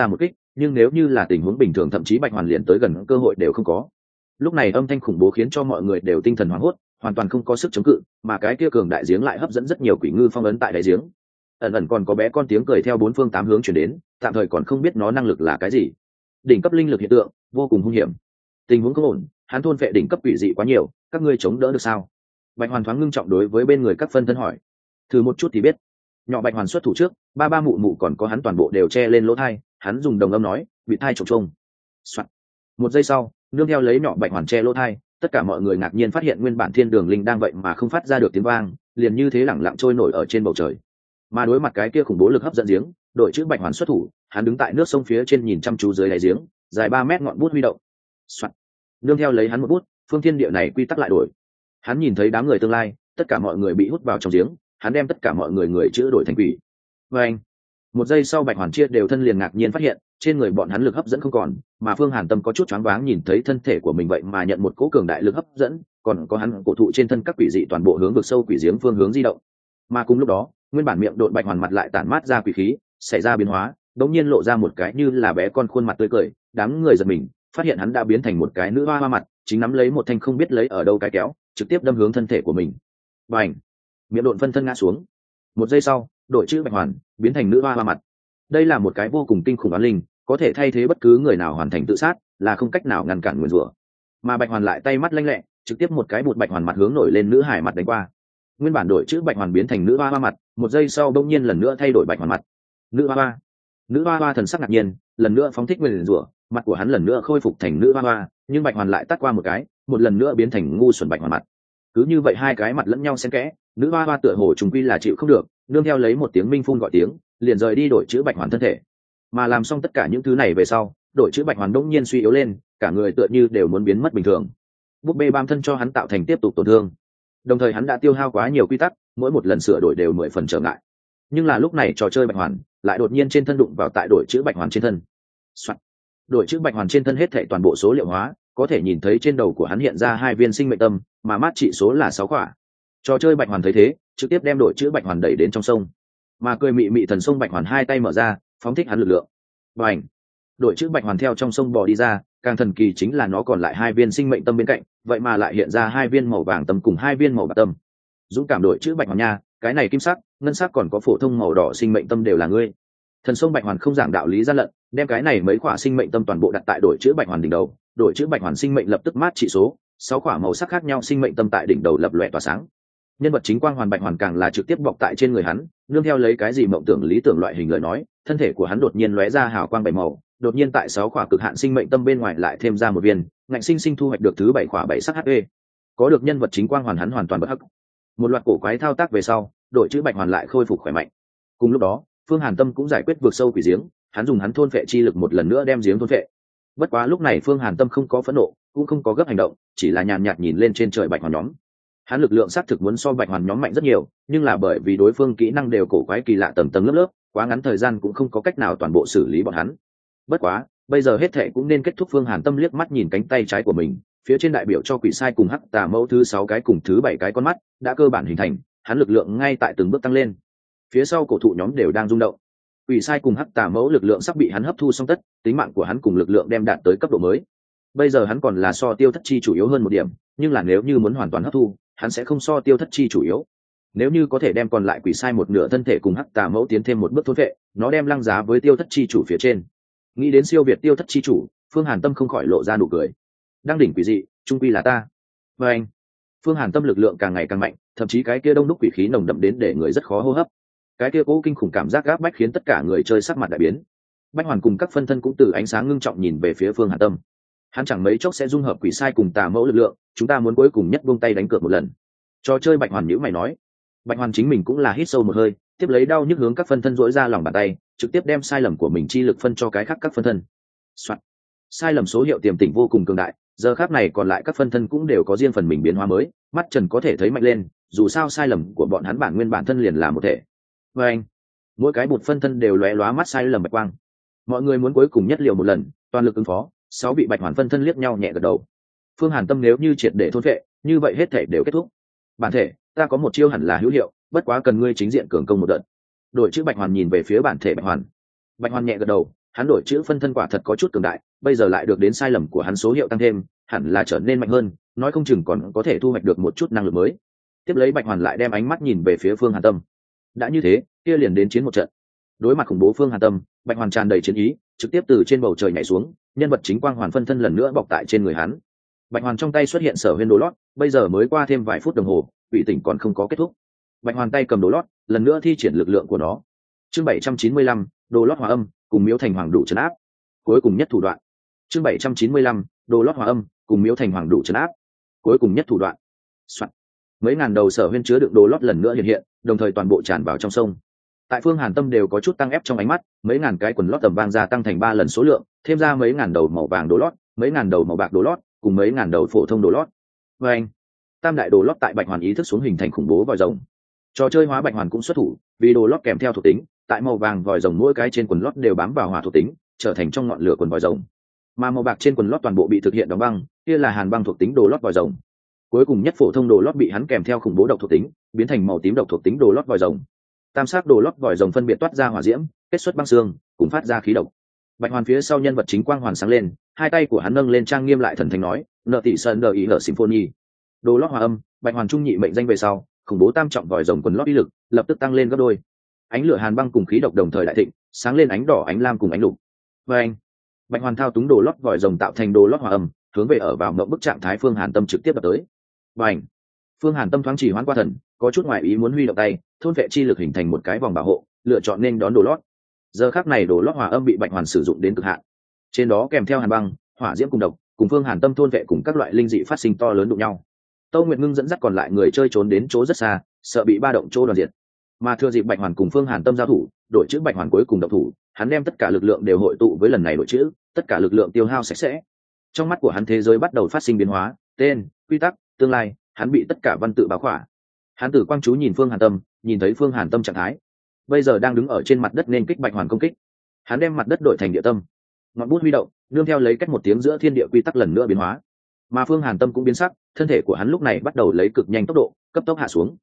nhưng nếu như là tình huống bình thường thậm chí bạch hoàn liền tới gần cơ hội đều không có. Lúc này âm thanh khủng bố khiến cho mọi người đều tinh thần hoảng hốt, hoàn toàn không có sức chống cự, mà cái kia cường đại giếng lại hấp dẫn rất nhiều quỷ ngư phong ấn tại đáy giếng. Ẩn ẩn còn có bé con tiếng cười theo bốn phương tám hướng chuyển đến, tạm thời còn không biết nó năng lực là cái gì. Đỉnh cấp linh lực hiện tượng vô cùng hung hiểm, tình huống không ổn, hắn thôn vệ đỉnh cấp quỷ dị quá nhiều, các ngươi chống đỡ được sao? Bạch hoàn thoáng ngưng trọng đối với bên người các phân thân hỏi. Thử một chút thì biết. Nhỏ bạch hoàn xuất thủ trước, ba ba mụ mụ còn có hắn toàn bộ đều che lên lỗ thai, hắn dùng đồng âm nói, bị thai trộm trông. Một giây sau, nương theo lấy nhỏ bạch hoàn che lỗ thai, tất cả mọi người ngạc nhiên phát hiện nguyên bản thiên đường linh đang vậy mà không phát ra được tiếng vang, liền như thế lẳng lặng trôi nổi ở trên bầu trời. Mà đối mặt cái kia khủng bố lực hấp dẫn giếng, đội chữ bạch hoàn xuất thủ, hắn đứng tại nước sông phía trên nhìn chăm chú dưới đáy giếng, dài 3 mét ngọn bút huy động. Nương theo lấy hắn một bút, phương thiên địa này quy tắc lại đổi. Hắn nhìn thấy đám người tương lai, tất cả mọi người bị hút vào trong giếng, hắn đem tất cả mọi người chữ đổi thành quỷ. Và anh, một giây sau bạch hoàn chia đều thân liền ngạc nhiên phát hiện, trên người bọn hắn lực hấp dẫn không còn, mà Phương Hàn Tâm có chút choáng váng nhìn thấy thân thể của mình vậy mà nhận một cỗ cường đại lực hấp dẫn, còn có hắn cổ thụ trên thân các quỷ dị toàn bộ hướng vực sâu quỷ giếng phương hướng di động. Mà cùng lúc đó, nguyên bản miệng độn bạch hoàn mặt lại tản mát ra quỷ khí, xảy ra biến hóa, đống nhiên lộ ra một cái như là bé con khuôn mặt tươi cười, đám người giật mình, phát hiện hắn đã biến thành một cái nữ hoa mặt, chính nắm lấy một thanh không biết lấy ở đâu cái kéo, trực tiếp đâm hướng thân thể của mình. Bành! Miệng độn phân thân ngã xuống. Một giây sau, đổi chữ bạch hoàn, biến thành nữ hoa mặt. Đây là một cái vô cùng kinh khủng oán linh, có thể thay thế bất cứ người nào hoàn thành tự sát, là không cách nào ngăn cản nguyền rủa. Mà bạch hoàn lại tay mắt lanh lẹ, trực tiếp một cái bụt bạch hoàn mặt hướng nổi lên nữ hải mặt đánh qua. Nguyên bản đổi chữ bạch hoàn biến thành nữ hoa mặt, một giây sau bỗng nhiên lần nữa thay đổi bạch hoàn mặt. Nữ hoa thần sắc ngạc nhiên, lần nữa phóng thích nguyền rủa, mặt của hắn lần nữa khôi phục thành nữ hoa, nhưng bạch hoàn lại tắt qua một cái, một lần nữa biến thành ngu xuẩn bạch hoàn mặt. Cứ như vậy hai cái mặt lẫn nhau xen kẽ, nữ hoa tựa hồ trùng quy là chịu không được, nương theo lấy một tiếng minh phun gọi tiếng, liền rời đi đổi chữ bạch hoàn thân thể. Mà làm xong tất cả những thứ này về sau, đổi chữ bạch hoàn đông nhiên suy yếu lên, cả người tựa như đều muốn biến mất bình thường. Búp bê bám thân cho hắn tạo thành tiếp tục tổn thương, đồng thời hắn đã tiêu hao quá nhiều quy tắc, mỗi một lần sửa đổi đều 10 phần trở ngại. Nhưng là lúc này trò chơi bạch hoàn lại đột nhiên trên thân đụng vào tại đổi chữ bạch hoàn trên thân. Đổi chữ bạch hoàn trên thân hết thảy toàn bộ số liệu hóa, có thể nhìn thấy trên đầu của hắn hiện ra 2 viên sinh mệnh tâm, mà mát trị số là 6 quả. Trò chơi bạch hoàn thấy thế, trực tiếp đem đổi chữ bạch hoàn đẩy đến trong sông. Mà cười mị mị thần sông bạch hoàn hai tay mở ra, phóng thích hắn lực lượng. Bành! Đổi chữ bạch hoàn theo trong sông bò đi ra, càng thần kỳ chính là nó còn lại 2 viên sinh mệnh tâm bên cạnh, vậy mà lại hiện ra 2 viên màu vàng tâm cùng 2 viên màu bạc tâm. Dũng cảm đổi chữ bạch hoàn nha, cái này kim sắc, ngân sắc còn có phổ thông màu đỏ sinh mệnh tâm đều là ngươi. Thần sông bạch hoàn không giảng đạo lý gian lận, đem cái này mấy quả sinh mệnh tâm toàn bộ đặt tại đổi chữ bạch hoàn đỉnh đầu, đổi chữ bạch hoàn sinh mệnh lập tức mát trị số, 6 quả màu sắc khác nhau sinh mệnh tâm tại đỉnh đầu lập lòe tỏa sáng. Nhân vật chính quang hoàn bạch hoàn càng là trực tiếp bọc tại trên người hắn, nương theo lấy cái gì mộng tưởng lý tưởng loại hình lời nói, thân thể của hắn đột nhiên lóe ra hào quang bảy màu, đột nhiên tại 6 quả cực hạn sinh mệnh tâm bên ngoài lại thêm ra một viên, ngạnh sinh sinh thu hoạch được thứ 7 quả 7 sắc HP. Có được nhân vật chính quang hoàn hắn hoàn toàn bất hắc. Một loạt cổ quái thao tác về sau, đội chữ bạch hoàn lại khôi phục khỏe mạnh. Cùng lúc đó, Phương Hàn Tâm cũng giải quyết vượt sâu quỷ giếng, hắn dùng hắn thôn phệ chi lực một lần nữa đem giếng thôn phệ. Bất quá lúc này Phương Hàn Tâm không có phẫn nộ, cũng không có gấp hành động, chỉ là nhàn nhạt nhìn lên trên trời bạch hoàn nhóm. Hắn lực lượng xác thực muốn so bạch hoàn nhóm mạnh rất nhiều, nhưng là bởi vì đối phương kỹ năng đều cổ quái kỳ lạ tầng tầng lớp lớp, quá ngắn thời gian cũng không có cách nào toàn bộ xử lý bọn hắn. Bất quá, bây giờ hết thệ cũng nên kết thúc. Phương Hàn Tâm liếc mắt nhìn cánh tay trái của mình, phía trên đại biểu cho quỷ sai cùng hắc tà mẫu thứ 6 cái cùng thứ 7 cái con mắt đã cơ bản hình thành, hắn lực lượng ngay tại từng bước tăng lên. Phía sau cổ thụ nhóm đều đang rung động. Quỷ sai cùng hắc tà mẫu lực lượng sắp bị hắn hấp thu xong tất, tính mạng của hắn cùng lực lượng đem đạt tới cấp độ mới. Bây giờ hắn còn là so tiêu thất chi chủ yếu hơn một điểm, nhưng là nếu như muốn hoàn toàn hấp thu, hắn sẽ không so tiêu thất chi chủ yếu. Nếu như có thể đem còn lại quỷ sai một nửa thân thể cùng hắc tà mẫu tiến thêm một bước thôn vệ, nó đem lăng giá với tiêu thất chi chủ phía trên. Nghĩ đến siêu việt tiêu thất chi chủ, Phương Hàn Tâm không khỏi lộ ra nụ cười. Đang đỉnh quỷ dị, trung quy là ta. Và anh, Phương Hàn Tâm lực lượng càng ngày càng mạnh, thậm chí cái kia đông đúc quỷ khí nồng đậm đến để người rất khó hô hấp. Cái kia cố kinh khủng cảm giác gáp bách khiến tất cả người chơi sắc mặt đại biến. Bách Hoàn cùng các phân thân cũng từ ánh sáng ngưng trọng nhìn về phía Phương Hàn Tâm. Hắn chẳng mấy chốc sẽ dung hợp quỷ sai cùng tà mẫu lực lượng, chúng ta muốn cuối cùng nhất buông tay đánh cược một lần. Trò chơi Bạch Hoàn nhíu mày nói. Bạch Hoàn chính mình cũng là hít sâu một hơi, tiếp lấy đau nhức hướng các phân thân duỗi ra lòng bàn tay, trực tiếp đem sai lầm của mình chi lực phân cho cái khác các phân thân. Sai lầm số hiệu tiềm tỉnh vô cùng cường đại, giờ khác này còn lại các phân thân cũng đều có riêng phần mình biến hóa mới, mắt trần có thể thấy mạnh lên, dù sao sai lầm của bọn hắn bản thân liền là một thể. Và anh, mỗi cái bột phân thân đều lóe lóa mắt sai lầm bạch quang. Mọi người muốn cuối cùng nhất liều một lần, toàn lực ứng phó. 6 vị Bạch Hoàn phân thân liếc nhau nhẹ gật đầu. Phương Hàn Tâm nếu như triệt để thôn phệ, như vậy hết thể đều kết thúc. Bản thể, ta có một chiêu hẳn là hữu hiệu, bất quá cần ngươi chính diện cường công một đợt. Đổi chữ Bạch Hoàn nhìn về phía bản thể Bạch Hoàn. Bạch Hoàn nhẹ gật đầu, hắn đổi chữ phân thân quả thật có chút cường đại, bây giờ lại được đến sai lầm của hắn số hiệu tăng thêm, hẳn là trở nên mạnh hơn, nói không chừng còn có thể thu hoạch được một chút năng lực mới. Tiếp lấy Bạch Hoàn lại đem ánh mắt nhìn về phía Phương Hàn Tâm. Đã như thế, kia liền đến chiến một trận. Đối mặt khủng bố Phương Hàn Tâm, Bạch Hoàn tràn đầy chiến ý, trực tiếp từ trên bầu trời nhảy xuống, nhân vật chính quang hoàn phân thân lần nữa bọc tại trên người hắn. Bạch Hoàn trong tay xuất hiện Sở Huyên đồ lót, bây giờ mới qua thêm vài phút đồng hồ, ủy tỉnh còn không có kết thúc. Bạch Hoàn tay cầm đồ lót, lần nữa thi triển lực lượng của nó. Chương 795, đồ lót hòa âm, cùng Miếu Thành Hoàng đủ trấn áp. Cuối cùng nhất thủ đoạn. Chương 795, đồ lót hòa âm, cùng Miếu Thành Hoàng đủ trấn áp. Cuối cùng nhất thủ đoạn. Soạn. Mấy ngàn đầu Sở Huyên chứa đựng đồ lót lần nữa hiện hiện, đồng thời toàn bộ tràn vào trong sông. Tại Phương Hàn Tâm đều có chút tăng ép trong ánh mắt, mấy ngàn cái quần lót tầm vang gia tăng thành 3 lần số lượng, thêm ra mấy ngàn đầu màu vàng đồ lót, mấy ngàn đầu màu bạc đồ lót, cùng mấy ngàn đầu phổ thông đồ lót. Và anh, tam đại đồ lót tại Bạch Hoàn ý thức xuống hình thành khủng bố vòi rồng. Trò chơi hóa Bạch Hoàn cũng xuất thủ, vì đồ lót kèm theo thuộc tính, tại màu vàng vòi rồng mỗi cái trên quần lót đều bám vào hỏa thuộc tính, trở thành trong ngọn lửa quần vòi rồng. Mà màu bạc trên quần lót toàn bộ bị thực hiện đóng băng, kia là hàn băng thuộc tính đồ lót vòi rồng. Cuối cùng nhất phổ thông đồ lót bị hắn kèm theo khủng bố độc thuộc tính, biến thành màu tím độc thuộc tính đồ lót vòi rồng. Tam sắc đồ lót vòi rồng phân biệt toát ra hỏa diễm, kết xuất băng xương, cùng phát ra khí độc. Bạch Hoàn phía sau nhân vật chính quang hoàn sáng lên, hai tay của hắn nâng lên trang nghiêm lại thần thánh nói, nợ tỷ sơn đờ ý hở symphony. Đồ lót hòa âm, Bạch Hoàn trung nhị mệnh danh về sau, khủng bố tam trọng vòi rồng quần lót uy lực lập tức tăng lên gấp đôi. Ánh lửa hàn băng cùng khí độc đồng thời đại thịnh, sáng lên ánh đỏ ánh lam cùng ánh lục. Và anh, Bạch Hoàn thao túng đồ lót vòi rồng tạo thành đồ lót hòa âm, hướng về ở vào mộng bức trạng thái Phương Hàn Tâm trực tiếp đập tới. Và anh, Phương Hàn Tâm thoáng chỉ hoãn qua thần, có chút ngoại ý muốn huy động tay, thôn vệ chi lực hình thành một cái vòng bảo hộ, lựa chọn nên đón đồ lót. Giờ khắc này đồ lót hòa âm bị Bạch Hoàn sử dụng đến cực hạn, trên đó kèm theo hàn băng, hỏa diễm cùng độc, cùng Phương Hàn Tâm thôn vệ cùng các loại linh dị phát sinh to lớn đụng nhau. Tâu Nguyệt Ngưng dẫn dắt còn lại người chơi trốn đến chỗ rất xa, sợ bị ba động chỗ đoàn diệt. Mà thừa dịp Bạch Hoàn cùng Phương Hàn Tâm giao thủ, đội chữ Bạch Hoàn cuối cùng động thủ, hắn đem tất cả lực lượng đều hội tụ với lần này đội chữ, tất cả lực lượng tiêu hao sạch sẽ. Trong mắt của hắn thế giới bắt đầu phát sinh biến hóa, tên, quy tắc, tương lai, hắn bị tất cả văn tự bao khỏa. Hắn tử quang chú nhìn Phương Hàn Tâm, nhìn thấy Phương Hàn Tâm trạng thái, bây giờ đang đứng ở trên mặt đất nên kích Bạch Hoàn công kích. Hắn đem mặt đất đổi thành địa tâm, ngọn bút huy động, nương theo lấy cách một tiếng giữa thiên địa quy tắc lần nữa biến hóa. Mà Phương Hàn Tâm cũng biến sắc, thân thể của hắn lúc này bắt đầu lấy cực nhanh tốc độ, cấp tốc hạ xuống.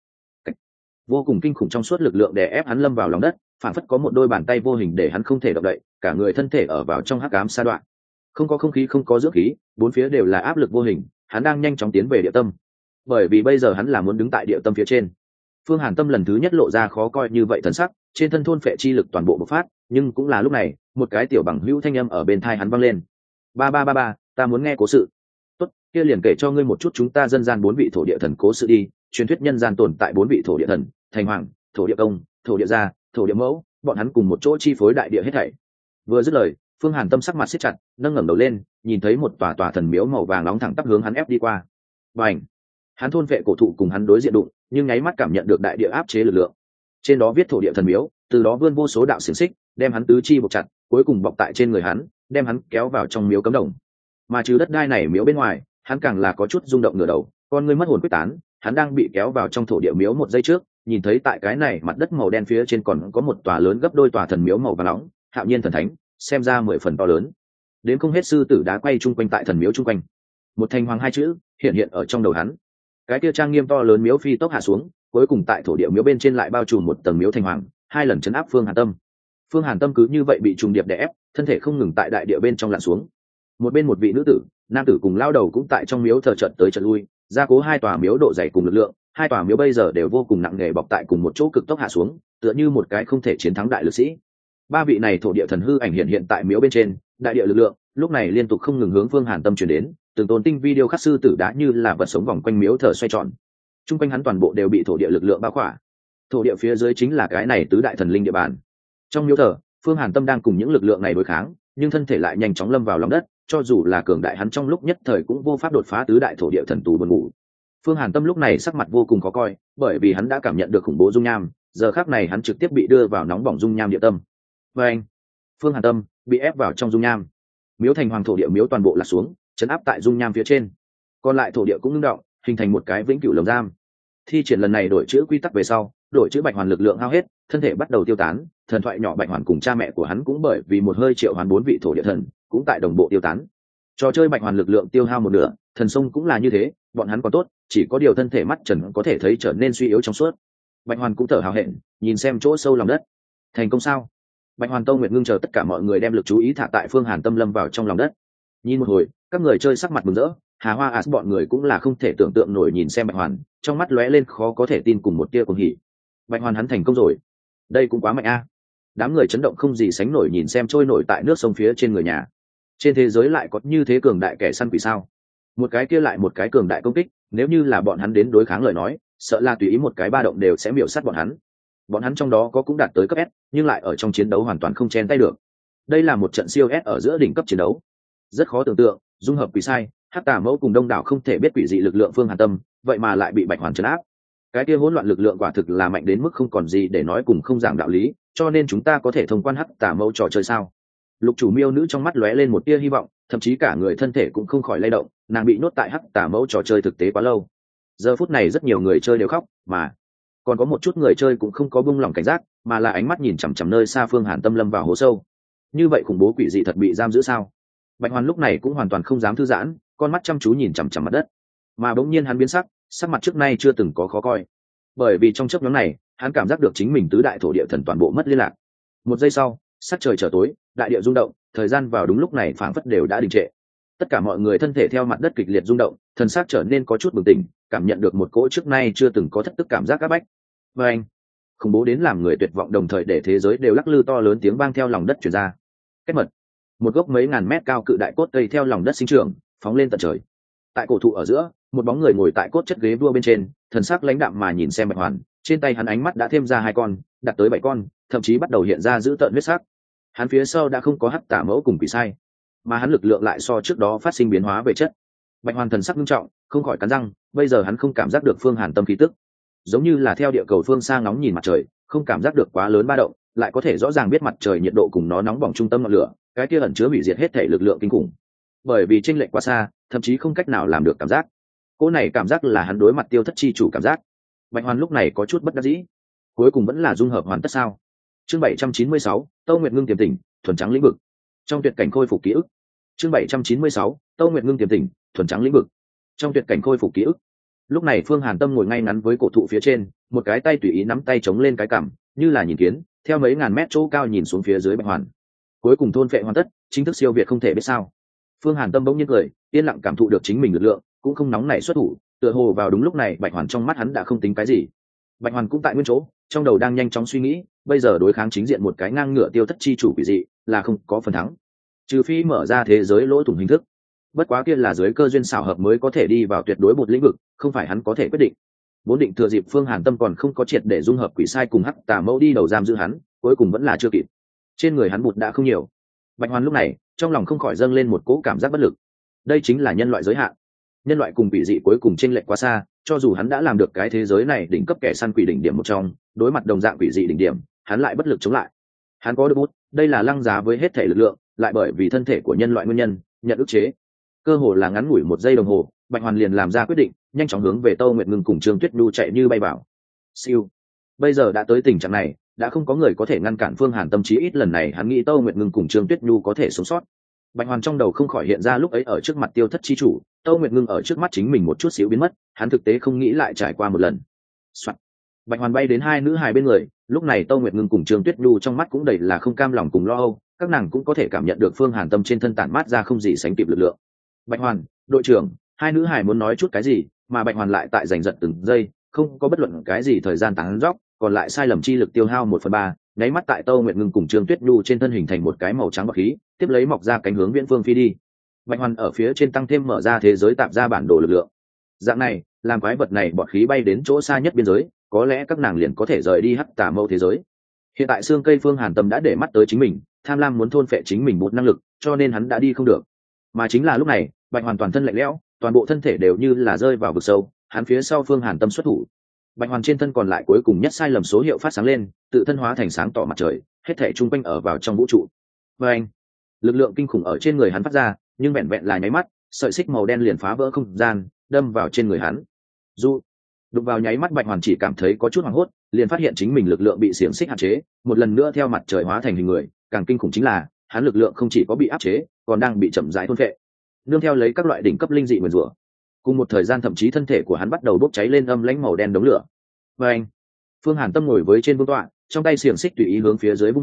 Vô cùng kinh khủng trong suốt lực lượng đè ép hắn lâm vào lòng đất, phản phất có một đôi bàn tay vô hình để hắn không thể động đậy, cả người thân thể ở vào trong hắc ám sa đoạn. Không có không khí, không có dưỡng khí, bốn phía đều là áp lực vô hình, hắn đang nhanh chóng tiến về địa tâm. Bởi vì bây giờ hắn là muốn đứng tại địa tâm phía trên. Phương Hàn Tâm lần thứ nhất lộ ra khó coi như vậy thần sắc, trên thân thôn phệ chi lực toàn bộ bộc phát, nhưng cũng là lúc này, một cái tiểu bằng hữu thanh âm ở bên tai hắn vang lên. Ba, ta muốn nghe cố sự. Tốt, kia liền kể cho ngươi một chút chúng ta dân gian 4 vị thổ địa thần cố sự đi. Truyền thuyết nhân gian tồn tại 4 vị thổ địa thần, thành hoàng, thổ địa công, thổ địa gia, thổ địa mẫu, bọn hắn cùng một chỗ chi phối đại địa hết thảy. Vừa dứt lời, Phương Hàn Tâm sắc mặt siết chặt, nâng ngẩng đầu lên, nhìn thấy một tòa thần miếu màu vàng nóng thẳng tắp hướng hắn ép đi qua. Bành! Hắn thôn vệ cổ thụ cùng hắn đối diện đụng, nhưng nháy mắt cảm nhận được đại địa áp chế lực lượng. Trên đó viết thổ địa thần miếu, từ đó vươn vô số đạo xiềng xích, đem hắn tứ chi buộc chặt, cuối cùng bọc tại trên người hắn, đem hắn kéo vào trong miếu cấm đồng. Mà trừ đất đai này miếu bên ngoài, hắn càng là có chút rung động nửa đầu, con ngươi mất hồn quyết tán, hắn đang bị kéo vào trong thổ địa miếu một giây trước, nhìn thấy tại cái này mặt đất màu đen phía trên còn có một tòa lớn gấp đôi tòa thần miếu màu vàng nóng, hạo nhiên thần thánh, xem ra 10 phần to lớn. Đến không hết sư tử đá quay chung quanh tại thần miếu chung quanh. Một thành hoàng hai chữ hiện hiện ở trong đầu hắn. Cái kia trang nghiêm to lớn miếu phi tốc hạ xuống, cuối cùng tại thổ địa miếu bên trên lại bao trùm một tầng miếu thành hoàng, 2 lần chấn áp Phương Hàn Tâm. Phương Hàn Tâm cứ như vậy bị trùng điệp đè ép, thân thể không ngừng tại đại địa bên trong lặn xuống. Một bên một vị nữ tử, nam tử cùng lao đầu cũng tại trong miếu thờ trận tới trận lui, gia cố 2 tòa miếu độ dày cùng lực lượng, 2 tòa miếu bây giờ đều vô cùng nặng nề bọc tại cùng một chỗ cực tốc hạ xuống, tựa như một cái không thể chiến thắng đại lực sĩ. 3 vị này thổ địa thần hư ảnh hiện tại miếu bên trên, đại địa lực lượng lúc này liên tục không ngừng hướng Phương Hàn Tâm truyền đến, từng tôn tinh vi điêu khắc sư tử đã như là vật sống vòng quanh miếu thờ xoay tròn. Trung quanh hắn toàn bộ đều bị thổ địa lực lượng bao khỏa. Thổ địa phía dưới chính là cái này tứ đại thần linh địa bàn. Trong miếu thờ, Phương Hàn Tâm đang cùng những lực lượng này đối kháng, nhưng thân thể lại nhanh chóng lâm vào lòng đất, cho dù là cường đại hắn trong lúc nhất thời cũng vô pháp đột phá tứ đại thổ địa thần tù buồn ngủ. Phương Hàn Tâm lúc này sắc mặt vô cùng khó coi, bởi vì hắn đã cảm nhận được khủng bố dung nham, giờ khắc này hắn trực tiếp bị đưa vào nóng bỏng dung nham địa tâm. Và anh, Phương Hàn Tâm bị ép vào trong dung nham. Miếu thành hoàng thổ địa miếu toàn bộ là xuống, chấn áp tại dung nham phía trên. Còn lại thổ địa cũng ngưng động, hình thành một cái vĩnh cửu lồng giam. Thi triển lần này đổi chữ quy tắc về sau, đổi chữ Bạch Hoàn lực lượng hao hết, thân thể bắt đầu tiêu tán, thần thoại nhỏ Bạch Hoàn cùng cha mẹ của hắn cũng bởi vì một hơi triệu hoán 4 vị thổ địa thần, cũng tại đồng bộ tiêu tán. Trò chơi Bạch Hoàn lực lượng tiêu hao một nửa, thần sông cũng là như thế, bọn hắn còn tốt, chỉ có điều thân thể mắt trần có thể thấy trở nên suy yếu trong suốt. Bạch Hoàn cũng thở hào hẹn, nhìn xem chỗ sâu lòng đất. Thành công sao? Bạch Hoàn, Tâu Nguyệt Ngưng chờ tất cả mọi người đem lực chú ý thả tại Phương Hàn Tâm lâm vào trong lòng đất. Nhìn một hồi, các người chơi sắc mặt mừng rỡ, Hà Hoa As bọn người cũng là không thể tưởng tượng nổi nhìn xem Bạch Hoàn, trong mắt lóe lên khó có thể tin cùng một tia cuồng hỉ. Bạch Hoàn hắn thành công rồi, đây cũng quá mạnh a. Đám người chấn động không gì sánh nổi nhìn xem trôi nổi tại nước sông phía trên người nhà. Trên thế giới lại có như thế cường đại kẻ săn quỷ sao? Một cái kia lại một cái cường đại công kích, nếu như là bọn hắn đến đối kháng lời nói, sợ là tùy ý một cái ba động đều sẽ miểu sát bọn hắn. Bọn hắn trong đó có cũng đạt tới cấp S, nhưng lại ở trong chiến đấu hoàn toàn không chen tay được. Đây là một trận siêu S ở giữa đỉnh cấp chiến đấu, rất khó tưởng tượng, dung hợp quỷ sai, hắc tà mẫu cùng đông đảo không thể biết quỷ dị lực lượng Phương Hàn Tâm, vậy mà lại bị Bạch Hoàn trấn áp. Cái kia hỗn loạn lực lượng quả thực là mạnh đến mức không còn gì để nói cùng không giảng đạo lý, cho nên chúng ta có thể thông quan hắc tà mẫu trò chơi sao? Lục chủ miêu nữ trong mắt lóe lên một tia hy vọng, thậm chí cả người thân thể cũng không khỏi lay động, nàng bị nhốt tại hắc tà mẫu trò chơi thực tế quá lâu. Giờ phút này rất nhiều người chơi đều khóc, mà còn có một chút người chơi cũng không có buông lỏng cảnh giác, mà là ánh mắt nhìn chằm chằm nơi xa Phương Hàn Tâm lâm vào hố sâu. Như vậy khủng bố quỷ dị thật bị giam giữ sao? Bạch Hoàn lúc này cũng hoàn toàn không dám thư giãn, con mắt chăm chú nhìn chằm chằm mặt đất, mà bỗng nhiên hắn biến sắc, sắc mặt trước nay chưa từng có khó coi, bởi vì trong chớp nhoáng này hắn cảm giác được chính mình tứ đại thổ địa thần toàn bộ mất liên lạc. Một giây sau, sắc trời trở tối, đại địa rung động, thời gian vào đúng lúc này phảng phất đều đã đình trệ. Tất cả mọi người thân thể theo mặt đất kịch liệt rung động, thần sắc trở nên có chút bừng tỉnh, cảm nhận được một cỗ trước nay chưa từng có thất tức cảm giác áp bách. Và anh, khủng bố đến làm người tuyệt vọng, đồng thời để thế giới đều lắc lư to lớn tiếng vang theo lòng đất truyền ra. Kết mật, một gốc mấy ngàn mét cao cự đại cốt cây theo lòng đất sinh trưởng, phóng lên tận trời. Tại cổ thụ ở giữa, một bóng người ngồi tại cốt chất ghế vua bên trên, thần sắc lãnh đạm mà nhìn xem Bạch Hoàn, trên tay hắn ánh mắt đã thêm ra 2 con, đạt tới 7 con, thậm chí bắt đầu hiện ra dữ tợn huyết sắc. Hắn phía sau đã không có hắc tà mẫu cùng quỷ sai, mà hắn lực lượng lại so trước đó phát sinh biến hóa về chất. Bạch Hoàn thần sắc nghiêm trọng, không khỏi cắn răng, bây giờ hắn không cảm giác được Phương Hàn Tâm khí tức, giống như là theo địa cầu phương xa ngóng nhìn mặt trời, không cảm giác được quá lớn ba động, lại có thể rõ ràng biết mặt trời nhiệt độ cùng nó nóng bỏng trung tâm ngọn lửa, cái kia ẩn chứa hủy diệt hết thể lực lượng kinh khủng. Bởi vì chênh lệch quá xa, thậm chí không cách nào làm được cảm giác. Cỗ này cảm giác là hắn đối mặt tiêu thất chi chủ cảm giác. Bạch Hoàn lúc này có chút bất đắc dĩ, cuối cùng vẫn là dung hợp hoàn tất sao? Chương 796, Tâu Nguyệt Ngưng tiềm tỉnh, thuần trắng lĩnh vực. Trong tuyệt cảnh khôi phục ký ức. Chương 796, Tâu Nguyệt Ngưng tiềm tỉnh, thuần trắng lĩnh vực. Trong tuyệt cảnh khôi phục ký ức. Lúc này Phương Hàn Tâm ngồi ngay ngắn với cổ thụ phía trên, một cái tay tùy ý nắm tay chống lên cái cằm, như là nhìn kiến, theo mấy ngàn mét chỗ cao nhìn xuống phía dưới Bạch Hoàn. Cuối cùng thôn phệ hoàn tất, chính thức siêu việt không thể biết sao. Phương Hàn Tâm bỗng nhiên cười, yên lặng cảm thụ được chính mình lực lượng, cũng không nóng nảy xuất thủ, tựa hồ vào đúng lúc này Bạch Hoàn trong mắt hắn đã không tính cái gì. Bạch Hoàn cũng tại nguyên chỗ, trong đầu đang nhanh chóng suy nghĩ, bây giờ đối kháng chính diện một cái ngang ngửa tiêu thất chi chủ quỷ dị, là không có phần thắng. Trừ phi mở ra thế giới lỗ thủng hình thức. Bất quá kia là dưới cơ duyên xảo hợp mới có thể đi vào tuyệt đối một lĩnh vực, không phải hắn có thể quyết định. Vốn định thừa dịp Phương Hàn Tâm còn không có triệt để dung hợp quỷ sai cùng hắc tà mẫu đi đầu giam giữ hắn, cuối cùng vẫn là chưa kịp. Trên người hắn bụt đã không nhiều. Bạch Hoàn lúc này, trong lòng không khỏi dâng lên một cỗ cảm giác bất lực. Đây chính là nhân loại giới hạn. Nhân loại cùng quỷ dị cuối cùng chênh lệch quá xa, cho dù hắn đã làm được cái thế giới này đỉnh cấp kẻ săn quỷ đỉnh điểm một trong, đối mặt đồng dạng quỷ dị đỉnh điểm, hắn lại bất lực chống lại. Hắn có được bút, đây là lăng giá với hết thể lực lượng, lại bởi vì thân thể của nhân loại nguyên nhân, nhận ức chế. Cơ hồ là ngắn ngủi 1 giây đồng hồ, Bạch Hoàn liền làm ra quyết định, nhanh chóng hướng về Tâu Nguyệt Ngưng cùng Trương Tuyết Nhu chạy như bay vào. Siêu. Bây giờ đã tới tình trạng này, đã không có người có thể ngăn cản Phương Hàn Tâm, chí ít lần này hắn nghĩ Tâu Nguyệt Ngưng cùng Trương Tuyết Nhu có thể sống sót. Bạch Hoàn trong đầu không khỏi hiện ra lúc ấy ở trước mặt tiêu thất chi chủ, Tâu Nguyệt Ngưng ở trước mắt chính mình một chút xíu biến mất, hắn thực tế không nghĩ lại trải qua một lần. Soạn. Bạch Hoàn bay đến 2 nữ hài bên người, lúc này Tâu Nguyệt Ngưng cùng Trương Tuyết Nhu trong mắt cũng đầy là không cam lòng cùng lo âu, các nàng cũng có thể cảm nhận được Phương Hàn Tâm trên thân tản mát ra không gì sánh kịp lực lượng. Bạch Hoàn, đội trưởng, 2 nữ hài muốn nói chút cái gì, mà Bạch Hoàn lại tại giành giật từng giây, không có bất luận cái gì thời gian tán dóc, còn lại sai lầm chi lực tiêu hao 1/3, nháy mắt tại Tâu Nguyệt Ngưng cùng Trương Tuyết Nhu trên thân hình thành một cái màu trắng bọt khí, tiếp lấy mọc ra cánh hướng viễn phương phi đi. Bạch Hoàn ở phía trên tăng thêm mở ra thế giới tạp ra bản đồ lực lượng. Dạng này, làm quái vật này bọt khí bay đến chỗ xa nhất biên giới, có lẽ các nàng liền có thể rời đi hắc tà mâu thế giới. Hiện tại xương cây Phương Hàn Tâm đã để mắt tới chính mình, tham lam muốn thôn phệ chính mình một năng lực, cho nên hắn đã đi không được. Mà chính là lúc này, Bạch Hoàn toàn thân lạnh lẽo, toàn bộ thân thể đều như là rơi vào vực sâu, hắn phía sau Phương Hàn Tâm xuất thủ. Bạch Hoàn trên thân còn lại cuối cùng nhất sai lầm số hiệu phát sáng lên, tự thân hóa thành sáng tỏ mặt trời, hết thảy trung quanh ở vào trong vũ trụ. Và anh, lực lượng kinh khủng ở trên người hắn phát ra, nhưng vẹn vẹn là nháy mắt, sợi xích màu đen liền phá vỡ không gian, đâm vào trên người hắn. Đụng vào nháy mắt, Bạch Hoàn chỉ cảm thấy có chút hoảng hốt, liền phát hiện chính mình lực lượng bị xiềng xích hạn chế, một lần nữa theo mặt trời hóa thành hình người. Càng kinh khủng chính là, hắn lực lượng không chỉ có bị áp chế, còn đang bị chậm rãi thôn phệ. Nương theo lấy các loại đỉnh cấp linh dị nguyền rủa, cùng một thời gian thậm chí thân thể của hắn bắt đầu bốc cháy lên âm lãnh màu đen đống lửa. Và anh, Phương Hàn Tâm ngồi với trên vương tọa, trong tay xiềng xích tùy ý hướng phía dưới vung đẩy,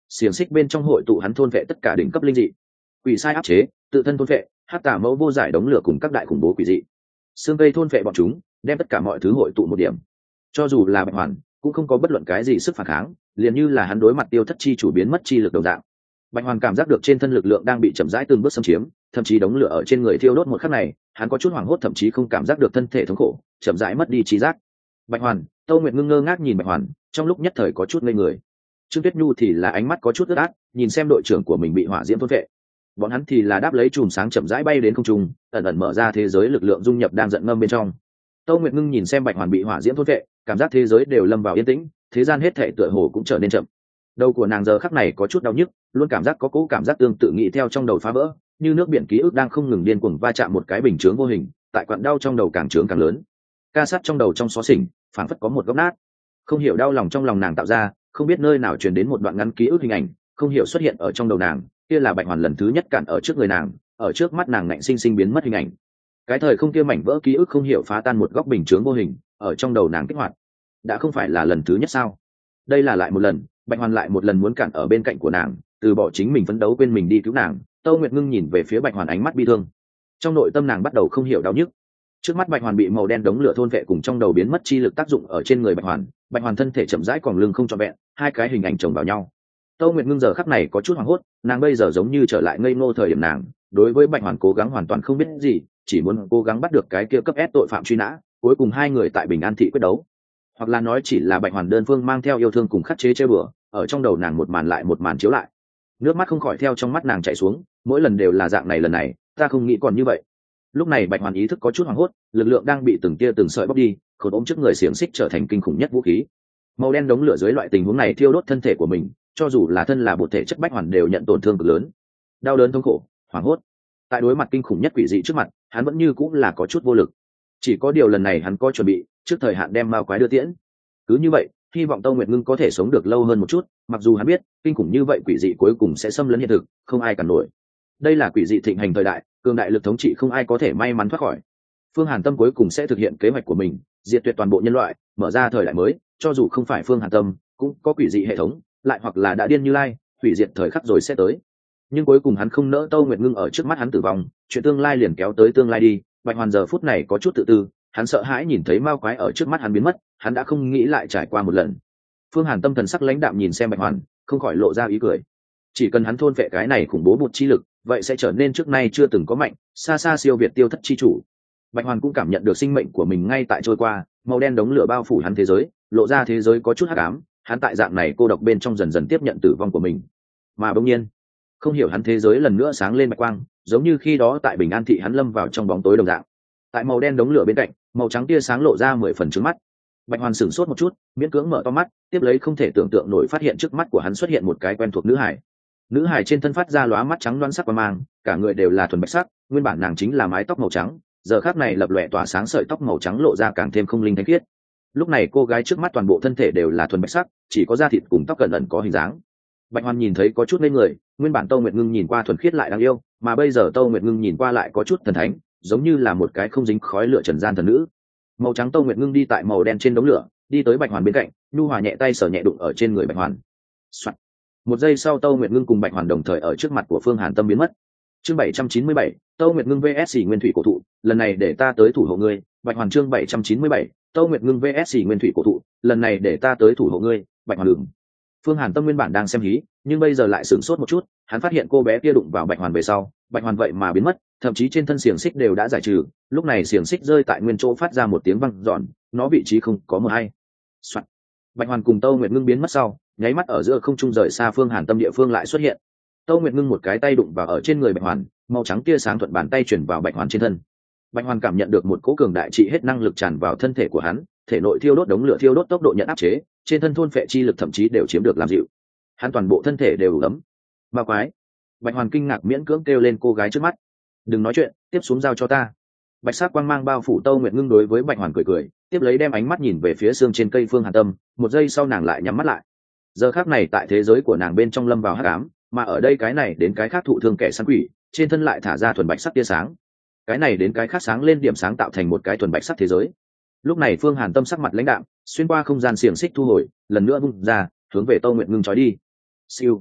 xiềng xích bên trong hội tụ hắn thôn vệ tất cả đỉnh cấp linh dị, quỷ sai áp chế, tự thân thôn vệ, hát tả mẫu vô giải đống lửa cùng các đại khủng bố quỷ dị, xương cây thôn vệ bọn chúng, đem tất cả mọi thứ hội tụ một điểm. Cho dù là Bạch Hoàn cũng không có bất luận cái gì sức phản kháng, liền như là hắn đối mặt tiêu thất chi chủ biến mất chi lực đồng dạng. Bạch Hoàn cảm giác được trên thân lực lượng đang bị chậm rãi từng bước xâm chiếm, thậm chí đống lửa ở trên người thiêu đốt một khắc này, hắn có chút hoảng hốt, thậm chí không cảm giác được thân thể thống khổ, chậm rãi mất đi trí giác. Bạch Hoàn, Tô Nguyệt Ngưng ngơ ngác nhìn Bạch Hoàn, trong lúc nhất thời có chút ngây người. Trương Tuyết Nhu thì là ánh mắt có chút ướt át, nhìn xem đội trưởng của mình bị hỏa diễm thôn vệ. Bọn hắn thì là đáp lấy chùm sáng chậm rãi bay đến không trung, ẩn ẩn mở ra thế giới lực lượng dung nhập đang giận ngâm bên trong. Tô Nguyệt Ngưng nhìn xem Bạch Hoàn bị hỏa diễm thôn vệ, cảm giác thế giới đều lâm vào yên tĩnh, thế gian hết thảy tựa hồ cũng trở nên chậm. Đầu của nàng giờ khắc này có chút đau nhức, luôn cảm giác có cố cảm giác tương tự nghĩ theo trong đầu phá vỡ, như nước biển ký ức đang không ngừng điên cuồng va chạm một cái bình chướng vô hình, tại quặn đau trong đầu càng trướng càng lớn. Ca sát trong đầu trong xó xỉnh, phảng phất có một góc nát. Không hiểu đau lòng trong lòng nàng tạo ra, không biết nơi nào truyền đến một đoạn ngắn ký ức hình ảnh, không hiểu xuất hiện ở trong đầu nàng, kia là Bạch Hoàn lần thứ nhất cản ở trước người nàng, ở trước mắt nàng ngạnh sinh sinh biến mất hình ảnh. Cái thời không kia mảnh vỡ ký ức không hiểu phá tan một góc bình chướng vô hình, ở trong đầu nàng kích hoạt. Đã không phải là lần thứ nhất sao? Đây là lại một lần, Bạch Hoàn lại một lần muốn cản ở bên cạnh của nàng, từ bỏ chính mình phấn đấu quên mình đi cứu nàng. Tô Nguyệt Ngưng nhìn về phía Bạch Hoàn ánh mắt bi thương, trong nội tâm nàng bắt đầu không hiểu đau nhức. Trước mắt Bạch Hoàn bị màu đen đống lửa thôn vệ cùng trong đầu biến mất chi lực tác dụng ở trên người Bạch Hoàn, Bạch Hoàn thân thể chậm rãi còn lưng không trọn vẹn, hai cái hình ảnh chồng vào nhau. Tô Nguyệt Ngưng giờ khắc này có chút hoảng hốt, nàng bây giờ giống như trở lại ngây ngô thời điểm nàng, đối với Bạch Hoàn cố gắng hoàn toàn không biết gì, chỉ muốn cố gắng bắt được cái kia cấp S tội phạm truy nã, cuối cùng hai người tại Bình An thị quyết đấu. Hoặc là nói chỉ là Bạch Hoàn đơn phương mang theo yêu thương cùng khắc chế chơi bừa, ở trong đầu nàng một màn lại một màn chiếu lại. Nước mắt không khỏi theo trong mắt nàng chảy xuống, mỗi lần đều là dạng này, lần này ta không nghĩ còn như vậy. Lúc này Bạch Hoàn ý thức có chút hoảng hốt, lực lượng đang bị từng tia từng sợi bóc đi, khốn ôm trước người xiềng xích trở thành kinh khủng nhất vũ khí. Màu đen đống lửa dưới loại tình huống này thiêu đốt thân thể của mình, cho dù là thân là bột thể chất Bạch Hoàn đều nhận tổn thương cực lớn, đau đớn thống khổ, hoảng hốt. Tại đối mặt kinh khủng nhất quỷ dị trước mặt, hắn vẫn như cũng là có chút vô lực. Chỉ có điều lần này hắn có chuẩn bị, trước thời hạn đem ma quái đưa tiễn. Cứ như vậy, hy vọng Tô Nguyệt Ngưng có thể sống được lâu hơn một chút, mặc dù hắn biết kinh khủng như vậy quỷ dị cuối cùng sẽ xâm lấn hiện thực, không ai cản nổi. Đây là quỷ dị thịnh hành thời đại, cường đại lực thống trị không ai có thể may mắn thoát khỏi. Phương Hàn Tâm cuối cùng sẽ thực hiện kế hoạch của mình, diệt tuyệt toàn bộ nhân loại, mở ra thời đại mới, cho dù không phải Phương Hàn Tâm, cũng có quỷ dị hệ thống, lại hoặc là đã điên Như Lai, hủy diệt thời khắc rồi sẽ tới. Nhưng cuối cùng hắn không nỡ Tô Nguyệt Ngưng ở trước mắt hắn tử vong, chuyện tương lai liền kéo tới tương lai đi. Bạch Hoàn giờ phút này có chút tự tư, hắn sợ hãi nhìn thấy ma quái ở trước mắt hắn biến mất, hắn đã không nghĩ lại trải qua một lần. Phương Hàn Tâm thần sắc lãnh đạm nhìn xem Bạch Hoàn, không khỏi lộ ra ý cười. Chỉ cần hắn thôn phệ cái này khủng bố bột chi lực, vậy sẽ trở nên trước nay chưa từng có mạnh, xa xa siêu việt tiêu thất chi chủ. Bạch Hoàn cũng cảm nhận được sinh mệnh của mình ngay tại trôi qua, màu đen đống lửa bao phủ hắn thế giới, lộ ra thế giới có chút hắc ám, hắn tại dạng này cô độc bên trong dần dần tiếp nhận tử vong của mình. Mà bỗng nhiên, không hiểu hắn thế giới lần nữa sáng lên bạch quang, giống như khi đó tại Bình An thị hắn lâm vào trong bóng tối đồng dạng. Tại màu đen đống lửa bên cạnh, màu trắng tia sáng lộ ra 10 phần trước mắt. Bạch Hoàn sửng sốt một chút, miễn cưỡng mở to mắt, tiếp lấy không thể tưởng tượng nổi phát hiện trước mắt của hắn xuất hiện một cái quen thuộc nữ hải. Nữ hải trên thân phát ra lóa mắt trắng loáng sắc và mang, cả người đều là thuần bạch sắc, nguyên bản nàng chính là mái tóc màu trắng, giờ khắc này lập lòe tỏa sáng sợi tóc màu trắng lộ ra càng thêm không linh thanh khiết. Lúc này cô gái trước mắt toàn bộ thân thể đều là thuần bạch sắc, chỉ có da thịt cùng tóc cẩn ẩn có hình dáng. Bạch Hoàn nhìn thấy có chút ngây người, nguyên bản Tô Nguyệt Ngưng nhìn qua thuần khiết lại đáng yêu, mà bây giờ Tô Nguyệt Ngưng nhìn qua lại có chút thần thánh, giống như là một cái không dính khói lửa trần gian thần nữ. Màu trắng Tô Nguyệt Ngưng đi tại màu đen trên đống lửa, đi tới Bạch Hoàn bên cạnh, nhu hòa nhẹ tay sờ nhẹ đụng ở trên người Bạch Hoàn. Soạn. Một giây sau Tô Nguyệt Ngưng cùng Bạch Hoàn đồng thời ở trước mặt của Phương Hàn Tâm biến mất. Chương 797, Tô Nguyệt Ngưng vs Nguyên Thủy cổ thụ, lần này để ta tới thủ hộ ngươi. Bạch Hoàn chương 797, Tô Nguyệt Ngưng vs Nguyên Thủy cổ thụ, lần này để ta tới thủ hộ ngươi. Bạch Hoàn đường. Phương Hàn Tâm nguyên bản đang xem hí, nhưng bây giờ lại sửng sốt một chút, hắn phát hiện cô bé kia đụng vào Bạch Hoàn về sau, Bạch Hoàn vậy mà biến mất, thậm chí trên thân xiềng xích đều đã giải trừ, lúc này xiềng xích rơi tại nguyên chỗ phát ra một tiếng vang dọn, nó vị trí không có mờ hay. Soạn. Bạch Hoàn cùng Tô Nguyệt Ngưng biến mất sau, nháy mắt ở giữa không trung rời xa Phương Hàn Tâm địa phương lại xuất hiện. Tô Nguyệt Ngưng một cái tay đụng vào ở trên người Bạch Hoàn, màu trắng tia sáng thuận bàn tay chuyển vào Bạch Hoàn trên thân. Bạch Hoàn cảm nhận được một cỗ cường đại trị hết năng lực tràn vào thân thể của hắn, thể nội thiêu đốt đống lửa thiêu đốt tốc độ nhận áp chế, trên thân thôn phệ chi lực thậm chí đều chiếm được làm dịu. Hắn toàn bộ thân thể đều ấm. Ma quái! Bạch Hoàn kinh ngạc miễn cưỡng kêu lên cô gái trước mắt. Đừng nói chuyện, tiếp xuống giao cho ta. Bạch sắc quang mang bao phủ Tô Nguyệt Ngưng đối với Bạch Hoàn cười cười, tiếp lấy đem ánh mắt nhìn về phía xương trên cây Phương Hàn Tâm, một giây sau nàng lại nhắm mắt lại. Giờ khắc này tại thế giới của nàng bên trong lâm vào hắc ám, mà ở đây cái này đến cái khác thụ thương kẻ săn quỷ, trên thân lại thả ra thuần bạch sắc tia sáng. Cái này đến cái khác sáng lên điểm sáng tạo thành một cái thuần bạch sắc thế giới. Lúc này Phương Hàn Tâm sắc mặt lãnh đạm, xuyên qua không gian xiềng xích thu hồi, lần nữa vung ra, hướng về Tô Nguyệt Ngưng trói đi. Siêu.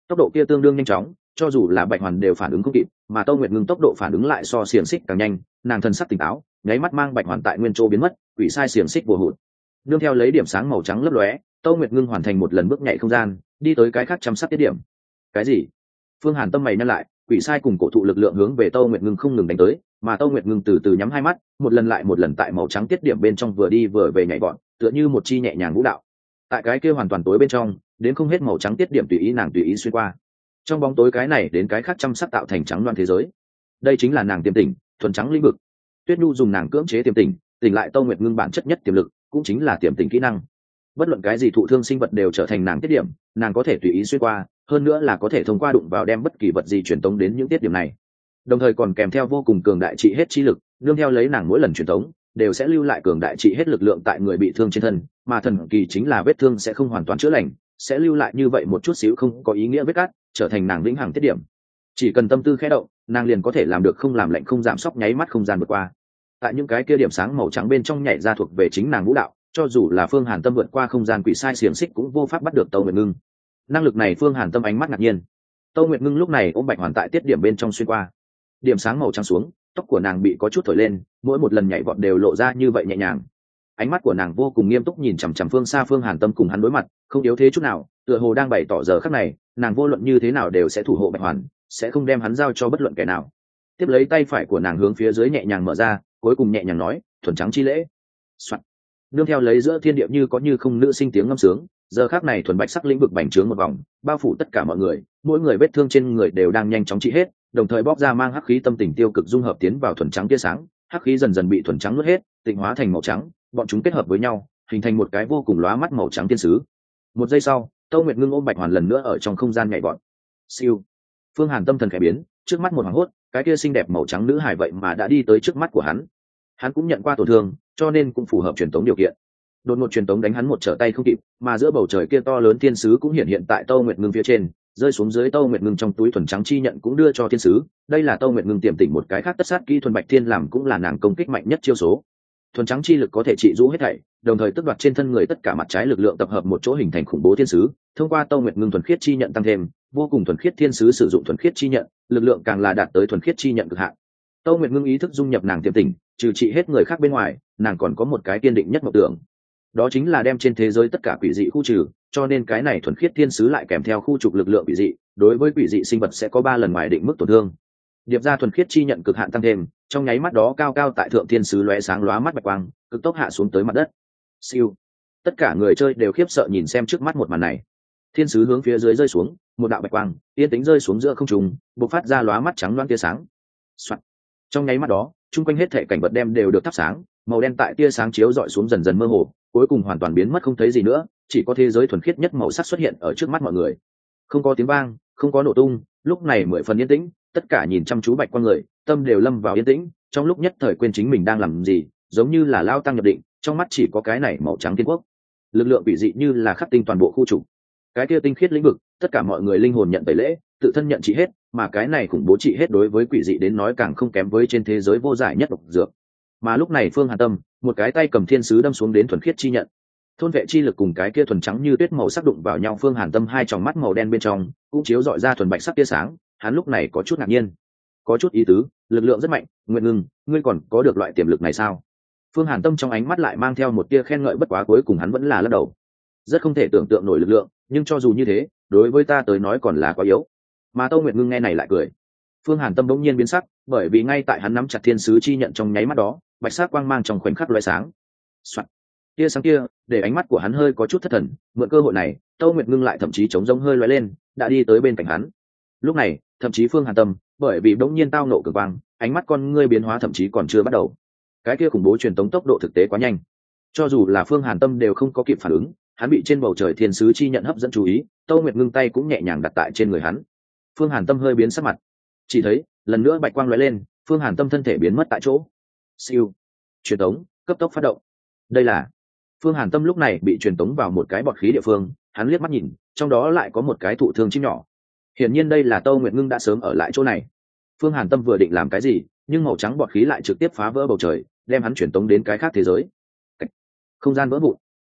tốc độ kia tương đương nhanh chóng, cho dù là bạch hoàn đều phản ứng không kịp, mà Tô Nguyệt Ngưng tốc độ phản ứng lại so xiềng xích càng nhanh. Nàng thần sắc tỉnh táo, nháy mắt mang bạch hoàn tại nguyên chỗ biến mất, quỷ sai xiềng xích vô hụt. Nương theo lấy điểm sáng màu trắng lấp lóe, Tô Nguyệt Ngưng hoàn thành một lần bước nhảy không gian, đi tới cái khác chăm sóc tiết điểm. Cái gì? Phương Hàn tâm mày nhăn lại, quỷ sai cùng cổ thụ lực lượng hướng về Tô Nguyệt Ngưng không ngừng đánh tới, mà Tô Nguyệt Ngưng từ từ nhắm hai mắt, một lần lại một lần tại màu trắng tiết điểm bên trong vừa đi vừa về nhảy vọt, tựa như một chi nhẹ nhàng vũ đạo. Tại cái kia hoàn toàn tối bên trong, đến không hết màu trắng tiết điểm tùy ý nàng tùy ý xuyên qua. Trong bóng tối cái này đến cái khác chăm sóc tạo thành trắng loan thế giới. Đây chính là nàng tiềm tỉnh, thuần trắng lĩnh vực. Tuyết Nhu dùng nàng cưỡng chế tiềm tỉnh, tỉnh lại Tô Nguyệt Ngưng bản chất nhất tiềm lực, cũng chính là tiềm tỉnh kỹ năng. Bất luận cái gì thụ thương sinh vật đều trở thành nàng tiết điểm, nàng có thể tùy ý xuyên qua, hơn nữa là có thể thông qua đụng vào đem bất kỳ vật gì truyền tống đến những tiết điểm này. Đồng thời còn kèm theo vô cùng cường đại trị hết chi lực, nương theo lấy nàng mỗi lần truyền tống đều sẽ lưu lại cường đại trị hết lực lượng tại người bị thương trên thân, mà thần kỳ chính là vết thương sẽ không hoàn toàn chữa lành, sẽ lưu lại như vậy một chút xíu không có ý nghĩa vết cắt, trở thành nàng vĩnh hằng tiết điểm. Chỉ cần tâm tư khẽ động, nàng liền có thể làm được không làm lạnh không giảm sốc nháy mắt không gian vượt qua. Tại những cái kia điểm sáng màu trắng bên trong nhảy ra thuộc về chính nàng vũ đạo, cho dù là Phương Hàn Tâm vượt qua không gian quỷ sai xiềng xích cũng vô pháp bắt được Tô Nguyệt Ngưng. Năng lực này Phương Hàn Tâm ánh mắt ngạc nhiên. Tô Nguyệt Ngưng lúc này ôm bạch hoàn tại tiết điểm bên trong xuyên qua. Điểm sáng màu trắng xuống, tóc của nàng bị có chút thổi lên, mỗi một lần nhảy vọt đều lộ ra như vậy nhẹ nhàng. Ánh mắt của nàng vô cùng nghiêm túc nhìn chằm chằm phương xa Phương Hàn Tâm cùng hắn đối mặt, không yếu thế chút nào, tựa hồ đang bày tỏ giờ khắc này, nàng vô luận như thế nào đều sẽ thủ hộ bạch hoàn, sẽ không đem hắn giao cho bất luận kẻ nào. Tiếp lấy tay phải của nàng hướng phía dưới nhẹ nhàng mở ra, cuối cùng nhẹ nhàng nói, thuần trắng chi lễ. Soạn. Nương theo lấy giữa thiên địa như có như không nữ sinh tiếng ngâm sướng, giờ khắc này thuần bạch sắc lĩnh vực bành trướng một vòng, bao phủ tất cả mọi người, mỗi người vết thương trên người đều đang nhanh chóng trị hết, đồng thời bóc ra mang hắc khí tâm tình tiêu cực dung hợp tiến vào thuần trắng tia sáng, hắc khí dần dần bị thuần trắng nuốt hết, tịnh hóa thành màu trắng, bọn chúng kết hợp với nhau, hình thành một cái vô cùng lóa mắt màu trắng thiên sứ. Một giây sau, Tô Nguyệt Ngưng ôm bạch hoàn lần nữa ở trong không gian nhảy vọt. Siêu. Phương Hàn tâm thần khẽ biến, trước mắt một hoàng hốt, cái kia xinh đẹp màu trắng nữ hài vậy mà đã đi tới trước mắt của hắn. Hắn cũng nhận qua tổn thương, cho nên cũng phù hợp truyền tống điều kiện. Đột ngột truyền tống đánh hắn một trở tay không kịp, mà giữa bầu trời kia to lớn thiên sứ cũng hiện hiện tại Tô Nguyệt Ngưng phía trên, rơi xuống dưới Tô Nguyệt Ngưng trong túi thuần trắng chi nhận cũng đưa cho thiên sứ. Đây là Tô Nguyệt Ngưng tiềm tỉnh một cái khác tất sát kỹ thuần bạch thiên làm cũng là nàng công kích mạnh nhất chiêu số. Thuần trắng chi lực có thể trị rũ hết thảy, đồng thời tước đoạt trên thân người tất cả mặt trái lực lượng tập hợp một chỗ hình thành khủng bố thiên sứ. Thông qua Tô Nguyệt Ngưng thuần khiết chi nhận tăng thêm, vô cùng thuần khiết thiên sứ sử dụng thuần khiết chi nhận, lực lượng càng là đạt tới thuần khiết chi nhận cực hạn. Tô Nguyệt Ngưng ý thức dung nhập nàng tiềm tỉnh, trừ trị hết người khác bên ngoài, nàng còn có một cái kiên định nhất mộng tưởng, đó chính là đem trên thế giới tất cả quỷ dị khu trừ, cho nên cái này thuần khiết thiên sứ lại kèm theo khu trục lực lượng quỷ dị, đối với quỷ dị sinh vật sẽ có 3 lần ngoài định mức tổn thương. Điệp ra thuần khiết chi nhận cực hạn tăng thêm, trong nháy mắt đó cao cao tại thượng thiên sứ lóe sáng lóa mắt bạch quang, cực tốc hạ xuống tới mặt đất. Siêu. Tất cả người chơi đều khiếp sợ nhìn xem trước mắt một màn này. Thiên sứ hướng phía dưới rơi xuống, một đạo bạch quang, yên tĩnh rơi xuống giữa không trung, bộc phát ra lóa mắt trắng loáng tia sáng. Soạn. Trong nháy mắt đó, chung quanh hết thảy cảnh vật đem đều được thắp sáng, màu đen tại tia sáng chiếu rọi xuống dần dần mơ hồ, cuối cùng hoàn toàn biến mất không thấy gì nữa, chỉ có thế giới thuần khiết nhất màu sắc xuất hiện ở trước mắt mọi người. Không có tiếng vang, không có nổ tung, lúc này 10 phần yên tĩnh, tất cả nhìn chăm chú bạch quang người, tâm đều lâm vào yên tĩnh, trong lúc nhất thời quên chính mình đang làm gì, giống như là lao tăng nhập định, trong mắt chỉ có cái này màu trắng thiên quốc. Lực lượng bị dị như là khắc tinh toàn bộ khu trục. Cái kia tinh khiết lĩnh vực, tất cả mọi người linh hồn nhận tẩy lễ, tự thân nhận trị hết, mà cái này khủng bố trị hết đối với quỷ dị đến nói càng không kém với trên thế giới vô giải nhất độc dược. Mà lúc này Phương Hàn Tâm, một cái tay cầm thiên sứ đâm xuống đến thuần khiết chi nhận, thôn vệ chi lực cùng cái kia thuần trắng như tuyết màu sắc đụng vào nhau. Phương Hàn Tâm hai tròng mắt màu đen bên trong cũng chiếu rọi ra thuần bạch sắc tia sáng, hắn lúc này có chút ngạc nhiên, có chút ý tứ, lực lượng rất mạnh. Nguyệt Ngưng, ngươi còn có được loại tiềm lực này sao? Phương Hàn Tâm trong ánh mắt lại mang theo một tia khen ngợi, bất quá cuối cùng hắn vẫn là lắc đầu. Rất không thể tưởng tượng nổi lực lượng, nhưng cho dù như thế, đối với ta tới nói còn là quá yếu. Mà Tô Nguyệt Ngưng nghe này lại cười. Phương Hàn Tâm bỗng nhiên biến sắc, bởi vì ngay tại hắn nắm chặt thiên sứ chi nhận trong nháy mắt đó, bạch sắc quang mang trong khoảnh khắc lóe sáng. Soạn. Tia sáng kia, để ánh mắt của hắn hơi có chút thất thần, mượn cơ hội này, Tô Nguyệt Ngưng lại thậm chí chống rông hơi lóe lên, đã đi tới bên cạnh hắn. Lúc này, thậm chí Phương Hàn Tâm, bởi vì bỗng nhiên tao nộ cường quang, ánh mắt con ngươi biến hóa thậm chí còn chưa bắt đầu. Cái kia khủng bố truyền tống tốc độ thực tế quá nhanh, cho dù là Phương Hàn Tâm đều không có kịp phản ứng, hắn bị trên bầu trời thiên sứ chi nhận hấp dẫn chú ý, Tô Nguyệt Ngưng tay cũng nhẹ nhàng đặt tại trên người hắn. Phương Hàn Tâm hơi biến sắc mặt, chỉ thấy lần nữa bạch quang lóe lên, Phương Hàn Tâm thân thể biến mất tại chỗ. Siêu. Truyền tống cấp tốc phát động. Đây là Phương Hàn Tâm lúc này bị truyền tống vào một cái bọt khí địa phương, hắn liếc mắt nhìn, trong đó lại có một cái thụ thương chim nhỏ. Hiển nhiên đây là Tô Nguyệt Ngưng đã sớm ở lại chỗ này. Phương Hàn Tâm vừa định làm cái gì, nhưng màu trắng bọt khí lại trực tiếp phá vỡ bầu trời, đem hắn truyền tống đến cái khác thế giới. Không gian vỡ vụn.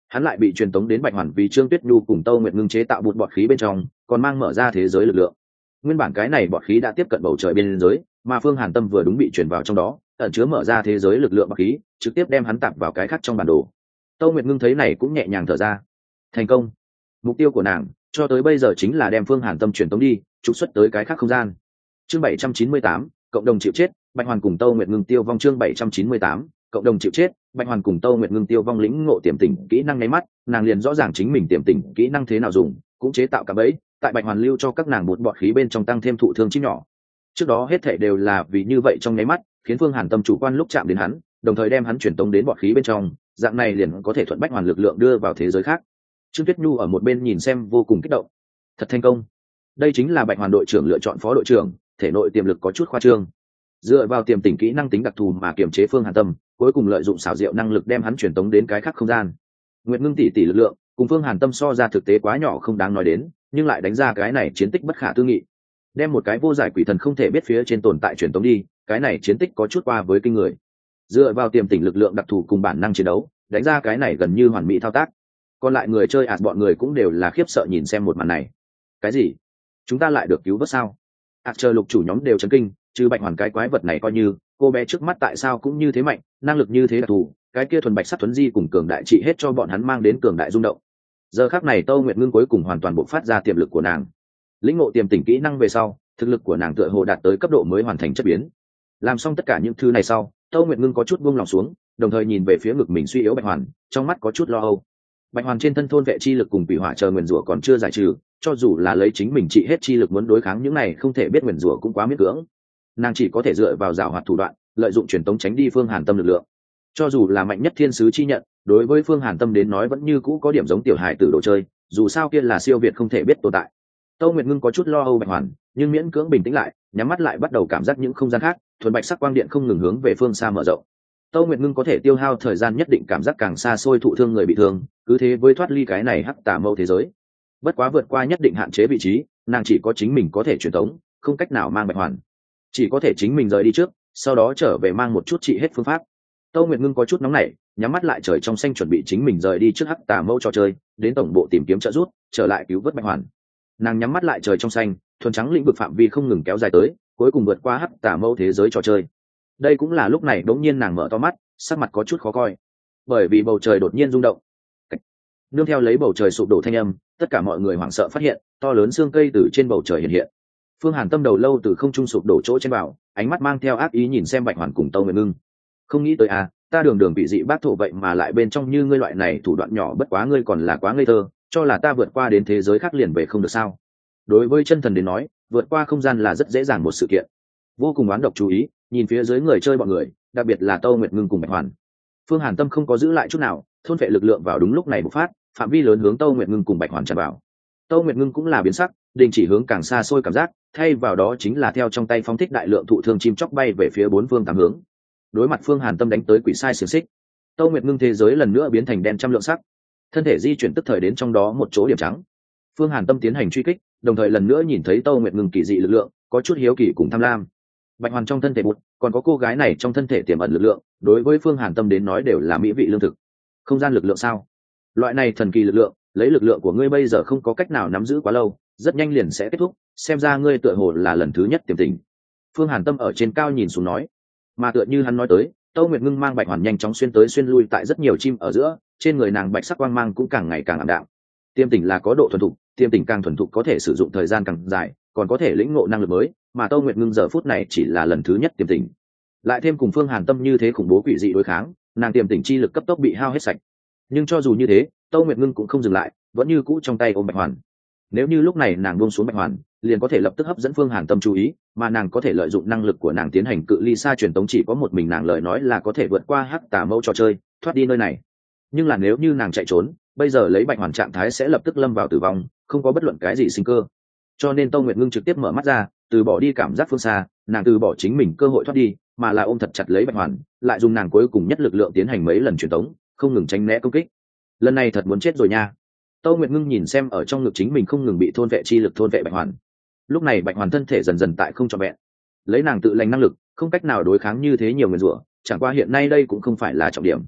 hắn lại bị truyền tống đến Bạch Hoàn vì Trương Tuyết Nhu cùng Tâu Nguyệt Ngưng chế tạo bụt bọt khí bên trong, còn mang mở ra thế giới lực lượng. Nguyên bản cái này bọt khí đã tiếp cận bầu trời biên giới, mà Phương Hàn Tâm vừa đúng bị truyền vào trong đó, ẩn chứa mở ra thế giới lực lượng bọt khí, trực tiếp đem hắn tạp vào cái khác trong bản đồ. Tâu Nguyệt Ngưng thấy này cũng nhẹ nhàng thở ra. Thành công. Mục tiêu của nàng cho tới bây giờ chính là đem Phương Hàn Tâm truyền tống đi, trục xuất tới cái khác không gian. Chương 798, cộng đồng chịu chết, Bạch Hoàn cùng Tâu Nguyệt Ngưng tiêu vong. Chương 798, cộng đồng chịu chết, Bạch Hoàn cùng Tâu Nguyệt Ngưng tiêu vong. Lĩnh ngộ tiềm tỉnh kỹ năng nháy mắt, nàng liền rõ ràng chính mình tiềm tỉnh kỹ năng thế nào dùng, cũng chế tạo cả bẫy, tại Bạch Hoàn lưu cho các nàng một bọt khí bên trong tăng thêm thụ thương chim nhỏ. Trước đó hết thảy đều là vì như vậy trong nháy mắt, khiến Phương Hàn Tâm chủ quan lúc chạm đến hắn, đồng thời đem hắn chuyển tống đến bọt khí bên trong, dạng này liền có thể thuận Bạch Hoàn lực lượng đưa vào thế giới khác. Trương Tuyết Nhu ở một bên nhìn xem vô cùng kích động. Thật thành công. Đây chính là Bạch Hoàn đội trưởng lựa chọn phó đội trưởng, thể nội tiềm lực có chút khoa trương. Dựa vào tiềm tỉnh kỹ năng tính đặc thù mà kiềm chế Phương Hàn Tâm, cuối cùng lợi dụng xảo diệu năng lực đem hắn chuyển tống đến cái khác không gian. Nguyệt Ngưng tỷ lực lượng, cùng Phương Hàn Tâm so ra thực tế quá nhỏ không đáng nói đến, nhưng lại đánh ra cái này chiến tích bất khả tư nghị. Đem một cái vô giải quỷ thần không thể biết phía trên tồn tại truyền tống đi, cái này chiến tích có chút qua với kinh người. Dựa vào tiềm tỉnh lực lượng đặc thù cùng bản năng chiến đấu, đánh ra cái này gần như hoàn mỹ thao tác. Còn lại người chơi bọn người cũng đều là khiếp sợ nhìn xem một màn này. Cái gì? Chúng ta lại được cứu vớt sao? Chờ lục chủ nhóm đều chấn kinh, chứ Bạch Hoàn cái quái vật này coi như, cô bé trước mắt tại sao cũng như thế mạnh, năng lực như thế đặc thù, cái kia thuần bạch sắc tuấn di cùng cường đại trị hết cho bọn hắn mang đến cường đại rung động. Giờ khắc này Tâu Nguyệt Ngưng cuối cùng hoàn toàn bộc phát ra tiềm lực của nàng. Lĩnh ngộ tiềm tỉnh kỹ năng về sau, thực lực của nàng tựa hồ đạt tới cấp độ mới hoàn thành chất biến. Làm xong tất cả những thứ này sau, Tâu Nguyệt Ngưng có chút buông lòng xuống, đồng thời nhìn về phía ngực mình suy yếu Bạch Hoàn, trong mắt có chút lo âu. Bạch Hoàn trên thân thôn vệ chi lực cùng quỷ hỏa chờ nguyền rủa còn chưa giải trừ, cho dù là lấy chính mình trị hết chi lực muốn đối kháng những này không thể biết nguyền rủa cũng quá miễn cưỡng. Nàng chỉ có thể dựa vào giảo hoạt thủ đoạn, lợi dụng truyền tống tránh đi Phương Hàn Tâm lực lượng. Cho dù là mạnh nhất thiên sứ chi nhận, đối với Phương Hàn Tâm đến nói vẫn như cũ có điểm giống tiểu hài tử đồ chơi, dù sao kia là siêu việt không thể biết tồn tại. Tâu Nguyệt Ngưng có chút lo âu Bạch Hoàn, nhưng miễn cưỡng bình tĩnh lại, nhắm mắt lại bắt đầu cảm giác những không gian khác, thuần bạch sắc quang điện không ngừng hướng về phương xa mở rộng. Tâu Nguyệt Ngưng có thể tiêu hao thời gian nhất định cảm giác càng xa xôi thụ thương người bị thương, cứ thế với thoát ly cái này hắc tà mâu thế giới. Bất quá vượt qua nhất định hạn chế vị trí, nàng chỉ có chính mình có thể truyền tống, không cách nào mang Bạch Hoàn, chỉ có thể chính mình rời đi trước, sau đó trở về mang một chút trị hết phương pháp. Tâu Nguyệt Ngưng có chút nóng nảy, nhắm mắt lại trời trong xanh chuẩn bị chính mình rời đi trước hắc tà mâu trò chơi, đến tổng bộ tìm kiếm trợ giúp, trở lại cứu vớt Bạch Hoàn. Nàng nhắm mắt lại trời trong xanh, thuần trắng lĩnh vực phạm vi không ngừng kéo dài tới, cuối cùng vượt qua hắc tà mâu thế giới trò chơi. Đây cũng là lúc này đống nhiên nàng mở to mắt, sắc mặt có chút khó coi, bởi vì bầu trời đột nhiên rung động. Nương theo lấy bầu trời sụp đổ thanh âm, tất cả mọi người hoảng sợ phát hiện to lớn xương cây từ trên bầu trời hiện hiện. Phương Hàn Tâm đầu lâu từ không trung sụp đổ chỗ trên vào, ánh mắt mang theo ác ý nhìn xem Bạch Hoàn cùng Tâu Nguyệt Ngưng. Không nghĩ tới ta đường đường bị dị bác thổ vậy mà lại bên trong như ngươi loại này thủ đoạn nhỏ, bất quá ngươi còn là quá ngây thơ, cho là ta vượt qua đến thế giới khác liền về không được sao? Đối với chân thần đến nói, vượt qua không gian là rất dễ dàng một sự kiện. Vô cùng oán độc chú ý, nhìn phía dưới người chơi bọn người, đặc biệt là Tâu Nguyệt Ngưng cùng Bạch Hoàn. Phương Hàn Tâm không có giữ lại chút nào, thôn vệ lực lượng vào đúng lúc này bộc phát, phạm vi lớn hướng Tâu Nguyệt Ngưng cùng Bạch Hoàn tràn vào. Tâu Nguyệt Ngưng cũng là biến sắc, đình chỉ hướng càng xa xôi cảm giác, thay vào đó chính là theo trong tay phóng thích đại lượng thụ thương chim chóc bay về phía bốn phương tám hướng. Đối mặt Phương Hàn Tâm đánh tới quỷ sai xiềng xích, Tâu Nguyệt Ngưng thế giới lần nữa biến thành đen trăm lượng sắc, thân thể di chuyển tức thời đến trong đó một chỗ điểm trắng. Phương Hàn Tâm tiến hành truy kích, đồng thời lần nữa nhìn thấy Tâu Nguyệt Ngưng kỳ dị lực lượng, có chút hiếu kỳ cùng tham lam. Bạch Hoàn trong thân thể bụt, còn có cô gái này trong thân thể tiềm ẩn lực lượng, đối với Phương Hàn Tâm đến nói đều là mỹ vị lương thực. Không gian lực lượng sao? Loại này thần kỳ lực lượng, lấy lực lượng của ngươi bây giờ không có cách nào nắm giữ quá lâu, rất nhanh liền sẽ kết thúc, xem ra ngươi tựa hồ là lần thứ nhất tiềm tình. Phương Hàn Tâm ở trên cao nhìn xuống nói, mà tựa như hắn nói tới, Tâu Nguyệt Ngưng mang Bạch Hoàn nhanh chóng xuyên tới xuyên lui tại rất nhiều chim ở giữa, trên người nàng bạch sắc quang mang cũng càng ngày càng ảm đạm. Tiềm tỉnh là có độ thuần thục, tiềm tỉnh càng thuần thục có thể sử dụng thời gian càng dài, còn có thể lĩnh ngộ năng lực mới, mà Tâu Nguyệt Ngưng giờ phút này chỉ là lần thứ nhất tiềm tỉnh. Lại thêm cùng Phương Hàn Tâm như thế khủng bố quỷ dị đối kháng, nàng tiềm tỉnh chi lực cấp tốc bị hao hết sạch. Nhưng cho dù như thế, Tâu Nguyệt Ngưng cũng không dừng lại, vẫn như cũ trong tay ôm Bạch Hoàn. Nếu như lúc này nàng buông xuống Bạch Hoàn, liền có thể lập tức hấp dẫn Phương Hàn Tâm chú ý, mà nàng có thể lợi dụng năng lực của nàng tiến hành cự ly xa truyền tống, chỉ có một mình nàng lời nói là có thể vượt qua hắc tà mâu trò chơi, thoát đi nơi này. Nhưng là nếu như nàng chạy trốn, bây giờ lấy Bạch Hoàn trạng thái sẽ lập tức lâm vào tử vong, không có bất luận cái gì sinh cơ. Cho nên Tâu Nguyệt Ngưng trực tiếp mở mắt ra, từ bỏ đi cảm giác phương xa, nàng từ bỏ chính mình cơ hội thoát đi, mà là ôm thật chặt lấy Bạch Hoàn, lại dùng nàng cuối cùng nhất lực lượng tiến hành mấy lần truyền tống, không ngừng tránh né công kích. Lần này thật muốn chết rồi nha. Tâu Nguyệt Ngưng nhìn xem ở trong ngực chính mình không ngừng bị thôn vệ chi lực thôn vệ Bạch Hoàn. Lúc này Bạch Hoàn thân thể dần dần tại không trọn vẹn, lấy nàng tự lành năng lực không cách nào đối kháng như thế nhiều người rủa, chẳng qua hiện nay đây cũng không phải là trọng điểm.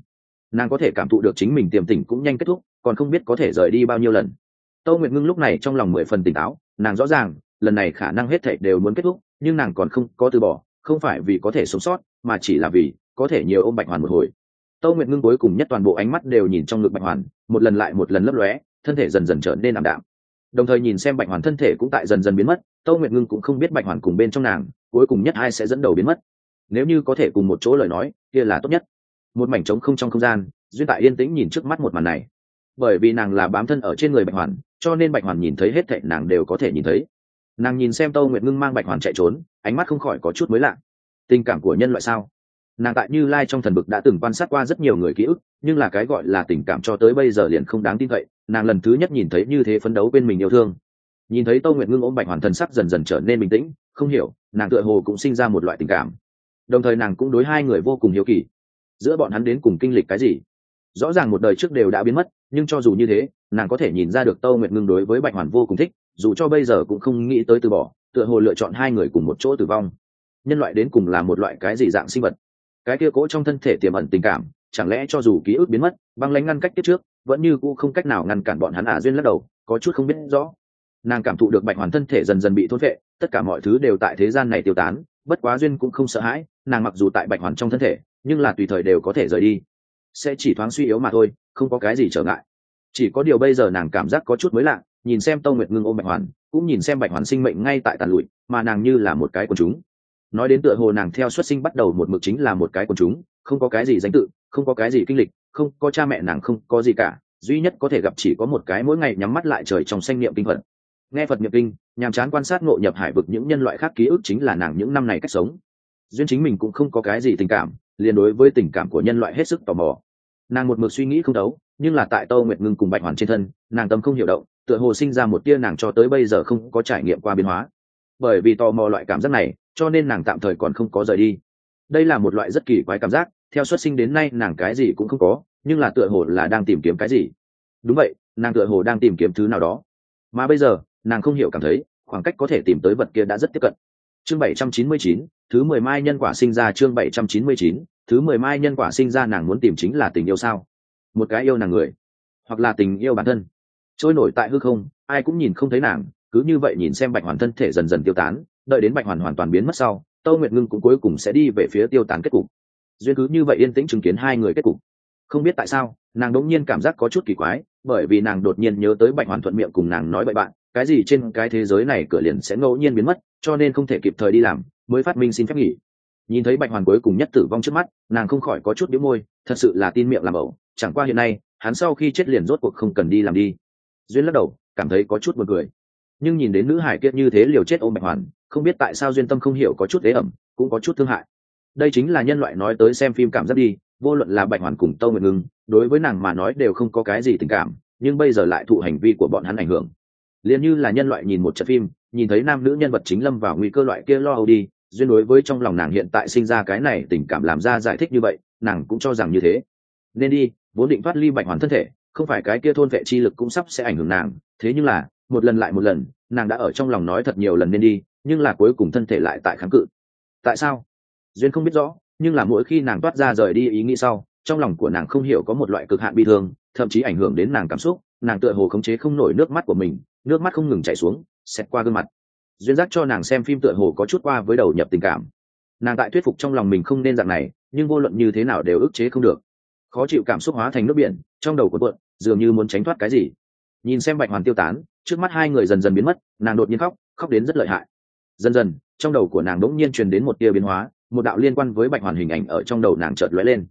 nàng có thể cảm thụ được chính mình tiềm tỉnh cũng nhanh kết thúc, còn không biết có thể rời đi bao nhiêu lần. Tâu Nguyệt Ngưng lúc này trong lòng 10 phần tỉnh táo, nàng rõ ràng lần này khả năng hết thảy đều muốn kết thúc, nhưng nàng còn không có từ bỏ, không phải vì có thể sống sót, mà chỉ là vì có thể nhiều ôm Bạch Hoàn một hồi. Tâu Nguyệt Ngưng cuối cùng nhất toàn bộ ánh mắt đều nhìn trong ngực Bạch Hoàn, một lần lại một lần lấp lóe, thân thể dần dần trở nên ảm đạm. Đồng thời nhìn xem Bạch Hoàn thân thể cũng tại dần dần biến mất, Tâu Nguyệt Ngưng cũng không biết Bạch Hoàn cùng bên trong nàng, cuối cùng nhất ai sẽ dẫn đầu biến mất. Nếu như có thể cùng một chỗ lời nói, kia là tốt nhất. Một mảnh trống không trong không gian, Duyên tại yên tĩnh nhìn trước mắt một màn này. Bởi vì nàng là bám thân ở trên người Bạch Hoàn, cho nên Bạch Hoàn nhìn thấy hết thảy nàng đều có thể nhìn thấy. Nàng nhìn xem Tâu Nguyệt Ngưng mang Bạch Hoàn chạy trốn, ánh mắt không khỏi có chút mới lạ. Tình cảm của nhân loại sao? Nàng tại Như Lai trong thần vực đã từng quan sát qua rất nhiều người ký ức, nhưng là cái gọi là tình cảm cho tới bây giờ liền không đáng tin cậy. Nàng lần thứ nhất nhìn thấy như thế phấn đấu bên mình yêu thương. Nhìn thấy Tâu Nguyệt Ngưng ôm Bạch Hoàn, thần sắc dần dần trở nên bình tĩnh, không hiểu, nàng tựa hồ cũng sinh ra một loại tình cảm. Đồng thời nàng cũng đối hai người vô cùng hiếu kỳ. Giữa bọn hắn đến cùng kinh lịch cái gì? Rõ ràng một đời trước đều đã biến mất, nhưng cho dù như thế, nàng có thể nhìn ra được Tâu Nguyệt Ngưng đối với Bạch Hoàn vô cùng thích, dù cho bây giờ cũng không nghĩ tới từ bỏ, tựa hồ lựa chọn hai người cùng một chỗ tử vong. Nhân loại đến cùng là một loại cái gì dạng sinh vật? Cái kia cố trong thân thể tiềm ẩn tình cảm, chẳng lẽ cho dù ký ức biến mất, băng lãnh ngăn cách tiếp trước, vẫn như cũ không cách nào ngăn cản bọn hắn à? Duyên lắc đầu, có chút không biết rõ. Nàng cảm thụ được Bạch Hoàn thân thể dần dần bị thôn phệ, tất cả mọi thứ đều tại thế gian này tiêu tán, bất quá Duyên cũng không sợ hãi, nàng mặc dù tại Bạch Hoàn trong thân thể, nhưng là tùy thời đều có thể rời đi, sẽ chỉ thoáng suy yếu mà thôi, không có cái gì trở ngại. Chỉ có điều bây giờ nàng cảm giác có chút mới lạ, nhìn xem Tâu Nguyệt Ngưng ôm Bạch Hoàn, cũng nhìn xem Bạch Hoàn sinh mệnh ngay tại tàn lụi, mà nàng như là một cái quần chúng. Nói đến tựa hồ nàng theo xuất sinh bắt đầu một mực chính là một cái quần chúng, không có cái gì danh tự, không có cái gì kinh lịch, không có cha mẹ nàng, không có gì cả, duy nhất có thể gặp chỉ có một cái mỗi ngày nhắm mắt lại trời trong xanh niệm kinh Phật, nghe Phật niệm kinh, nhàm chán quan sát ngộ nhập hải vực những nhân loại khác ký ức chính là nàng những năm này cách sống. Duyên chính mình cũng không có cái gì tình cảm, liền đối với tình cảm của nhân loại hết sức tò mò. Nàng một mực suy nghĩ không thấu, nhưng là tại Tâu Nguyệt Ngưng cùng Bạch Hoàn trên thân, nàng tâm không hiểu động, tựa hồ sinh ra một tia nàng cho tới bây giờ không có trải nghiệm qua biến hóa. Bởi vì tò mò loại cảm giác này, cho nên nàng tạm thời còn không có rời đi. Đây là một loại rất kỳ quái cảm giác, theo xuất sinh đến nay nàng cái gì cũng không có, nhưng là tựa hồ là đang tìm kiếm cái gì. Đúng vậy, nàng tựa hồ đang tìm kiếm thứ nào đó. Mà bây giờ, nàng không hiểu cảm thấy, khoảng cách có thể tìm tới vật kia đã rất tiếp cận. Chương 799, thứ 10 mai nhân quả sinh ra. Chương 799, thứ 10 mai nhân quả sinh ra. Nàng muốn tìm chính là tình yêu sao? Một cái yêu nàng người, hoặc là tình yêu bản thân, trôi nổi tại hư không, ai cũng nhìn không thấy nàng, cứ như vậy nhìn xem Bạch Hoàn thân thể dần dần tiêu tán, đợi đến Bạch Hoàn hoàn toàn biến mất sau, Tâu Nguyệt Ngưng cũng cuối cùng sẽ đi về phía tiêu tán kết cục. Duyên cứ như vậy yên tĩnh chứng kiến hai người kết cục. Không biết tại sao, nàng đột nhiên cảm giác có chút kỳ quái, bởi vì nàng đột nhiên nhớ tới Bạch Hoàn thuận miệng cùng nàng nói bậy bạn, cái gì trên cái thế giới này cửa liền sẽ ngẫu nhiên biến mất, cho nên không thể kịp thời đi làm, mới phát minh xin phép nghỉ. Nhìn thấy Bạch Hoàn cuối cùng nhất tử vong trước mắt, nàng không khỏi có chút bĩu môi, thật sự là tin miệng làm ẩu, chẳng qua hiện nay, hắn sau khi chết liền rốt cuộc không cần đi làm đi. Duyên lắc đầu, cảm thấy có chút buồn cười. Nhưng nhìn đến nữ hải kiệt như thế liều chết ôm Bạch Hoàn, không biết tại sao Duyên tâm không hiểu có chút ế ẩm, cũng có chút thương hại. Đây chính là nhân loại nói tới xem phim cảm giác đi, vô luận là Bạch Hoàn cùng Tâu Nguyệt Ngưng, đối với nàng mà nói đều không có cái gì tình cảm, nhưng bây giờ lại thụ hành vi của bọn hắn ảnh hưởng. Liền như là nhân loại nhìn một trận phim, nhìn thấy nam nữ nhân vật chính lâm vào nguy cơ loại kia lo âu đi, Duyên đối với trong lòng nàng hiện tại sinh ra cái này tình cảm làm ra giải thích như vậy, nàng cũng cho rằng như thế. Nên đi, vốn định thoát ly Bạch Hoàn thân thể, không phải cái kia thôn vệ chi lực cũng sắp sẽ ảnh hưởng nàng, thế nhưng là, một lần lại một lần, nàng đã ở trong lòng nói thật nhiều lần nên đi, nhưng là cuối cùng thân thể lại tại kháng cự. Tại sao? Duyên không biết rõ, nhưng là mỗi khi nàng toát ra rời đi ý nghĩ sau, trong lòng của nàng không hiểu có một loại cực hạn bi thương, thậm chí ảnh hưởng đến nàng cảm xúc, nàng tựa hồ khống chế không nổi nước mắt của mình, nước mắt không ngừng chảy xuống, xẹt qua gương mặt. Duyên dắt cho nàng xem phim tựa hồ có chút qua với đầu nhập tình cảm. Nàng tại thuyết phục trong lòng mình không nên dạng này, nhưng vô luận như thế nào đều ức chế không được. Khó chịu cảm xúc hóa thành nước biển, trong đầu của cuộn, dường như muốn tránh thoát cái gì. Nhìn xem Bạch Hoàn tiêu tán, trước mắt hai người dần dần biến mất, nàng đột nhiên khóc, khóc đến rất lợi hại. Dần dần, trong đầu của nàng đột nhiên truyền đến một tia biến hóa, một đạo liên quan với Bạch Hoàn hình ảnh ở trong đầu nàng chợt lóe lên.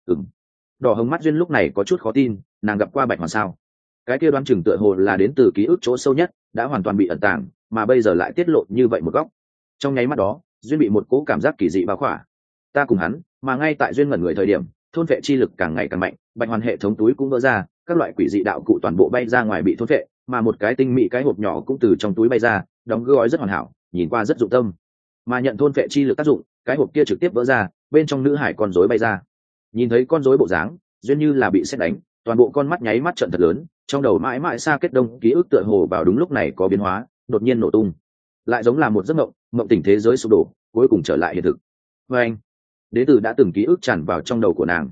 Đỏ hồng mắt Duyên lúc này có chút khó tin, nàng gặp qua Bạch Hoàn sao? Cái kia đoán chừng tựa hồ là đến từ ký ức chỗ sâu nhất, đã hoàn toàn bị ẩn tàng, mà bây giờ lại tiết lộ như vậy một góc. Trong nháy mắt đó, Duyên bị một cỗ cảm giác kỳ dị bao khỏa. Ta cùng hắn, mà ngay tại Duyên ngẩn người thời điểm, thôn vệ chi lực càng ngày càng mạnh, Bạch Hoàn hệ thống túi cũng vỡ ra, các loại quỷ dị đạo cụ toàn bộ bay ra ngoài bị thôn vệ, mà một cái tinh mỹ cái hộp nhỏ cũng từ trong túi bay ra, đóng gói rất hoàn hảo, nhìn qua rất dụng tâm. Mà nhận thôn vệ chi lực tác dụng, cái hộp kia trực tiếp vỡ ra, bên trong nữ hải con rối bay ra. Nhìn thấy con rối bộ dáng, Duyên như là bị sét đánh, toàn bộ con mắt nháy mắt trợn thật lớn, trong đầu mãi mãi xa kết đông ký ức tựa hồ vào đúng lúc này có biến hóa, đột nhiên nổ tung, lại giống là một giấc mộng, mộng tỉnh thế giới sụp đổ, cuối cùng trở lại hiện thực. Và anh, đế tử đã từng ký ức tràn vào trong đầu của nàng.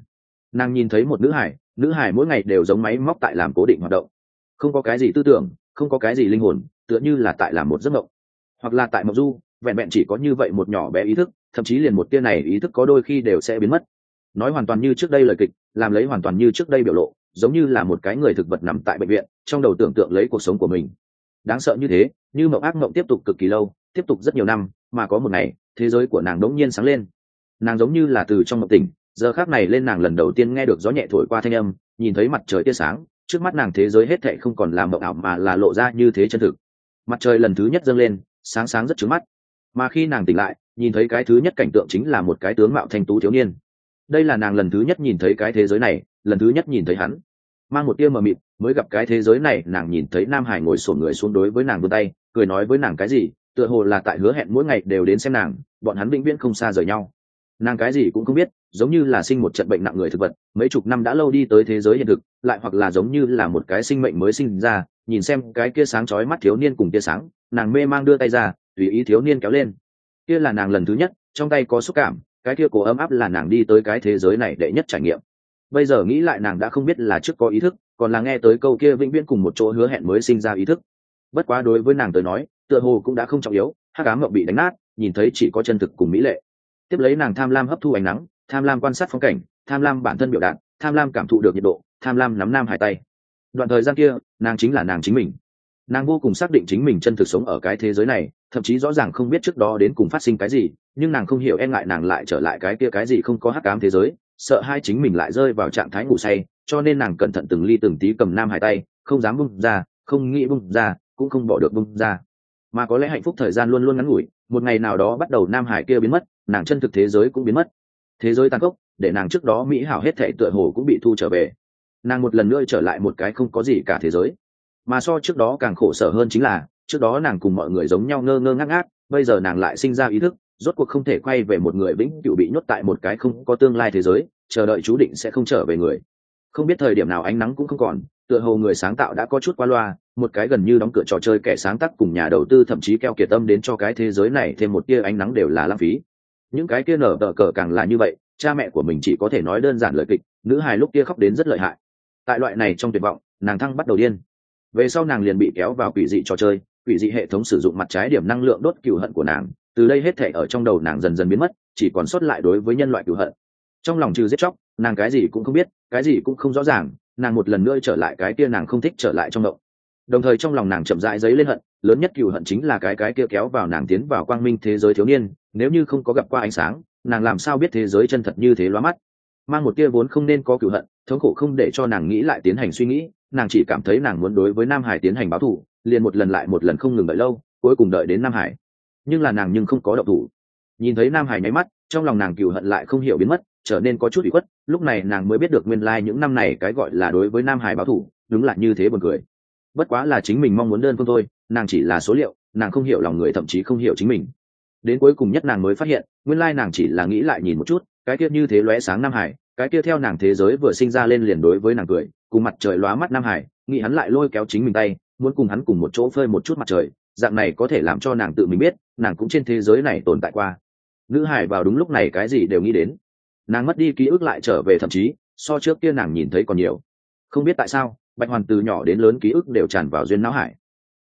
Nàng nhìn thấy một nữ hải mỗi ngày đều giống máy móc tại làm cố định hoạt động, không có cái gì tư tưởng, không có cái gì linh hồn, tựa như là tại làm một giấc mộng, hoặc là tại mộng du, vẹn vẹn chỉ có như vậy một nhỏ bé ý thức, thậm chí liền một tia này ý thức có đôi khi đều sẽ biến mất. Nói hoàn toàn như trước đây lời kịch, làm lấy hoàn toàn như trước đây biểu lộ, giống như là một cái người thực vật nằm tại bệnh viện, trong đầu tưởng tượng lấy cuộc sống của mình. Đáng sợ như thế, như mộng ác mộng tiếp tục cực kỳ lâu, tiếp tục rất nhiều năm, mà có một ngày, thế giới của nàng đống nhiên sáng lên. Nàng giống như là từ trong mộng tỉnh, giờ khắc này lên nàng lần đầu tiên nghe được gió nhẹ thổi qua thanh âm, nhìn thấy mặt trời tia sáng, trước mắt nàng thế giới hết thảy không còn là mộng ảo mà là lộ ra như thế chân thực. Mặt trời lần thứ nhất dâng lên, sáng sáng rất chói mắt, mà khi nàng tỉnh lại, nhìn thấy cái thứ nhất cảnh tượng chính là một cái tướng mạo thanh tú thiếu niên. Đây là nàng lần thứ nhất nhìn thấy cái thế giới này, lần thứ nhất nhìn thấy hắn. Mang một tia mờ mịt, mới gặp cái thế giới này, nàng nhìn thấy Nam Hải ngồi xổm người xuống đối với nàng vươn tay, cười nói với nàng cái gì, tựa hồ là tại hứa hẹn mỗi ngày đều đến xem nàng, bọn hắn vĩnh viễn không xa rời nhau. Nàng cái gì cũng không biết, giống như là sinh một trận bệnh nặng người thực vật, mấy chục năm đã lâu đi tới thế giới hiện thực, lại hoặc là giống như là một cái sinh mệnh mới sinh ra, nhìn xem cái kia sáng chói mắt thiếu niên cùng tia sáng, nàng mê mang đưa tay ra, tùy ý thiếu niên kéo lên. Kia là nàng lần thứ nhất, trong tay có xúc cảm, cái kia cổ ấm áp là nàng đi tới cái thế giới này đệ nhất trải nghiệm. Bây giờ nghĩ lại nàng đã không biết là trước có ý thức, còn là nghe tới câu kia vĩnh viễn cùng một chỗ hứa hẹn mới sinh ra ý thức. Bất quá đối với nàng tới nói, tựa hồ cũng đã không trọng yếu, hắc ám mộng bị đánh nát, nhìn thấy chỉ có chân thực cùng mỹ lệ. Tiếp lấy nàng tham lam hấp thu ánh nắng, tham lam quan sát phong cảnh, tham lam bản thân biểu đạt, tham lam cảm thụ được nhiệt độ, tham lam nắm Nam Hải tay. Đoạn thời gian kia, nàng chính là nàng chính mình. Nàng vô cùng xác định chính mình chân thực sống ở cái thế giới này, thậm chí rõ ràng không biết trước đó đến cùng phát sinh cái gì, nhưng nàng không hiểu e ngại nàng lại trở lại cái kia cái gì không có hắc ám thế giới, sợ hai chính mình lại rơi vào trạng thái ngủ say, cho nên nàng cẩn thận từng ly từng tí cầm Nam Hải tay, không dám bung ra, không nghĩ bung ra, cũng không bỏ được bung ra. Mà có lẽ hạnh phúc thời gian luôn luôn ngắn ngủi, một ngày nào đó bắt đầu Nam Hải kia biến mất, nàng chân thực thế giới cũng biến mất. Thế giới tàn khốc, để nàng trước đó mỹ hảo hết thảy tựa hồ cũng bị thu trở về. Nàng một lần nữa trở lại một cái không có gì cả thế giới. Mà so trước đó càng khổ sở hơn chính là, trước đó nàng cùng mọi người giống nhau ngơ ngơ ngác ngác, bây giờ nàng lại sinh ra ý thức, rốt cuộc không thể quay về một người vĩnh cửu bị nhốt tại một cái không có tương lai thế giới, chờ đợi chú định sẽ không trở về người. Không biết thời điểm nào ánh nắng cũng không còn, tựa hồ người sáng tạo đã có chút qua loa, một cái gần như đóng cửa trò chơi kẻ sáng tác cùng nhà đầu tư thậm chí keo kiệt tâm đến cho cái thế giới này thêm một tia ánh nắng đều là lãng phí. Những cái kia nở tờ cờ càng là như vậy, cha mẹ của mình chỉ có thể nói đơn giản lời kịch, nữ hài lúc kia khóc đến rất lợi hại. Tại loại này trong tuyệt vọng, nàng thăng bắt đầu điên. Về sau nàng liền bị kéo vào quỷ dị trò chơi, quỷ dị hệ thống sử dụng mặt trái điểm năng lượng đốt cừu hận của nàng, từ đây hết thảy ở trong đầu nàng dần dần biến mất, chỉ còn sót lại đối với nhân loại cừu hận. Trong lòng trừ giết chóc, nàng cái gì cũng không biết, cái gì cũng không rõ ràng, nàng một lần nữa trở lại cái kia nàng không thích trở lại trong động. Đồng thời trong lòng nàng chậm rãi dấy lên hận, lớn nhất cừu hận chính là cái kia kéo vào nàng tiến vào quang minh thế giới thiếu niên, nếu như không có gặp qua ánh sáng, nàng làm sao biết thế giới chân thật như thế lóa mắt. Mang một tia vốn không nên có cừu hận, thống khổ không để cho nàng nghĩ lại tiến hành suy nghĩ, nàng chỉ cảm thấy nàng muốn đối với Nam Hải tiến hành báo thù, liền một lần lại một lần không ngừng đợi lâu, cuối cùng đợi đến Nam Hải. Nhưng là nàng nhưng không có động thủ. Nhìn thấy Nam Hải nháy mắt, trong lòng nàng cừu hận lại không hiểu biến mất, trở nên có chút ủy khuất, lúc này nàng mới biết được nguyên lai những năm này cái gọi là đối với Nam Hải báo thù, đúng là như thế buồn cười. Bất quá là chính mình mong muốn đơn phương thôi, nàng chỉ là số liệu, nàng không hiểu lòng người, thậm chí không hiểu chính mình. Đến cuối cùng nhất nàng mới phát hiện, nguyên lai nàng chỉ là nghĩ lại nhìn một chút, cái kia như thế lóe sáng Nam Hải, cái kia theo nàng thế giới vừa sinh ra lên liền đối với nàng cười, cùng mặt trời lóa mắt Nam Hải, nghĩ hắn lại lôi kéo chính mình tay, muốn cùng hắn cùng một chỗ phơi một chút mặt trời, dạng này có thể làm cho nàng tự mình biết, nàng cũng trên thế giới này tồn tại qua. Nữ hải vào đúng lúc này cái gì đều nghĩ đến, nàng mất đi ký ức lại trở về, thậm chí so trước kia nàng nhìn thấy còn nhiều. Không biết tại sao, Bạch Hoàn từ nhỏ đến lớn ký ức đều tràn vào duyên não hải.